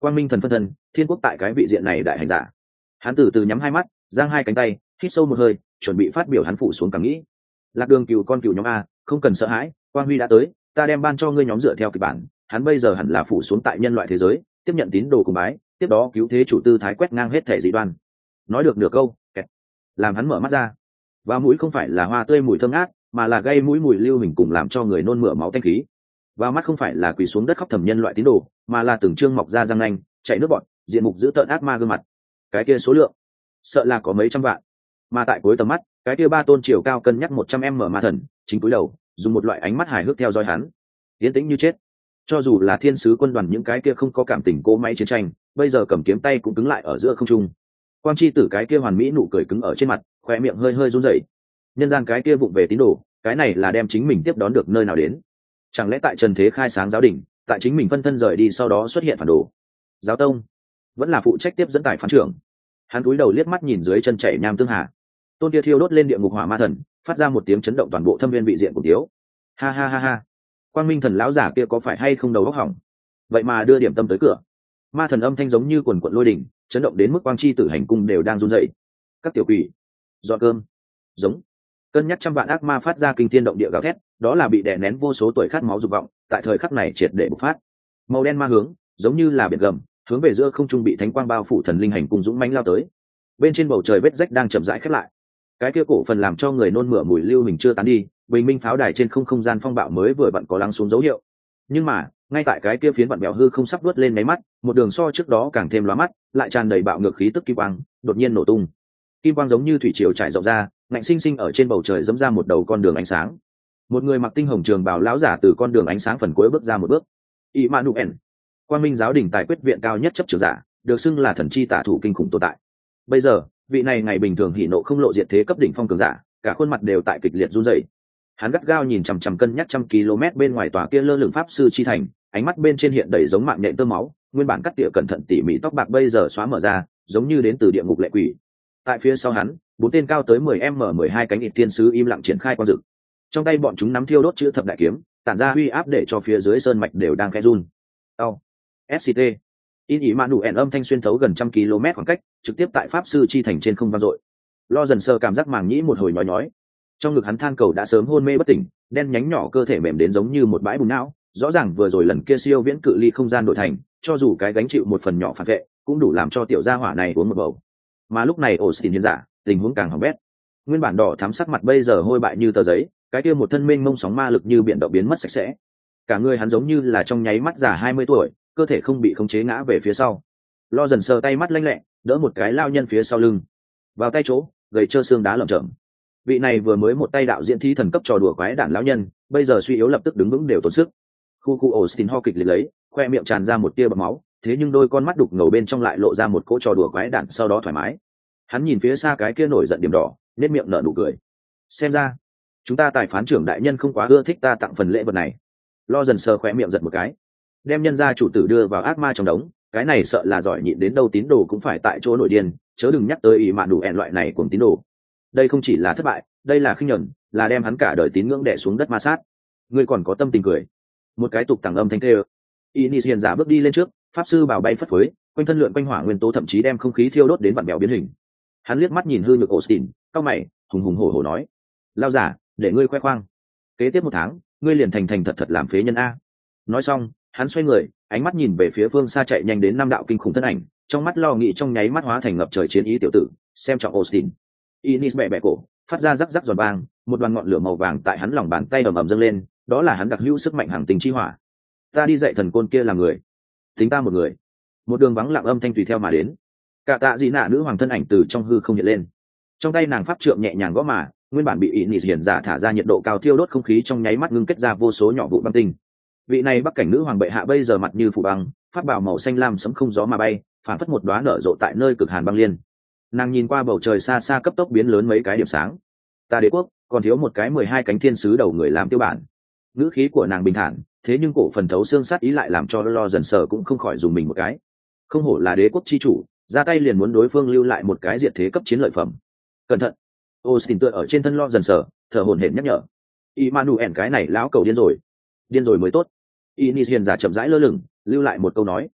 S1: quang minh thần phân thân, thiên quốc tại cái vị diện này đại hành giả. Hắn từ từ nhắm hai mắt, giang hai cánh tay, hít sâu một hơi, chuẩn bị phát biểu hắn phụ xuống cảm nghĩ. Lạc Đường cừu con cừu nhóm a, không cần sợ hãi, quang huy đã tới, ta đem ban cho ngươi nhóm dựa theo kịch bản. Hắn bây giờ hẳn là phụ xuống tại nhân loại thế giới, tiếp nhận tín đồ cùng bái, tiếp đó cứu thế chủ tư thái quét ngang hết thể dị đoan. Nói được nửa câu, kẹt, làm hắn mở mắt ra. Và mũi không phải là hoa tươi mùi thơm ngát, mà là gây mũi mùi lưu hình cùng làm cho người nôn mửa máu tanh khí. Và mắt không phải là quỳ xuống đất khóc thầm nhân loại tín đồ, mà là từng trương mọc ra răng nanh, chảy nước bọt, diện mục dữ tợn ác ma gương mặt. Cái kia số lượng, sợ là có mấy trăm vạn. Mà tại cuối tầm mắt, cái kia ba tôn chiều cao cân nhắc 100m ma thần, chính cúi đầu, dùng một loại ánh mắt hài hước theo dõi hắn. Yên tĩnh như chết. Cho dù là thiên sứ quân đoàn những cái kia không có cảm tình cỗ máy chiến tranh, bây giờ cầm kiếm tay cũng cứng lại ở giữa không trung. Quang chi tử cái kia hoàn mỹ nụ cười cứng ở trên mặt, khóe miệng hơi hơi run rẩy. Nhân gian cái kia vụng về tín đồ, cái này là đem chính mình tiếp đón được nơi nào đến? Chẳng lẽ tại trần thế khai sáng giáo đình, tại chính mình phân thân rời đi sau đó xuất hiện phản đồ? Giáo tông vẫn là phụ trách tiếp dẫn tài phán trưởng. Hắn cúi đầu liếc mắt nhìn dưới chân chảy nham tương hà. Tôn kia thiêu đốt lên địa ngục hỏa ma thần, phát ra một tiếng chấn động toàn bộ thâm viên vị diện của tiếu. Ha ha ha ha. Quang minh thần lão giả kia có phải hay không đầu óc hỏng? Vậy mà đưa điểm tâm tới cửa. Ma thần âm thanh giống như quần quận lôi đỉnh, chấn động đến mức quang chi tử hành cung đều đang run rẩy. Các tiểu quỷ, dọn cơm. Giống. Cân nhắc trăm vạn ác ma phát ra kinh thiên động địa gào thét, đó là bị đè nén vô số tuổi khát máu dục vọng, tại thời khắc này triệt để bộc phát. Màu đen ma hướng, giống như là biển gầm, hướng về giữa không trung bị thánh quang bao phủ thần linh hành cung dũng mãnh lao tới. Bên trên bầu trời vết rách đang chậm rãi khép lại. Cái kia cổ phần làm cho người nôn mửa mùi lưu hình chưa tán đi, bình minh pháo đài trên không gian phong bạo mới vừa vặn có lắng xuống dấu hiệu. Nhưng mà, ngay tại cái kia phiến vặn bèo hư không sắp vớt lên mấy mắt, một đường so trước đó càng thêm lóa mắt, lại tràn đầy bạo ngược khí tức kim quang, đột nhiên nổ tung. Kim quang giống như thủy triều trải rộng ra, ngạnh sinh sinh ở trên bầu trời dẫm ra một đầu con đường ánh sáng. Một người mặc tinh hồng trường bào lão giả từ con đường ánh sáng phần cuối bước ra một bước. Immanuel, Quang Minh giáo đình tài quyết viện cao nhất chấp trưởng giả, được xưng là thần chi tả thủ kinh khủng tồn tại. Bây giờ, vị này ngày bình thường hỉ nộ không lộ diện thế cấp đỉnh phong cường giả, cả khuôn mặt đều tại kịch liệt run rẩy. Hắn gắt gao nhìn chằm chằm cân nhắc 100 km bên ngoài tòa kia lơ lửng pháp sư chi thành, ánh mắt bên trên hiện đầy giống mạng nhện tơ máu, nguyên bản cắt tỉa cẩn thận tỉ mỉ tóc bạc bây giờ xóa mở ra, giống như đến từ địa ngục lệ quỷ. Tại phía sau hắn, bốn tên cao tới 10m12 cánh ít tiên sứ im lặng triển khai quang dực. Trong tay bọn chúng nắm thiêu đốt chữ thập đại kiếm, tản ra uy áp để cho phía dưới sơn mạch đều đang khẽ run. Đau. SCT. In ý mạn đủ ẻn âm thanh xuyên thấu gần 100 km khoảng cách, trực tiếp tại pháp sư chi thành trên không vang dội. Lo dần sơ cảm giác màng nhĩ một hồi nhói nhói. Trong ngực hắn than cầu đã sớm hôn mê bất tỉnh, đen nhánh nhỏ cơ thể mềm đến giống như một bãi bùn não, rõ ràng vừa rồi lần kia siêu viễn cự ly không gian đổi thành, cho dù cái gánh chịu một phần nhỏ phản vệ, cũng đủ làm cho tiểu gia hỏa này uống một bầu. Mà lúc này Austin hiền giả, tình huống càng hỏng bét. Nguyên bản đỏ thắm sắc mặt bây giờ hôi bại như tờ giấy, cái kia một thân mênh mông sóng ma lực như biển động biến mất sạch sẽ. Cả người hắn giống như là trong nháy mắt già 20 tuổi, cơ thể không bị khống chế ngã về phía sau. Lo dần sờ tay mắt lanh lẹ, đỡ một cái lao nhân phía sau lưng. Vào tay chỗ, gầy trơ xương đá lởm chởm. Vị này vừa mới một tay đạo diễn thi thần cấp trò đùa quái đản lão nhân, bây giờ suy yếu lập tức đứng vững đều tốn sức. Khu Austin ho kịch liệt lấy, khoe miệng tràn ra một tia bọt máu, thế nhưng đôi con mắt đục ngầu bên trong lại lộ ra một cỗ trò đùa quái đản sau đó thoải mái. Hắn nhìn phía xa cái kia nổi giận điểm đỏ, nét miệng nở nụ cười. Xem ra, chúng ta tài phán trưởng đại nhân không quá ưa thích ta tặng phần lễ vật này. Lo dần sờ khóe miệng giật một cái, đem nhân gia chủ tử đưa vào ác ma trong đống, cái này sợ là giỏi nhịn đến đâu tín đồ cũng phải tại chỗ nổi điên, chớ đừng nhắc tới ý mạn đủ ẹn loại này của tín đồ. Đây không chỉ là thất bại, đây là khinh nhẫn, là đem hắn cả đời tín ngưỡng đè xuống đất ma sát. Ngươi còn có tâm tình cười? Một cái tục tằng âm thanh tê. Inis hiền giả bước đi lên trước, pháp sư bảo bay phất phới, quanh thân lượn quanh hỏa nguyên tố thậm chí đem không khí thiêu đốt đến vặn bèo biến hình. Hắn liếc mắt nhìn hư nhược Austin, cao mày, hùng hùng hổ hổ nói: "Lao giả, để ngươi khoe khoang. Kế tiếp 1 tháng, ngươi liền thành thành thật thật làm phế nhân a." Nói xong, hắn xoay người, ánh mắt nhìn về phía phương xa chạy nhanh đến 5 đạo kinh khủng thân ảnh, trong mắt lo nghĩ trong nháy mắt hóa thành ngập trời chiến ý tiểu tử, xem trọng Austin. Inis bẻ bẻ cổ, phát ra rắc rắc giòn vang, một đoàn ngọn lửa màu vàng tại hắn lòng bàn tay ầm ầm dâng lên, đó là hắn đặc hữu sức mạnh hàng tình chi hỏa. Ta đi dạy thần côn kia làm người, tính ta một người. Một đường vắng lặng âm thanh tùy theo mà đến. Cả tạ dị nạ nữ hoàng thân ảnh từ trong hư không hiện lên, trong tay nàng pháp trượng nhẹ nhàng gõ mà, nguyên bản bị Inis hiển giả thả ra nhiệt độ cao thiêu đốt không khí trong nháy mắt ngưng kết ra vô số nhỏ vụ băng tinh. Vị này bắc cảnh nữ hoàng bệ hạ bây giờ mặt như phủ băng, pháp bào màu xanh lam sẫm không gió mà bay, phản phất một đóa nở rộ tại nơi cực hàn băng liên. Nàng nhìn qua bầu trời xa xa cấp tốc biến lớn mấy cái điểm sáng. Ta đế quốc còn thiếu một cái 12 cánh thiên sứ đầu người làm tiêu bản. Ngữ khí của nàng bình thản, thế nhưng cổ phần thấu xương sát ý lại làm cho Lo dần sờ cũng không khỏi dùng mình một cái. Không hổ là đế quốc chi chủ, ra tay liền muốn đối phương lưu lại một cái diệt thế cấp chiến lợi phẩm. Cẩn thận. Austin tựa ở trên thân Lo dần sờ, thở hổn hển nhắc nhở. Immanuel cái này lão cầu điên rồi. Điên rồi mới tốt. Inis hiền giả chậm rãi lơ lửng, lưu lại một câu nói.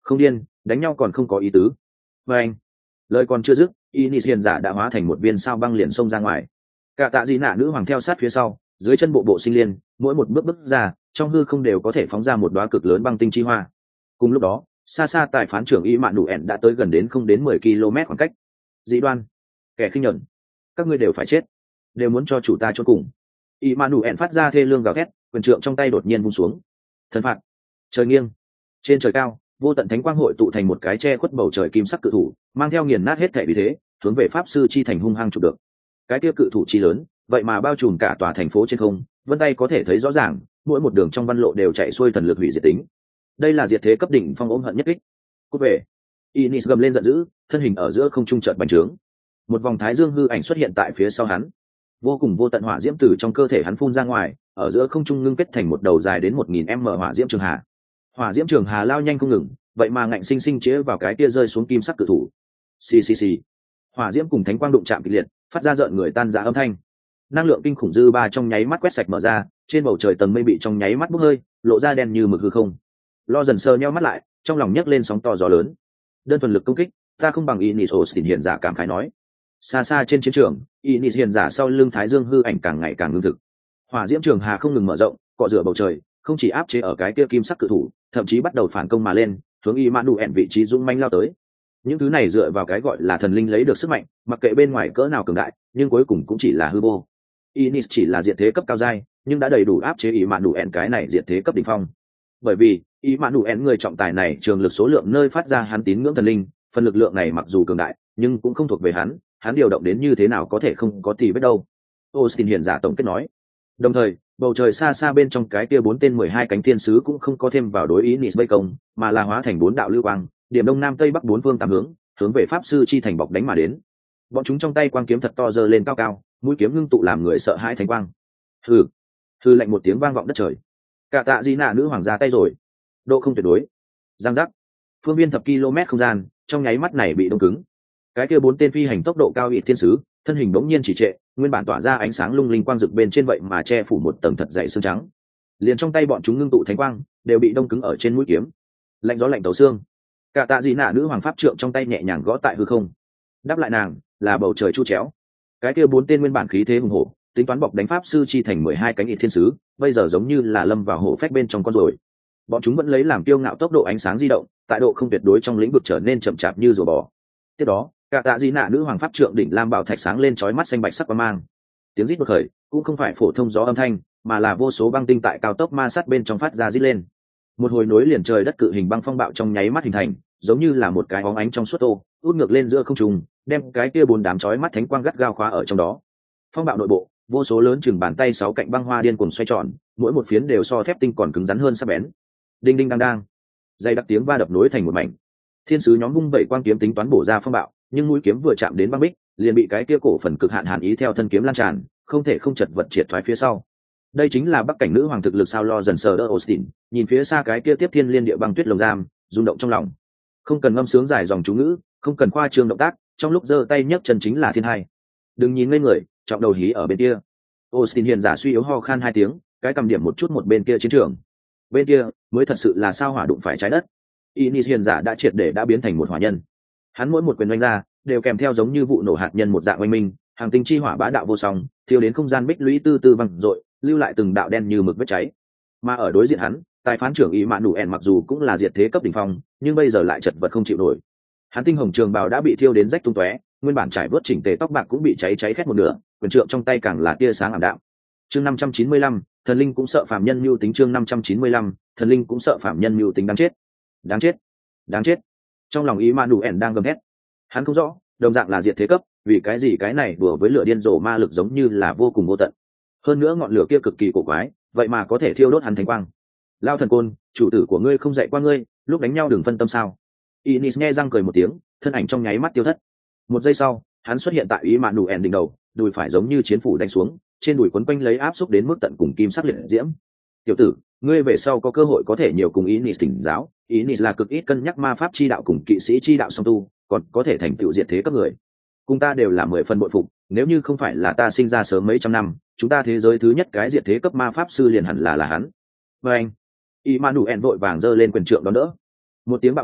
S1: Không điên, đánh nhau còn không có ý tứ. Và anh, lời còn chưa dứt, Inis hiền giả đã hóa thành một viên sao băng liền xông ra ngoài. Cả tạ dị nạ nữ hoàng theo sát phía sau, dưới chân bộ bộ sinh liên, mỗi một bước bước ra, trong hư không đều có thể phóng ra một đóa cực lớn băng tinh chi hoa. Cùng lúc đó, xa xa tại phán trưởng y mạn đủ ẻn đã tới gần đến không đến 10 km khoảng cách. Dị đoan, kẻ khinh nhẫn, các ngươi đều phải chết, đều muốn cho chủ ta chôn cùng. Y mạn đủ ẻn phát ra thê lương gào thét, quyền trượng trong tay đột nhiên vung xuống. Thần phạt, trời nghiêng. Trên trời cao, vô tận thánh quang hội tụ thành một cái che khuất bầu trời kim sắc cự thủ, mang theo nghiền nát hết thể vì thế, hướng về pháp sư chi thành hung hăng chụp được. Cái kia cự thủ chi lớn, vậy mà bao trùm cả tòa thành phố trên không, vân tay có thể thấy rõ ràng, mỗi một đường trong văn lộ đều chạy xuôi thần lực hủy diệt tính. Đây là diệt thế cấp đỉnh phong ôm hận nhất kích. Cút về. Inis gầm lên giận dữ, thân hình ở giữa không trung chợt bành trướng. Một vòng thái dương hư ảnh xuất hiện tại phía sau hắn. Vô cùng vô tận hỏa diễm từ trong cơ thể hắn phun ra ngoài, ở giữa không trung ngưng kết thành một đầu dài đến 1000m hỏa diễm trường hà. Hỏa diễm trường hà lao nhanh không ngừng, vậy mà ngạnh sinh sinh chĩa vào cái kia rơi xuống kim sắc cự thủ. Xì xì xì. Hỏa diễm cùng thánh quang đụng chạm kịch liệt, phát ra rợn người tan rã âm thanh. Năng lượng kinh khủng dư ba trong nháy mắt quét sạch mở ra, trên bầu trời tầng mây bị trong nháy mắt bốc hơi, lộ ra đen như mực hư không. Lo dần sờ nheo mắt lại, trong lòng nhấc lên sóng to gió lớn. Đơn thuần lực công kích, ta không bằng Inis Austin hiền giả cảm khái nói. Xa xa trên chiến trường, Inis hiền giả sau lưng thái dương hư ảnh càng ngày càng ngưng thực. Hỏa diễm trường hà không ngừng mở rộng, cọ rửa bầu trời, không chỉ áp chế ở cái kia kim sắc cự thủ, thậm chí bắt đầu phản công mà lên, hướng Immanuel vị trí dũng manh lao tới. Những thứ này dựa vào cái gọi là thần linh lấy được sức mạnh, mặc kệ bên ngoài cỡ nào cường đại, nhưng cuối cùng cũng chỉ là hư vô. Inis chỉ là diệt thế cấp cao giai, nhưng đã đầy đủ áp chế Immanuel cái này diệt thế cấp đỉnh phong. Bởi vì Immanuel người trọng tài này trường lực số lượng nơi phát ra hắn tín ngưỡng thần linh, phần lực lượng này mặc dù cường đại, nhưng cũng không thuộc về hắn điều động đến như thế nào có thể không có thì biết đâu. Austin hiền giả tổng kết nói. Đồng thời, bầu trời xa xa bên trong cái kia 4 tên 12 cánh thiên sứ cũng không có thêm vào đối ý Nis vây công, mà là hóa thành 4 đạo lưu quang, điểm đông nam tây bắc 4 phương tám hướng về pháp sư chi thành bọc đánh mà đến. Bọn chúng trong tay quang kiếm thật to giơ lên cao cao, mũi kiếm ngưng tụ làm người sợ hãi thánh quang. Hừ, hừ lạnh một tiếng vang vọng đất trời. Cả tạ di nạ nữ hoàng ra tay rồi. Độ không tuyệt đối. Giang giác. Phương viên thập km không gian, trong nháy mắt này bị đông cứng. Cái kia 4 tên phi hành tốc độ cao ít thiên sứ, thân hình bỗng nhiên chỉ trệ, nguyên bản tỏa ra ánh sáng lung linh quang rực bên trên vậy mà che phủ một tầng thật dày xương trắng. Liền trong tay bọn chúng ngưng tụ thánh quang, đều bị đông cứng ở trên mũi kiếm. Lạnh gió lạnh tấu xương. Cả tạ dị nạ nữ hoàng pháp trượng trong tay nhẹ nhàng gõ tại hư không. Đáp lại nàng là bầu trời chu chéo. Cái kia 4 tên nguyên bản khí thế hùng hổ, tính toán bọc đánh pháp sư chi thành 12 cánh ít thiên sứ, bây giờ giống như là lâm vào hổ phách bên trong con rồi. Bọn chúng vẫn lấy làm kiêu ngạo tốc độ ánh sáng di động, tại độ không tuyệt đối trong lĩnh vực trở nên chậm chạp như rùa bò. Tiếp đó, cả tạ dị nạ nữ hoàng pháp trượng đỉnh lam bảo thạch sáng lên chói mắt xanh bạch sắc quang mang. Tiếng rít bật khởi, cũng không phải phổ thông gió âm thanh, mà là vô số băng tinh tại cao tốc ma sát bên trong phát ra rít lên. Một hồi nối liền trời đất cự hình băng phong bạo trong nháy mắt hình thành, giống như là một cái óng ánh trong suốt ô, út ngược lên giữa không trung, đem cái kia 4 đám chói mắt thánh quang gắt gao khóa ở trong đó. Phong bạo nội bộ, vô số lớn chừng bàn tay 6 cạnh băng hoa điên cuồng xoay tròn, mỗi một phiến đều so thép tinh còn cứng rắn hơn sắc bén. Đinh đinh đang đang, dây đặc tiếng va đập nối thành một mảnh. Thiên sứ nhóm vung vẩy quang kiếm tính toán bổ ra phong bạo, nhưng mũi kiếm vừa chạm đến băng bích, liền bị cái kia cổ phần cực hạn hàn ý theo thân kiếm lan tràn, không thể không chật vật triệt thoái phía sau. Đây chính là bắc cảnh nữ hoàng thực lực sao lo dần sờ đỡ Austin, nhìn phía xa cái kia tiếp thiên liên địa băng tuyết lồng giam, rung động trong lòng. Không cần ngâm sướng dài dòng chú ngữ, không cần khoa trương động tác, trong lúc giơ tay nhấc chân chính là thiên hai. Đừng nhìn ngây người, trọng đầu hí ở bên kia. Austin hiền giả suy yếu ho khan 2 tiếng, cái cầm điểm một chút một bên kia chiến trường. Bên kia mới thật sự là sao hỏa đụng phải trái đất. Inis hiền giả đã triệt để đã biến thành một hỏa nhân. Hắn mỗi một quyền oanh ra đều kèm theo giống như vụ nổ hạt nhân một dạng oanh minh, hàng tinh chi hỏa bá đạo vô song, thiêu đến không gian bích lũy tư tư văng dội, lưu lại từng đạo đen như mực vết cháy. Mà ở đối diện hắn, tài phán trưởng Immanuel mặc dù cũng là diệt thế cấp đỉnh phong, nhưng bây giờ lại chật vật không chịu nổi. Hắn tinh hồng trường bào đã bị thiêu đến rách tung tóe, nguyên bản trải vớt chỉnh tề tóc bạc cũng bị cháy khét một nửa, quyền trượng trong tay càng là tia sáng ảm đạm. Chương 595, thần linh cũng sợ phạm nhân mưu tính. Chương 595, thần linh cũng sợ phạm nhân mưu tính. Đáng chết, đáng chết, đáng chết. Trong lòng Immanuel đang gầm thét. Hắn không rõ, đồng dạng là diệt thế cấp, vì cái gì cái này đùa với lửa điên rồ ma lực giống như là vô cùng vô tận. Hơn nữa ngọn lửa kia cực kỳ cổ quái, vậy mà có thể thiêu đốt hắn thánh quang. Lao thần côn, chủ tử của ngươi không dạy qua ngươi, lúc đánh nhau đừng phân tâm sao? Inis nghe răng cười một tiếng, thân ảnh trong nháy mắt tiêu thất. Một giây sau, hắn xuất hiện tại Immanuel đỉnh đầu, đùi phải giống như chiến phủ đánh xuống, trên đùi quấn quanh lấy áp xúc đến mức tận cùng kim sắc liệt diễm. Tiểu tử, ngươi về sau có cơ hội có thể nhiều cùng Inis thỉnh giáo. Inis là cực ít cân nhắc ma pháp chi đạo cùng kỵ sĩ chi đạo song tu, còn có thể thành tựu diệt thế cấp người. Cùng ta đều là 10 phần bội phục, nếu như không phải là ta sinh ra sớm mấy trăm năm, chúng ta thế giới thứ nhất cái diệt thế cấp ma pháp sư liền hẳn là hắn. Và anh, Immanuel vội vàng giơ lên quyền trượng đón đỡ. Một tiếng bạo hưởng,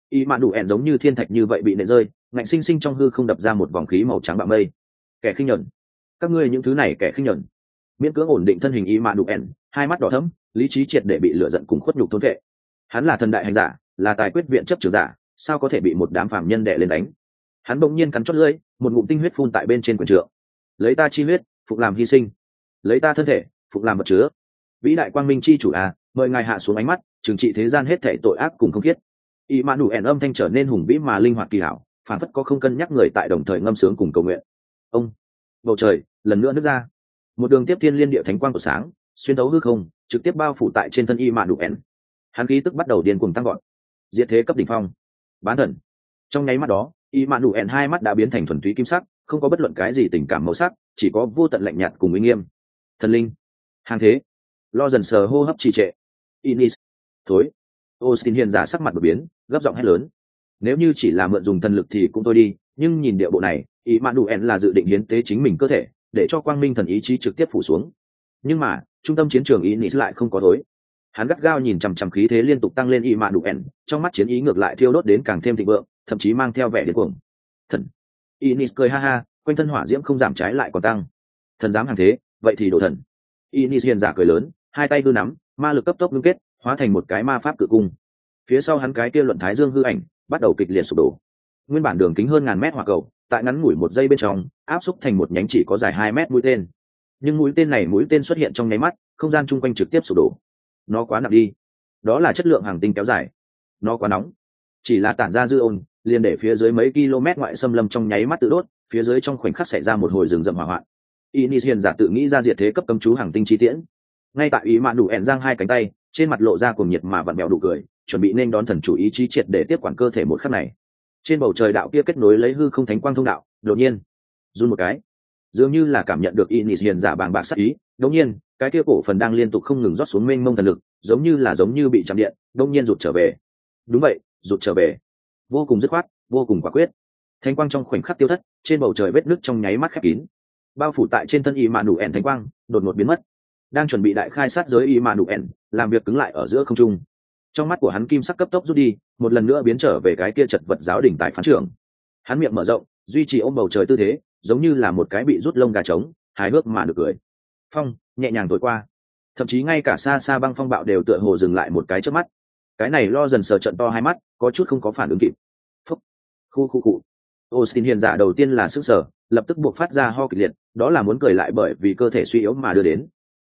S1: y mạn đủ ẻn giống như thiên thạch như vậy bị nện rơi, ngạnh sinh sinh trong hư không đập ra một vòng khí màu trắng bạo mây. Kẻ khinh nhẫn, các ngươi những thứ này kẻ khinh nhẫn. Miễn cưỡng ổn định thân hình y mạn đủ ẻn, hai mắt đỏ thẫm, lý trí triệt để bị lửa giận cùng khuất nhục thôn vệ. Hắn là thần đại hành giả, là tài quyết viện chấp trưởng giả, sao có thể bị một đám phàm nhân đè lên đánh? Hắn bỗng nhiên cắn chót lưỡi, một ngụm tinh huyết phun tại bên trên quyền trượng. Lấy ta chi huyết, phục làm hy sinh. Lấy ta thân thể, phục làm vật chứa. Vĩ đại quang minh chi chủ à, mời ngài hạ xuống ánh mắt, trừng trị thế gian hết thảy tội ác cùng không khiết. Y mạn đủ ẻn âm thanh trở nên hùng vĩ mà linh hoạt kỳ hảo, phản phất có không cân nhắc người tại đồng thời ngâm sướng cùng cầu nguyện. Ông, bầu trời lần nữa nứt ra, một đường tiếp thiên liên địa thánh quang của sáng xuyên thấu hư không, trực tiếp bao phủ tại trên thân y mạn đủ ẻn. Hắn khí tức bắt đầu điên cuồng tăng gọn, diệt thế cấp đỉnh phong, bán thần. Trong nháy mắt đó, y mạn đủ ẻn hai mắt đã biến thành thuần túy kim sắc, không có bất luận cái gì tình cảm màu sắc, chỉ có vô tận lạnh nhạt cùng uy nghiêm. Thần linh, hàng thế. Lo dần sờ hô hấp trì trệ. Inis, thối. Austin hiền giả sắc mặt đột biến, gấp giọng hét lớn. Nếu như chỉ là mượn dùng thần lực thì cũng thôi đi, nhưng nhìn địa bộ này, ý mạn đủ ẻn là dự định hiến tế chính mình cơ thể, để cho quang minh thần ý chí trực tiếp phủ xuống. Nhưng mà, trung tâm chiến trường Inis lại không có thối. Hắn gắt gao nhìn chằm chằm khí thế liên tục tăng lên ý mạn đủ ẻn, trong mắt chiến ý ngược lại thiêu đốt đến càng thêm thịnh vượng, thậm chí mang theo vẻ điên cuồng. Thần. Inis cười ha ha, quanh thân hỏa diễm không giảm trái lại còn tăng. Thần dám hàng thế, vậy thì đổ thần. Inis hiền giả cười lớn, hai tay hư nắm, ma lực cấp tốc ngưng kết, hóa thành một cái ma pháp cự cung. Phía sau hắn cái kia luận thái dương hư ảnh bắt đầu kịch liệt sụp đổ. Nguyên bản đường kính hơn ngàn mét hỏa cầu, tại ngắn ngủi một giây bên trong, áp xúc thành một nhánh chỉ có dài 2 mét mũi tên. Nhưng mũi tên xuất hiện trong nháy mắt, không gian chung quanh trực tiếp sụp đổ. Nó quá nặng đi. Đó là chất lượng hàng tinh kéo dài. Nó quá nóng. Chỉ là tản ra dư ôn, liền để phía dưới mấy km ngoại xâm lâm trong nháy mắt tự đốt, phía dưới trong khoảnh khắc xảy ra một hồi rừng rậm hỏa hoạn. Inis hiền giả tự nghĩ ra diệt thế cấp cấm chú hàng tinh chi tiễn. Ngay tại ý mạn đủ ẻn giang hai cánh tay, trên mặt lộ ra cuồng nhiệt mà vặn vẹo đủ cười, chuẩn bị nên đón thần chủ ý chí triệt để tiếp quản cơ thể một khắc này. Trên bầu trời đạo kia kết nối lấy hư không thánh quang thông đạo, đột nhiên run một cái, dường như là cảm nhận được Inis hiền giả bàng bạc sát ý. Đột nhiên, cái kia cổ phần đang liên tục không ngừng rót xuống mênh mông thần lực, giống như bị chạm điện, đột nhiên rụt trở về. Đúng vậy, rụt trở về, vô cùng dứt khoát, vô cùng quả quyết. Thánh quang trong khoảnh khắc tiêu thất, trên bầu trời vết nứt trong nháy mắt khép kín, bao phủ tại trên thân Immanuel thánh quang đột ngột biến mất. Đang chuẩn bị đại khai sát giới Immanuel làm việc cứng lại ở giữa không trung. Trong mắt của hắn kim sắc cấp tốc rút đi, một lần nữa biến trở về cái kia chật vật giáo đỉnh tại phán trưởng. Hắn miệng mở rộng, duy trì ôm bầu trời tư thế, giống như là một cái bị rút lông gà trống, hài hước mà được cười. Phong nhẹ nhàng thổi qua, thậm chí ngay cả xa xa băng phong bạo đều tựa hồ dừng lại một cái trước mắt. Cái này lo dần sờ trận to hai mắt, có chút không có phản ứng kịp. Phúc, khu. Austin hiền giả đầu tiên là sức sở, lập tức buộc phát ra ho kịch liệt, đó là muốn cười lại bởi vì cơ thể suy yếu mà đưa đến.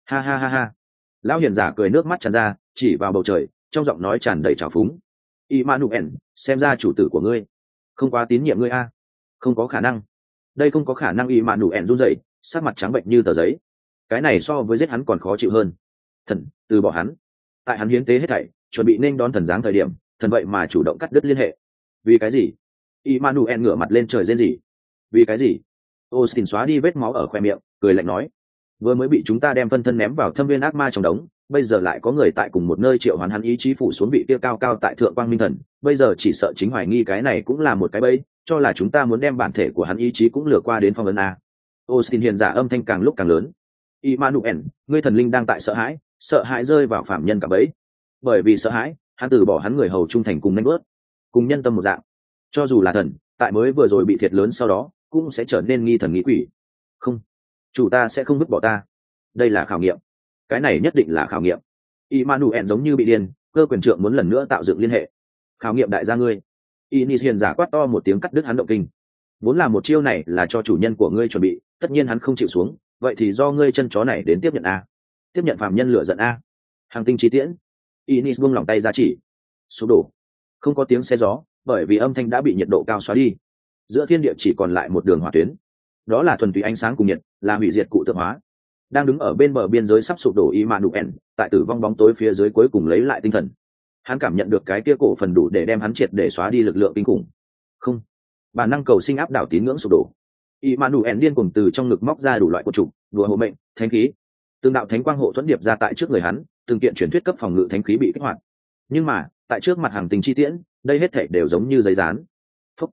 S1: Ha. Lão hiền giả cười nước mắt tràn ra, chỉ vào bầu trời, trong giọng nói tràn đầy trào phúng. Immanuel, xem ra chủ tử của ngươi không quá tín nhiệm ngươi a. Không có khả năng. Đây không có khả năng. Immanuel run rẩy, sắc mặt trắng bệnh như tờ giấy. Cái này so với giết hắn còn khó chịu hơn. Thần, từ bỏ hắn. Tại hắn hiến tế hết thảy, chuẩn bị nên đón thần giáng thời điểm, thần vậy mà chủ động cắt đứt liên hệ. Vì cái gì? Immanuel ngửa mặt lên trời rên rỉ. Vì cái gì? Austin xóa đi vết máu ở khoe miệng, cười lạnh nói. Vừa mới bị chúng ta đem phân thân ném vào thâm viên ác ma trong đống, bây giờ lại có người tại cùng một nơi triệu hoán hắn ý chí phủ xuống vị kia cao cao tại thượng quang minh thần, bây giờ chỉ sợ chính hoài nghi cái này cũng là một cái bẫy, cho là chúng ta muốn đem bản thể của hắn ý chí cũng lừa qua đến phong ấn a. Austin hiền giả âm thanh càng lúc càng lớn. Immanuel, ngươi thần linh đang tại sợ hãi rơi vào phạm nhân cả bẫy. Bởi vì sợ hãi, hắn từ bỏ hắn người hầu trung thành cùng nhanh bước, cùng nhân tâm một dạng. Cho dù là thần, tại mới vừa rồi bị thiệt lớn sau đó, cũng sẽ trở nên nghi thần nghĩ quỷ. Không, chủ ta sẽ không vứt bỏ ta. Đây là khảo nghiệm. Cái này nhất định là khảo nghiệm. Immanuel giống như bị điên, cơ quyền trượng muốn lần nữa tạo dựng liên hệ. Khảo nghiệm đại gia ngươi. Inis hiền giả quát to một tiếng cắt đứt hắn động kinh. Vốn là một chiêu này là cho chủ nhân của ngươi chuẩn bị, tất nhiên hắn không chịu xuống, vậy thì do ngươi chân chó này đến tiếp nhận a. Tiếp nhận phàm nhân lửa giận a. Hàng tinh chi tiễn. Inis buông lỏng tay ra chỉ. Sụp đổ. Không có tiếng xe gió, bởi vì âm thanh đã bị nhiệt độ cao xóa đi. Giữa thiên địa chỉ còn lại một đường hỏa tuyến. Đó là thuần túy ánh sáng cùng nhiệt, là hủy diệt cụ tượng hóa. Đang đứng ở bên bờ biên giới sắp sụp đổ Immanuel, tại tử vong bóng tối phía dưới cuối cùng lấy lại tinh thần. Hắn cảm nhận được cái kia cổ phần đủ để đem hắn triệt để xóa đi lực lượng kinh khủng. Không, bản năng cầu sinh áp đảo tín ngưỡng sụp đổ. Immanuel điên cuồng từ trong ngực móc ra đủ loại côn trùng, đùa hộ mệnh, thánh khí. Từng đạo thánh quang hộ thuẫn điệp ra tại trước người hắn, từng kiện truyền thuyết cấp phòng ngự thánh khí bị kích hoạt. Nhưng mà, tại trước mặt hàng tình chi tiễn, đây hết thảy đều giống như giấy dán. Phúc.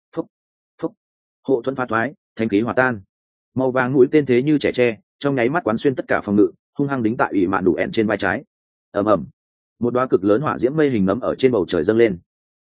S1: Hộ thuẫn phá thoái, thánh khí hòa tan. Màu vàng mũi tên thế như trẻ tre, trong nháy mắt quán xuyên tất cả phòng ngự, hung hăng đính tại Immanuel trên vai trái. Ầm ầm. Một đóa cực lớn hỏa diễm mây hình nấm ở trên bầu trời dâng lên.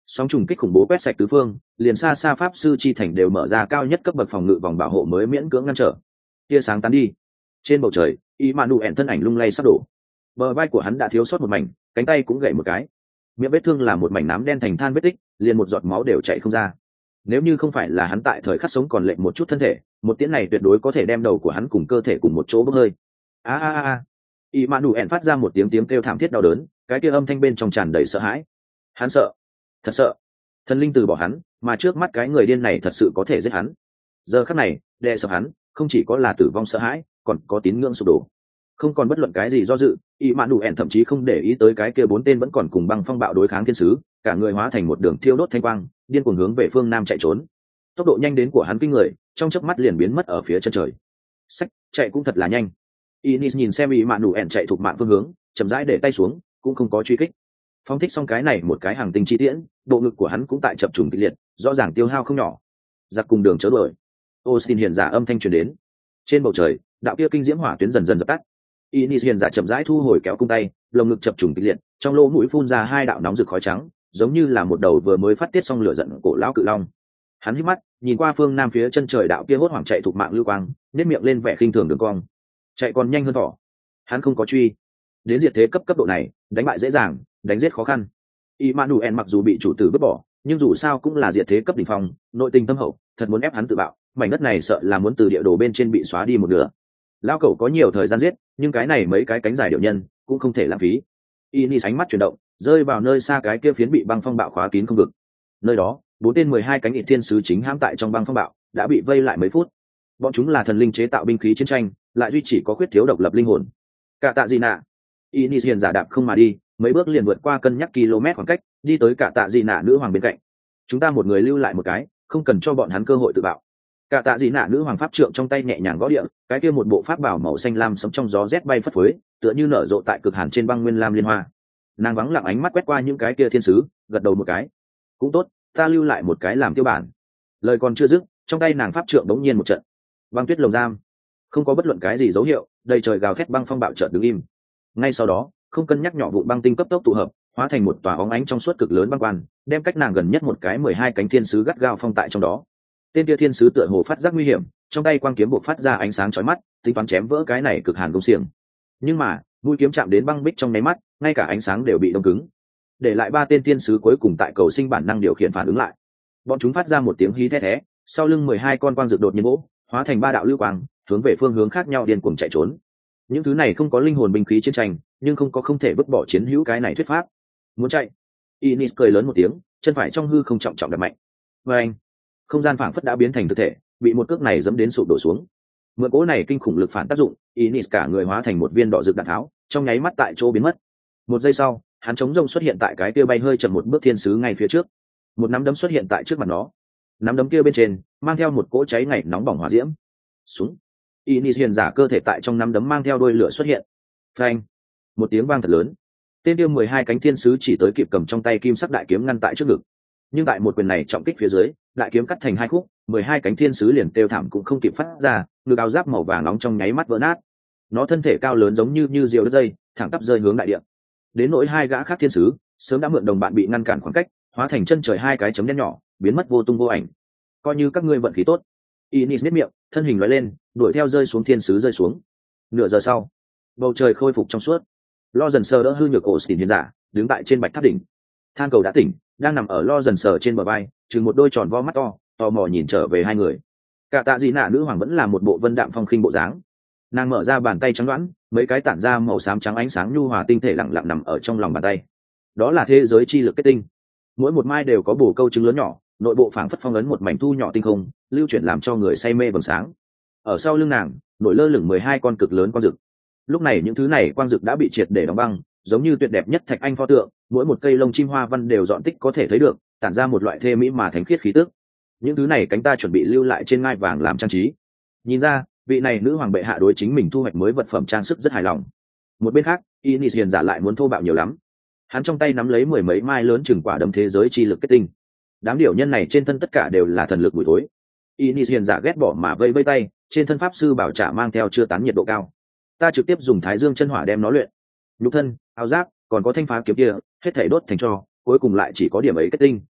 S1: Sóng trùng kích khủng bố quét sạch tứ phương, liền xa xa pháp sư chi thành đều mở ra cao nhất cấp bậc phòng ngự vòng bảo hộ mới miễn cưỡng ngăn trở. Tia sáng tán đi, trên bầu trời Immanuel thân ảnh lung lay sắp đổ. Bờ vai của hắn đã thiếu sót một mảnh, cánh tay cũng gãy một cái, miệng vết thương là một mảnh nám đen thành than vết tích, liền một giọt máu đều chảy không ra. Nếu như không phải là hắn tại thời khắc sống còn lệnh một chút thân thể, một tiếng này tuyệt đối có thể đem đầu của hắn cùng cơ thể cùng một chỗ bốc hơi. A a a. Immanuel phát ra một tiếng kêu thảm thiết đau đớn, cái kia âm thanh bên trong tràn đầy sợ hãi. Hắn sợ, thật sợ. Thần linh từ bỏ hắn, mà trước mắt cái người điên này thật sự có thể giết hắn. Giờ khắc này, đè sợ hắn, không chỉ có là tử vong sợ hãi, còn có tín ngưỡng sụp đổ. Không còn bất luận cái gì do dự, Immanuel thậm chí không để ý tới cái kia 4 tên vẫn còn cùng băng phong bạo đối kháng thiên sứ, cả người hóa thành một đường thiêu đốt thanh quang, điên cuồng hướng về phương nam chạy trốn. Tốc độ nhanh đến của hắn kinh người, trong chớp mắt liền biến mất ở phía chân trời. Sách, chạy cũng thật là nhanh. Inis nhìn xem Immanuel chạy thuộc mạng phương hướng, chậm rãi để tay xuống, cũng không có truy kích. Phóng thích xong cái này một cái hàng tinh chi tiễn, bộ ngực của hắn cũng tại chập trùng kịch liệt, rõ ràng tiêu hao không nhỏ. Giặc cùng đường chớ đuổi. Austin hiền giả âm thanh truyền đến. Trên bầu trời, đạo kia kinh diễm hỏa tuyến dần dần dập tắt. Inis hiền giả chậm rãi thu hồi kéo cung tay, lồng ngực chập trùng kịch liệt, trong lỗ mũi phun ra 2 đạo nóng rực khói trắng, giống như là một đầu vừa mới phát tiết xong lửa giận cổ lão cự long. Hắn hít mắt, nhìn qua phương nam phía chân trời đạo kia hốt hoảng chạy thuộc mạng lưu quang, nét miệng lên vẻ khinh thường đường cong. Chạy còn nhanh hơn thỏ. Hắn không có truy. Đến diệt thế cấp độ này, đánh bại dễ dàng, đánh giết khó khăn. Immanuel mặc dù bị chủ tử vứt bỏ, nhưng dù sao cũng là diệt thế cấp đỉnh phong, nội tình thâm hậu, thật muốn ép hắn tự bạo, mảnh đất này sợ là muốn từ địa đồ bên trên bị xóa đi một nửa. Lão cẩu có nhiều thời gian giết, nhưng cái này mấy cái cánh dài điệu nhân cũng không thể lãng phí. Inis ánh mắt chuyển động, rơi vào nơi xa cái kia phiến bị băng phong bạo khóa kín không vực. Nơi đó, 4 tên 12 cánh thiên sứ chính hãm tại trong băng phong bạo, đã bị vây lại mấy phút. Bọn chúng là thần linh chế tạo binh khí chiến tranh, lại duy chỉ có khuyết thiếu độc lập linh hồn. Cả tạ gì nạ. Inis hiền giả đạp không mà đi, mấy bước liền vượt qua cân nhắc km khoảng cách, đi tới cả tạ gì nạ nữ hoàng bên cạnh. Chúng ta một người lưu lại một cái, không cần cho bọn hắn cơ hội tự bạo. Cả tạ gì nạ nữ hoàng pháp trượng trong tay nhẹ nhàng gõ địa, cái kia một bộ pháp bảo màu xanh lam sống trong gió rét bay phất phới, tựa như nở rộ tại cực hàn trên băng nguyên lam liên hoa. Nàng vắng lặng ánh mắt quét qua những cái kia thiên sứ, gật đầu một cái. Cũng tốt, ta lưu lại một cái làm tiêu bản. Lời còn chưa dứt, trong tay nàng pháp trượng đống nhiên một trận. Băng tuyết lồng giam, không có bất luận cái gì dấu hiệu, đầy trời gào thét băng phong bạo chợt đứng im. Ngay sau đó, không cân nhắc nhỏ vụn băng tinh cấp tốc tụ hợp, hóa thành một tòa óng ánh trong suốt cực lớn băng quan, đem cách nàng gần nhất một cái 12 cánh thiên sứ gắt gao phong tại trong đó. Tên kia thiên sứ tựa hồ phát giác nguy hiểm, trong tay quang kiếm buộc phát ra ánh sáng chói mắt, tính toán chém vỡ cái này cực hàn công xiềng. Nhưng mà, mũi kiếm chạm đến băng bích trong nháy mắt, ngay cả ánh sáng đều bị đông cứng. Để lại 3 tên thiên sứ cuối cùng tại cầu sinh bản năng điều khiển phản ứng lại. Bọn chúng phát ra một tiếng hí thét thé, sau lưng 12 con quang rực đột nhiên vỗ, hóa thành 3 đạo lưu quang, hướng về phương hướng khác nhau điên cuồng chạy trốn. Những thứ này không có linh hồn binh khí chiến tranh, nhưng không có không thể vứt bỏ chiến hữu cái này thuyết pháp. Muốn chạy. Inis cười lớn một tiếng, chân phải trong hư không trọng trọng đập mạnh. Và anh, không gian phảng phất đã biến thành thực thể, bị một cước này giẫm đến sụp đổ xuống. Mượn cỗ này kinh khủng lực phản tác dụng, Inis cả người hóa thành một viên đỏ rực đạn tháo, trong nháy mắt tại chỗ biến mất. Một giây sau, hắn chống rông xuất hiện tại cái kia bay hơi chậm một bước thiên sứ ngay phía trước. Một nắm đấm xuất hiện tại trước mặt nó. Nắm đấm kia bên trên mang theo một cỗ cháy ngày nóng bỏng hỏa diễm. Xuống. Inis hiền giả cơ thể tại trong nắm đấm mang theo đôi lửa xuất hiện. Phanh. Một tiếng vang thật lớn. Tên kia 12 cánh thiên sứ chỉ tới kịp cầm trong tay kim sắc đại kiếm ngăn tại trước ngực. Nhưng tại một quyền này trọng kích phía dưới, đại kiếm cắt thành 2 khúc, 12 cánh thiên sứ liền kêu thảm cũng không kịp phát ra, ngực áo giáp màu vàng nóng trong nháy mắt vỡ nát. Nó thân thể cao lớn giống như diều đứt dây, thẳng tắp rơi hướng đại địa. Đến nỗi 2 gã khác thiên sứ, sớm đã mượn đồng bạn bị ngăn cản khoảng cách, hóa thành chân trời 2 cái chấm đen nhỏ, biến mất vô tung vô ảnh. Coi như các ngươi vận khí tốt. Inis nhếch miệng, thân hình lóe lên, đuổi theo rơi xuống thiên sứ rơi xuống. Nửa giờ sau, bầu trời khôi phục trong suốt. Lo dần sờ đỡ hư nhược Austin hiền giả, đứng tại trên bạch tháp đỉnh. Than cầu đã tỉnh, đang nằm ở lo dần sờ trên bờ vai, trừng một đôi tròn vo mắt to, tò mò nhìn trở về 2 người. Cả tạ dị nạ nữ hoàng vẫn là một bộ vân đạm phong khinh bộ dáng. Nàng mở ra bàn tay trắng đoán, mấy cái tản ra màu xám trắng ánh sáng nhu hòa tinh thể lặng lặng nằm ở trong lòng bàn tay. Đó là thế giới chi lực kết tinh. Mỗi một mai đều có bổ câu trứng lớn nhỏ, nội bộ phảng phất phong ấn một mảnh thu nhỏ tinh không, lưu chuyển làm cho người say mê vầng sáng. Ở sau lưng nàng, nổi lơ lửng 12 con cực lớn quang dực. Lúc này những thứ này quang dực đã bị triệt để đóng băng, giống như tuyệt đẹp nhất thạch anh pho tượng, mỗi một cây lông chim hoa văn đều dọn tích có thể thấy được, tản ra một loại thê mỹ mà thánh khiết khí tức. Những thứ này cánh ta chuẩn bị lưu lại trên ngai vàng làm trang trí. Nhìn ra, vị này nữ hoàng bệ hạ đối chính mình thu hoạch mới vật phẩm trang sức rất hài lòng. Một bên khác, Inis hiền giả lại muốn thô bạo nhiều lắm. Hắn trong tay nắm lấy 10 mấy mai lớn chừng quả đấm thế giới chi lực kết tinh. Đám điểu nhân này trên thân tất cả đều là thần lực bụi thối. Inis hiền giả ghét bỏ mà vây vây tay, trên thân pháp sư bảo trả mang theo chưa tán nhiệt độ cao. Ta trực tiếp dùng thái dương chân hỏa đem nó luyện. Nhục thân, áo giáp, còn có thanh phá kiếm kia, hết thảy đốt thành tro, cuối cùng lại chỉ có điểm ấy kết tinh.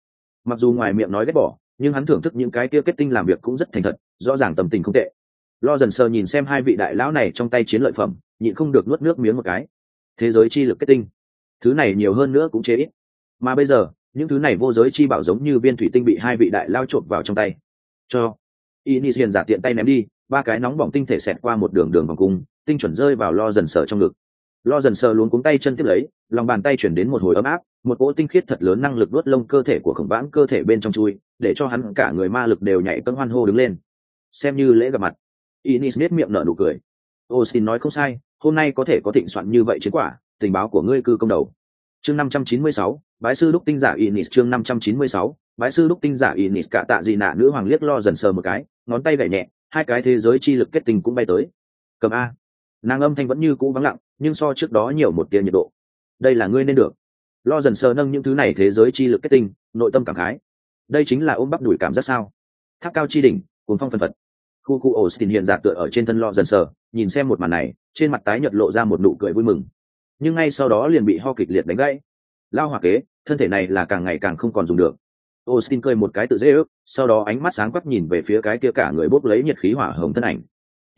S1: Mặc dù ngoài miệng nói ghét bỏ, nhưng hắn thưởng thức những cái kia kết tinh làm việc cũng rất thành thật, rõ ràng tâm tình không tệ. Lo dần sờ nhìn xem hai vị đại lão này trong tay chiến lợi phẩm, nhịn không được nuốt nước miếng một cái. Thế giới chi lực kết tinh, thứ này nhiều hơn nữa cũng chế ít, mà bây giờ những thứ này vô giới chi bảo giống như viên thủy tinh bị hai vị đại lao trộn vào trong tay. Cho Inis hiền giả tiện tay ném đi, ba cái nóng bỏng tinh thể xẹt qua một đường đường vòng cung, tinh chuẩn rơi vào lo dần sờ trong ngực. Lo dần sờ luống cuống tay chân tiếp lấy, lòng bàn tay chuyển đến một hồi ấm áp, một cỗ tinh khiết thật lớn năng lực đuốt lông cơ thể của khổng vãng cơ thể bên trong chui, để cho hắn cả người ma lực đều nhảy cân hoan hô đứng lên. Xem như lễ gặp mặt. Inis nét miệng nở nụ cười. Austin nói không sai, hôm nay có thể có thịnh soạn như vậy chiến quả, tình báo của ngươi cư công đầu. Chương 596, bái sư đúc tinh giả Inis. Chương 596, bái sư đúc tinh giả Inis. Cả tạ gì nạ nữ hoàng liếc lo dần sờ một cái, ngón tay gảy nhẹ, hai cái thế giới chi lực kết tinh cũng bay tới. Cầm a. Nàng âm thanh vẫn như cũ vắng lặng, nhưng so trước đó nhiều một tia nhiệt độ. Đây là ngươi nên được. Lo dần sờ nâng những thứ này thế giới chi lực kết tinh, nội tâm cảm khái. Đây chính là ôm bắp đuổi cảm giác sao? Tháp cao chi đỉnh, cuồng phong phân phật. Khu Austin hiện giả tựa ở trên thân lo dần sờ, nhìn xem một màn này, trên mặt tái nhợt lộ ra một nụ cười vui mừng. Nhưng ngay sau đó liền bị ho kịch liệt đánh gãy. Lao hỏa kế, thân thể này là càng ngày càng không còn dùng được. Austin cười một cái tự dễ ước, sau đó ánh mắt sáng quắc nhìn về phía cái kia cả người bốc lấy nhiệt khí hỏa hồng thân ảnh.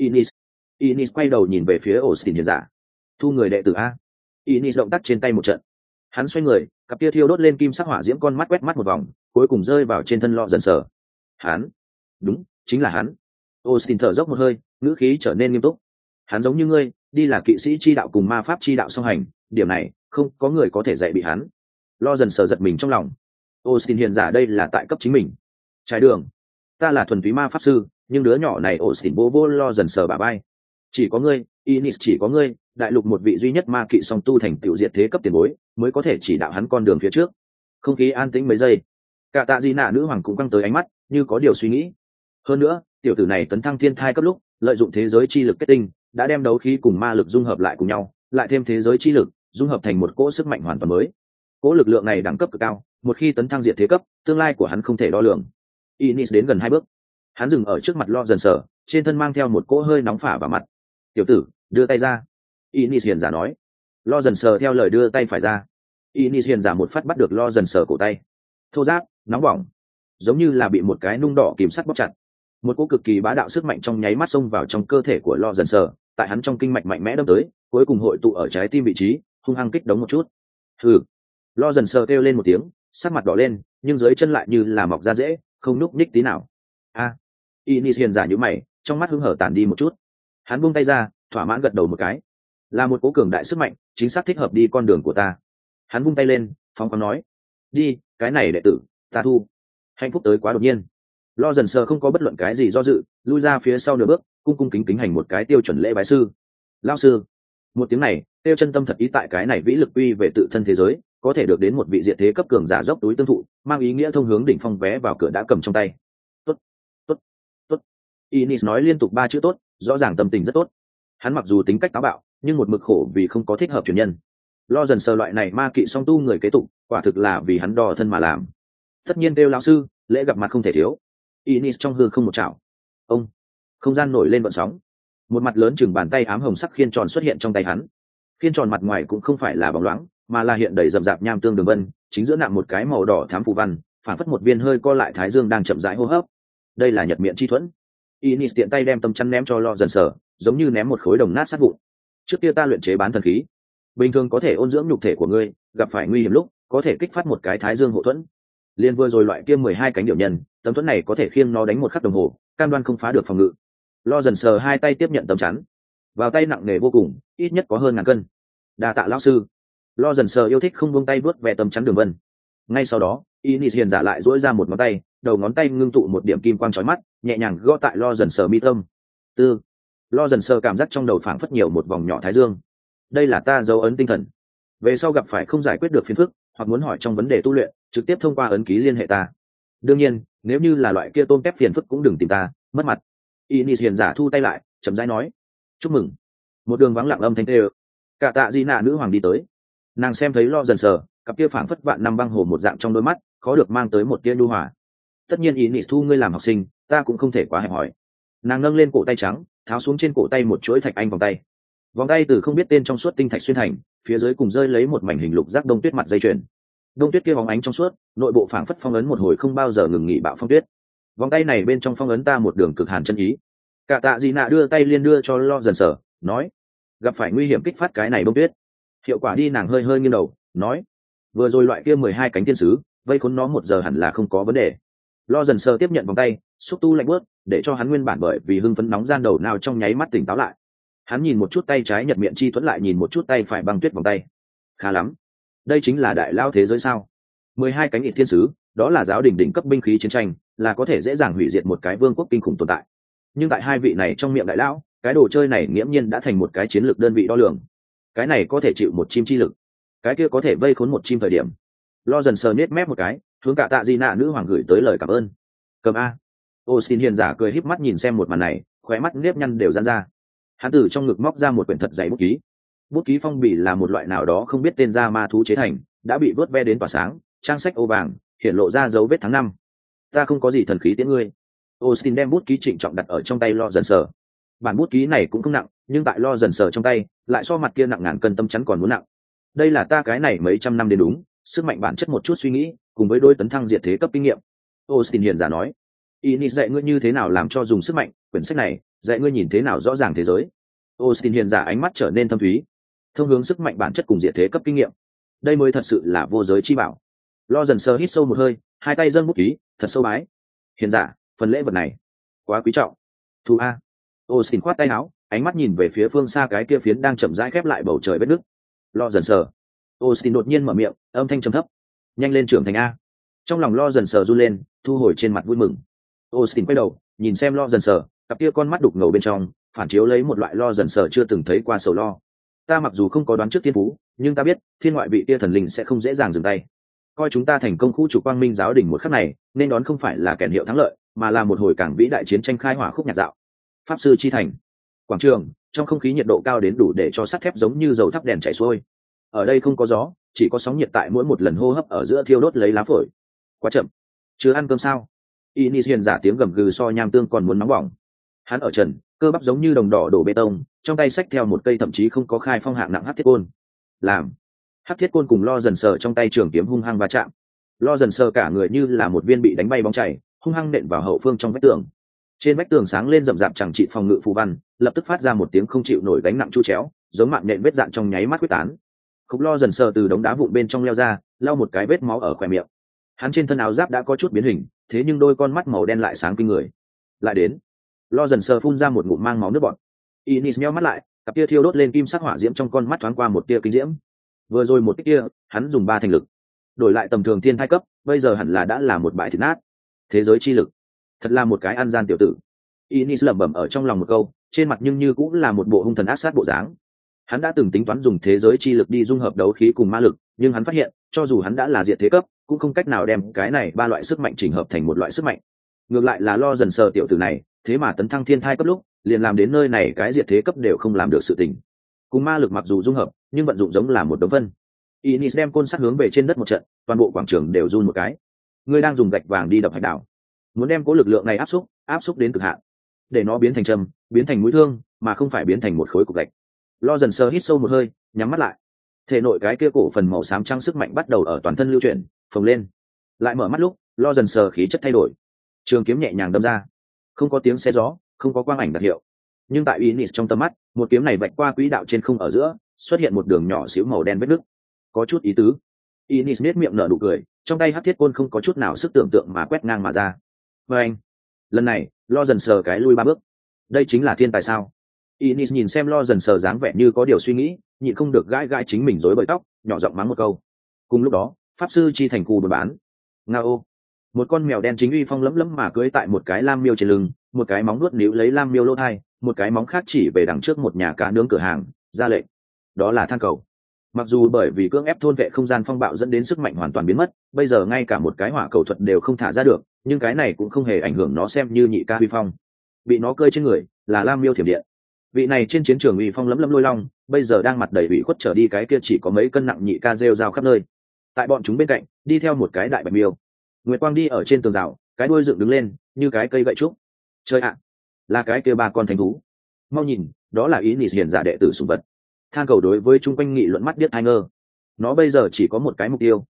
S1: Inis quay đầu nhìn về phía Austin hiện giả. Thu người đệ tử a. Inis động tác trên tay một trận. Hắn xoay người, cặp kia thiêu đốt lên kim sắc hỏa diễm con mắt quét mắt một vòng, cuối cùng rơi vào trên thân lo dần sờ. Hắn, đúng, chính là hắn. Austin thở dốc một hơi, ngữ khí trở nên nghiêm túc. Hắn giống như ngươi, đi là kỵ sĩ chi đạo cùng ma pháp chi đạo song hành, điểm này không có người có thể dạy bị hắn. Lo dần sờ giật mình trong lòng. Austin hiện giả đây là tại cấp chính mình. Trái đường, ta là thuần túy ma pháp sư, nhưng đứa nhỏ này Austin bố lo dần sờ bả vai. Chỉ có ngươi, Inis, chỉ có ngươi, đại lục một vị duy nhất ma kỵ song tu thành tiểu diệt thế cấp tiền bối, mới có thể chỉ đạo hắn con đường phía trước. Không khí an tĩnh mấy giây, cả tạ di nạ nữ hoàng cũng căng tới ánh mắt, như có điều suy nghĩ. Hơn nữa, tiểu tử này tấn thăng thiên thai cấp lúc, lợi dụng thế giới chi lực kết tinh, đã đem đấu khí cùng ma lực dung hợp lại cùng nhau, lại thêm thế giới chi lực, dung hợp thành một cỗ sức mạnh hoàn toàn mới. Cỗ lực lượng này đẳng cấp cực cao, một khi tấn thăng diệt thế cấp, tương lai của hắn không thể đo lường. Inis đến gần 2 bước, hắn dừng ở trước mặt lo dần sờ, trên thân mang theo một cỗ hơi nóng phả vào mặt. Tiểu tử, đưa tay ra. Inis hiền giả nói. Lo dần sờ theo lời đưa tay phải ra. Inis hiền giả một phát bắt được lo dần sờ cổ tay. Thô ráp, nóng bỏng, giống như là bị một cái nung đỏ kìm sắt bóp chặt. Một cỗ cực kỳ bá đạo sức mạnh trong nháy mắt xông vào trong cơ thể của lo dần sờ, tại hắn trong kinh mạch mạnh mẽ đâm tới, cuối cùng hội tụ ở trái tim vị trí, hung hăng kích đống một chút. Hừ. Lo dần sờ kêu lên một tiếng, sắc mặt đỏ lên, nhưng dưới chân lại như là mọc ra rễ, không nhúc nhích tí nào. A. Inis hiền giả nhíu mày, trong mắt hưng hở tản đi một chút. Hắn buông tay ra, thỏa mãn gật đầu một cái. Là một cố cường đại sức mạnh, chính xác thích hợp đi con đường của ta. Hắn vung tay lên, phóng khoáng nói. Đi, cái này đệ tử, ta thu. Hạnh phúc tới quá đột nhiên. Lo dần sờ không có bất luận cái gì do dự, lui ra phía sau nửa bước, cung cung kính kính hành một cái tiêu chuẩn lễ bái sư. Lao sư. Một tiếng này, tiêu chân tâm thật ý tại cái này vĩ lực uy về tự thân thế giới, có thể được đến một vị diệt thế cấp cường giả dốc túi tương thụ, mang ý nghĩa thông hướng đỉnh phong vé vào cửa đã cầm trong tay. Tốt, tốt, tốt. Inis nói liên tục 3 chữ tốt, rõ ràng tâm tình rất tốt. Hắn mặc dù tính cách táo bạo, nhưng một mực khổ vì không có thích hợp truyền nhân. Lo dần sờ loại này ma kỵ song tu người kế tục, quả thực là vì hắn đo thân mà làm. Tất nhiên kêu lão sư, lễ gặp mặt không thể thiếu. Inis trong hư không một chảo. Ông, không gian nổi lên vận sóng. Một mặt lớn chừng bàn tay ám hồng sắc khiên tròn xuất hiện trong tay hắn. Khiên tròn mặt ngoài cũng không phải là bóng loáng, mà là hiện đầy rậm rạp nham tương đường vân, chính giữa nạm một cái màu đỏ thám phù văn, phản phất một viên hơi co lại thái dương đang chậm rãi hô hấp. Đây là nhật miệng chi thuẫn. Inis tiện tay đem tấm chắn ném cho lo dần sờ, giống như ném một khối đồng nát sát vụn. Trước kia ta luyện chế bán thần khí, bình thường có thể ôn dưỡng nhục thể của ngươi, gặp phải nguy hiểm lúc có thể kích phát một cái thái dương hộ thuẫn. Liên vừa rồi loại kia 12 cánh điệu nhân, tấm thuẫn này có thể khiêng nó đánh một khắc đồng hồ, cam đoan không phá được phòng ngự. Lo dần sờ hai tay tiếp nhận tấm chắn, vào tay nặng nề vô cùng, ít nhất có hơn 1000 cân. Đa tạ lão sư. Lo dần sờ yêu thích không buông tay vuốt về tấm chắn đường vân. Ngay sau đó, Inis hiền giả lại duỗi ra một ngón tay, đầu ngón tay ngưng tụ một điểm kim quang chói mắt, nhẹ nhàng gõ tại lo dần sờ mi tâm. Tư. Lo dần sờ cảm giác trong đầu phảng phất nhiều một vòng nhỏ thái dương. Đây là ta dấu ấn tinh thần. Về sau gặp phải không giải quyết được phiền phức, hoặc muốn hỏi trong vấn đề tu luyện, trực tiếp thông qua ấn ký liên hệ ta. Đương nhiên, nếu như là loại kia tôm tép phiền phức cũng đừng tìm ta, mất mặt. Inis hiền giả thu tay lại, chậm rãi nói: "Chúc mừng." Một đường vắng lặng âm thanh tê. Cả tạ di nạ nữ hoàng đi tới. Nàng xem thấy lo dần sờ, cặp kia phảng phất vạn năm băng hồ một dạng trong đôi mắt, khó được mang tới một tia nhu hòa. Tất nhiên Inis thu ngươi làm học sinh, ta cũng không thể quá hẹp hòi. Nàng nâng lên cổ tay trắng, tháo xuống trên cổ tay một chuỗi thạch anh vòng tay từ không biết tên trong suốt tinh thạch xuyên thành, phía dưới cùng rơi lấy một mảnh hình lục giác đông tuyết mặt dây chuyền. đông tuyết kia bóng ánh trong suốt, nội bộ phảng phất phong ấn một hồi không bao giờ ngừng nghỉ bạo phong tuyết. Vòng tay này bên trong phong ấn ta một đường cực hàn chân ý. Cả tạ gì nạ đưa tay liên đưa cho Lo dần sở, nói: gặp phải nguy hiểm kích phát cái này bông tuyết. Hiệu quả đi, nàng hơi hơi nghiêng đầu, nói: vừa rồi loại kia 12 cánh thiên sứ, vây khốn nó 1 giờ hẳn là không có vấn đề. Lo dần sở tiếp nhận vòng tay, xúc tu lạnh bước, để cho hắn nguyên bản bởi vì hưng phấn nóng gian đầu nào trong nháy mắt tỉnh táo lại. Hắn nhìn một chút tay trái nhật miệng chi thuẫn, lại nhìn một chút tay phải băng tuyết vòng tay. Khá lắm, đây chính là đại lao thế giới sao? 12 cánh ít thiên sứ, đó là giáo đình đỉnh cấp binh khí chiến tranh, là có thể dễ dàng hủy diệt một cái vương quốc kinh khủng tồn tại. Nhưng tại hai vị này trong miệng đại lão, cái đồ chơi này nghiễm nhiên đã thành một cái chiến lược đơn vị đo lường. Cái này có thể chịu một chim chi lực, cái kia có thể vây khốn một chim thời điểm. Lo dần sờ nết mép một cái, hướng cả tạ di nạ nữ hoàng gửi tới lời cảm ơn. Cầm a. Austin hiền giả cười híp mắt nhìn xem một màn này, khóe mắt nếp nhăn đều giãn ra. Hắn từ trong ngực móc ra một quyển thật dày bút ký. Bút ký phong bì là một loại nào đó không biết tên ra ma thú chế thành, đã bị vớt ve đến tỏa sáng, trang sách ô vàng, hiện lộ ra dấu vết tháng năm. Ta không có gì thần khí tiễn ngươi. Austin đem bút ký trịnh trọng đặt ở trong tay Lo dần sờ. Bản bút ký này cũng không nặng, nhưng tại Lo dần sờ trong tay, lại so mặt kia nặng ngàn cân tâm chắn còn muốn nặng. Đây là ta cái này mấy trăm năm đến đúng, sức mạnh bản chất một chút suy nghĩ, cùng với đôi tấn thăng diệt thế cấp kinh nghiệm. Austin hiền giả nói: Inis dạy ngươi như thế nào làm cho dùng sức mạnh, quyển sách này dạy ngươi nhìn thế nào rõ ràng thế giới. Austin hiền giả ánh mắt trở nên thâm thúy. Thông hướng sức mạnh bản chất cùng diệt thế cấp kinh nghiệm, đây mới thật sự là vô giới chi bảo. Lo dần sờ hít sâu một hơi, hai tay dâng bút ký, thật sâu bái. Hiền giả, phần lễ vật này quá quý trọng. Thu a. Austin khoát tay áo, ánh mắt nhìn về phía phương xa cái kia phiến đang chậm rãi khép lại bầu trời vết nứt. Lo dần sờ. Austin đột nhiên mở miệng, âm thanh trầm thấp: nhanh lên trưởng thành a. Trong lòng Lo dần sờ run lên, thu hồi trên mặt vui mừng. Austin quay đầu, nhìn xem Lo dần sờ, cặp kia con mắt đục ngầu bên trong phản chiếu lấy một loại Lo dần sờ chưa từng thấy qua sầu lo. Ta mặc dù không có đoán trước thiên phú, nhưng ta biết thiên ngoại vị kia thần linh sẽ không dễ dàng dừng tay. Coi chúng ta thành công khu trục quang minh giáo đỉnh một khắc này, nên đón không phải là kèn hiệu thắng lợi, mà là một hồi càng vĩ đại chiến tranh khai hỏa khúc nhạc dạo. Pháp sư chi thành, quảng trường, trong không khí nhiệt độ cao đến đủ để cho sắt thép giống như dầu thắp đèn chảy xuôi. Ở đây không có gió, chỉ có sóng nhiệt tại mỗi một lần hô hấp ở giữa thiêu đốt lấy lá phổi. Quá chậm, chưa ăn cơm sao? Inis hiền giả tiếng gầm gừ so nham tương còn muốn nóng bỏng. Hắn ở trần, cơ bắp giống như đồng đỏ đổ bê tông, trong tay xách theo một cây thậm chí không có khai phong hạng nặng hắc thiết côn. Làm hắc thiết côn cùng Lo dần sờ trong tay trường kiếm hung hăng va chạm. Lo dần sờ cả người như là một viên bị đánh bay bóng chảy, hung hăng nện vào hậu phương trong vách tường. Trên vách tường sáng lên rậm rạp chẳng trị phòng ngự phù văn, lập tức phát ra một tiếng không chịu nổi gánh nặng chu chéo, giống mạng nện vết dạn trong nháy mắt quyết tán. Khúc Lo dần sờ từ đống đá vụn bên trong leo ra, lau một cái vết máu ở khóe miệng. Hắn trên thân áo giáp đã có chút biến hình, thế nhưng đôi con mắt màu đen lại sáng kinh người. Lại đến. Lo dần sờ phun ra một ngụm mang máu nước bọt. Inis nheo mắt lại, cặp tia thiêu đốt lên kim sắc hỏa diễm trong con mắt thoáng qua một tia kinh diễm. Vừa rồi một cái kia, hắn dùng 3 thành lực, đổi lại tầm thường thiên thai cấp, bây giờ hẳn là đã là một bãi thịt nát. Thế giới chi lực, thật là một cái ăn gian tiểu tử. Inis lẩm bẩm ở trong lòng một câu, trên mặt nhưng như cũng là một bộ hung thần ác sát bộ dáng. Hắn đã từng tính toán dùng thế giới chi lực đi dung hợp đấu khí cùng ma lực, nhưng hắn phát hiện, cho dù hắn đã là diệt thế cấp, cũng không cách nào đem cái này 3 loại sức mạnh chỉnh hợp thành một loại sức mạnh. Ngược lại là Lo dần sờ tiểu tử này, thế mà tấn thăng thiên thai cấp lúc, liền làm đến nơi này cái diệt thế cấp đều không làm được sự tình. Cùng ma lực mặc dù dung hợp, nhưng vận dụng giống là một đống phân. Inis đem côn sắt hướng về trên đất một trận, toàn bộ quảng trường đều run một cái. Ngươi đang dùng gạch vàng đi đập hạch đảo, muốn đem cố lực lượng này áp xúc đến cực hạn, để nó biến thành châm, biến thành mũi thương, mà không phải biến thành một khối cục gạch. Lo dần sờ hít sâu một hơi, nhắm mắt lại. Thể nội cái kia cổ phần màu xám trắng sức mạnh bắt đầu ở toàn thân lưu chuyển, phồng lên. Lại mở mắt lúc, Lo dần sờ khí chất thay đổi. Trường kiếm nhẹ nhàng đâm ra, không có tiếng xé gió, không có quang ảnh đặc hiệu, nhưng tại Inis trong tầm mắt, một kiếm này vạch qua quỹ đạo trên không ở giữa, xuất hiện một đường nhỏ xíu màu đen vết nứt, có chút ý tứ. Inis nét miệng nở nụ cười, trong tay hắc thiết côn không có chút nào sức tưởng tượng mà quét ngang mà ra. Và anh, lần này, Lo dần sờ cái lui 3 bước. Đây chính là thiên tài sao? Inis nhìn xem Lo dần sờ dáng vẻ như có điều suy nghĩ, nhịn không được gãi gãi chính mình rối bời tóc, nhỏ giọng mắng một câu. Cùng lúc đó, pháp sư chi thành khu buôn bán. Ngao, một con mèo đen chính uy phong lẫm lẫm mà cưỡi tại một cái lam miêu trên lưng, một cái móng nuốt níu lấy lam miêu lỗ thai, một cái móng khác chỉ về đằng trước một nhà cá nướng cửa hàng, ra lệnh. Đó là than cầu. Mặc dù bởi vì cưỡng ép thôn vệ không gian phong bạo dẫn đến sức mạnh hoàn toàn biến mất, bây giờ ngay cả một cái hỏa cầu thuật đều không thả ra được, nhưng cái này cũng không hề ảnh hưởng nó xem như nhị ca uy phong. Bị nó cơi trên người là lam miêu thiểm điện. Vị này trên chiến trường uy phong lẫm lẫm lôi long, bây giờ đang mặt đầy ủy khuất trở đi cái kia chỉ có mấy cân nặng nhị ca rêu rao khắp nơi. Tại bọn chúng bên cạnh, đi theo một cái đại bạch miêu. Nguyệt quang đi ở trên tường rào, cái đuôi dựng đứng lên như cái cây gậy trúc. Chơi ạ, là cái kia 3 con thánh thú. Mau nhìn, đó là Inis hiền giả đệ tử sủng vật. Than cầu đối với chung quanh nghị luận mắt biết hai ngơ. Nó bây giờ chỉ có một cái mục tiêu,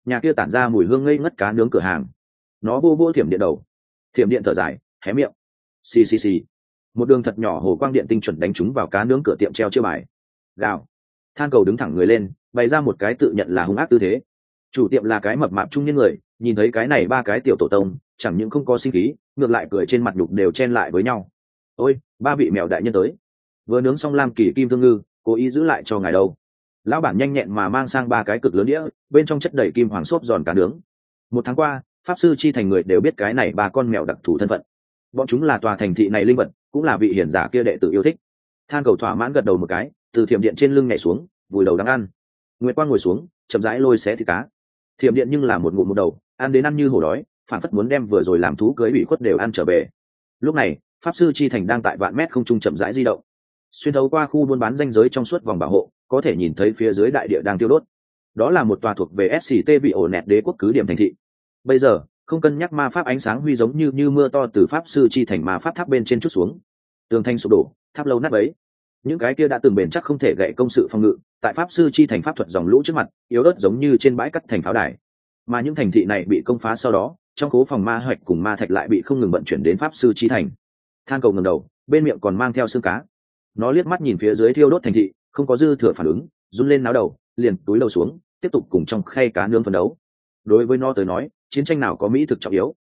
S1: nhà kia tản ra mùi hương ngây ngất cá nướng cửa hàng. Nó vô vô thiểm điện đầu. Thiểm điện thở dài hé miệng. Xì xì xì. Một đường thật nhỏ hồ quang điện tinh chuẩn đánh trúng vào cá nướng cửa tiệm treo chiêu bài. Gào. Than cầu đứng thẳng người lên, bày ra một cái tự nhận là hung ác tư thế. Chủ tiệm là cái mập mạp trung niên người, nhìn thấy cái này ba cái tiểu tổ tông, chẳng những không có sinh khí, ngược lại cười trên mặt nhục đều chen lại với nhau. Ôi, ba vị mèo đại nhân tới. Vừa nướng xong lam kỳ kim thương ngư, cố ý giữ lại cho ngài đâu. Lão bản nhanh nhẹn mà mang sang ba cái cực lớn đĩa, bên trong chất đầy kim hoàng xốp giòn cá nướng. Một tháng qua, pháp sư chi thành người đều biết cái này ba con mèo đặc thù thân phận. Bọn chúng là tòa thành thị này linh vật, cũng là vị hiển giả kia đệ tử yêu thích. Than cầu thỏa mãn gật đầu một cái, từ thiểm điện trên lưng nhảy xuống, vùi đầu đang ăn. Nguyệt Quang ngồi xuống, chậm rãi lôi xé thịt cá. Thiểm điện nhưng là một ngụm một đầu, ăn đến ăn như hổ đói, phản phất muốn đem vừa rồi làm thú cưới ủy khuất đều ăn trở về. Lúc này, pháp sư chi thành đang tại vạn mét không trung chậm rãi di động. Xuyên thấu qua khu buôn bán ranh giới trong suốt vòng bảo hộ, có thể nhìn thấy phía dưới đại địa đang tiêu đốt. Đó là một tòa thuộc về SCT bị ổ nẹt đế quốc cứ điểm thành thị. Bây giờ, không cân nhắc ma pháp ánh sáng huy giống như mưa to từ pháp sư chi thành ma pháp tháp bên trên chút xuống. Tường thanh sụp đổ, tháp lâu nát bấy. Những cái kia đã từng bền chắc không thể gậy công sự phòng ngự, tại pháp sư chi thành pháp thuật dòng lũ trước mặt, yếu ớt giống như trên bãi cắt thành pháo đài. Mà những thành thị này bị công phá sau đó, trong khố phòng ma hoạch cùng ma thạch lại bị không ngừng vận chuyển đến pháp sư chi thành. Than cầu ngẩng đầu, bên miệng còn mang theo xương cá. Nó liếc mắt nhìn phía dưới thiêu đốt thành thị, không có dư thừa phản ứng, run lên náo đầu, liền túi đầu xuống, tiếp tục cùng trong khay cá nướng phấn đấu. Đối với nó tới nói, chiến tranh nào có mỹ thực trọng yếu,